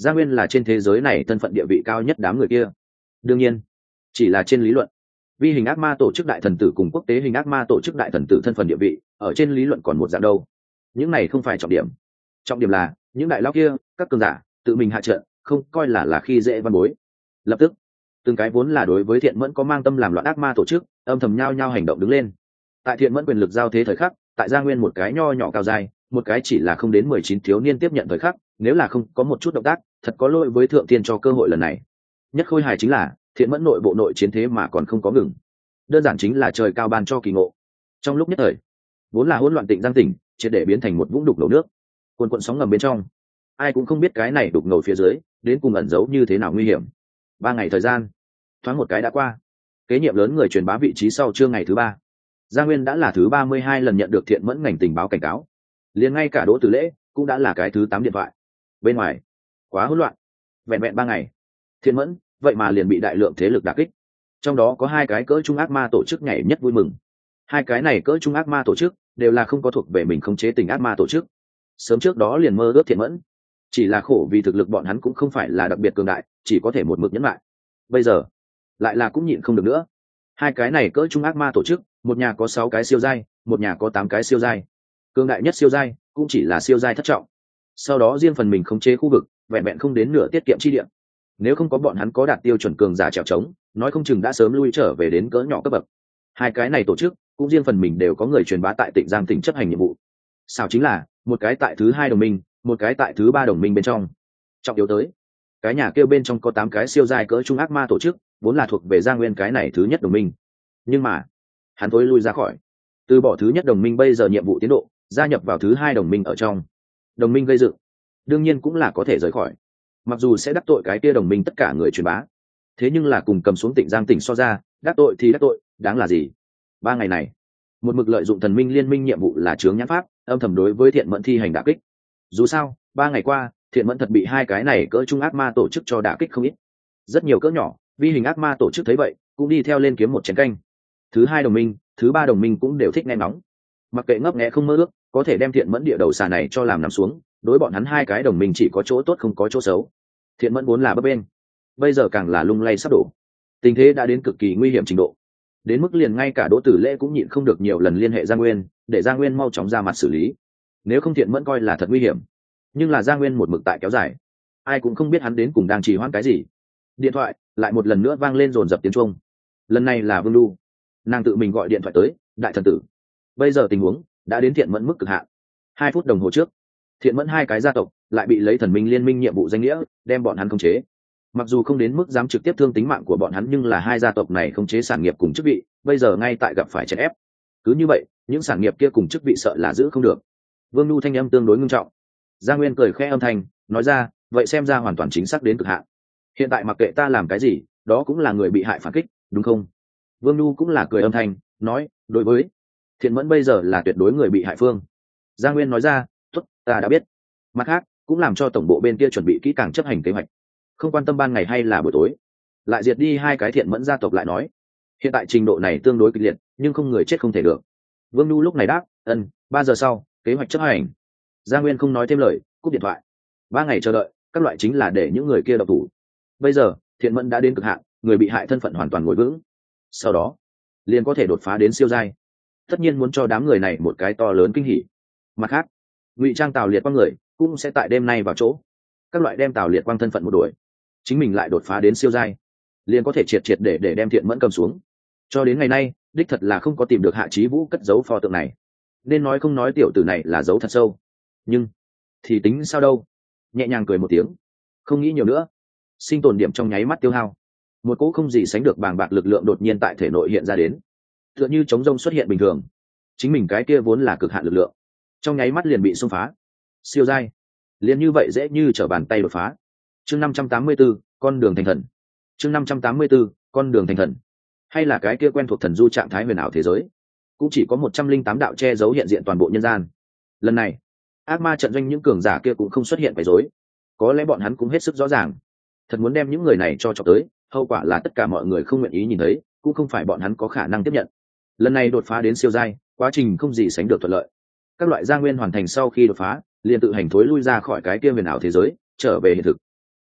[SPEAKER 1] Gia Nguyên là trên thế giới này thân phận địa vị cao nhất đám người kia. Đương nhiên, chỉ là trên lý luận, vi hình ác ma tổ chức đại thần tử cùng quốc tế hình ác ma tổ chức đại thần tử thân phận địa vị ở trên lý luận còn một dạng đâu. Những này không phải trọng điểm, trọng điểm là những đại lão kia, các cường giả tự mình hạ trận, không coi là là khi dễ văn bối. Lập tức, từng cái vốn là đối với Thiện Mẫn có mang tâm làm loạn ác ma tổ chức, âm thầm nhao nhao hành động đứng lên. Tại Thiện Mẫn quyền lực giao thế thời khắc, tại Gia Nguyên một cái nho nhỏ cao dài, một cái chỉ là không đến mười chín thiếu niên tiếp nhận thời khắc, nếu là không có một chút động tác, thật có lỗi với thượng tiên cho cơ hội lần này. Nhất khôi hài chính là Thiện Mẫn nội bộ nội chiến thế mà còn không có ngừng, đơn giản chính là trời cao ban cho kỳ ngộ. Trong lúc nhất thời, vốn là hỗn loạn Tịnh Giang tỉnh triệt để biến thành một vũng đục ngầu nước, cuồn cuộn sóng ngầm bên trong, ai cũng không biết cái này đục ngầu phía dưới đến cùng ẩn giấu như thế nào nguy hiểm. Ba ngày thời gian thoáng một cái đã qua, kế nhiệm lớn người truyền bá vị trí sau trưa ngày thứ ba, Gia Nguyên đã là thứ ba mươi hai lần nhận được Thiện Mẫn ngành tình báo cảnh cáo, liền ngay cả Đỗ Tử Lễ cũng đã là cái thứ tám điện thoại. Bên ngoài quá hỗn loạn, vẹn vẹn ba ngày, Thiện Mẫn vậy mà liền bị đại lượng thế lực đả kích, trong đó có hai cái cỡ trung ác ma tổ chức nhảy nhất vui mừng. Hai cái này cỡ trung ác ma tổ chức đều là không có thuộc về mình khống chế tình ác ma tổ chức, sớm trước đó liền mơ ước Thiện Mẫn, chỉ là khổ vì thực lực bọn hắn cũng không phải là đặc biệt cường đại, chỉ có thể một mực nhẫn lại. Bây giờ lại là cũng nhịn không được nữa. Hai cái này cỡ trung ác ma tổ chức, một nhà có sáu cái siêu giai, một nhà có tám cái siêu giai. Cường đại nhất siêu giai cũng chỉ là siêu giai thất trọng. Sau đó riêng phần mình khống chế khu vực, vẹn vẹn không đến nửa tiết kiệm chi điểm. Nếu không có bọn hắn có đạt tiêu chuẩn cường giả trèo trống, nói không chừng đã sớm lui trở về đến cỡ nhỏ cấp bậc. Hai cái này tổ chức cũng riêng phần mình đều có người truyền bá tại Tịnh Giang tỉnh chấp hành nhiệm vụ. Sao chính là một cái tại thứ hai đồng minh, một cái tại thứ ba đồng minh bên trong. Trọng yếu tới, cái nhà kêu bên trong có tám cái siêu giai cỡ trung ác ma tổ chức, vốn là thuộc về Gia Nguyên cái này thứ nhất đồng minh, nhưng mà hắn thối lui ra khỏi, từ bỏ thứ nhất đồng minh bây giờ nhiệm vụ tiến độ, gia nhập vào thứ hai đồng minh ở trong. Đồng minh gây dựng, đương nhiên cũng là có thể rời khỏi, mặc dù sẽ đắc tội cái kia đồng minh tất cả người truyền bá, thế nhưng là cùng cầm xuống Tịnh Giang tỉnh so ra, đắc tội thì đắc tội, đáng là gì. Ba ngày này, một mực lợi dụng thần minh liên minh nhiệm vụ là chướng nhãn pháp, âm thầm đối với Thiện Mẫn thi hành đả kích. Dù sao ba ngày qua, Thiện Mẫn thật bị hai cái này cỡ trung ác ma tổ chức cho đả kích không ít. Rất nhiều cỡ nhỏ vi hình ác ma tổ chức thấy vậy cũng đi theo lên kiếm một chén canh. Thứ hai đồng minh, thứ ba đồng minh cũng đều thích nghe nóng, mặc kệ ngấp nghé không mơ ước, có thể đem Thiện Mẫn địa đầu xà này cho làm nằm xuống, đối bọn hắn hai cái đồng minh chỉ có chỗ tốt không có chỗ xấu. Thiện Mẫn vốn là bấp bên, bây giờ càng là lung lay sắp đổ, tình thế đã đến cực kỳ nguy hiểm trình độ, đến mức liền ngay cả Đỗ Tử Lễ cũng nhịn không được nhiều lần liên hệ Gia Nguyên, để Gia Nguyên mau chóng ra mặt xử lý. Nếu không Thiện Mẫn coi là thật nguy hiểm, nhưng là Gia Nguyên một mực tại kéo dài, ai cũng không biết hắn đến cùng đang trì hoãn cái gì. Điện thoại lại một lần nữa vang lên dồn dập tiếng chuông, lần này là Vương Lu, nàng tự mình gọi điện thoại tới. Đại thần tử, bây giờ tình huống đã đến Thiện Mẫn mức cực hạn. Hai phút đồng hồ trước, Thiện Mẫn hai cái gia tộc lại bị lấy thần minh liên minh nhiệm vụ danh nghĩa đem bọn hắn khống chế. Mặc dù không đến mức dám trực tiếp thương tính mạng của bọn hắn, nhưng là hai gia tộc này khống chế sản nghiệp cùng chức vị, bây giờ ngay tại gặp phải chèn ép. Cứ như vậy, những sản nghiệp kia cùng chức vị sợ là giữ không được. Vương Lu thanh âm tương đối nghiêm trọng. Gia Nguyên cười khẽ âm thanh, nói ra, vậy xem ra hoàn toàn chính xác đến cực hạn. Hiện tại mặc kệ ta làm cái gì, đó cũng là người bị hại phản kích, đúng không? Vương Lu cũng là cười âm thanh, nói, đối với Thiện Mẫn bây giờ là tuyệt đối người bị hại phương. Gia Nguyên nói ra, tốt, ta đã biết. Mặt khác, cũng làm cho tổng bộ bên kia chuẩn bị kỹ càng chấp hành kế hoạch, không quan tâm ban ngày hay là buổi tối, lại diệt đi hai cái Thiện Mẫn gia tộc lại nói. Hiện tại trình độ này tương đối kịch liệt, nhưng không người chết không thể được. Vương Lu lúc này đáp, ân, ba giờ sau, kế hoạch chấp hành. Gia Nguyên không nói thêm lời, cúp điện thoại. Ba ngày chờ đợi, các loại chính là để những người kia độc thủ. Bây giờ Thiện Mẫn đã đến cực hạn, người bị hại thân phận hoàn toàn ngồi vững, sau đó liền có thể đột phá đến siêu giai. Tất nhiên muốn cho đám người này một cái to lớn kinh hỉ. Mặt khác, ngụy trang Tào Liệt Quang người cũng sẽ tại đêm nay vào chỗ, các loại đem Tào Liệt Quang thân phận một đuổi, chính mình lại đột phá đến siêu giai, liền có thể triệt triệt để để đem Thiện Mẫn cầm xuống. Cho đến ngày nay, đích thật là không có tìm được Hạ Chí Vũ cất giấu pho tượng này, nên nói không nói tiểu tử này là giấu thật sâu, nhưng thì tính sao đâu. Nhẹ nhàng cười một tiếng, không nghĩ nhiều nữa. Sinh tồn điểm trong nháy mắt tiêu hao, một cỗ không gì sánh được bàng bạc lực lượng đột nhiên tại thể nội hiện ra đến, tựa như trống rông xuất hiện bình thường. Chính mình cái kia vốn là cực hạn lực lượng, trong nháy mắt liền bị xông phá. Siêu giai, liền như vậy dễ như trở bàn tay đột phá. Chương năm trăm tám mươi 584, con đường thành thần. Chương năm trăm tám mươi 584, con đường thành thần. Hay là cái kia quen thuộc thần du trạng thái huyền ảo thế giới, cũng chỉ có một trăm linh tám đạo che giấu hiện diện toàn bộ nhân gian. Lần này, ác ma trận doanh những cường giả kia cũng không xuất hiện quấy rối, có lẽ bọn hắn cũng hết sức rõ ràng, thật muốn đem những người này cho chọc tới, hậu quả là tất cả mọi người không nguyện ý nhìn thấy, cũng không phải bọn hắn có khả năng tiếp nhận. Lần này đột phá đến siêu giai, quá trình không gì sánh được thuận lợi. Các loại gia nguyên hoàn thành sau khi đột phá, liền tự hành thối lui ra khỏi cái kia huyền ảo thế giới, trở về hiện thực.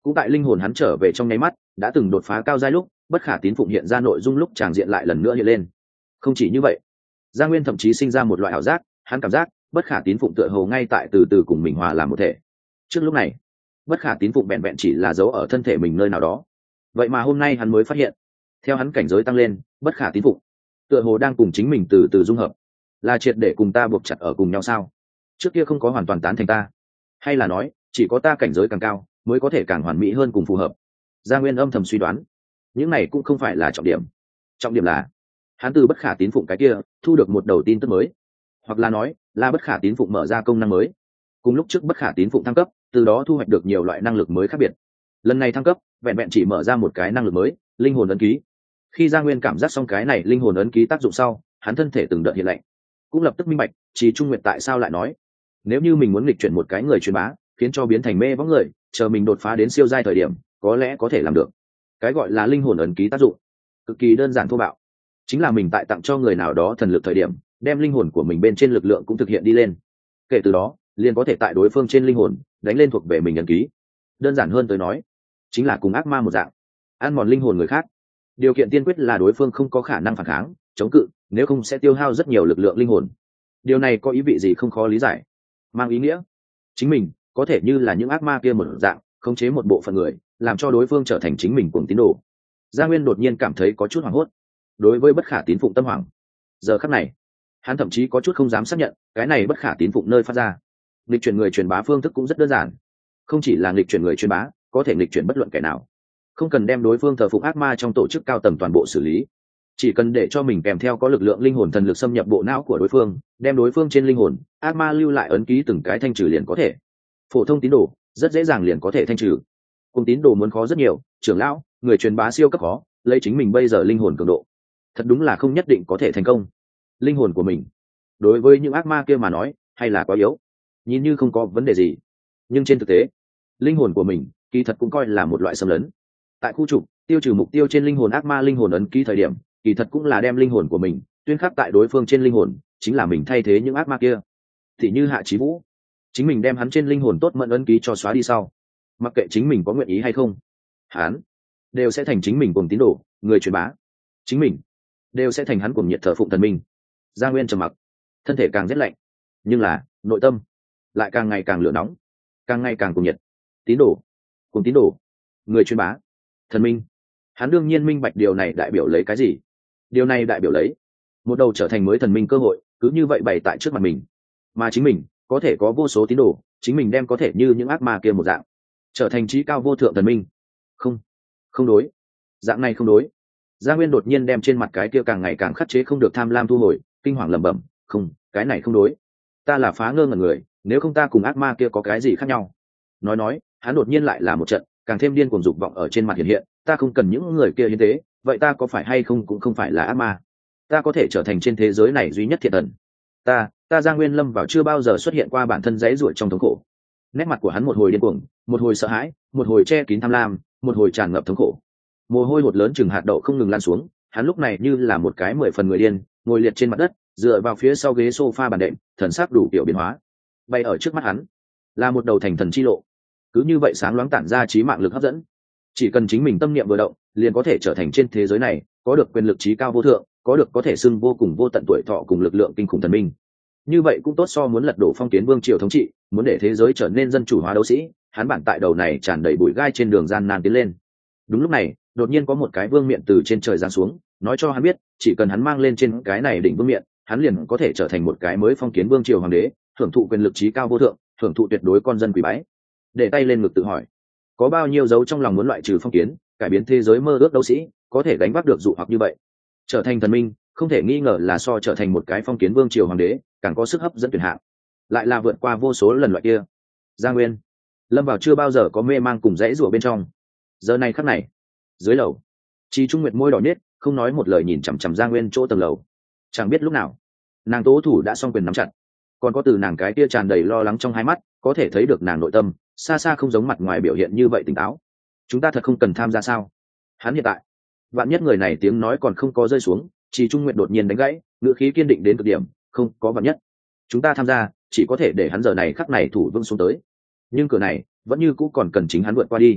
[SPEAKER 1] cũng tại linh hồn hắn trở về trong nháy mắt đã từng đột phá cao giai lúc bất khả tín phụng hiện ra nội dung lúc tràng diện lại lần nữa hiện lên. Không chỉ như vậy, Gia Nguyên thậm chí sinh ra một loại ảo giác, hắn cảm giác bất khả tín phụng tựa hồ ngay tại từ từ cùng mình hòa làm một thể. Trước lúc này bất khả tín phụng vẹn vẹn chỉ là dấu ở thân thể mình nơi nào đó, vậy mà hôm nay hắn mới phát hiện theo hắn cảnh giới tăng lên, bất khả tín phụng tựa hồ đang cùng chính mình từ từ dung hợp, là triệt để cùng ta buộc chặt ở cùng nhau sao? Trước kia không có hoàn toàn tán thành ta, hay là nói chỉ có ta cảnh giới càng cao mới có thể càng hoàn mỹ hơn cùng phù hợp? Gia Nguyên âm thầm suy đoán. Những này cũng không phải là trọng điểm, trọng điểm là hắn từ bất khả tín phụng cái kia thu được một đầu tin tức mới, hoặc là nói là bất khả tín phụng mở ra công năng mới, cùng lúc trước bất khả tín phụng thăng cấp, từ đó thu hoạch được nhiều loại năng lực mới khác biệt. Lần này thăng cấp vẹn vẹn chỉ mở ra một cái năng lực mới, linh hồn ấn ký. Khi Gia Nguyên cảm giác xong cái này linh hồn ấn ký tác dụng sau, hắn thân thể từng đợt hiện lạnh, cũng lập tức minh bạch Chí Trung Nguyệt tại sao lại nói nếu như mình muốn nghịch chuyển một cái người truyền bá khiến cho biến thành mê võng người, chờ mình đột phá đến siêu giai thời điểm có lẽ có thể làm được. Cái gọi là linh hồn ấn ký tác dụng cực kỳ đơn giản thô bạo, chính là mình tại tặng cho người nào đó thần lực thời điểm đem linh hồn của mình bên trên lực lượng cũng thực hiện đi lên, kể từ đó liền có thể tại đối phương trên linh hồn đánh lên thuộc về mình ấn ký. Đơn giản hơn tới nói chính là cùng ác ma một dạng, ăn mòn linh hồn người khác. Điều kiện tiên quyết là đối phương không có khả năng phản kháng chống cự, nếu không sẽ tiêu hao rất nhiều lực lượng linh hồn. Điều này có ý vị gì không khó lý giải, mang ý nghĩa chính mình có thể như là những ác ma kia một dạng khống chế một bộ phận người, làm cho đối phương trở thành chính mình cuồng tín đồ. Gia Nguyên đột nhiên cảm thấy có chút hoảng hốt đối với bất khả tín phụng tâm hoảng. Giờ khắc này hắn thậm chí có chút không dám xác nhận cái này bất khả tín phụng nơi phát ra. Nghịch chuyển người truyền bá phương thức cũng rất đơn giản, không chỉ là nghịch chuyển người truyền bá, có thể nghịch chuyển bất luận kẻ nào, không cần đem đối phương thờ phụng ác ma trong tổ chức cao tầng toàn bộ xử lý, chỉ cần để cho mình kèm theo có lực lượng linh hồn thần lực xâm nhập bộ não của đối phương, đem đối phương trên linh hồn ác ma lưu lại ấn ký từng cái thanh trừ liền có thể. Phổ thông tín đồ rất dễ dàng liền có thể thanh trừ, cùng tín đồ muốn khó rất nhiều, trưởng lão người truyền bá siêu cấp khó, lấy chính mình bây giờ linh hồn cường độ thật đúng là không nhất định có thể thành công. Linh hồn của mình đối với những ác ma kia mà nói hay là quá yếu, nhìn như không có vấn đề gì, nhưng trên thực tế linh hồn của mình kỳ thật cũng coi là một loại xâm lấn. Tại khu trục tiêu trừ mục tiêu trên linh hồn ác ma linh hồn ấn ký thời điểm, kỳ thật cũng là đem linh hồn của mình tuyên khắc tại đối phương trên linh hồn, chính là mình thay thế những ác ma kia. Thì như Hạ Chí Vũ, chính mình đem hắn trên linh hồn tốt mẫn ấn ký cho xóa đi sau, mặc kệ chính mình có nguyện ý hay không, hắn đều sẽ thành chính mình cùng tín đồ, người truyền bá, chính mình đều sẽ thành hắn cùng nhiệt thờ phụng thần minh. Gia Nguyên trầm mặc, thân thể càng rét lạnh, nhưng là nội tâm lại càng ngày càng lửa nóng, càng ngày càng cùng nhiệt. Tín đồ, cùng tín đồ, người truyền bá, thần minh. Hắn đương nhiên minh bạch điều này đại biểu lấy cái gì. Điều này đại biểu lấy một đầu trở thành mới thần minh cơ hội cứ như vậy bày tại trước mặt mình, mà chính mình có thể có vô số tín đồ, chính mình đem có thể như những ác ma kia một dạng trở thành trí cao vô thượng thần minh. Không, không đối, dạng này không đối. Gia Nguyên đột nhiên đem trên mặt cái kia càng ngày càng khắc chế không được tham lam thu hồi, kinh hoàng lẩm bẩm, không, cái này không đối. Ta là phá ngơ ngẩn người, nếu không ta cùng ác ma kia có cái gì khác nhau? Nói nói, hắn đột nhiên lại là một trận càng thêm điên cuồng dục vọng ở trên mặt hiện hiện. Ta không cần những người kia như thế, vậy ta có phải hay không cũng không phải là ác ma. Ta có thể trở thành trên thế giới này duy nhất thiện thần. Ta, ta Gia Nguyên lâm vào chưa bao giờ xuất hiện qua bản thân giấy ruổi trong thống khổ. Nét mặt của hắn một hồi điên cuồng, một hồi sợ hãi, một hồi che kín tham lam, một hồi tràn ngập thống khổ. Mồ hôi hột lớn chừng hạt đậu không ngừng lan xuống, hắn lúc này như là một cái mười phần người điên, ngồi liệt trên mặt đất, dựa vào phía sau ghế sofa bàn đệm, thần sắc đủ kiểu biến hóa. Bay ở trước mắt hắn là một đầu thành thần chi lộ, cứ như vậy sáng loáng tản ra trí mạng lực hấp dẫn. Chỉ cần chính mình tâm niệm vừa động, liền có thể trở thành trên thế giới này có được quyền lực trí cao vô thượng, có được có thể xưng vô cùng vô tận tuổi thọ cùng lực lượng kinh khủng thần minh. Như vậy cũng tốt so muốn lật đổ phong kiến vương triều thống trị, muốn để thế giới trở nên dân chủ hóa đấu sĩ, hắn bản tại đầu này tràn đầy bụi gai trên đường gian nan tiến lên. Đúng lúc này, đột nhiên có một cái vương miện từ trên trời giáng xuống, nói cho hắn biết, chỉ cần hắn mang lên trên cái này đỉnh vương miện, hắn liền có thể trở thành một cái mới phong kiến vương triều hoàng đế, hưởng thụ quyền lực trí cao vô thượng, hưởng thụ tuyệt đối con dân quý bái. Để tay lên ngực tự hỏi, có bao nhiêu dấu trong lòng muốn loại trừ phong kiến, cải biến thế giới mơ ước đấu sĩ, có thể gánh vác được dụ hoặc như vậy. Trở thành thần minh, không thể nghi ngờ là so trở thành một cái phong kiến vương triều hoàng đế càng có sức hấp dẫn tuyệt hạng, lại là vượt qua vô số lần loại kia. Gia Nguyên lâm vào chưa bao giờ có mê mang cùng rẽ rủa bên trong. Giờ này khắc này, dưới lầu, Chí Trung Nguyệt môi đỏ nết, không nói một lời nhìn chằm chằm Gia Nguyên chỗ tầng lầu. Chẳng biết lúc nào, nàng tố thủ đã song quyền nắm chặt, còn có từ nàng cái kia tràn đầy lo lắng trong hai mắt, có thể thấy được nàng nội tâm xa xa không giống mặt ngoài biểu hiện như vậy tỉnh táo. Chúng ta thật không cần tham gia sao? Hắn hiện tại, vạn nhất người này tiếng nói còn không có rơi xuống, Chí Trung Nguyệt đột nhiên đánh gãy, ngữ khí kiên định đến cực điểm, không có vạn nhất. Chúng ta tham gia, chỉ có thể để hắn giờ này khắc này thủ vững xuống tới. Nhưng cửa này, vẫn như cũ còn cần chính hắn vượt qua đi.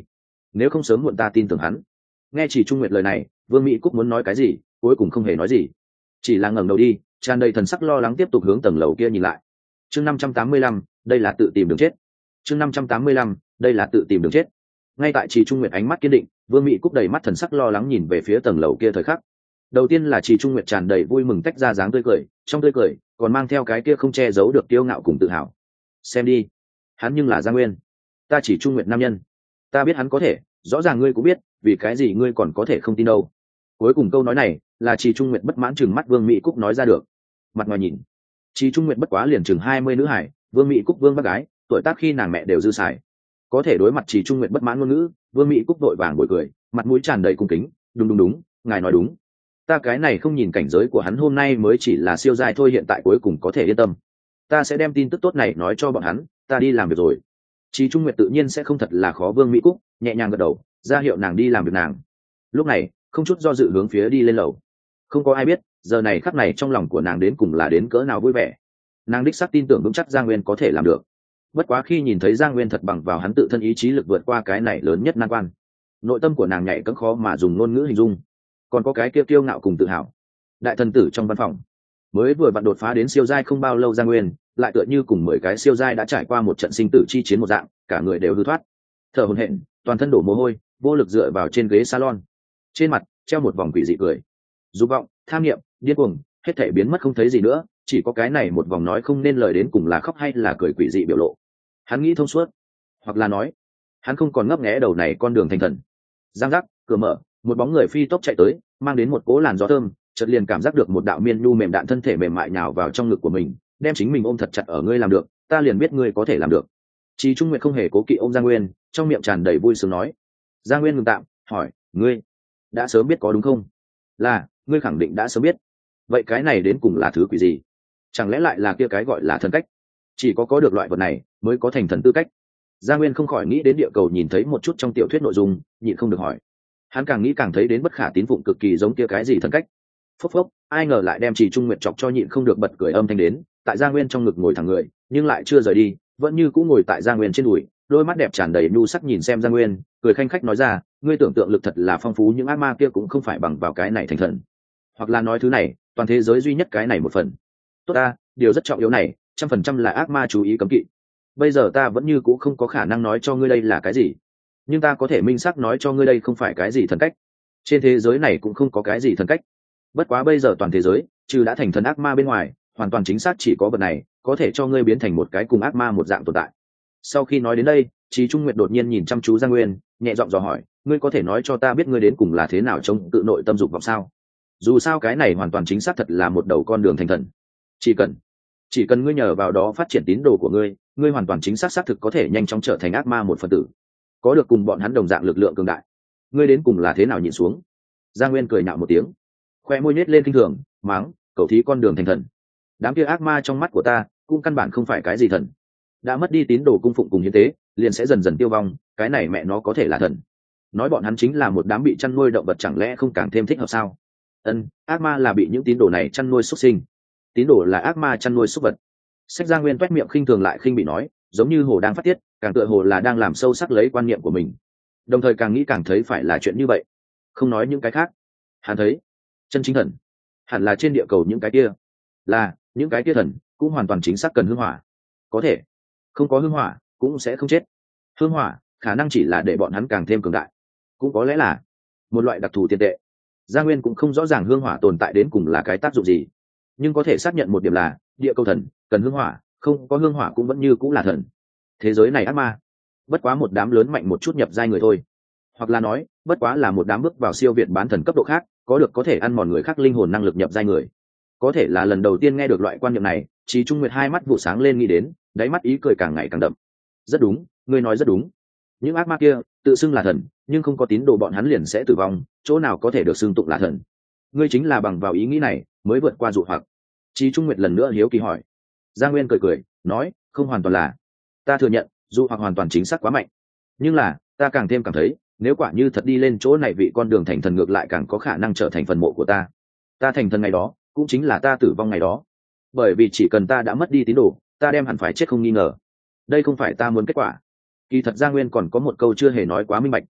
[SPEAKER 1] nếu không sớm muộn ta tin tưởng hắn. Nghe Chỉ Trung Nguyệt lời này, Vương Mỹ Cúc muốn nói cái gì, cuối cùng không hề nói gì, chỉ là ngẩng đầu đi, tràn đầy thần sắc lo lắng tiếp tục hướng tầng lầu kia nhìn lại. Chương năm trăm tám mươi lăm, đây là tự tìm đường chết. Chương năm trăm tám mươi lăm, đây là tự tìm đường chết. Ngay tại Chỉ Trung Nguyệt ánh mắt kiên định, Vương Mỹ Cúc đầy mắt thần sắc lo lắng nhìn về phía tầng lầu kia thời khắc. Đầu tiên là Chỉ Trung Nguyệt tràn đầy vui mừng tách ra dáng tươi cười, trong tươi cười còn mang theo cái kia không che giấu được kiêu ngạo cùng tự hào. Xem đi, hắn nhưng là Giang Nguyên, ta Chỉ Trung Nguyệt nam nhân, ta biết hắn có thể, rõ ràng ngươi cũng biết, vì cái gì ngươi còn có thể không tin đâu. Cuối cùng câu nói này là Chỉ Trung Nguyệt bất mãn chừng mắt Vương Mỹ Cúc nói ra được. Mặt ngoài nhìn, Chỉ Trung Nguyệt bất quá liền chừng hai mươi nữ hải, Vương Mỹ Cúc vương bác gái, tuổi tác khi nàng mẹ đều dư xài. Có thể đối mặt Chỉ Trung Nguyệt bất mãn ngôn ngữ, Vương Mỹ Cúc đội vàng bồi cười, mặt mũi tràn đầy cung kính, đúng đúng đúng, ngài nói đúng. Ta cái này không nhìn cảnh giới của hắn hôm nay mới chỉ là siêu giai thôi, hiện tại cuối cùng có thể yên tâm. Ta sẽ đem tin tức tốt này nói cho bọn hắn, ta đi làm việc rồi. Chỉ Trung Nguyệt tự nhiên sẽ không thật là khó, Vương Mỹ Cúc nhẹ nhàng gật đầu, ra hiệu nàng đi làm việc nàng. Lúc này, không chút do dự hướng phía đi lên lầu. Không có ai biết, giờ này khắc này trong lòng của nàng đến cùng là đến cỡ nào vui vẻ. Nàng đích xác tin tưởng vững chắc Giang Nguyên có thể làm được. Bất quá khi nhìn thấy Giang Nguyên thật bằng vào hắn tự thân ý chí lực vượt qua cái này lớn nhất nan quan, nội tâm của nàng nhạy cẫng khó mà dùng ngôn ngữ hình dung. Còn có cái kia kiêu ngạo cùng tự hào. Đại thần tử trong văn phòng, mới vừa vặn đột phá đến siêu giai không bao lâu, Giang Nguyên lại tựa như cùng mười cái siêu giai đã trải qua một trận sinh tử chi chiến một dạng, cả người đều hư thoát, thở hổn hển, toàn thân đổ mồ hôi, vô lực dựa vào trên ghế salon, trên mặt treo một vòng quỷ dị cười. Dục vọng, tham niệm, điên cuồng, hết thảy biến mất không thấy gì nữa, chỉ có cái này một vòng nói không nên lời đến cùng là khóc hay là cười quỷ dị biểu lộ. Hắn nghĩ thông suốt, hoặc là nói, hắn không còn ngấp nghé đầu này con đường thành thần. Giang giác, cửa mở, một bóng người phi tốc chạy tới, mang đến một cỗ làn gió thơm, chợt liền cảm giác được một đạo miên nhu mềm đạn thân thể mềm mại nhào vào trong ngực của mình, đem chính mình ôm thật chặt. Ở ngươi làm được, ta liền biết ngươi có thể làm được. Chỉ Trung Nguyệt không hề cố kỵ ôm Giang Nguyên, trong miệng tràn đầy vui sướng nói. Giang Nguyên ngừng tạm, hỏi, ngươi đã sớm biết có đúng không? Là, ngươi khẳng định đã sớm biết. Vậy cái này đến cùng là thứ quỷ gì? Chẳng lẽ lại là kia cái gọi là thần cách? Chỉ có có được loại vật này mới có thành thần tư cách. Giang Nguyên không khỏi nghĩ đến địa cầu nhìn thấy một chút trong tiểu thuyết nội dung, nhịn không được hỏi. Hắn càng nghĩ càng thấy đến bất khả tín phụng, cực kỳ giống kia cái gì thần cách. Phốc phốc, ai ngờ lại đem Chỉ Trung Nguyệt chọc cho nhịn không được bật cười âm thanh đến, tại Giang Nguyên trong ngực ngồi thẳng người, nhưng lại chưa rời đi, vẫn như cũ ngồi tại Giang Nguyên trên đùi, đôi mắt đẹp tràn đầy nhu sắc nhìn xem Giang Nguyên, cười khanh khách nói ra, ngươi tưởng tượng lực thật là phong phú, những ác ma kia cũng không phải bằng vào cái này thành thần. Hoặc là nói thứ này, toàn thế giới duy nhất cái này một phần. Tốt ta, điều rất trọng yếu này, trăm phần trăm là ác ma chú ý cấm kỵ. Bây giờ ta vẫn như cũ không có khả năng nói cho ngươi đây là cái gì, nhưng ta có thể minh xác nói cho ngươi đây không phải cái gì thần cách. Trên thế giới này cũng không có cái gì thần cách. Bất quá bây giờ toàn thế giới, trừ đã thành thần ác ma bên ngoài, hoàn toàn chính xác chỉ có vật này có thể cho ngươi biến thành một cái cùng ác ma một dạng tồn tại. Sau khi nói đến đây, Chỉ Trung Nguyệt đột nhiên nhìn chăm chú Giang Nguyên, nhẹ giọng dò hỏi, ngươi có thể nói cho ta biết ngươi đến cùng là thế nào chống tự nội tâm dục vọng sao? Dù sao cái này hoàn toàn chính xác thật là một đầu con đường thành thần. Chỉ cần, chỉ cần ngươi nhờ vào đó phát triển tín đồ của ngươi, ngươi hoàn toàn chính xác xác thực có thể nhanh chóng trở thành ác ma một phần tử, có được cùng bọn hắn đồng dạng lực lượng cường đại. Ngươi đến cùng là thế nào nhịn xuống? Giang Nguyên cười nhạo một tiếng, khoe môi nhếch lên kinh thường, mắng, cậu thí con đường thành thần. Đám kia ác ma trong mắt của ta cũng căn bản không phải cái gì thần, đã mất đi tín đồ cung phụng cùng hiến tế, liền sẽ dần dần tiêu vong, cái này mẹ nó có thể là thần? Nói bọn hắn chính là một đám bị chăn nuôi động vật, chẳng lẽ không càng thêm thích hợp sao? Ân, ác ma là bị những tín đồ này chăn nuôi xuất sinh, tín đồ là ác ma chăn nuôi súc vật. Sách Giang Nguyên toét miệng khinh thường lại khinh bị nói, giống như hồ đang phát tiết, càng tựa hồ là đang làm sâu sắc lấy quan niệm của mình, đồng thời càng nghĩ càng thấy phải là chuyện như vậy. Không nói những cái khác, hắn thấy chân chính thần hẳn là trên địa cầu những cái kia, là những cái kia thần cũng hoàn toàn chính xác cần hương hỏa, có thể không có hương hỏa cũng sẽ không chết. Hương hỏa khả năng chỉ là để bọn hắn càng thêm cường đại, cũng có lẽ là một loại đặc thù tiền tệ. Gia Nguyên cũng không rõ ràng hương hỏa tồn tại đến cùng là cái tác dụng gì, nhưng có thể xác nhận một điểm là địa cầu thần cần hương hỏa, không có hương hỏa cũng vẫn như cũng là thần. Thế giới này ác ma bất quá một đám lớn mạnh một chút nhập giai người thôi, hoặc là nói bất quá là một đám bước vào siêu việt bán thần cấp độ khác, có được có thể ăn mòn người khác linh hồn năng lực nhập giai người. Có thể là lần đầu tiên nghe được loại quan niệm này, Chí Trung Nguyệt hai mắt vụ sáng lên, nghĩ đến, đáy mắt ý cười càng ngày càng đậm. Rất đúng, ngươi nói rất đúng. Những ác ma kia tự xưng là thần, nhưng không có tín đồ bọn hắn liền sẽ tử vong, chỗ nào có thể được xưng tụng là thần? Ngươi chính là bằng vào ý nghĩ này mới vượt qua dụ hoặc. Chí Trung Nguyệt lần nữa hiếu kỳ hỏi. Giang Nguyên cười cười, nói, không hoàn toàn là. Ta thừa nhận, dụ hoặc hoàn toàn chính xác quá mạnh. Nhưng là, ta càng thêm cảm thấy, nếu quả như thật đi lên chỗ này, vị con đường thành thần ngược lại càng có khả năng trở thành phần mộ của ta. Ta thành thần ngày đó, cũng chính là ta tử vong ngày đó. Bởi vì chỉ cần ta đã mất đi tín đồ, ta đem hẳn phải chết không nghi ngờ. Đây không phải ta muốn kết quả. Kỳ thật Giang Nguyên còn có một câu chưa hề nói quá minh bạch.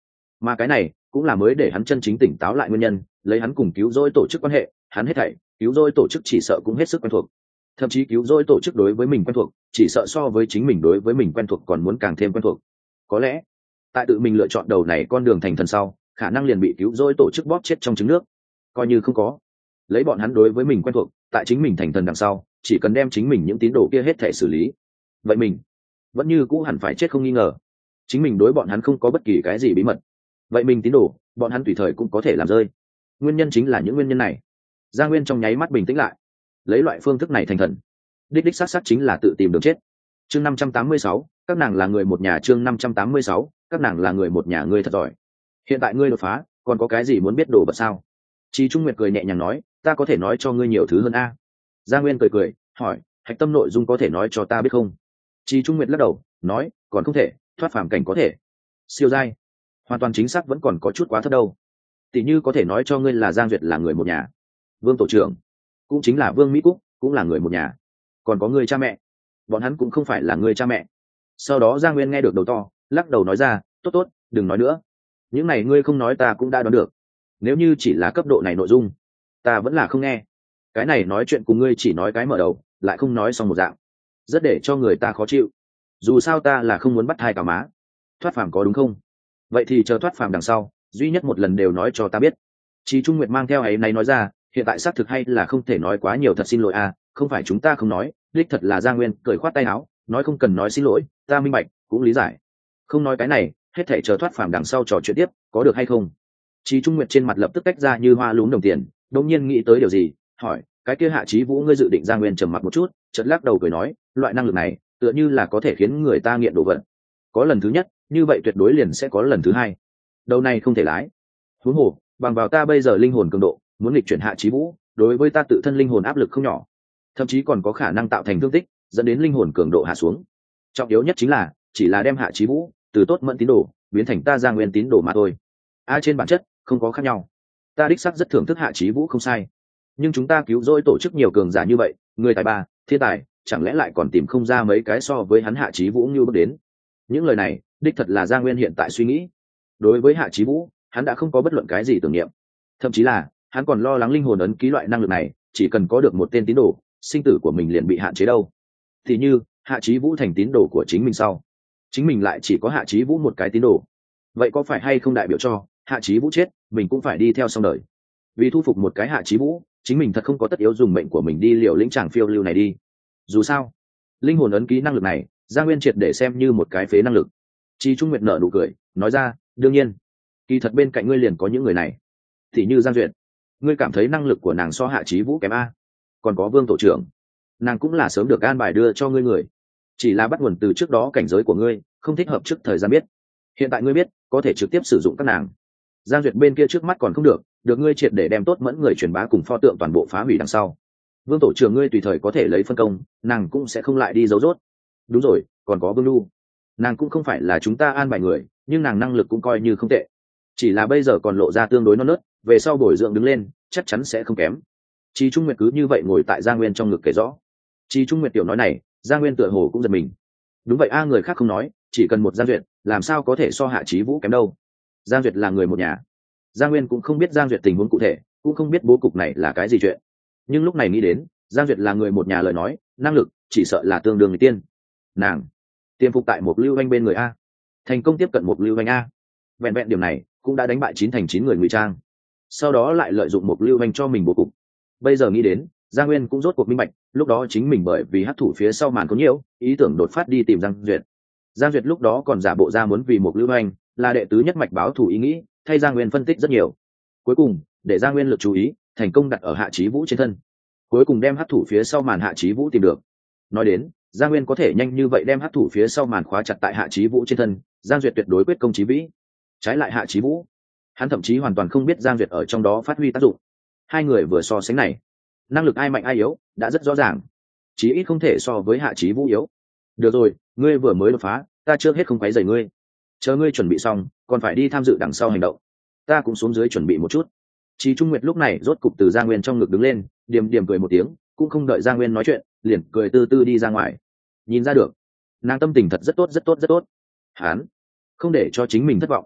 [SPEAKER 1] mà cái này cũng là mới để hắn chân chính tỉnh táo lại nguyên nhân. Lấy hắn cùng cứu rỗi tổ chức quan hệ, hắn hết thảy cứu rỗi tổ chức chỉ sợ cũng hết sức quen thuộc, thậm chí cứu rỗi tổ chức đối với mình quen thuộc chỉ sợ so với chính mình đối với mình quen thuộc còn muốn càng thêm quen thuộc. Có lẽ tại tự mình lựa chọn đầu này con đường thành thần sau, khả năng liền bị cứu rỗi tổ chức bóp chết trong trứng nước. Coi như không có, lấy bọn hắn đối với mình quen thuộc, tại chính mình thành thần đằng sau, chỉ cần đem chính mình những tín đồ kia hết thể xử lý, vậy mình vẫn như cũ hẳn phải chết không nghi ngờ. Chính mình đối bọn hắn không có bất kỳ cái gì bí mật, vậy mình tín đồ bọn hắn tùy thời cũng có thể làm rơi. Nguyên nhân chính là những nguyên nhân này. Gia Nguyên trong nháy mắt bình tĩnh lại. Lấy loại phương thức này thành thần, đích đích xác xác chính là tự tìm đường chết. Chương năm trăm tám mươi sáu, các nàng là người một nhà. Chương năm trăm tám mươi sáu, các nàng là người một nhà. Ngươi thật giỏi. Hiện tại ngươi đột phá, còn có cái gì muốn biết đồ vật sao? Chi Trung Nguyệt cười nhẹ nhàng nói, ta có thể nói cho ngươi nhiều thứ hơn a. Gia Nguyên cười cười hỏi, hạch tâm nội dung có thể nói cho ta biết không? Chi Trung Nguyệt lắc đầu nói, còn không thể. Thoát phàm cảnh có thể, siêu giai hoàn toàn chính xác vẫn còn có chút quá thấp đâu. Tỷ như có thể nói cho ngươi là Giang Duyệt là người một nhà, Vương tổ trưởng cũng chính là Vương Mỹ Cúc cũng là người một nhà, còn có ngươi cha mẹ, bọn hắn cũng không phải là ngươi cha mẹ. Sau đó Giang Nguyên nghe được đầu to, lắc đầu nói ra, tốt tốt, đừng nói nữa, những này ngươi không nói ta cũng đã đoán được. Nếu như chỉ là cấp độ này nội dung, ta vẫn là không nghe. Cái này nói chuyện cùng ngươi chỉ nói cái mở đầu, lại không nói xong một dạng, rất để cho người ta khó chịu. Dù sao ta là không muốn bắt hai cả má. Thoát phàm có đúng không? Vậy thì chờ thoát phàm đằng sau, duy nhất một lần đều nói cho ta biết. Chí Trung Nguyệt mang theo ấy này nói ra, hiện tại xác thực hay là không thể nói quá nhiều, thật xin lỗi à, không phải chúng ta không nói, đích thật là Giang Nguyên cười khoát tay áo, nói không cần nói xin lỗi, ta minh bạch, cũng lý giải. Không nói cái này, hết thảy chờ thoát phàm đằng sau trò chuyện tiếp, có được hay không? Chí Trung Nguyệt trên mặt lập tức tách ra như hoa lúm đồng tiền, đột nhiên nghĩ tới điều gì, hỏi, cái kia Hạ Chí Vũ ngươi dự định? Giang Nguyên trầm mặc một chút, chợt lắc đầu cười nói, loại năng lực này, tựa như là có thể khiến người ta nghiện đồ vật. Có lần thứ nhất, như vậy tuyệt đối liền sẽ có lần thứ hai. Đầu này không thể lái. Huống hồ, bằng vào ta bây giờ linh hồn cường độ, muốn nghịch chuyển Hạ Chí Vũ, đối với ta tự thân linh hồn áp lực không nhỏ, thậm chí còn có khả năng tạo thành thương tích, dẫn đến linh hồn cường độ hạ xuống. Trọng yếu nhất chính là, chỉ là đem Hạ Chí Vũ từ tốt mẫn tín đồ biến thành ta Giang Nguyên tín đồ mà thôi. A trên bản chất không có khác nhau. Ta đích xác rất thưởng thức Hạ Chí Vũ không sai, nhưng chúng ta cứu rỗi tổ chức nhiều cường giả như vậy, người tài ba, thiên tài, chẳng lẽ lại còn tìm không ra mấy cái so với hắn Hạ Chí Vũ như bước đến? Những lời này đích thật là Giang Nguyên hiện tại suy nghĩ. Đối với Hạ Chí Vũ, hắn đã không có bất luận cái gì tưởng niệm, thậm chí là hắn còn lo lắng linh hồn ấn ký loại năng lực này chỉ cần có được một tên tín đồ, sinh tử của mình liền bị hạn chế đâu. Thì như Hạ Chí Vũ thành tín đồ của chính mình sau, chính mình lại chỉ có Hạ Chí Vũ một cái tín đồ, vậy có phải hay không đại biểu cho Hạ Chí Vũ chết mình cũng phải đi theo xong đời? Vì thu phục một cái Hạ Chí Vũ, chính mình thật không có tất yếu dùng mệnh của mình đi liều lĩnh chàng phiêu lưu này đi. Dù sao linh hồn ấn ký năng lực này, Giang Nguyên triệt để xem như một cái phế năng lực. Chi Trung Nguyệt nở nụ cười nói ra, đương nhiên kỳ thật bên cạnh ngươi liền có những người này, thì như Giang Duyệt, ngươi cảm thấy năng lực của nàng so Hạ Chí Vũ kém a? Còn có Vương tổ trưởng, nàng cũng là sớm được an bài đưa cho ngươi người, chỉ là bắt nguồn từ trước đó cảnh giới của ngươi không thích hợp trước thời gian biết, hiện tại ngươi biết có thể trực tiếp sử dụng các nàng. Giang Duyệt bên kia trước mắt còn không được, được ngươi triệt để đem tốt mẫn người truyền bá cùng pho tượng toàn bộ phá hủy đằng sau, Vương tổ trưởng ngươi tùy thời có thể lấy phân công, nàng cũng sẽ không lại đi giấu rốt. Đúng rồi, còn có Vương Lu, nàng cũng không phải là chúng ta an bài người, nhưng nàng năng lực cũng coi như không tệ, chỉ là bây giờ còn lộ ra tương đối non nớt, về sau bồi dưỡng đứng lên chắc chắn sẽ không kém. Chí Trung Nguyệt cứ như vậy ngồi tại Giang Nguyên trong ngực kể rõ. Chí Trung Nguyệt tiểu nói này, Giang Nguyên tựa hồ cũng giật mình. Đúng vậy a, người khác không nói, chỉ cần một Giang Duyệt, làm sao có thể so Hạ Chí Vũ kém đâu? Giang Duyệt là người một nhà. Giang Nguyên cũng không biết Giang Duyệt tình huống cụ thể, cũng không biết bố cục này là cái gì chuyện, nhưng lúc này nghĩ đến Giang Duyệt là người một nhà lời nói, năng lực chỉ sợ là tương đương người tiên. Nàng tiêm phục tại một lưu anh bên người a, thành công tiếp cận một lưu anh a, vẹn vẹn điểm này cũng đã đánh bại chín thành chín người ngụy trang, sau đó lại lợi dụng một lưu anh cho mình bố cục. Bây giờ nghĩ đến, Giang Nguyên cũng rốt cuộc minh bạch, lúc đó chính mình bởi vì hấp thụ phía sau màn có nhiều ý tưởng đột phát đi tìm Giang Duyệt. Giang Duyệt lúc đó còn giả bộ ra muốn vì một lưu anh là đệ tứ nhất mạch báo thù ý nghĩ, thay Giang Nguyên phân tích rất nhiều. Cuối cùng để Giang Nguyên lực chú ý thành công đặt ở Hạ Chí Vũ trên thân, cuối cùng đem hấp thụ phía sau màn Hạ Chí Vũ tìm được. Nói đến Giang Nguyên có thể nhanh như vậy đem hấp thụ phía sau màn khóa chặt tại Hạ Chí Vũ trên thân, Giang Duyệt tuyệt đối quyết công chí vĩ. Trái lại Hạ Chí Vũ, hắn thậm chí hoàn toàn không biết Giang Duyệt ở trong đó phát huy tác dụng. Hai người vừa so sánh này, năng lực ai mạnh ai yếu đã rất rõ ràng, chí ít không thể so với Hạ Chí Vũ yếu. Được rồi, ngươi vừa mới đột phá, ta trước hết không quấy rầy ngươi, chờ ngươi chuẩn bị xong còn phải đi tham dự đằng sau hành động, ta cũng xuống dưới chuẩn bị một chút. Chí Trung Nguyệt lúc này rốt cục từ Giang Nguyên trong ngực đứng lên, điềm điềm cười một tiếng, cũng không đợi Giang Nguyên nói chuyện, liền cười từ từ đi ra ngoài. Nhìn ra được nàng tâm tình thật rất tốt rất tốt rất tốt, hắn không để cho chính mình thất vọng.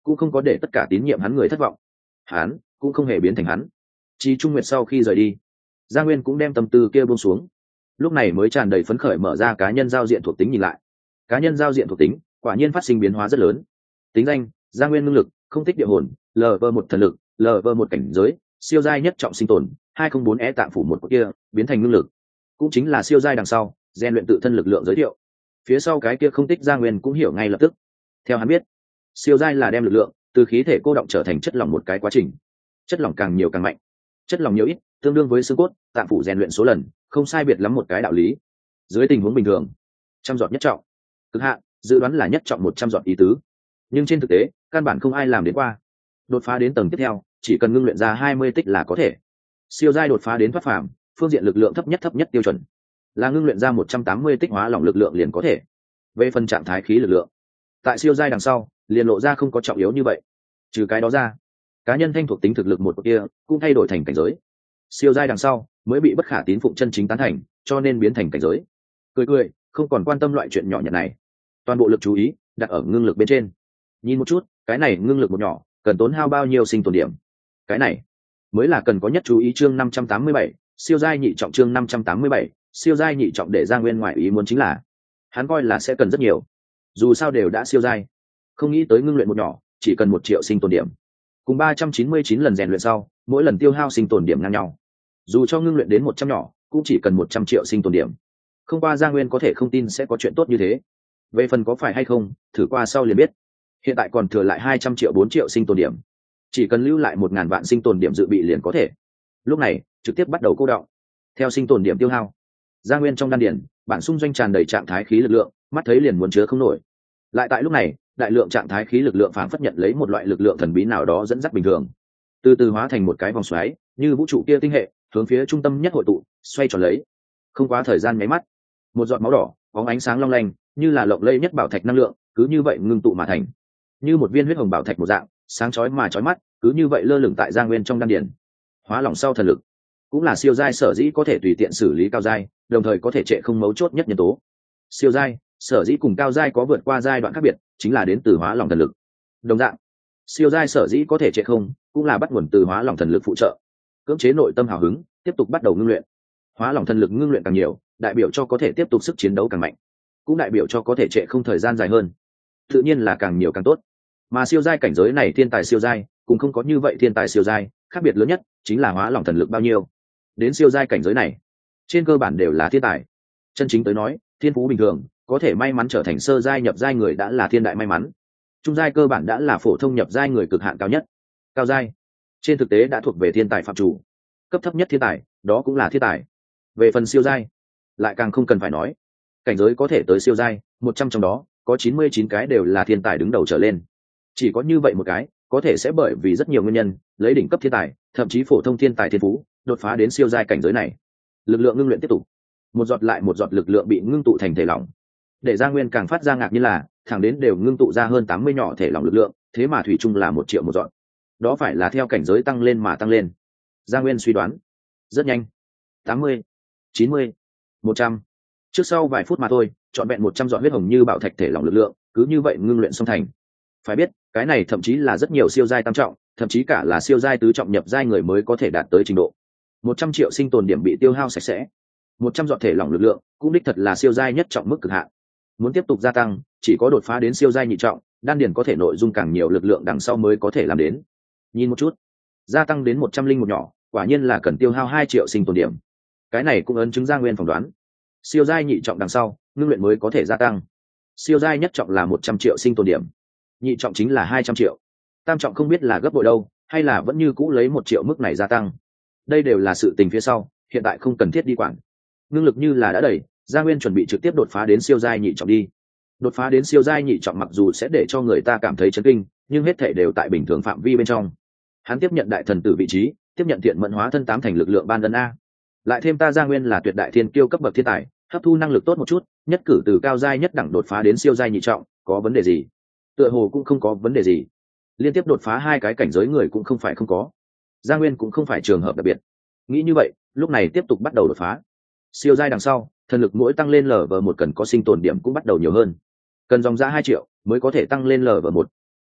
[SPEAKER 1] cũng không có để tất cả tín nhiệm hắn người thất vọng. Hắn cũng không hề biến thành hắn. Chi Trung Nguyệt sau khi rời đi, Gia Nguyên cũng đem tâm tư kia buông xuống, lúc này mới tràn đầy phấn khởi mở ra cá nhân giao diện thuộc tính nhìn lại. Cá nhân giao diện thuộc tính quả nhiên phát sinh biến hóa rất lớn. Tính danh: Gia Nguyên ngưng lực, không tích địa hồn, lv một thần lực, lv một cảnh giới, siêu giai nhất trọng sinh tồn, hai không bốn e tạng phủ một kia biến thành ngưng lực, cũng chính là siêu giai đằng sau rèn luyện tự thân lực lượng giới thiệu. Phía sau cái kia không tích Gia Nguyên cũng hiểu ngay lập tức. Theo hắn biết, siêu giai là đem lực lượng từ khí thể cô động trở thành chất lỏng một cái quá trình. Chất lỏng càng nhiều càng mạnh, chất lỏng nhiều ít tương đương với xương cốt, tạng phủ rèn luyện số lần không sai biệt lắm một cái đạo lý. Dưới tình huống bình thường, trăm giọt nhất trọng, cực hạn dự đoán là nhất trọng một trăm giọt ý tứ, nhưng trên thực tế căn bản không ai làm đến qua. Đột phá đến tầng tiếp theo chỉ cần ngưng luyện ra hai mươi tích là có thể. Siêu giai đột phá đến thoát phàm, phương diện lực lượng thấp nhất thấp nhất tiêu chuẩn là ngưng luyện ra một trăm tám mươi tích hóa lỏng lực lượng liền có thể. Về phần trạng thái khí lực lượng, tại siêu giai đằng sau liền lộ ra không có trọng yếu như vậy. Trừ cái đó ra, cá nhân thanh thuộc tính thực lực một kia cũng thay đổi thành cảnh giới. Siêu giai đằng sau mới bị bất khả tín phụng chân chính tán thành, cho nên biến thành cảnh giới. Cười cười, không còn quan tâm loại chuyện nhỏ nhặt này, toàn bộ lực chú ý đặt ở ngưng lực bên trên. Nhìn một chút, cái này ngưng lực một nhỏ cần tốn hao bao nhiêu sinh tồn điểm, cái này mới là cần có nhất chú ý. Chương năm trăm tám mươi bảy, siêu giai nhị trọng. Chương năm trăm tám mươi bảy, siêu giai nhị trọng. Để Gia Nguyên ngoại ý muốn chính là hắn coi là sẽ cần rất nhiều, dù sao đều đã siêu giai, không nghĩ tới ngưng luyện một nhỏ chỉ cần một triệu sinh tồn điểm, cùng ba trăm chín mươi chín lần rèn luyện sau mỗi lần tiêu hao sinh tồn điểm ngang nhau. Dù cho ngưng luyện đến một trăm nhỏ cũng chỉ cần một trăm triệu sinh tồn điểm. Không qua Gia Nguyên có thể không tin sẽ có chuyện tốt như thế. Về phần có phải hay không, thử qua sau liền biết. Hiện tại còn thừa lại hai trăm triệu bốn triệu sinh tồn điểm, chỉ cần lưu lại một ngàn vạn sinh tồn điểm dự bị liền có thể. Lúc này trực tiếp bắt đầu cô đọng. Theo sinh tồn điểm tiêu hao, Gia Nguyên trong đan điển bản xung doanh tràn đầy trạng thái khí lực lượng, mắt thấy liền muốn chứa không nổi. Lại tại lúc này, đại lượng trạng thái khí lực lượng phản phất nhận lấy một loại lực lượng thần bí nào đó dẫn dắt bình thường, từ từ hóa thành một cái vòng xoáy, như vũ trụ kia tinh hệ hướng phía trung tâm nhất hội tụ, xoay tròn lấy. Không quá thời gian nháy mắt, một giọt máu đỏ có ánh sáng long lanh, như là lộng lẫy nhất bảo thạch năng lượng, cứ như vậy ngưng tụ mà thành, như một viên huyết hồng bảo thạch một dạng, sáng chói mà chói mắt, cứ như vậy lơ lửng tại Gia Nguyên trong đan điển. Hóa lỏng sau thần lực cũng là siêu giai sở dĩ có thể tùy tiện xử lý cao giai, đồng thời có thể trệ không mấu chốt nhất nhân tố. Siêu giai sở dĩ cùng cao giai có vượt qua giai đoạn khác biệt, chính là đến từ hóa lỏng thần lực. Đồng dạng, siêu giai sở dĩ có thể trệ không, cũng là bắt nguồn từ hóa lỏng thần lực phụ trợ. Cưỡng chế nội tâm hào hứng, tiếp tục bắt đầu ngưng luyện. Hóa lỏng thần lực ngưng luyện càng nhiều, đại biểu cho có thể tiếp tục sức chiến đấu càng mạnh, cũng đại biểu cho có thể trệ không thời gian dài hơn. Tự nhiên là càng nhiều càng tốt. Mà siêu giai cảnh giới này thiên tài siêu giai, cũng không có như vậy thiên tài siêu giai, khác biệt lớn nhất chính là hóa lỏng thần lực bao nhiêu. Đến siêu giai cảnh giới này, trên cơ bản đều là thiên tài. Chân chính tới nói, thiên phú bình thường, có thể may mắn trở thành sơ giai nhập giai người đã là thiên đại may mắn. Trung giai cơ bản đã là phổ thông nhập giai người cực hạn cao nhất. Cao giai, trên thực tế đã thuộc về thiên tài phạm chủ. Cấp thấp nhất thiên tài, đó cũng là thiên tài. Về phần siêu giai, lại càng không cần phải nói. Cảnh giới có thể tới siêu giai, một trăm trong đó có chín mươi chín cái đều là thiên tài đứng đầu trở lên. Chỉ có như vậy một cái, có thể sẽ bởi vì rất nhiều nguyên nhân, lấy đỉnh cấp thiên tài, thậm chí phổ thông thiên tài thiên phú, đột phá đến siêu giai cảnh giới này. Lực lượng ngưng luyện tiếp tục, một giọt lại một giọt lực lượng bị ngưng tụ thành thể lỏng. Để Gia Nguyên càng phát ra ngạc như là, thẳng đến đều ngưng tụ ra hơn tám mươi nhỏ thể lỏng lực lượng, thế mà thủy chung là một triệu một giọt. Đó phải là theo cảnh giới tăng lên mà tăng lên. Gia Nguyên suy đoán, rất nhanh, tám mươi, chín mươi, một trăm. Trước sau vài phút mà thôi, trọn vẹn một trăm giọt huyết hồng như bảo thạch thể lỏng lực lượng, cứ như vậy ngưng luyện xong thành. Phải biết, cái này thậm chí là rất nhiều siêu giai tam trọng, thậm chí cả là siêu giai tứ trọng nhập giai người mới có thể đạt tới trình độ. một trăm triệu sinh tồn điểm bị tiêu hao sạch sẽ. một trăm giọt thể lỏng lực lượng, cũng đích thật là siêu giai nhất trọng mức cực hạn. Muốn tiếp tục gia tăng, chỉ có đột phá đến siêu giai nhị trọng, đan điền có thể nội dung càng nhiều lực lượng đằng sau mới có thể làm đến. Nhìn một chút, gia tăng đến một trăm linh một nhỏ, quả nhiên là cần tiêu hao hai triệu sinh tồn điểm. Cái này cũng ấn chứng Gia Nguyên phỏng đoán. Siêu giai nhị trọng đằng sau, ngưng luyện mới có thể gia tăng. Siêu giai nhất trọng là một trăm triệu sinh tồn điểm, nhị trọng chính là hai trăm triệu, tam trọng không biết là gấp bội đâu, hay là vẫn như cũ lấy một triệu mức này gia tăng. Đây đều là sự tình phía sau, hiện tại không cần thiết đi quản. Ngưng lực như là đã đầy, Gia Nguyên chuẩn bị trực tiếp đột phá đến siêu giai nhị trọng đi. Đột phá đến siêu giai nhị trọng mặc dù sẽ để cho người ta cảm thấy chấn kinh, nhưng hết thể đều tại bình thường phạm vi bên trong. Hắn tiếp nhận đại thần tử vị trí, tiếp nhận thiện mẫn hóa thân tám thành lực lượng ban ân a. Lại thêm ta Gia Nguyên là tuyệt đại thiên kiêu cấp bậc thiên tài, hấp thu năng lực tốt một chút, nhất cử từ cao giai nhất đẳng đột phá đến siêu giai nhị trọng, có vấn đề gì? Tựa hồ cũng không có vấn đề gì. Liên tiếp đột phá hai cái cảnh giới người cũng không phải không có. Gia Nguyên cũng không phải trường hợp đặc biệt. Nghĩ như vậy, lúc này tiếp tục bắt đầu đột phá. Siêu giai đằng sau, thần lực mỗi tăng lên lv một cần có sinh tồn điểm cũng bắt đầu nhiều hơn. Cần dòng ra hai triệu mới có thể tăng lên lv một.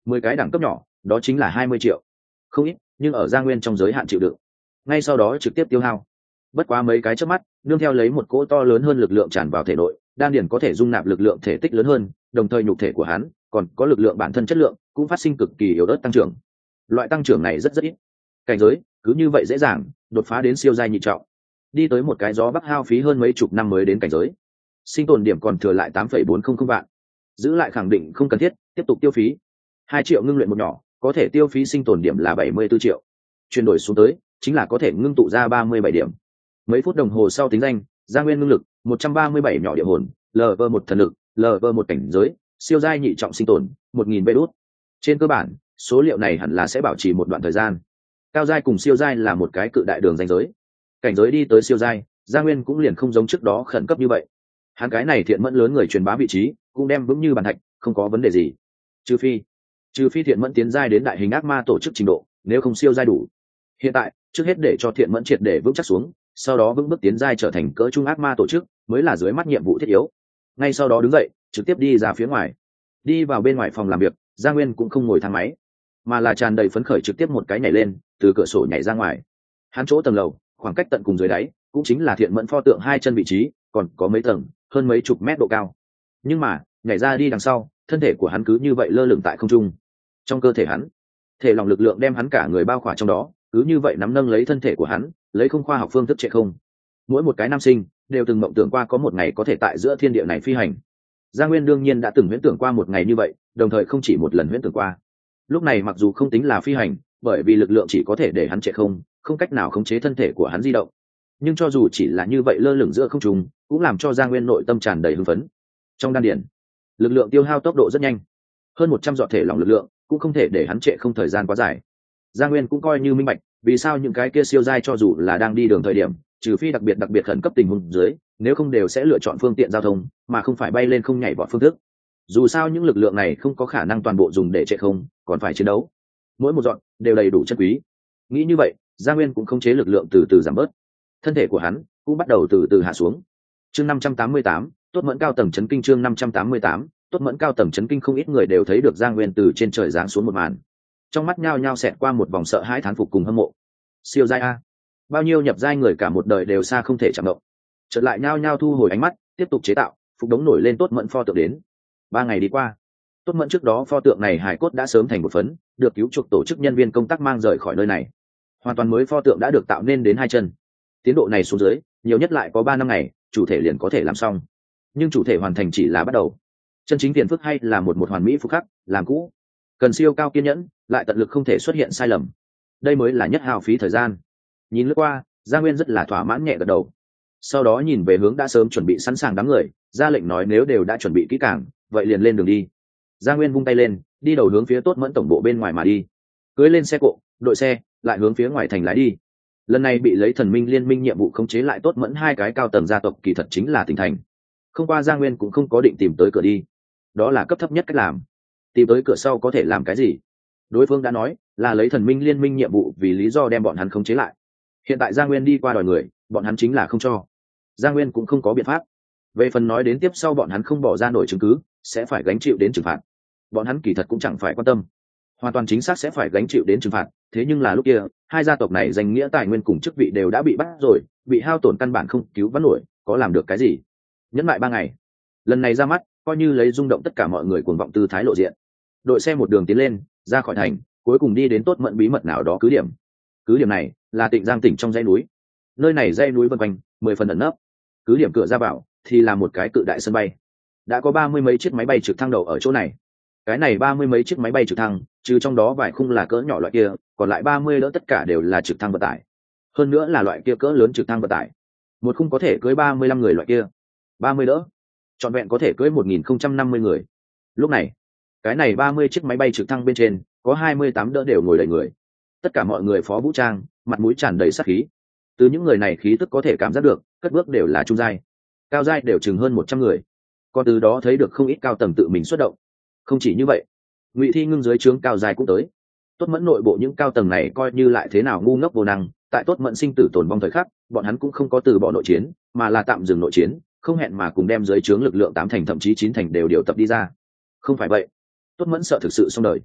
[SPEAKER 1] mười cái đẳng cấp nhỏ đó chính là hai mươi triệu, không ít nhưng ở Giang Nguyên trong giới hạn chịu đựng. Ngay sau đó trực tiếp tiêu hao. Bất quá mấy cái chớp mắt, nương theo lấy một cỗ to lớn hơn lực lượng tràn vào thể nội, đan điền có thể dung nạp lực lượng thể tích lớn hơn, đồng thời nhục thể của hắn còn có lực lượng bản thân chất lượng cũng phát sinh cực kỳ yếu ớt tăng trưởng. Loại tăng trưởng này rất rất ít. Cảnh giới cứ như vậy dễ dàng đột phá đến siêu giai nhị trọng, đi tới một cái gió bắc hao phí hơn mấy chục năm mới đến cảnh giới. Sinh tồn điểm còn thừa lại tám phẩy bốn không không vạn, giữ lại khẳng định không cần thiết tiếp tục tiêu phí. Hai triệu ngưng luyện một nhỏ, có thể tiêu phí sinh tồn điểm là bảy mươi tư triệu, chuyển đổi xuống tới chính là có thể ngưng tụ ra ba mươi bảy điểm. Mấy phút đồng hồ sau tính danh Giang Nguyên ngưng lực một trăm ba mươi bảy nhỏ địa hồn, lv một thần lực, lv một cảnh giới, siêu giai nhị trọng sinh tồn một nghìn vê đốt. Trên cơ bản số liệu này hẳn là sẽ bảo trì một đoạn thời gian. Cao giai cùng siêu giai là một cái cự đại đường ranh giới, cảnh giới đi tới siêu giai, Giang Nguyên cũng liền không giống trước đó khẩn cấp như vậy. Hắn cái này thiện mẫn lớn người truyền bá vị trí cũng đem vững như bàn thạch, không có vấn đề gì. Trừ phi trừ phi thiện mẫn tiến giai đến đại hình ác ma tổ chức trình độ, nếu không siêu giai đủ. Hiện tại trước hết để cho thiện mẫn triệt để vững chắc xuống, sau đó vững bước tiến giai trở thành cỡ trung ác ma tổ chức mới là dưới mắt nhiệm vụ thiết yếu. Ngay sau đó đứng dậy trực tiếp đi ra phía ngoài. Đi vào bên ngoài phòng làm việc, Giang Nguyên cũng không ngồi thang máy, mà là tràn đầy phấn khởi trực tiếp một cái nhảy lên, từ cửa sổ nhảy ra ngoài. Hắn chỗ tầng lầu, khoảng cách tận cùng dưới đáy cũng chính là thiện mẫn pho tượng hai chân vị trí, còn có mấy tầng, hơn mấy chục mét độ cao. Nhưng mà nhảy ra đi đằng sau, thân thể của hắn cứ như vậy lơ lửng tại không trung. Trong cơ thể hắn, thể lòng lực lượng đem hắn cả người bao khỏa trong đó, cứ như vậy nắm nâng lấy thân thể của hắn, lấy không khoa học phương thức trệ không. Mỗi một cái nam sinh đều từng mộng tưởng qua có một ngày có thể tại giữa thiên địa này phi hành. Giang Nguyên đương nhiên đã từng huyễn tưởng qua một ngày như vậy, đồng thời không chỉ một lần huyễn tưởng qua. Lúc này mặc dù không tính là phi hành, bởi vì lực lượng chỉ có thể để hắn trệ không, không cách nào khống chế thân thể của hắn di động. Nhưng cho dù chỉ là như vậy lơ lửng giữa không trung, cũng làm cho Giang Nguyên nội tâm tràn đầy hưng phấn. Trong đan điển, lực lượng tiêu hao tốc độ rất nhanh, hơn một trăm giọt thể lỏng lực lượng cũng không thể để hắn trệ không thời gian quá dài. Giang Nguyên cũng coi như minh bạch vì sao những cái kia siêu giai cho dù là đang đi đường thời điểm, trừ phi đặc biệt đặc biệt khẩn cấp tình huống dưới, nếu không đều sẽ lựa chọn phương tiện giao thông mà không phải bay lên không nhảy vọt phương thức. Dù sao những lực lượng này không có khả năng toàn bộ dùng để trệ không, còn phải chiến đấu. Mỗi một dọn đều đầy đủ chân quý. Nghĩ như vậy, Giang Nguyên cũng khống chế lực lượng từ từ giảm bớt. Thân thể của hắn cũng bắt đầu từ từ hạ xuống. Chương năm trăm tám mươi tám, tốt mẫn cao tầng chấn kinh. Chương năm trăm tám mươi tám, tốt mẫn cao tầng chấn kinh. Không ít người đều thấy được Giang Nguyên từ trên trời giáng xuống một màn, trong mắt nhao nhao xẹt qua một vòng sợ hãi thán phục cùng hâm mộ. Siêu giai a, bao nhiêu nhập giai người cả một đời đều xa không thể chạm động. Chợt lại nhao nhao thu hồi ánh mắt, tiếp tục chế tạo, phục đống nổi lên tốt mẫn pho tượng đến. Ba ngày đi qua, tốt mẫn trước đó pho tượng này hải cốt đã sớm thành một phấn, được cứu chuộc tổ chức nhân viên công tác mang rời khỏi nơi này. Hoàn toàn mới pho tượng đã được tạo nên đến hai chân. Tiến độ này xuống dưới, nhiều nhất lại có ba năm ngày, chủ thể liền có thể làm xong. Nhưng chủ thể hoàn thành chỉ là bắt đầu. Chân chính tiền phước hay là một một hoàn mỹ phục khắc, làm cũ. Cần siêu cao kiên nhẫn, lại tận lực không thể xuất hiện sai lầm. Đây mới là nhất hao phí thời gian. Nhìn lướt qua, Giang Nguyên rất là thỏa mãn nhẹ gật đầu. Sau đó nhìn về hướng đã sớm chuẩn bị sẵn sàng đám người, ra lệnh nói nếu đều đã chuẩn bị kỹ càng, vậy liền lên đường đi. Giang Nguyên vung tay lên, đi đầu hướng phía tốt mẫn tổng bộ bên ngoài mà đi. Cưỡi lên xe cộ, đội xe, lại hướng phía ngoài thành lái đi. Lần này bị lấy thần minh liên minh nhiệm vụ khống chế lại tốt mẫn hai cái cao tầng gia tộc kỳ thật chính là tỉnh thành. Không qua Giang Nguyên cũng không có định tìm tới cửa đi. Đó là cấp thấp nhất cách làm. Tìm tới cửa sau có thể làm cái gì? Đối phương đã nói là lấy thần minh liên minh nhiệm vụ vì lý do đem bọn hắn khống chế lại. Hiện tại Giang Nguyên đi qua đòi người, bọn hắn chính là không cho. Giang Nguyên cũng không có biện pháp. Về phần nói đến tiếp sau bọn hắn không bỏ ra nổi chứng cứ, sẽ phải gánh chịu đến trừng phạt. Bọn hắn kỳ thật cũng chẳng phải quan tâm, hoàn toàn chính xác sẽ phải gánh chịu đến trừng phạt. Thế nhưng là lúc kia hai gia tộc này danh nghĩa tài nguyên cùng chức vị đều đã bị bắt rồi, bị hao tổn căn bản không cứu vãn nổi, có làm được cái gì? Nhẫn lại ba ngày, lần này ra mắt coi như lấy rung động tất cả mọi người cuồng vọng tư thái lộ diện. Đội xe một đường tiến lên, ra khỏi thành, cuối cùng đi đến tốt mẫn bí mật nào đó cứ điểm. Cứ điểm này là Tịnh Giang tỉnh trong dãy núi. Nơi này dãy núi vân quanh, mười phần ẩn nấp. Cứ điểm cửa ra vào thì là một cái cự đại sân bay. Đã có ba mươi mấy chiếc máy bay trực thăng đậu ở chỗ này. Cái này ba mươi mấy chiếc máy bay trực thăng, trừ trong đó vài khung là cỡ nhỏ loại kia, còn lại ba mươi đỡ tất cả đều là trực thăng vận tải. Hơn nữa là loại kia cỡ lớn trực thăng vận tải. Một khung có thể cưỡi ba mươi lăm người loại kia. ba mươi đỡ, trọn vẹn có thể cưỡi một nghìn không trăm năm mươi người. Lúc này, cái này ba mươi chiếc máy bay trực thăng bên trên, có hai mươi tám đỡ đều ngồi đầy người. Tất cả mọi người phó vũ trang, mặt mũi tràn đầy sát khí. Từ những người này khí tức có thể cảm giác được, cất bước đều là trung giai, cao giai đều chừng hơn một trăm người. Còn từ đó thấy được không ít cao tầng tự mình xuất động. Không chỉ như vậy, Ngụy Thi Ngưng dưới trướng cao giai cũng tới. Tốt mẫn nội bộ những cao tầng này coi như lại thế nào ngu ngốc vô năng, tại tốt mẫn sinh tử tồn vong thời khắc, bọn hắn cũng không có từ bỏ nội chiến, mà là tạm dừng nội chiến, không hẹn mà cùng đem dưới trướng lực lượng tám thành thậm chí chín thành đều điều tập đi ra. Không phải vậy, tốt mẫn sợ thực sự xong đời.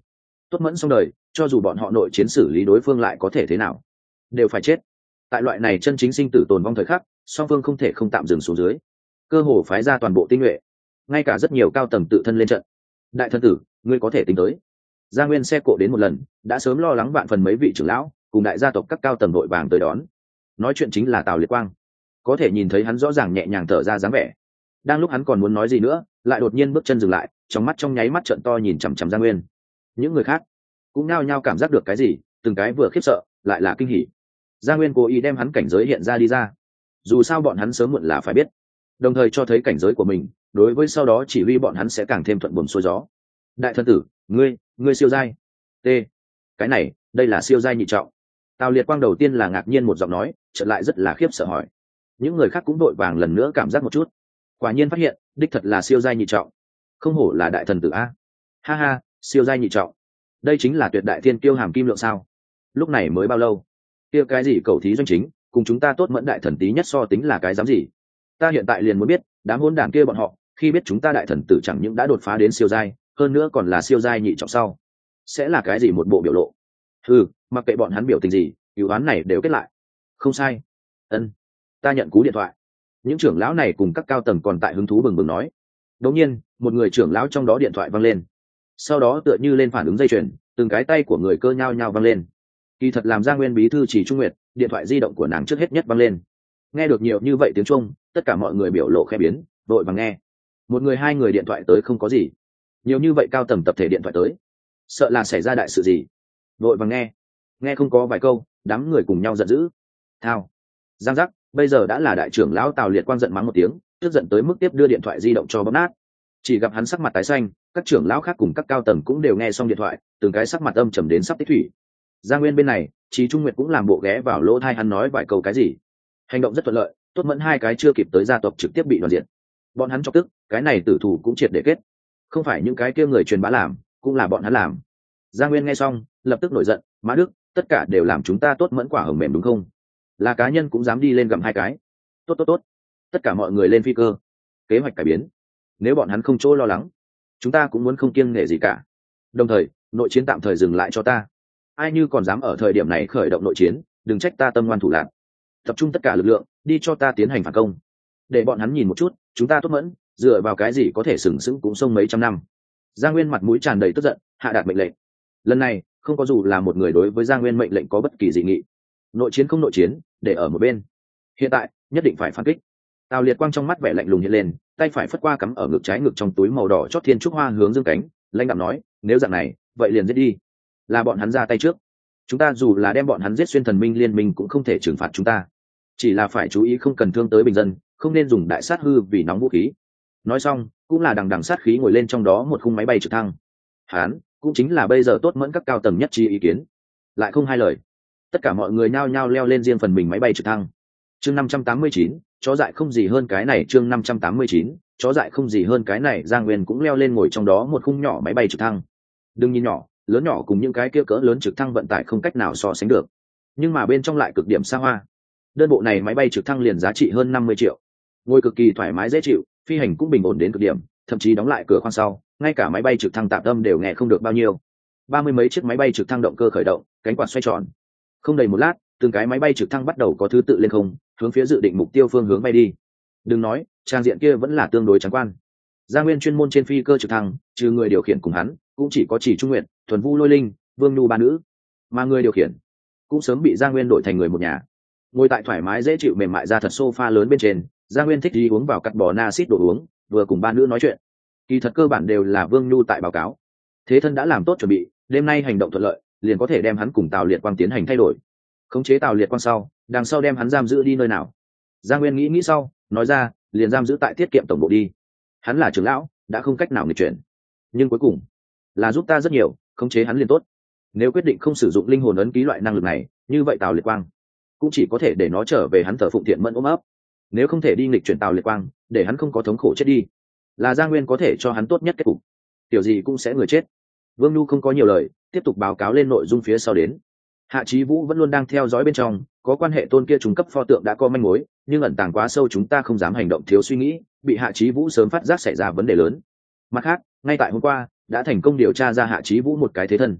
[SPEAKER 1] tốt mẫn xong đời, cho dù bọn họ nội chiến xử lý đối phương lại có thể thế nào, đều phải chết. Tại loại này chân chính sinh tử tồn vong thời khắc, song phương không thể không tạm dừng xuống dưới, cơ hồ phái ra toàn bộ tinh nhuệ, ngay cả rất nhiều cao tầng tự thân lên trận. Đại thân tử, ngươi có thể tính tới. Gia Nguyên xe cộ đến một lần, đã sớm lo lắng vạn phần mấy vị trưởng lão cùng đại gia tộc các cao tầng đội vàng tới đón. Nói chuyện chính là Tào Liệt Quang, có thể nhìn thấy hắn rõ ràng nhẹ nhàng thở ra dáng vẻ. Đang lúc hắn còn muốn nói gì nữa, lại đột nhiên bước chân dừng lại, trong mắt trong nháy mắt trợn to nhìn chằm chằm Gia Nguyên. Những người khác cũng nao nhao cảm giác được cái gì, từng cái vừa khiếp sợ lại là kinh hỉ. Gia Nguyên cố ý đem hắn cảnh giới hiện ra đi ra, dù sao bọn hắn sớm muộn là phải biết, đồng thời cho thấy cảnh giới của mình, đối với sau đó chỉ huy bọn hắn sẽ càng thêm thuận buồm xuôi gió. Đại thân tử, ngươi ngươi siêu giai. T. Cái này, đây là siêu giai nhị trọng. Tào Liệt Quang đầu tiên là ngạc nhiên một giọng nói, chợt lại rất là khiếp sợ hỏi. Những người khác cũng đội vàng lần nữa cảm giác một chút, quả nhiên phát hiện đích thật là siêu giai nhị trọng. Không hổ là đại thần tử a. Ha ha, siêu giai nhị trọng, đây chính là tuyệt đại thiên kiêu hàm kim lượng sao? Lúc này mới bao lâu? Kia cái gì cầu thí doanh chính, cùng chúng ta tốt mẫn đại thần tí nhất so tính là cái dám gì? Ta hiện tại liền muốn biết, đám hôn đảng kia bọn họ, khi biết chúng ta đại thần tử chẳng những đã đột phá đến siêu giai, hơn nữa còn là siêu giai nhị trọng sau, sẽ là cái gì một bộ biểu lộ? Ừ, mặc kệ bọn hắn biểu tình gì, ưu án này đều kết lại. Không sai. Ân, ta nhận cú điện thoại. Những trưởng lão này cùng các cao tầng còn tại hứng thú bừng bừng nói. Đột nhiên, một người trưởng lão trong đó điện thoại vang lên. Sau đó tựa như lên phản ứng dây chuyền, từng cái tay của người cơ nhao nhao vang lên. Kỳ thật làm Gia Nguyên bí thư Chỉ Trung Nguyệt, điện thoại di động của nàng trước hết nhất vang lên. Nghe được nhiều như vậy tiếng chuông, tất cả mọi người biểu lộ khẽ biến, đội vàng nghe. Một người hai người điện thoại tới không có gì, nhiều như vậy cao tầng tập thể điện thoại tới, sợ là xảy ra đại sự gì. Đội vàng nghe, nghe không có vài câu, đám người cùng nhau giận dữ. Thao, giang giác, bây giờ đã là đại trưởng lão Tào Liệt Quang giận mắng một tiếng, tức giận tới mức tiếp đưa điện thoại di động cho bóp nát. Chỉ gặp hắn sắc mặt tái xanh, các trưởng lão khác cùng các cao tầng cũng đều nghe xong điện thoại, từng cái sắc mặt âm trầm đến sắp tích thủy. Gia Nguyên bên này, Chí Trung Nguyệt cũng làm bộ ghé vào lỗ tai hắn nói vài câu cái gì. Hành động rất thuận lợi, tốt mẫn hai cái chưa kịp tới gia tộc trực tiếp bị đoàn diện. Bọn hắn chọc tức, cái này tử thủ cũng triệt để kết. Không phải những cái kia người truyền bá làm, cũng là bọn hắn làm. Gia Nguyên nghe xong, lập tức nổi giận, Mã Đức, tất cả đều làm chúng ta tốt mẫn quả hồng mềm đúng không? Là cá nhân cũng dám đi lên gặm hai cái. Tốt tốt tốt, tất cả mọi người lên phi cơ. Kế hoạch cải biến. Nếu bọn hắn không chỗ lo lắng, chúng ta cũng muốn không kiêng nể gì cả. Đồng thời, nội chiến tạm thời dừng lại cho ta. Ai như còn dám ở thời điểm này khởi động nội chiến, đừng trách ta tâm ngoan thủ lạn. Tập trung tất cả lực lượng, đi cho ta tiến hành phản công. Để bọn hắn nhìn một chút, chúng ta tốt mẫn, dựa vào cái gì có thể sừng sững cũng sông mấy trăm năm. Gia Nguyên mặt mũi tràn đầy tức giận, hạ đạt mệnh lệnh. Lần này, không có dù là một người đối với Gia Nguyên mệnh lệnh có bất kỳ dị nghị. Nội chiến không nội chiến, để ở một bên. Hiện tại, nhất định phải phản kích. Tào Liệt Quang trong mắt vẻ lạnh lùng hiện lên, tay phải phất qua cắm ở ngực trái ngực trong túi màu đỏ chót thiên trúc hoa hướng dương cánh, lãnh đạm nói, nếu dạng này, vậy liền giết đi. Là bọn hắn ra tay trước. Chúng ta dù là đem bọn hắn giết xuyên thần minh liên minh cũng không thể trừng phạt chúng ta. Chỉ là phải chú ý không cần thương tới bình dân, không nên dùng đại sát hư vì nóng vũ khí. Nói xong, cũng là đằng đằng sát khí ngồi lên trong đó một khung máy bay trực thăng. Hán, cũng chính là bây giờ tốt mẫn các cao tầng nhất chi ý kiến. Lại không hai lời. Tất cả mọi người nhao nhao leo lên riêng phần mình máy bay trực thăng. Chương năm trăm tám mươi chín, chó dại không gì hơn cái này. Chương năm trăm tám mươi chín, chó dại không gì hơn cái này. Giang Nguyên cũng leo lên ngồi trong đó một khung nhỏ máy bay trực thăng. Đừng nhìn nhỏ, lớn nhỏ cùng những cái kia cỡ lớn trực thăng vận tải không cách nào so sánh được, nhưng mà bên trong lại cực điểm xa hoa. Đơn bộ này máy bay trực thăng liền giá trị hơn năm mươi triệu, ngồi cực kỳ thoải mái dễ chịu, phi hành cũng bình ổn đến cực điểm, thậm chí đóng lại cửa khoang sau, ngay cả máy bay trực thăng tạm tâm đều nghe không được bao nhiêu. Ba mươi mấy chiếc máy bay trực thăng động cơ khởi động, cánh quạt xoay tròn. Không đầy một lát, từng cái máy bay trực thăng bắt đầu có thứ tự lên không, hướng phía dự định mục tiêu phương hướng bay đi. Đừng nói, trang diện kia vẫn là tương đối trắng quan. Gia Nguyên chuyên môn trên phi cơ trực thăng, trừ người điều khiển cùng hắn, cũng chỉ có Chỉ Trung Nguyệt, Thuần Vu Lôi Linh, Vương Nhu ba nữ, mà người điều khiển cũng sớm bị Gia Nguyên đổi thành người một nhà. Ngồi tại thoải mái dễ chịu mềm mại ra thật sofa lớn bên trên, Gia Nguyên thích đi uống vào cắt bò na xít đồ uống, vừa cùng ba nữ nói chuyện. Kỳ thật cơ bản đều là Vương Nhu tại báo cáo. Thế thân đã làm tốt chuẩn bị, đêm nay hành động thuận lợi, liền có thể đem hắn cùng Tào Liệt Quang tiến hành thay đổi. Khống chế Tào Liệt Quang sau, đằng sau đem hắn giam giữ đi nơi nào? Gia Nguyên nghĩ nghĩ sau, nói ra, liền giam giữ tại tiết kiệm tổng bộ đi. Hắn là trưởng lão, đã không cách nào nghịch chuyển, nhưng cuối cùng là giúp ta rất nhiều, khống chế hắn liền tốt. Nếu quyết định không sử dụng linh hồn ấn ký loại năng lực này, như vậy Tào Liệt Quang cũng chỉ có thể để nó trở về hắn thờ phụng thiện mẫn ôm ấp. Nếu không thể đi nghịch chuyển Tào Liệt Quang, để hắn không có thống khổ chết đi, là Gia Nguyên có thể cho hắn tốt nhất kết cục. Tiểu gì cũng sẽ người chết. Vương Nhu không có nhiều lời, tiếp tục báo cáo lên nội dung phía sau đến. Hạ Chí Vũ vẫn luôn đang theo dõi bên trong, có quan hệ tôn kia trung cấp pho tượng đã có manh mối, nhưng ẩn tàng quá sâu chúng ta không dám hành động thiếu suy nghĩ, bị Hạ Chí Vũ sớm phát giác xảy ra vấn đề lớn. Mặt khác, ngay tại hôm qua, đã thành công điều tra ra Hạ Chí Vũ một cái thế thân.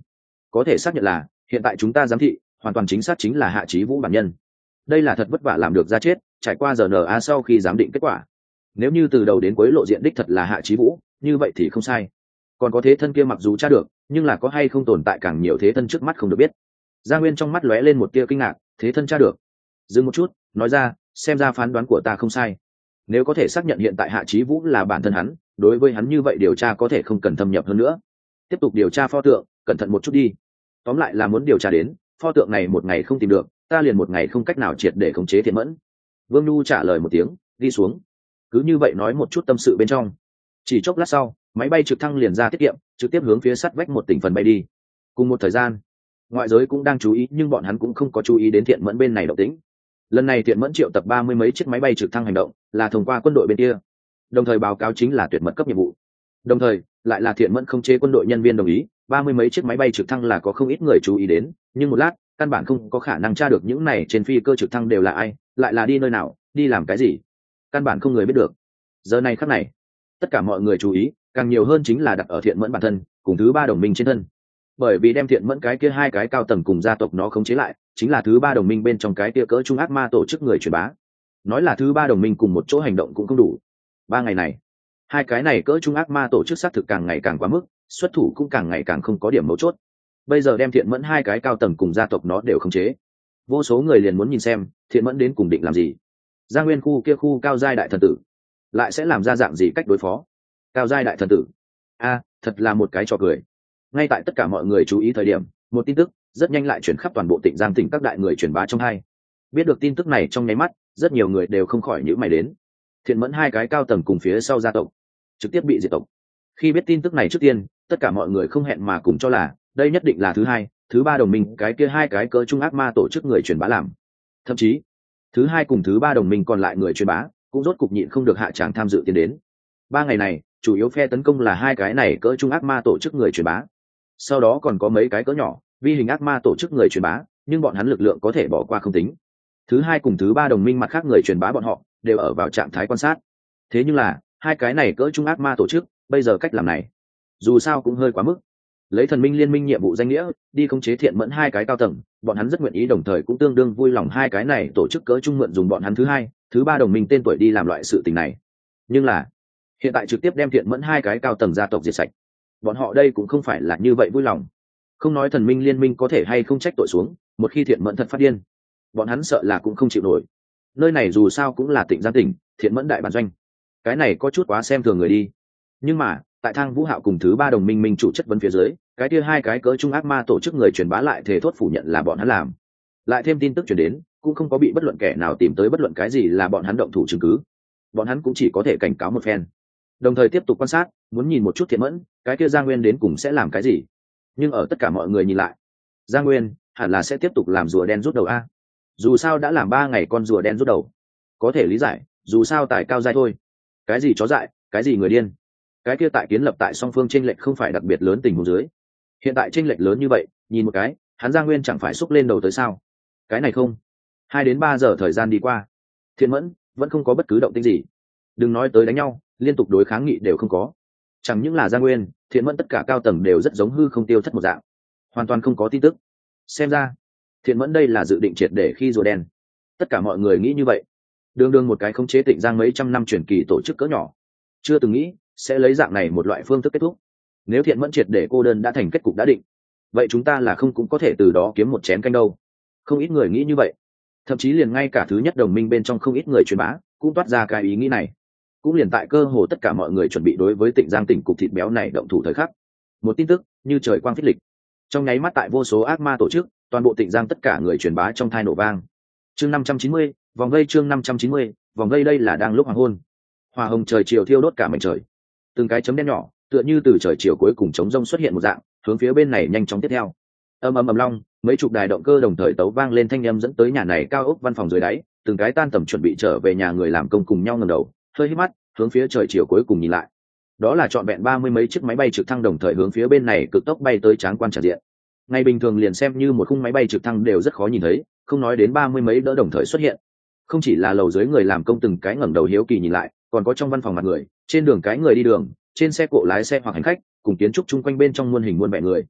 [SPEAKER 1] có thể xác nhận là hiện tại chúng ta giám thị hoàn toàn chính xác chính là Hạ Chí Vũ bản nhân. Đây là thật vất vả làm được ra chết, trải qua giờ en a sau khi giám định kết quả, nếu như từ đầu đến cuối lộ diện đích thật là Hạ Chí Vũ, như vậy thì không sai. Còn có thế thân kia mặc dù tra được, nhưng là có hay không tồn tại càng nhiều thế thân trước mắt không được biết. Gia Nguyên trong mắt lóe lên một tia kinh ngạc, thế thân tra được. Dừng một chút, nói ra, xem ra phán đoán của ta không sai. Nếu có thể xác nhận hiện tại Hạ Chí Vũ là bản thân hắn, đối với hắn như vậy điều tra có thể không cần thâm nhập hơn nữa. Tiếp tục điều tra pho tượng, cẩn thận một chút đi. Tóm lại là muốn điều tra đến, pho tượng này một ngày không tìm được, ta liền một ngày không cách nào triệt để khống chế Thiện Mẫn. Vương Nhu trả lời một tiếng, đi xuống. Cứ như vậy nói một chút tâm sự bên trong. Chỉ chốc lát sau, máy bay trực thăng liền ra tiết kiệm, trực tiếp hướng phía sắt vách một tỉnh phần bay đi. Cùng một thời gian, ngoại giới cũng đang chú ý, nhưng bọn hắn cũng không có chú ý đến Thiện Mẫn bên này động tĩnh. Lần này Thiện Mẫn triệu tập ba mươi mấy chiếc máy bay trực thăng hành động, là thông qua quân đội bên kia, đồng thời báo cáo chính là tuyệt mật cấp nhiệm vụ. Đồng thời, lại là Thiện Mẫn không chế quân đội nhân viên đồng ý, ba mươi mấy chiếc máy bay trực thăng là có không ít người chú ý đến, nhưng một lát, căn bản không có khả năng tra được những này trên phi cơ trực thăng đều là ai, lại là đi nơi nào, đi làm cái gì, căn bản không người biết được. Giờ này khắc này, tất cả mọi người chú ý, càng nhiều hơn chính là đặt ở Thiện Mẫn bản thân, cùng thứ ba đồng minh trên thân. Bởi vì đem Thiện Mẫn cái kia hai cái cao tầng cùng gia tộc nó khống chế lại, chính là thứ ba đồng minh bên trong cái kia cỡ trung ác ma tổ chức người truyền bá. Nói là thứ ba đồng minh cùng một chỗ hành động cũng không đủ. Ba ngày này, hai cái này cỡ trung ác ma tổ chức xác thực càng ngày càng quá mức, xuất thủ cũng càng ngày càng không có điểm mấu chốt. Bây giờ đem Thiện Mẫn hai cái cao tầng cùng gia tộc nó đều khống chế, vô số người liền muốn nhìn xem Thiện Mẫn đến cùng định làm gì. Gia Nguyên khu kia khu cao giai đại thần tử lại sẽ làm ra dạng gì cách đối phó. Cao giai đại thần tử, a thật là một cái trò cười. Ngay tại tất cả mọi người chú ý thời điểm, một tin tức rất nhanh lại chuyển khắp toàn bộ tỉnh Giang tỉnh các đại người truyền bá trong hai. Biết được tin tức này trong nháy mắt, rất nhiều người đều không khỏi nhíu mày đến. Thiện Mẫn hai cái cao tầng cùng phía sau gia tộc trực tiếp bị diệt tộc. Khi biết tin tức này trước tiên, tất cả mọi người không hẹn mà cùng cho là đây nhất định là thứ hai, thứ ba đồng minh cái kia hai cái cỡ trung ác ma tổ chức người truyền bá làm. Thậm chí, thứ hai cùng thứ ba đồng minh còn lại người truyền bá cũng rốt cục nhịn không được hạ tràng tham dự tiến đến. Ba ngày này, chủ yếu phe tấn công là hai cái này cỡ trung ác ma tổ chức người truyền bá. Sau đó còn có mấy cái cỡ nhỏ, vi hình ác ma tổ chức người truyền bá, nhưng bọn hắn lực lượng có thể bỏ qua không tính. Thứ hai cùng thứ ba đồng minh mặt khác người truyền bá bọn họ đều ở vào trạng thái quan sát. Thế nhưng là, hai cái này cỡ trung ác ma tổ chức, bây giờ cách làm này, dù sao cũng hơi quá mức. Lấy thần minh liên minh nhiệm vụ danh nghĩa, đi khống chế Thiện Mẫn hai cái cao tầng, bọn hắn rất nguyện ý, đồng thời cũng tương đương vui lòng hai cái này tổ chức cỡ trung mượn dùng bọn hắn thứ hai, thứ ba đồng minh tên tuổi đi làm loại sự tình này. Nhưng là, hiện tại trực tiếp đem Thiện Mẫn hai cái cao tầng gia tộc diệt sạch, bọn họ đây cũng không phải là như vậy vui lòng. Không nói thần minh liên minh có thể hay không trách tội xuống, một khi Thiện Mẫn thật phát điên, bọn hắn sợ là cũng không chịu nổi. Nơi này dù sao cũng là tỉnh Giang tỉnh, Thiện Mẫn đại bản doanh, cái này có chút quá xem thường người đi. Nhưng mà, tại Thang Vũ Hạo cùng thứ ba đồng minh minh chủ chất vấn phía dưới, cái kia hai cái cỡ trung ác ma tổ chức người truyền bá lại thề thốt phủ nhận là bọn hắn làm. Lại thêm tin tức truyền đến, cũng không có bị bất luận kẻ nào tìm tới bất luận cái gì là bọn hắn động thủ chứng cứ. Bọn hắn cũng chỉ có thể cảnh cáo một phen, đồng thời tiếp tục quan sát, muốn nhìn một chút Thiện Mẫn cái kia Gia Nguyên đến cùng sẽ làm cái gì. Nhưng ở tất cả mọi người nhìn lại, Gia Nguyên hẳn là sẽ tiếp tục làm rùa đen rút đầu a. Dù sao đã làm ba ngày con rùa đen rút đầu, có thể lý giải, dù sao tài cao dai thôi. Cái gì chó dại, cái gì người điên, cái kia tại kiến lập tại song phương chênh lệch không phải đặc biệt lớn tình huống dưới. Hiện tại chênh lệch lớn như vậy, nhìn một cái, hắn Gia Nguyên chẳng phải xúc lên đầu tới sao? Cái này không. Hai đến ba giờ thời gian đi qua, Thiện Mẫn vẫn không có bất cứ động tĩnh gì. Đừng nói tới đánh nhau, liên tục đối kháng nghị đều không có. Chẳng những là Gia Nguyên, Thiện Mẫn tất cả cao tầng đều rất giống hư không tiêu thất một dạng, hoàn toàn không có tin tức. Xem ra, Thiện Mẫn đây là dự định triệt để khi rùa đen. Tất cả mọi người nghĩ như vậy. Đương đương một cái khống chế Tịnh Giang mấy trăm năm truyền kỳ tổ chức cỡ nhỏ, chưa từng nghĩ sẽ lấy dạng này một loại phương thức kết thúc. Nếu Thiện Mẫn triệt để cô đơn đã thành kết cục đã định, vậy chúng ta là không cũng có thể từ đó kiếm một chén canh đâu. Không ít người nghĩ như vậy, thậm chí liền ngay cả thứ nhất đồng minh bên trong không ít người truyền bá cũng toát ra cái ý nghĩ này. Cũng liền tại cơ hồ tất cả mọi người chuẩn bị đối với Tịnh Giang tỉnh cục thịt béo này động thủ thời khắc, một tin tức như trời quang phích lịch, trong nháy mắt tại vô số ác ma tổ chức, toàn bộ Tịnh Giang tất cả người truyền bá trong thai nổ vang. Chương năm trăm chín mươi, vòng vây chương năm trăm chín mươi, vòng vây đây là đang lúc hoàng hôn. Hoa hồng trời chiều thiêu đốt cả mảnh trời. Từng cái chấm đen nhỏ, tựa như từ trời chiều cuối cùng chống rông xuất hiện một dạng, hướng phía bên này nhanh chóng tiếp theo. Ầm ầm ầm long, mấy chục đài động cơ đồng thời tấu vang lên thanh âm dẫn tới nhà này cao ốc văn phòng dưới đáy, từng cái tan tầm chuẩn bị trở về nhà người làm công cùng nhau ngẩng đầu, hơi hít mắt, hướng phía trời chiều cuối cùng nhìn lại. Đó là trọn vẹn ba mươi mấy chiếc máy bay trực thăng đồng thời hướng phía bên này cực tốc bay tới tráng quan tràn diện. Ngày bình thường liền xem như một khung máy bay trực thăng đều rất khó nhìn thấy, không nói đến ba mươi mấy đỡ đồng thời xuất hiện. Không chỉ là lầu dưới người làm công từng cái ngẩng đầu hiếu kỳ nhìn lại, còn có trong văn phòng mặt người, trên đường cái người đi đường, trên xe cộ lái xe hoặc hành khách, cùng kiến trúc chung quanh bên trong muôn hình muôn vẻ người.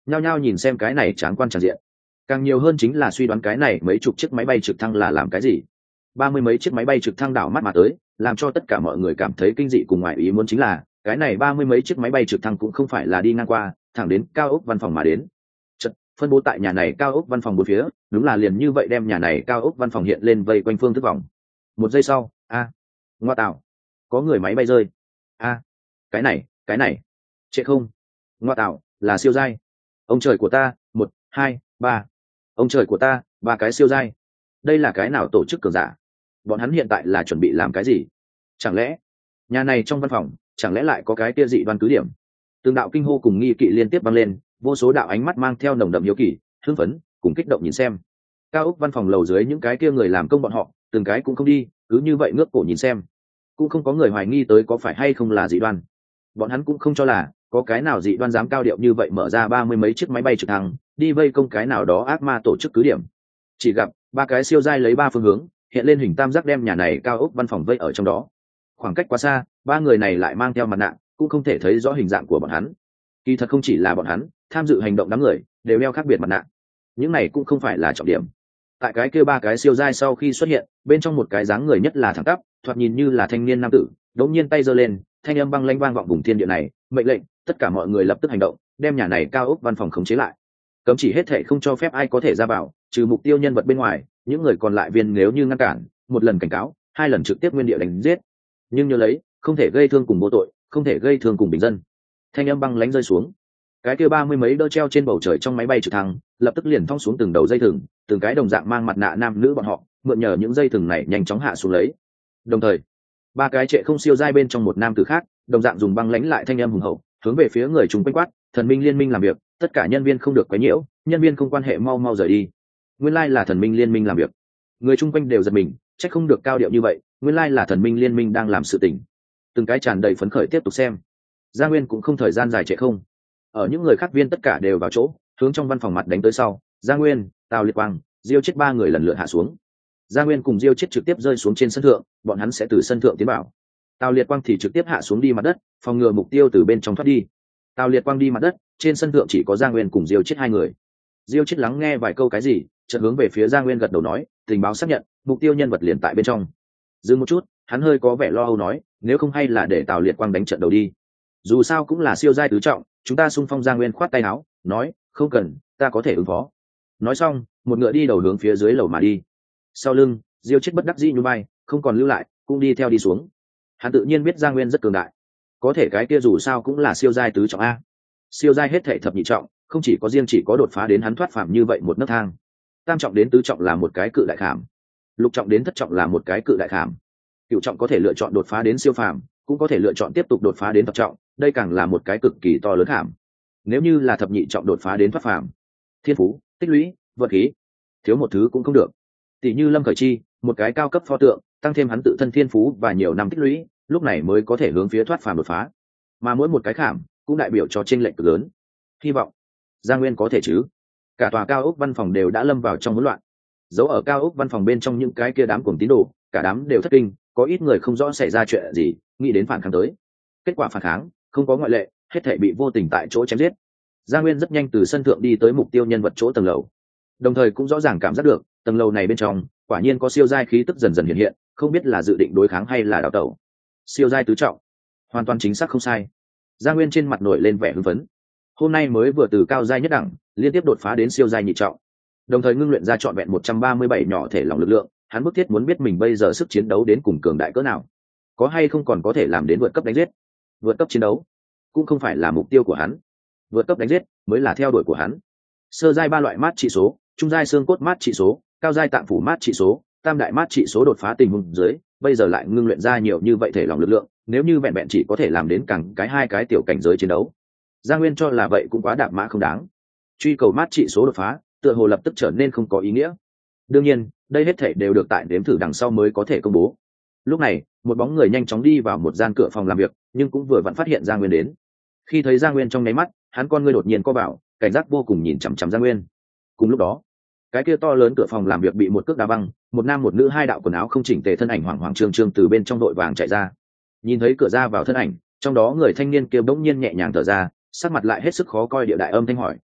[SPEAKER 1] nhao nhao nhìn xem cái này tráng quan tràn diện. Càng nhiều hơn chính là suy đoán cái này mấy chục chiếc máy bay trực thăng là làm cái gì. Ba mươi mấy chiếc máy bay trực thăng đảo mắt mà tới, làm cho tất cả mọi người cảm thấy kinh dị cùng ngoài ý muốn chính là cái này ba mươi mấy chiếc máy bay trực thăng cũng không phải là đi ngang qua, thẳng đến cao ốc văn phòng mà đến. Chật, phân bố tại nhà này cao ốc văn phòng bốn phía, đúng là liền như vậy đem nhà này cao ốc văn phòng hiện lên vây quanh phương thức vòng. Một giây sau, a, ngoa tạo, có người máy bay rơi. A, cái này, cái này, trệ không, ngoa tạo, là siêu giai. Ông trời của ta, một, hai, ba. Ông trời của ta, ba cái siêu giai. Đây là cái nào tổ chức cường giả? Bọn hắn hiện tại là chuẩn bị làm cái gì? Chẳng lẽ nhà này trong văn phòng chẳng lẽ lại có cái kia dị đoan cứ điểm? Từng đạo kinh hô cùng nghi kỵ liên tiếp vang lên, vô số đạo ánh mắt mang theo nồng đậm hiếu kỳ, hưng phấn cùng kích động nhìn xem. Cao ốc văn phòng lầu dưới những cái kia người làm công bọn họ từng cái cũng không đi, cứ như vậy ngước cổ nhìn xem, cũng không có người hoài nghi tới có phải hay không là dị đoan. Bọn hắn cũng không cho là có cái nào dị đoan dám cao điệu như vậy mở ra ba mươi mấy chiếc máy bay trực thăng đi vây công cái nào đó ác ma tổ chức cứ điểm. Chỉ gặp ba cái siêu giai lấy ba phương hướng hiện lên hình tam giác đem nhà này cao ốc văn phòng vây ở trong đó. Khoảng cách quá xa, ba người này lại mang theo mặt nạ, cũng không thể thấy rõ hình dạng của bọn hắn. Kỳ thật không chỉ là bọn hắn, tham dự hành động đám người đều đeo khác biệt mặt nạ. Những này cũng không phải là trọng điểm. Tại cái kia ba cái siêu giai sau khi xuất hiện, bên trong một cái dáng người nhất là thẳng tắp, thoạt nhìn như là thanh niên nam tử, đột nhiên tay giơ lên, thanh âm băng lãnh vang vọng vùng thiên địa này, mệnh lệnh, tất cả mọi người lập tức hành động, đem nhà này cao ốc văn phòng khống chế lại. Cấm chỉ hết thảy không cho phép ai có thể ra vào, trừ mục tiêu nhân vật bên ngoài, những người còn lại viên nếu như ngăn cản, một lần cảnh cáo, hai lần trực tiếp nguyên địa đánh giết. Nhưng nhớ lấy, không thể gây thương cùng vô tội, không thể gây thương cùng bình dân. Thanh âm băng lãnh rơi xuống. Cái kia ba mươi mấy đỡ treo trên bầu trời trong máy bay trực thăng, lập tức liền thong xuống từng đầu dây thừng, từng cái đồng dạng mang mặt nạ nam nữ bọn họ, mượn nhờ những dây thừng này nhanh chóng hạ xuống lấy. Đồng thời, ba cái trệ không siêu giai bên trong một nam tử khác, đồng dạng dùng băng lãnh lại thanh âm hùng hậu, hướng về phía người chúng quanh quát, thần minh liên minh làm việc, tất cả nhân viên không được quấy nhiễu, nhân viên không quan hệ mau mau rời đi. Nguyên lai là thần minh liên minh làm việc. Người chung quanh đều giật mình, trách không được cao điệu như vậy, nguyên lai là thần minh liên minh đang làm sự tình. Từng cái tràn đầy phấn khởi tiếp tục xem. Gia Nguyên cũng không thời gian dài trễ không. Ở những người khác viên tất cả đều vào chỗ, hướng trong văn phòng mặt đánh tới sau, Gia Nguyên, Tào Liệt Quang, Diêu Chết ba người lần lượt hạ xuống. Gia Nguyên cùng Diêu Chết trực tiếp rơi xuống trên sân thượng, bọn hắn sẽ từ sân thượng tiến vào. Tào Liệt Quang thì trực tiếp hạ xuống đi mặt đất, phòng ngừa mục tiêu từ bên trong thoát đi. Tào Liệt Quang đi mặt đất, trên sân thượng chỉ có Gia Nguyên cùng Diêu Chết hai người. Diêu Chết lắng nghe vài câu cái gì, chợt hướng về phía Gia Nguyên gật đầu nói, tình báo xác nhận, mục tiêu nhân vật liền tại bên trong. Dừng một chút, hắn hơi có vẻ lo âu nói, nếu không hay là để Tào Liệt Quang đánh trận đầu đi. Dù sao cũng là siêu giai tứ trọng, chúng ta xung phong. Gia Nguyên khoát tay áo, nói, không cần, ta có thể ứng phó. Nói xong, một ngựa đi đầu hướng phía dưới lầu mà đi. Sau lưng, Diêu Chết bất đắc dĩ như bay, không còn lưu lại, cũng đi theo đi xuống. Hắn tự nhiên biết Gia Nguyên rất cường đại, có thể cái kia dù sao cũng là siêu giai tứ trọng a. Siêu giai hết thể thập nhị trọng, không chỉ có riêng chỉ có đột phá đến hắn thoát phàm như vậy một nấc thang. Tam trọng đến tứ trọng là một cái cự đại khảm, lục trọng đến thất trọng là một cái cự đại khảm, cửu trọng có thể lựa chọn đột phá đến siêu phàm, cũng có thể lựa chọn tiếp tục đột phá đến thập trọng, đây càng là một cái cực kỳ to lớn khảm. Nếu như là thập nhị trọng đột phá đến thoát phàm, thiên phú, tích lũy, vật khí, thiếu một thứ cũng không được. Tỷ như Lâm Khởi Chi, một cái cao cấp pho tượng, tăng thêm hắn tự thân thiên phú và nhiều năm tích lũy, lúc này mới có thể hướng phía thoát phàm đột phá. Mà mỗi một cái khảm cũng đại biểu cho chênh lệch cực lớn. Hy vọng Gia Nguyên có thể chứ. Cả tòa cao ốc văn phòng đều đã lâm vào trong hỗn loạn. Giấu ở cao ốc văn phòng bên trong những cái kia đám cuồng tín đồ, cả đám đều thất kinh, có ít người không rõ xảy ra chuyện gì, nghĩ đến phản kháng tới. Kết quả phản kháng không có ngoại lệ, hết thảy bị vô tình tại chỗ chém giết. Gia Nguyên rất nhanh từ sân thượng đi tới mục tiêu nhân vật chỗ tầng lầu, đồng thời cũng rõ ràng cảm giác được tầng lầu này bên trong quả nhiên có siêu giai khí tức dần dần hiện hiện, không biết là dự định đối kháng hay là đào tẩu. Siêu giai tứ trọng, hoàn toàn chính xác không sai. Gia Nguyên trên mặt nổi lên vẻ hưng phấn. Hôm nay mới vừa từ cao giai nhất đẳng liên tiếp đột phá đến siêu giai nhị trọng, đồng thời ngưng luyện ra trọn vẹn một trăm ba mươi bảy nhỏ thể lòng lực lượng. Hắn bức thiết muốn biết mình bây giờ sức chiến đấu đến cùng cường đại cỡ nào, có hay không còn có thể làm đến vượt cấp đánh giết. Vượt cấp chiến đấu cũng không phải là mục tiêu của hắn, vượt cấp đánh giết mới là theo đuổi của hắn. Sơ giai ba loại mát trị số, trung giai xương cốt mát trị số, cao giai tạng phủ mát trị số, tam đại mát trị số đột phá tình huống dưới, bây giờ lại ngưng luyện ra nhiều như vậy thể lòng lực lượng, nếu như vẹn vẹn chỉ có thể làm đến càng cái hai cái tiểu cảnh giới chiến đấu, Gia Nguyên cho là vậy cũng quá đạp mã không đáng. Truy cầu mát trị số đột phá, tựa hồ lập tức trở nên không có ý nghĩa. Đương nhiên, đây hết thể đều được tại đếm thử đằng sau mới có thể công bố. Lúc này, một bóng người nhanh chóng đi vào một gian cửa phòng làm việc, nhưng cũng vừa vặn phát hiện Gia Nguyên đến. Khi thấy Gia Nguyên trong nháy mắt, hắn con ngươi đột nhiên co vào, cảnh giác vô cùng nhìn chằm chằm Gia Nguyên. Cùng lúc đó, cái kia to lớn cửa phòng làm việc bị một cước đá văng, một nam một nữ hai đạo quần áo không chỉnh tề thân ảnh hoảng hoảng trương trương từ bên trong đội vàng chạy ra. Nhìn thấy cửa ra vào thân ảnh, trong đó người thanh niên kia bỗng nhiên nhẹ nhàng thở ra, sắc mặt lại hết sức khó coi, địa đại âm thanh hỏi,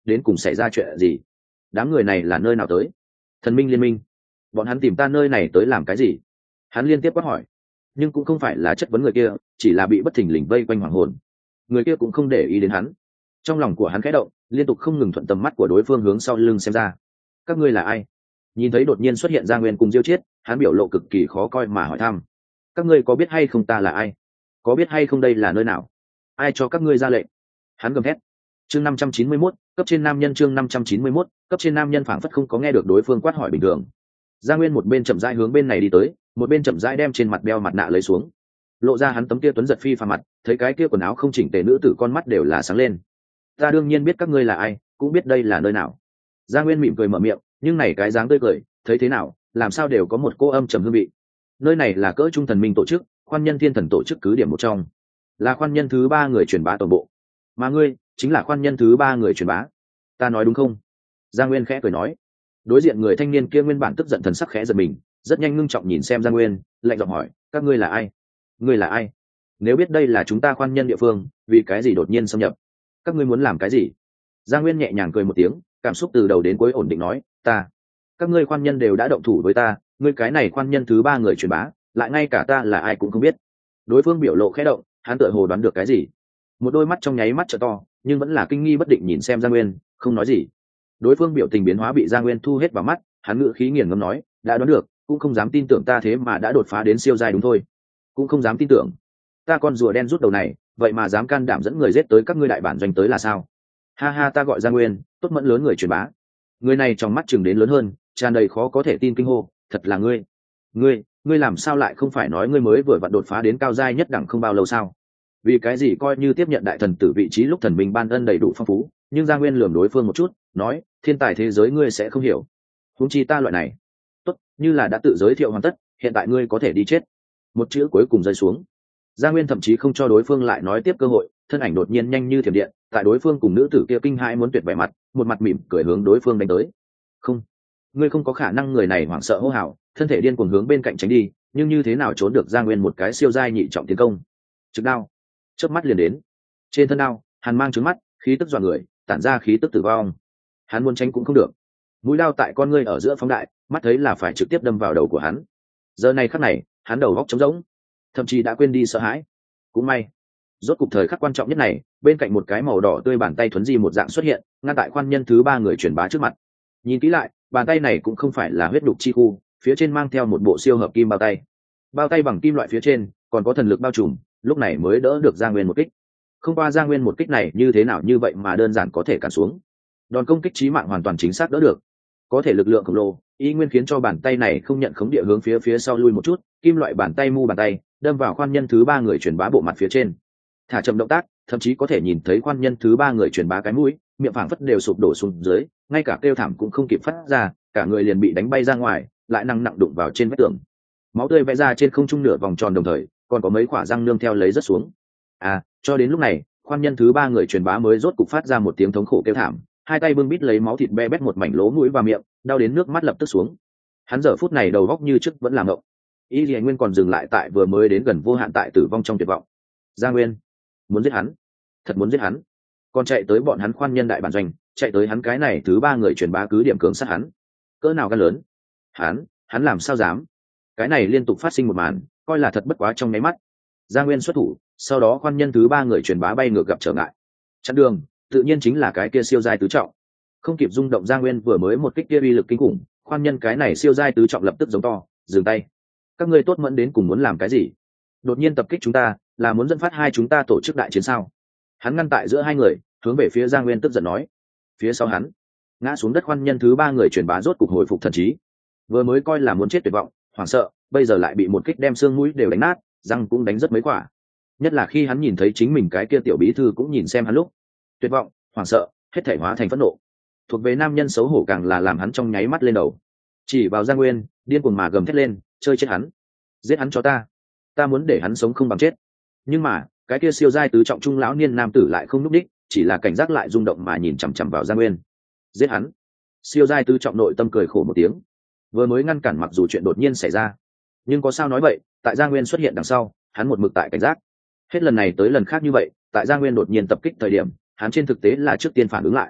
[SPEAKER 1] đến cùng xảy ra chuyện gì? Đám người này là nơi nào tới? Thần minh liên minh? Bọn hắn tìm ta nơi này tới làm cái gì? Hắn liên tiếp quát hỏi, nhưng cũng không phải là chất vấn người kia, chỉ là bị bất thình lình vây quanh hoàng hồn. Người kia cũng không để ý đến hắn. Trong lòng của hắn khẽ động, liên tục không ngừng thuận tầm mắt của đối phương hướng sau lưng xem ra. Các ngươi là ai? Nhìn thấy đột nhiên xuất hiện Gia Nguyên cùng Diêu Chiết, hắn biểu lộ cực kỳ khó coi mà hỏi thăm. Các ngươi có biết hay không ta là ai? Có biết hay không đây là nơi nào? Ai cho các ngươi ra lệnh? Hắn gầm thét. Chương năm trăm chín mươi mốt, cấp trên nam nhân chương năm trăm chín mươi mốt, cấp trên nam nhân phảng phất không có nghe được đối phương quát hỏi bình thường. Gia Nguyên một bên chậm rãi hướng bên này đi tới, một bên chậm rãi đem trên mặt đeo mặt nạ lấy xuống, lộ ra hắn tấm kia tuấn giật phi phàm mặt, thấy cái kia quần áo không chỉnh tề nữ tử con mắt đều là sáng lên. Ta đương nhiên biết các ngươi là ai, cũng biết đây là nơi nào. Gia Nguyên mỉm cười mở miệng, nhưng này cái dáng tươi cười, thấy thế nào, làm sao đều có một cô âm trầm hương vị. Nơi này là cỡ trung thần minh tổ chức, khoan nhân thiên thần tổ chức cứ điểm một trong, là khoan nhân thứ ba người truyền bá toàn bộ, mà ngươi chính là khoan nhân thứ ba người truyền bá. Ta nói đúng không? Gia Nguyên khẽ cười nói. Đối diện người thanh niên kia nguyên bản tức giận thần sắc khẽ giật mình, rất nhanh ngưng trọng nhìn xem Gia Nguyên, lạnh giọng hỏi, các ngươi là ai? Ngươi là ai? Nếu biết đây là chúng ta khoan nhân địa phương, vì cái gì đột nhiên xâm nhập? Các ngươi muốn làm cái gì? Gia Nguyên nhẹ nhàng cười một tiếng, cảm xúc từ đầu đến cuối ổn định nói, ta, các ngươi khoan nhân đều đã động thủ với ta, ngươi cái này khoan nhân thứ ba người truyền bá, lại ngay cả ta là ai cũng không biết. Đối phương biểu lộ khẽ động, hắn tựa hồ đoán được cái gì, một đôi mắt trong nháy mắt trợ to, nhưng vẫn là kinh nghi bất định nhìn xem Gia Nguyên, không nói gì. Đối phương biểu tình biến hóa bị Gia Nguyên thu hết vào mắt, hắn ngữ khí nghiền ngẫm nói, đã đoán được, cũng không dám tin tưởng ta thế mà đã đột phá đến siêu giai đúng thôi, cũng không dám tin tưởng, ta con rùa đen rút đầu này, vậy mà dám can đảm dẫn người giết tới các ngươi đại bản doanh tới là sao? Ha ha, ta gọi Gia Nguyên, tốt mẫn lớn người truyền bá. Người này trong mắt chừng đến lớn hơn, tràn đầy khó có thể tin kinh hô, thật là ngươi? Ngươi, ngươi làm sao lại không phải nói ngươi mới vừa vặn đột phá đến cao giai nhất đẳng không bao lâu sao? Vì cái gì coi như tiếp nhận đại thần tử vị trí lúc thần minh ban ân đầy đủ phong phú, nhưng Gia Nguyên lườm đối phương một chút, nói, thiên tài thế giới ngươi sẽ không hiểu, huống chi ta loại này. Tốt, như là đã tự giới thiệu hoàn tất, hiện tại ngươi có thể đi chết. Một chữ cuối cùng rơi xuống. Gia Nguyên thậm chí không cho đối phương lại nói tiếp cơ hội, thân ảnh đột nhiên nhanh như thiểm điện, tại đối phương cùng nữ tử kia kinh hãi muốn tuyệt vẻ mặt, một mặt mỉm cười hướng đối phương đánh tới. Không, ngươi không có khả năng. Người này hoảng sợ hô hào, thân thể điên cuồng hướng bên cạnh tránh đi, nhưng như thế nào trốn được Gia Nguyên một cái siêu giai nhị trọng tiến công. Trực đao, chớp mắt liền đến. Trên thân đao, hàn mang trướng mắt, khí tức dọa người, tản ra khí tức tử vong. Hắn muốn tránh cũng không được. Mũi đao tại con ngươi ở giữa phóng đại, mắt thấy là phải trực tiếp đâm vào đầu của hắn. Giờ này khắc này, hắn đầu góc trống rỗng, thậm chí đã quên đi sợ hãi. Cũng may, rốt cục thời khắc quan trọng nhất này, bên cạnh một cái màu đỏ tươi bàn tay thuấn di một dạng xuất hiện, ngăn tại khoan nhân thứ ba người truyền bá trước mặt. Nhìn kỹ lại, bàn tay này cũng không phải là huyết đục chi khu, phía trên mang theo một bộ siêu hợp kim bao tay. Bao tay bằng kim loại phía trên, còn có thần lực bao trùm, lúc này mới đỡ được Gia Nguyên một kích. Không qua Gia Nguyên một kích này như thế nào như vậy mà đơn giản có thể cản xuống. Đòn công kích chí mạng hoàn toàn chính xác đỡ được. Có thể lực lượng khổng lồ, y nguyên khiến cho bàn tay này không nhận khống địa hướng phía phía sau lui một chút, kim loại bàn tay mu bàn tay đâm vào khoan nhân thứ ba người truyền bá bộ mặt phía trên. Thả chậm động tác, thậm chí có thể nhìn thấy khoan nhân thứ ba người truyền bá cái mũi, miệng phảng phất đều sụp đổ xuống dưới, ngay cả kêu thảm cũng không kịp phát ra, cả người liền bị đánh bay ra ngoài, lại năng nặng đụng vào trên vách tường. Máu tươi vẽ ra trên không trung nửa vòng tròn, đồng thời còn có mấy quả răng nương theo lấy rất xuống. À, cho đến lúc này, khoan nhân thứ ba người truyền bá mới rốt cục phát ra một tiếng thống khổ kêu thảm, hai tay bưng bít lấy máu thịt be bét một mảnh lỗ mũi và miệng, đau đến nước mắt lập tức xuống. Hắn giờ phút này đầu góc như trước vẫn làm ngộng. Y Lệ Nguyên còn dừng lại tại vừa mới đến gần vô hạn tại tử vong trong tuyệt vọng. Gia Nguyên muốn giết hắn, thật muốn giết hắn, còn chạy tới bọn hắn khoan nhân đại bản doanh, chạy tới hắn cái này thứ ba người truyền bá cứ điểm cường sát hắn. Cỡ nào gan lớn! Hắn, hắn làm sao dám? Cái này liên tục phát sinh một màn, coi là thật bất quá trong nháy mắt. Gia Nguyên xuất thủ, sau đó khoan nhân thứ ba người truyền bá bay ngược gặp trở ngại. Chặn đường, tự nhiên chính là cái kia siêu giai tứ trọng. Không kịp rung động, Gia Nguyên vừa mới một kích kia uy lực kinh khủng, khoan nhân cái này siêu giai tứ trọng lập tức giống to, dừng tay. Các ngươi tốt mẫn đến cùng muốn làm cái gì? Đột nhiên tập kích chúng ta, là muốn dẫn phát hai chúng ta tổ chức đại chiến sao? Hắn ngăn tại giữa hai người, hướng về phía Gia Nguyên tức giận nói. Phía sau hắn, ngã xuống đất khoan nhân thứ ba người truyền bá rốt cục hồi phục thần trí. Vừa mới coi là muốn chết tuyệt vọng, hoảng sợ, bây giờ lại bị một kích đem xương mũi đều đánh nát, răng cũng đánh rất mấy quả. Nhất là khi hắn nhìn thấy chính mình cái kia tiểu bí thư cũng nhìn xem hắn lúc, tuyệt vọng, hoảng sợ, hết thể hóa thành phẫn nộ. Thuộc về nam nhân xấu hổ càng là làm hắn trong nháy mắt lên đầu. Chỉ vào Gia Nguyên, điên cuồng mà gầm thét lên, chơi chết hắn, giết hắn cho ta, ta muốn để hắn sống không bằng chết. Nhưng mà cái kia siêu giai tứ trọng trung lão niên nam tử lại không núp đích, chỉ là cảnh giác lại rung động mà nhìn chằm chằm vào Gia Nguyên. Giết hắn! Siêu giai tứ trọng nội tâm cười khổ một tiếng. Vừa mới ngăn cản mặc dù chuyện đột nhiên xảy ra, nhưng có sao nói vậy, tại Gia Nguyên xuất hiện đằng sau, hắn một mực tại cảnh giác. Hết lần này tới lần khác như vậy, tại Gia Nguyên đột nhiên tập kích thời điểm, hắn trên thực tế là trước tiên phản ứng lại.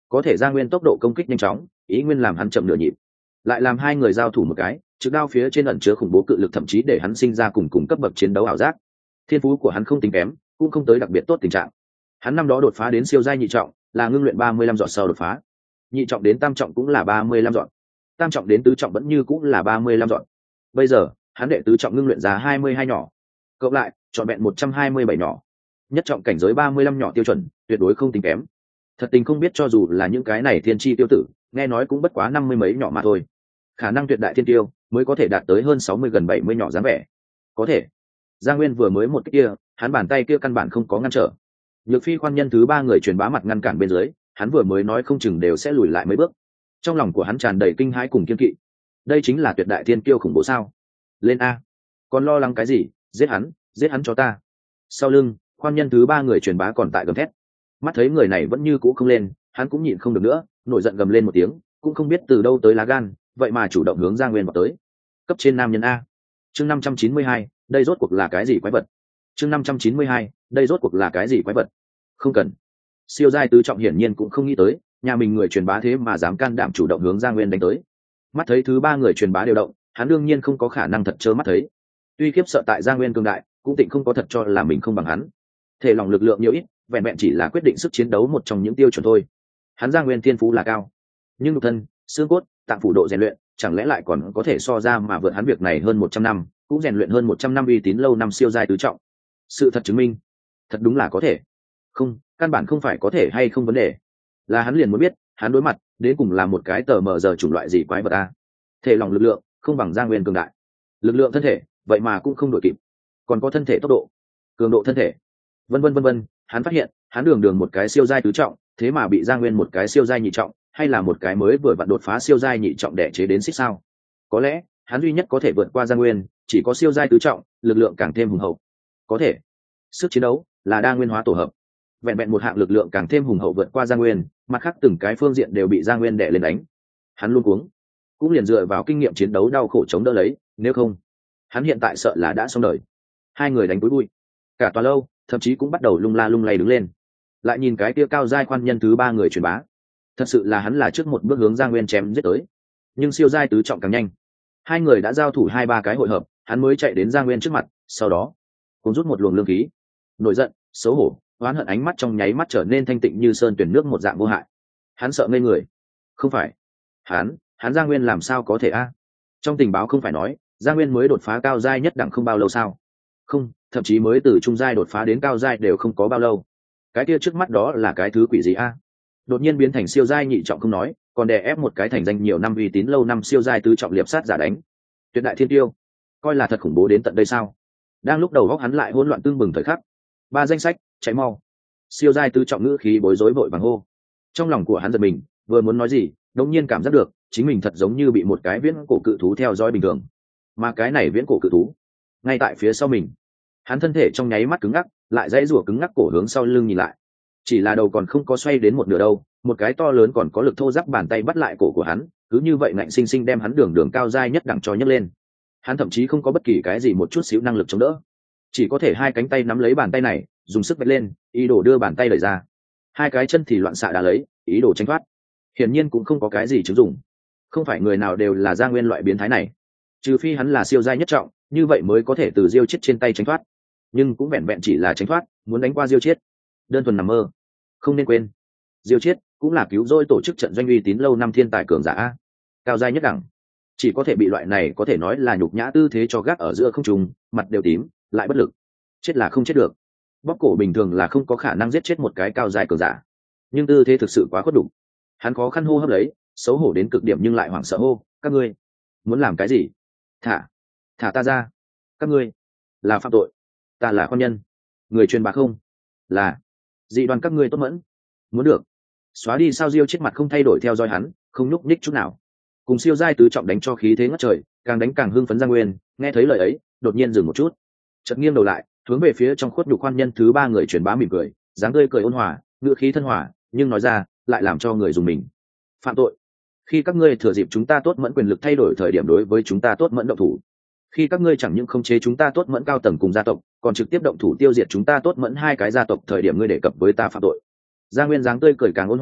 [SPEAKER 1] có thể Giang Nguyên tốc độ công kích nhanh chóng, ý nguyên làm hắn chậm nửa nhịp. Lại làm hai người giao thủ một cái, trực đao phía trên ẩn chứa khủng bố cự lực, thậm chí để hắn sinh ra cùng cùng cấp bậc chiến đấu ảo giác. Thiên phú của hắn không tính kém, cũng không tới đặc biệt tốt tình trạng. Hắn năm đó đột phá đến siêu giai nhị trọng, là ngưng luyện ba mươi lăm dọn sau đột phá. Nhị trọng đến tam trọng cũng là ba mươi lăm dọn. Tam trọng đến tứ trọng vẫn như cũng là ba mươi lăm dọn. Bây giờ, hắn đệ tứ trọng ngưng luyện ra hai mươi hai nhỏ. Cộng lại, trọn vẹn một trăm hai mươi bảy nhỏ. Nhất trọng cảnh giới ba mươi lăm nhỏ tiêu chuẩn, tuyệt đối không tính kém. Thật tình không biết cho dù là những cái này thiên chi tiêu tử, nghe nói cũng bất quá năm mươi mấy nhỏ mà thôi. Khả năng tuyệt đại thiên tiêu mới có thể đạt tới hơn sáu mươi gần bảy mươi nhỏ dáng vẻ. Có thể. Giang Nguyên vừa mới một cái kia, hắn bàn tay kia căn bản không có ngăn trở. Nhược Phi khoan nhân thứ ba người truyền bá mặt ngăn cản bên dưới, hắn vừa mới nói không chừng đều sẽ lùi lại mấy bước. Trong lòng của hắn tràn đầy kinh hãi cùng kiên kỵ. Đây chính là tuyệt đại thiên kiêu khủng bố sao? Lên a! Còn lo lắng cái gì? Giết hắn, giết hắn cho ta! Sau lưng, khoan nhân thứ ba người truyền bá còn tại gầm thét. Mắt thấy người này vẫn như cũ không lên, hắn cũng nhịn không được nữa, nổi giận gầm lên một tiếng, cũng không biết từ đâu tới lá gan, vậy mà chủ động hướng Giang Nguyên vào tới. Cấp trên nam nhân a. Chương năm trăm chín mươi hai, đây rốt cuộc là cái gì quái vật? Chương năm trăm chín mươi hai, đây rốt cuộc là cái gì quái vật? Không cần. Siêu giai tứ trọng hiển nhiên cũng không nghĩ tới, nhà mình người truyền bá thế mà dám can đảm chủ động hướng Giang Nguyên đánh tới. Mắt thấy thứ ba người truyền bá đều động, hắn đương nhiên không có khả năng thật trơ mắt thấy. Tuy khiếp sợ tại Giang Nguyên cường đại, cũng tịnh không có thật cho là mình không bằng hắn. Thể lòng lực lượng nhiều ít, vẹn vẹn chỉ là quyết định sức chiến đấu một trong những tiêu chuẩn thôi. Hắn Giang Nguyên thiên phú là cao, nhưng nhục thân, xương cốt, tạng phủ độ rèn luyện, chẳng lẽ lại còn có thể so ra mà vượt hắn việc này hơn một trăm năm, cũng rèn luyện hơn một trăm năm uy tín lâu năm siêu giai tứ trọng. Sự thật chứng minh, thật đúng là có thể. Không, căn bản không phải có thể hay không vấn đề, là hắn liền muốn biết, hắn đối mặt đến cùng là một cái tờ mờ giờ chủng loại gì quái vật a. Thể lòng lực lượng không bằng Giang Nguyên cường đại, lực lượng thân thể vậy mà cũng không đổi kịp, còn có thân thể tốc độ, cường độ thân thể, vân vân vân vân. Hắn phát hiện, hắn đường đường một cái siêu giai tứ trọng, thế mà bị Giang Nguyên một cái siêu giai nhị trọng, hay là một cái mới vừa vặn đột phá siêu giai nhị trọng đẻ chế đến xích sao? Có lẽ, hắn duy nhất có thể vượt qua Giang Nguyên, chỉ có siêu giai tứ trọng, lực lượng càng thêm hùng hậu. Có thể, sức chiến đấu là đa nguyên hóa tổ hợp. Vẹn vẹn một hạng lực lượng càng thêm hùng hậu vượt qua Giang Nguyên, mặt khác từng cái phương diện đều bị Giang Nguyên đè lên đánh. Hắn luôn cuống, cũng liền dựa vào kinh nghiệm chiến đấu đau khổ chống đỡ lấy, nếu không, hắn hiện tại sợ là đã xong đời. Hai người đánh túi bụi, cả tòa lâu, thậm chí cũng bắt đầu lung la lung lay đứng lên. Lại nhìn cái kia cao giai khoan nhân thứ ba người truyền bá, thật sự là hắn là trước một bước hướng Giang Nguyên chém giết tới, nhưng siêu giai tứ trọng càng nhanh. Hai người đã giao thủ hai ba cái hội hợp, hắn mới chạy đến Giang Nguyên trước mặt, sau đó cũng rút một luồng lương khí. Nổi giận, xấu hổ, oán hận ánh mắt trong nháy mắt trở nên thanh tịnh như sơn tuyển nước một dạng vô hại. Hắn sợ ngây người. Không phải, hắn, hắn Giang Nguyên làm sao có thể a? Trong tình báo không phải nói, Giang Nguyên mới đột phá cao giai nhất đẳng không bao lâu sao? Không, thậm chí mới từ trung giai đột phá đến cao giai đều không có bao lâu. Cái kia trước mắt đó là cái thứ quỷ gì a? Đột nhiên biến thành siêu giai nhị trọng không nói, còn đè ép một cái thành danh nhiều năm uy tín lâu năm siêu giai tứ trọng liệp sát giả đánh. Tuyệt đại thiên tiêu, coi là thật khủng bố đến tận đây sao? Đang lúc đầu góc hắn lại hỗn loạn tương bừng thời khắc, ba danh sách, cháy mau. Siêu giai tứ trọng ngữ khí bối rối vội vàng hô. Trong lòng của hắn giật mình, vừa muốn nói gì, đột nhiên cảm giác được, chính mình thật giống như bị một cái viễn cổ cự thú theo dõi bình thường. Mà cái này viễn cổ cự thú, ngay tại phía sau mình. Hắn thân thể trong nháy mắt cứng ngắc, lại dãy rủa cứng ngắc cổ hướng sau lưng nhìn lại. Chỉ là đầu còn không có xoay đến một nửa đâu, một cái to lớn còn có lực thô ráp bàn tay bắt lại cổ của hắn, cứ như vậy ngạnh sinh sinh đem hắn đường đường cao giai nhất đẳng cho nhấc lên. Hắn thậm chí không có bất kỳ cái gì một chút xíu năng lực chống đỡ, chỉ có thể hai cánh tay nắm lấy bàn tay này, dùng sức vạch lên, ý đồ đưa bàn tay đẩy ra. Hai cái chân thì loạn xạ đá lấy, ý đồ tránh thoát. Hiển nhiên cũng không có cái gì chứng dụng. Không phải người nào đều là Giang Nguyên loại biến thái này, trừ phi hắn là siêu giai nhất trọng, như vậy mới có thể từ Diêu Chiết trên tay tránh thoát. Nhưng cũng vẹn vẹn chỉ là tránh thoát, muốn đánh qua Diêu Chiết, đơn thuần nằm mơ. Không nên quên, Diêu Chiết cũng là cứu rỗi tổ chức trận doanh uy tín lâu năm thiên tài cường giả, cao giai nhất đẳng, chỉ có thể bị loại này có thể nói là nhục nhã tư thế cho gác ở giữa không trung, mặt đều tím, lại bất lực. Chết là không chết được. Bóp cổ bình thường là không có khả năng giết chết một cái cao giai cường giả, nhưng tư thế thực sự quá khuất đủ. Hắn khó khăn hô hấp lấy, xấu hổ đến cực điểm nhưng lại hoảng sợ hô, các ngươi muốn làm cái gì? Thả, thả ta ra. Các ngươi là phạm tội, ta là khoan nhân. Người truyền bá không là dị đoàn, các ngươi tốt mẫn muốn được xóa đi. Sao Diêu chết mặt không thay đổi theo dõi hắn, không nhúc nhích chút nào. Cùng siêu giai tứ trọng đánh cho khí thế ngất trời, càng đánh càng hưng phấn. Giang Nguyên nghe thấy lời ấy, đột nhiên dừng một chút, chợt nghiêng đầu lại, hướng về phía trong khuất nhục khoan nhân thứ ba người truyền bá mỉm cười, dáng tươi cười ôn hòa, ngữ khí thân hòa, nhưng nói ra lại làm cho người dùng mình. Phạm tội, khi các ngươi thừa dịp chúng ta tốt mẫn quyền lực thay đổi thời điểm đối với chúng ta tốt mẫn động thủ, khi các ngươi chẳng những không chế chúng ta tốt mẫn cao tầng cùng gia tộc, còn trực tiếp động thủ tiêu diệt chúng ta tốt mẫn hai cái gia tộc thời điểm, ngươi đề cập với ta phạm tội. Gia Nguyên dáng tươi cười càng ôn hòa,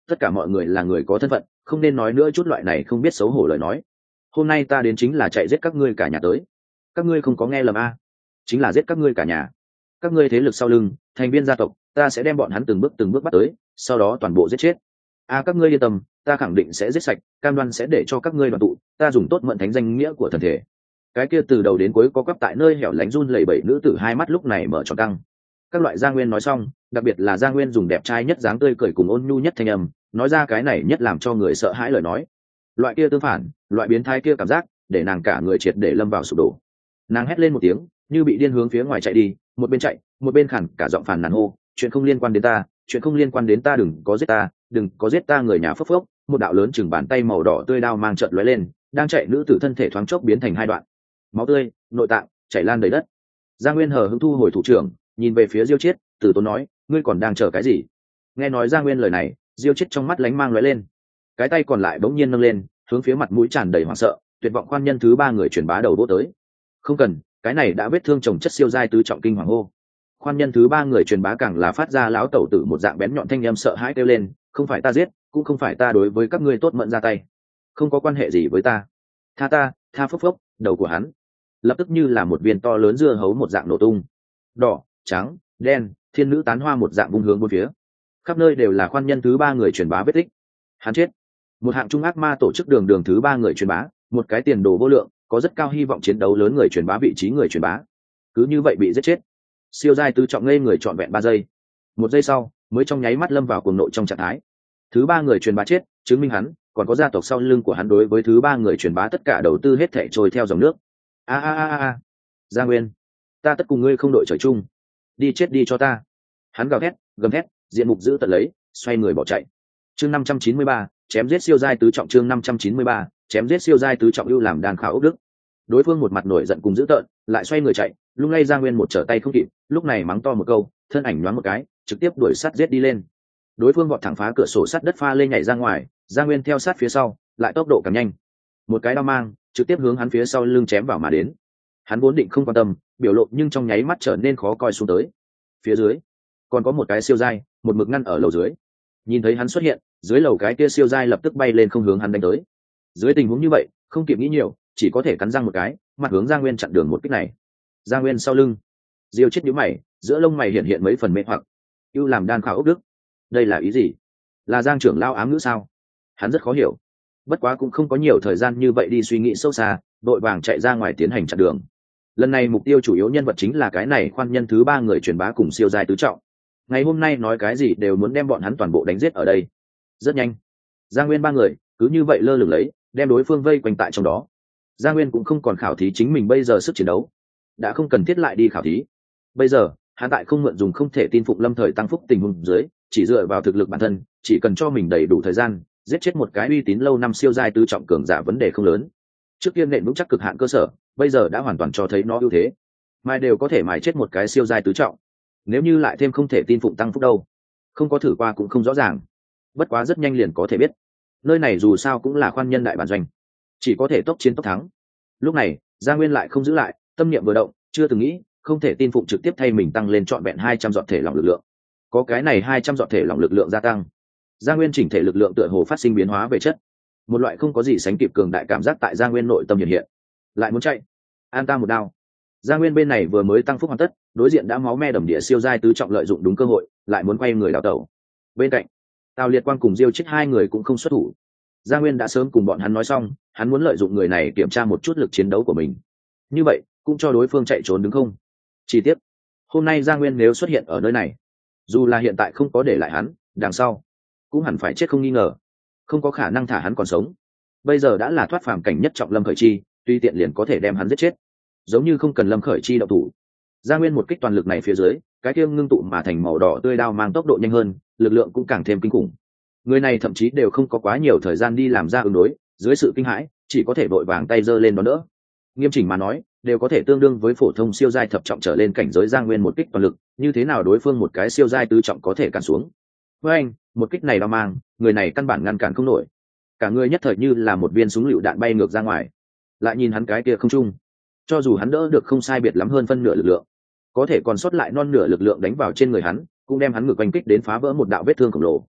[SPEAKER 1] tất cả mọi người là người có thân phận, không nên nói nữa chút loại này không biết xấu hổ lời nói. Hôm nay ta đến chính là chạy giết các ngươi cả nhà tới. Các ngươi không có nghe lầm a, chính là giết các ngươi cả nhà. Các ngươi thế lực sau lưng, thành viên gia tộc, ta sẽ đem bọn hắn từng bước từng bước bắt tới, sau đó toàn bộ giết chết. A các ngươi yên tâm, ta khẳng định sẽ giết sạch, cam đoan sẽ để cho các ngươi đoàn tụ, ta dùng tốt mượn thánh danh nghĩa của thần thể. Cái kia từ đầu đến cuối có quắp tại nơi hẻo lánh run lẩy bẩy nữ tử hai mắt lúc này mở tròn căng. Các loại Gia Nguyên nói xong, đặc biệt là Gia Nguyên dùng đẹp trai nhất dáng tươi cười cùng ôn nhu nhất thanh âm, nói ra cái này nhất làm cho người sợ hãi lời nói. Loại kia tương phản, loại biến thái kia cảm giác, để nàng cả người triệt để lâm vào sụp đổ. Nàng hét lên một tiếng, như bị điên hướng phía ngoài chạy đi, một bên chạy, một bên khản cả giọng phàn nàn hô, chuyện không liên quan đến ta, chuyện không liên quan đến ta, đừng có giết ta, đừng có giết ta. Người nhà phốc phốc, một đạo lớn chừng bàn tay màu đỏ tươi đao mang chợt lóe lên, đang chạy nữ tử thân thể thoáng chốc biến thành hai đoạn, máu tươi, nội tạng chảy lan đầy đất. Gia Nguyên hờ hững thu hồi thủ trưởng, nhìn về phía Diêu Chiết, từ tốn nói, ngươi còn đang chờ cái gì? Nghe nói Gia Nguyên lời này, Diêu Chiết trong mắt lánh mang lóe lên, cái tay còn lại bỗng nhiên nâng lên, hướng phía mặt mũi tràn đầy hoảng sợ, tuyệt vọng khoan nhân thứ ba người truyền bá đầu vỗ tới. Không cần, cái này đã vết thương chồng chất siêu giai tứ trọng kinh hoàng hô. Khoan nhân thứ ba người truyền bá càng là phát ra lão tẩu tử một dạng bén nhọn thanh âm sợ hãi kêu lên, không phải ta giết, cũng không phải ta đối với các ngươi tốt mẫn ra tay, không có quan hệ gì với ta, tha ta, tha. Phốc phốc, đầu của hắn lập tức như là một viên to lớn dưa hấu một dạng nổ tung, đỏ, trắng, đen, thiên nữ tán hoa một dạng vung hướng bốn phía, khắp nơi đều là khoan nhân thứ ba người truyền bá vết tích. Hắn chết. Một hạng trung ác ma tổ chức đường đường thứ ba người truyền bá, một cái tiền đồ vô lượng, có rất cao hy vọng chiến đấu lớn người truyền bá vị trí người truyền bá, cứ như vậy bị giết chết. Siêu giai tứ trọng ngây người trọn vẹn ba giây, một giây sau mới trong nháy mắt lâm vào cuồng nộ trong trạng thái. Thứ ba người truyền bá chết, chứng minh hắn còn có gia tộc sau lưng của hắn đối với thứ ba người truyền bá tất cả đầu tư hết thảy trôi theo dòng nước. A a a a, Gia Nguyên, ta tất cùng ngươi không đội trời chung, đi chết đi cho ta. Hắn gào thét, gầm thét, diện mục giữ tận lấy, xoay người bỏ chạy. Chương năm trăm chín mươi ba, chém giết siêu giai tứ trọng. Chương năm trăm chín mươi ba, chém giết siêu giai tứ trọng. Ưu làm đàn khảo ốc đức. Đối phương một mặt nổi giận cùng dữ tợn, lại xoay người chạy, lung lay Gia Nguyên một trở tay không kịp, lúc này mắng to một câu, thân ảnh nhoáng một cái, trực tiếp đuổi sát giết đi lên. Đối phương vọt thẳng phá cửa sổ sắt đất pha lên nhảy ra ngoài, Gia Nguyên theo sát phía sau, lại tốc độ càng nhanh, một cái đao mang trực tiếp hướng hắn phía sau lưng chém vào mà đến. Hắn vốn định không quan tâm biểu lộ, nhưng trong nháy mắt trở nên khó coi xuống tới. Phía dưới còn có một cái siêu giai, một mực ngăn ở lầu dưới. Nhìn thấy hắn xuất hiện, dưới lầu cái kia siêu giai lập tức bay lên không hướng hắn đánh tới. Dưới tình huống như vậy, không kịp nghĩ nhiều, chỉ có thể cắn răng một cái, mặt hướng Gia Nguyên chặn đường một kích này. Gia Nguyên sau lưng, Diêu Chết nhíu mày, giữa lông mày hiện hiện mấy phần mê hoặc. Ưu làm đan khảo ốc đức, đây là ý gì? Là Giang trưởng lao ám ngữ sao? Hắn rất khó hiểu, bất quá cũng không có nhiều thời gian như vậy đi suy nghĩ sâu xa, đội vàng chạy ra ngoài tiến hành chặn đường. Lần này mục tiêu chủ yếu nhân vật chính là cái này khoan nhân thứ ba người truyền bá cùng siêu giai tứ trọng. Ngày hôm nay nói cái gì đều muốn đem bọn hắn toàn bộ đánh giết ở đây. Rất nhanh, Giang Nguyên ba người cứ như vậy lơ lửng lấy, đem đối phương vây quanh tại trong đó. Giang Nguyên cũng không còn khảo thí chính mình bây giờ sức chiến đấu, đã không cần thiết lại đi khảo thí. Bây giờ hắn tại không mượn dùng không thể tin phục lâm thời tăng phúc tình huống dưới, chỉ dựa vào thực lực bản thân, chỉ cần cho mình đầy đủ thời gian, giết chết một cái uy tín lâu năm siêu giai tứ trọng cường giả vấn đề không lớn. Trước kia nện vững chắc cực hạn cơ sở, bây giờ đã hoàn toàn cho thấy nó ưu thế, mai đều có thể mài chết một cái siêu giai tứ trọng. Nếu như lại thêm không thể tin phụng tăng phúc đâu, không có thử qua cũng không rõ ràng. Bất quá rất nhanh liền có thể biết, nơi này dù sao cũng là khoan nhân đại bản doanh, chỉ có thể tốc chiến tốc thắng. Lúc này Gia Nguyên lại không giữ lại, tâm niệm vừa động, chưa từng nghĩ không thể tin phụng trực tiếp thay mình tăng lên trọn vẹn hai trăm giọt thể lỏng lực lượng. Có cái này hai trăm giọt thể lỏng lực lượng gia tăng, Gia Nguyên chỉnh thể lực lượng tựa hồ phát sinh biến hóa về chất, một loại không có gì sánh kịp cường đại cảm giác tại Gia Nguyên nội tâm hiện hiện. Lại muốn chạy, an ta một đao. Gia Nguyên bên này vừa mới tăng phúc hoàn tất, đối diện đã máu me đầm địa siêu giai tứ trọng lợi dụng đúng cơ hội, lại muốn quay người đào tẩu. Bên cạnh Tào Liệt Quang cùng Diêu Chết hai người cũng không xuất thủ. Gia Nguyên đã sớm cùng bọn hắn nói xong, hắn muốn lợi dụng người này kiểm tra một chút lực chiến đấu của mình, như vậy cũng cho đối phương chạy trốn đứng không. Chi tiết, hôm nay Gia Nguyên nếu xuất hiện ở nơi này, dù là hiện tại không có để lại hắn, đằng sau cũng hẳn phải chết không nghi ngờ, không có khả năng thả hắn còn sống. Bây giờ đã là thoát phàm cảnh nhất trọng Lâm Khởi Chi, tuy tiện liền có thể đem hắn giết chết, giống như không cần Lâm Khởi Chi động thủ. Gia Nguyên một kích toàn lực này phía dưới, cái kia ngưng tụ mà thành màu đỏ tươi đao mang tốc độ nhanh hơn, lực lượng cũng càng thêm kinh khủng. Người này thậm chí đều không có quá nhiều thời gian đi làm ra ứng đối, dưới sự kinh hãi, chỉ có thể vội vàng tay giơ lên đón đỡ. Nghiêm chỉnh mà nói, đều có thể tương đương với phổ thông siêu giai thập trọng trở lên cảnh giới. Gia Nguyên một kích toàn lực, như thế nào đối phương một cái siêu giai tứ trọng có thể cản xuống? Với anh, một kích này đao mang, người này căn bản ngăn cản không nổi. Cả người nhất thời như là một viên súng lựu đạn bay ngược ra ngoài. Lại nhìn hắn cái kia không trung, cho dù hắn đỡ được không sai biệt lắm hơn phân nửa lực lượng, có thể còn sót lại non nửa lực lượng đánh vào trên người hắn, cũng đem hắn ngược oanh kích đến phá vỡ một đạo vết thương khổng lồ.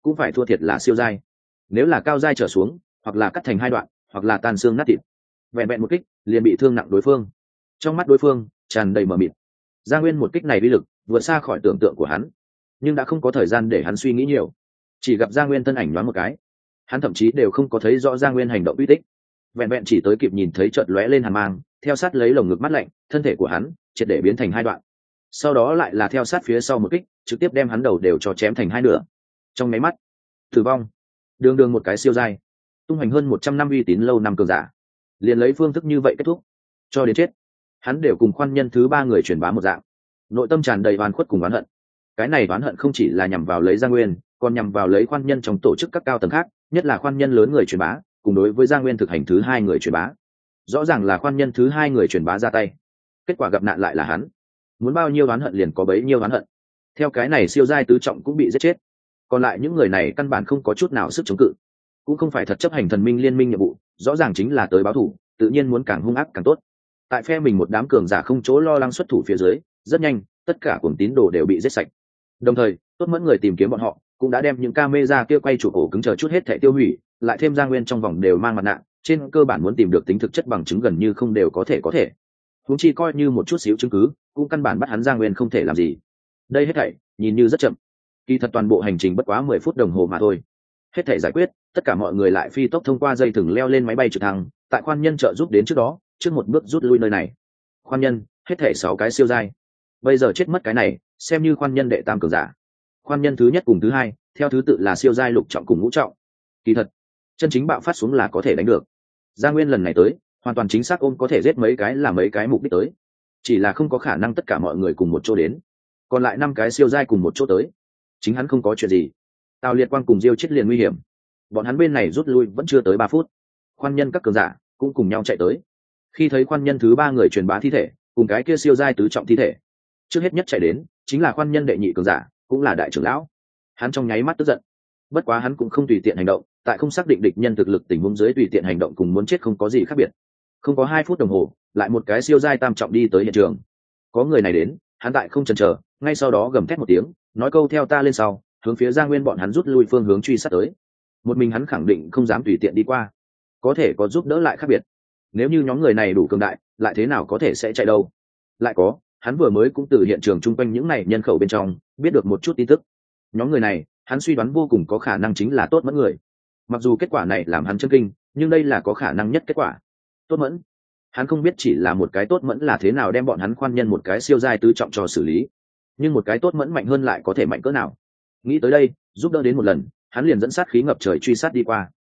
[SPEAKER 1] cũng phải thua thiệt là siêu giai. Nếu là cao giai trở xuống, hoặc là cắt thành hai đoạn, hoặc là tan xương nát thịt, vẹn vẹn một kích liền bị thương nặng đối phương. Trong mắt đối phương tràn đầy mờ mịt. Gia Nguyên một kích này uy lực vượt xa khỏi tưởng tượng của hắn, nhưng đã không có thời gian để hắn suy nghĩ nhiều. Chỉ gặp Gia Nguyên thân ảnh nhoáng một cái, hắn thậm chí đều không có thấy rõ Gia Nguyên hành động uy tích, vẹn vẹn chỉ tới kịp nhìn thấy chợt lóe lên hàn mang, theo sát lấy lồng ngực mắt lạnh, thân thể của hắn triệt để biến thành hai đoạn. Sau đó lại là theo sát phía sau một kích, trực tiếp đem hắn đầu đều cho chém thành hai nửa. Trong máy mắt, tử vong. Đường đường một cái siêu giai, tung hành hơn một trăm năm uy tín lâu năm cường giả, liền lấy phương thức như vậy kết thúc, cho đến chết. Hắn đều cùng khoan nhân thứ ba người truyền bá một dạng, nội tâm tràn đầy oan khuất cùng oán hận. Cái này oán hận không chỉ là nhằm vào lấy Gia Nguyên, còn nhằm vào lấy khoan nhân trong tổ chức các cao tầng khác, nhất là khoan nhân lớn người truyền bá, cùng đối với Gia Nguyên thực hành thứ hai người truyền bá. Rõ ràng là khoan nhân thứ hai người truyền bá ra tay, kết quả gặp nạn lại là hắn. Muốn bao nhiêu oán hận liền có bấy nhiêu oán hận. Theo cái này siêu giai tứ trọng cũng bị giết chết, còn lại những người này căn bản không có chút nào sức chống cự, cũng không phải thật chấp hành thần minh liên minh nhiệm vụ, rõ ràng chính là tới báo thù, tự nhiên muốn càng hung ác càng tốt. Tại phe mình một đám cường giả không chỗ lo lắng xuất thủ phía dưới, rất nhanh tất cả cuồng tín đồ đều bị giết sạch. Đồng thời tốt mẫn người tìm kiếm bọn họ cũng đã đem những camera kia quay chụp ổ cứng chờ chút hết thảy tiêu hủy, lại thêm Gia Nguyên trong vòng đều mang mặt nạ, trên cơ bản muốn tìm được tính thực chất bằng chứng gần như không đều có thể có thể. Huống chi coi như một chút xíu chứng cứ, cũng căn bản bắt hắn Gia Nguyên không thể làm gì. Đây hết thảy nhìn như rất chậm, kỳ thật toàn bộ hành trình bất quá mười phút đồng hồ mà thôi. Hết thảy giải quyết, tất cả mọi người lại phi tốc thông qua dây thừng leo lên máy bay trực thăng, tại khoan nhân trợ giúp đến trước đó, trước một bước rút lui nơi này. Khoan nhân, hết thảy sáu cái siêu giai. Bây giờ chết mất cái này, xem như khoan nhân đệ tam cường giả. Khoan nhân thứ nhất cùng thứ hai, theo thứ tự là siêu giai lục trọng cùng ngũ trọng. Kỳ thật, chân chính bạo phát xuống là có thể đánh được. Gia Nguyên lần này tới, hoàn toàn chính xác ôm có thể giết mấy cái là mấy cái mục đích tới, chỉ là không có khả năng tất cả mọi người cùng một chỗ đến. Còn lại năm cái siêu giai cùng một chỗ tới, chính hắn không có chuyện gì. Tào Liệt Quang cùng Diêu Chết liền nguy hiểm, bọn hắn bên này rút lui vẫn chưa tới ba phút. Khoan nhân các cường giả cũng cùng nhau chạy tới. Khi thấy khoan nhân thứ ba người truyền bá thi thể cùng cái kia siêu giai tứ trọng thi thể, trước hết nhất chạy đến chính là khoan nhân đệ nhị cường giả, cũng là đại trưởng lão. Hắn trong nháy mắt tức giận, bất quá hắn cũng không tùy tiện hành động, tại không xác định địch nhân thực lực tình huống dưới tùy tiện hành động cùng muốn chết không có gì khác biệt. Không có hai phút đồng hồ, lại một cái siêu giai tam trọng đi tới hiện trường. Có người này đến, hắn tại không chần chờ, ngay sau đó gầm thét một tiếng, nói câu theo ta lên sau, hướng phía Gia Nguyên bọn hắn rút lui phương hướng truy sát tới. Một mình hắn khẳng định không dám tùy tiện đi qua, có thể có giúp đỡ lại khác biệt. Nếu như nhóm người này đủ cường đại, lại thế nào có thể sẽ chạy đâu? Lại có, hắn vừa mới cũng từ hiện trường chung quanh những này nhân khẩu bên trong biết được một chút tin tức. Nhóm người này, hắn suy đoán vô cùng có khả năng chính là Tốt Mẫn người. Mặc dù kết quả này làm hắn chấn kinh, nhưng đây là có khả năng nhất kết quả. Tốt Mẫn, hắn không biết chỉ là một cái Tốt Mẫn là thế nào đem bọn hắn khoan nhân một cái siêu giai tứ trọng cho xử lý, nhưng một cái Tốt Mẫn mạnh hơn lại có thể mạnh cỡ nào? Nghĩ tới đây, giúp đỡ đến một lần, hắn liền dẫn sát khí ngập trời truy sát đi qua.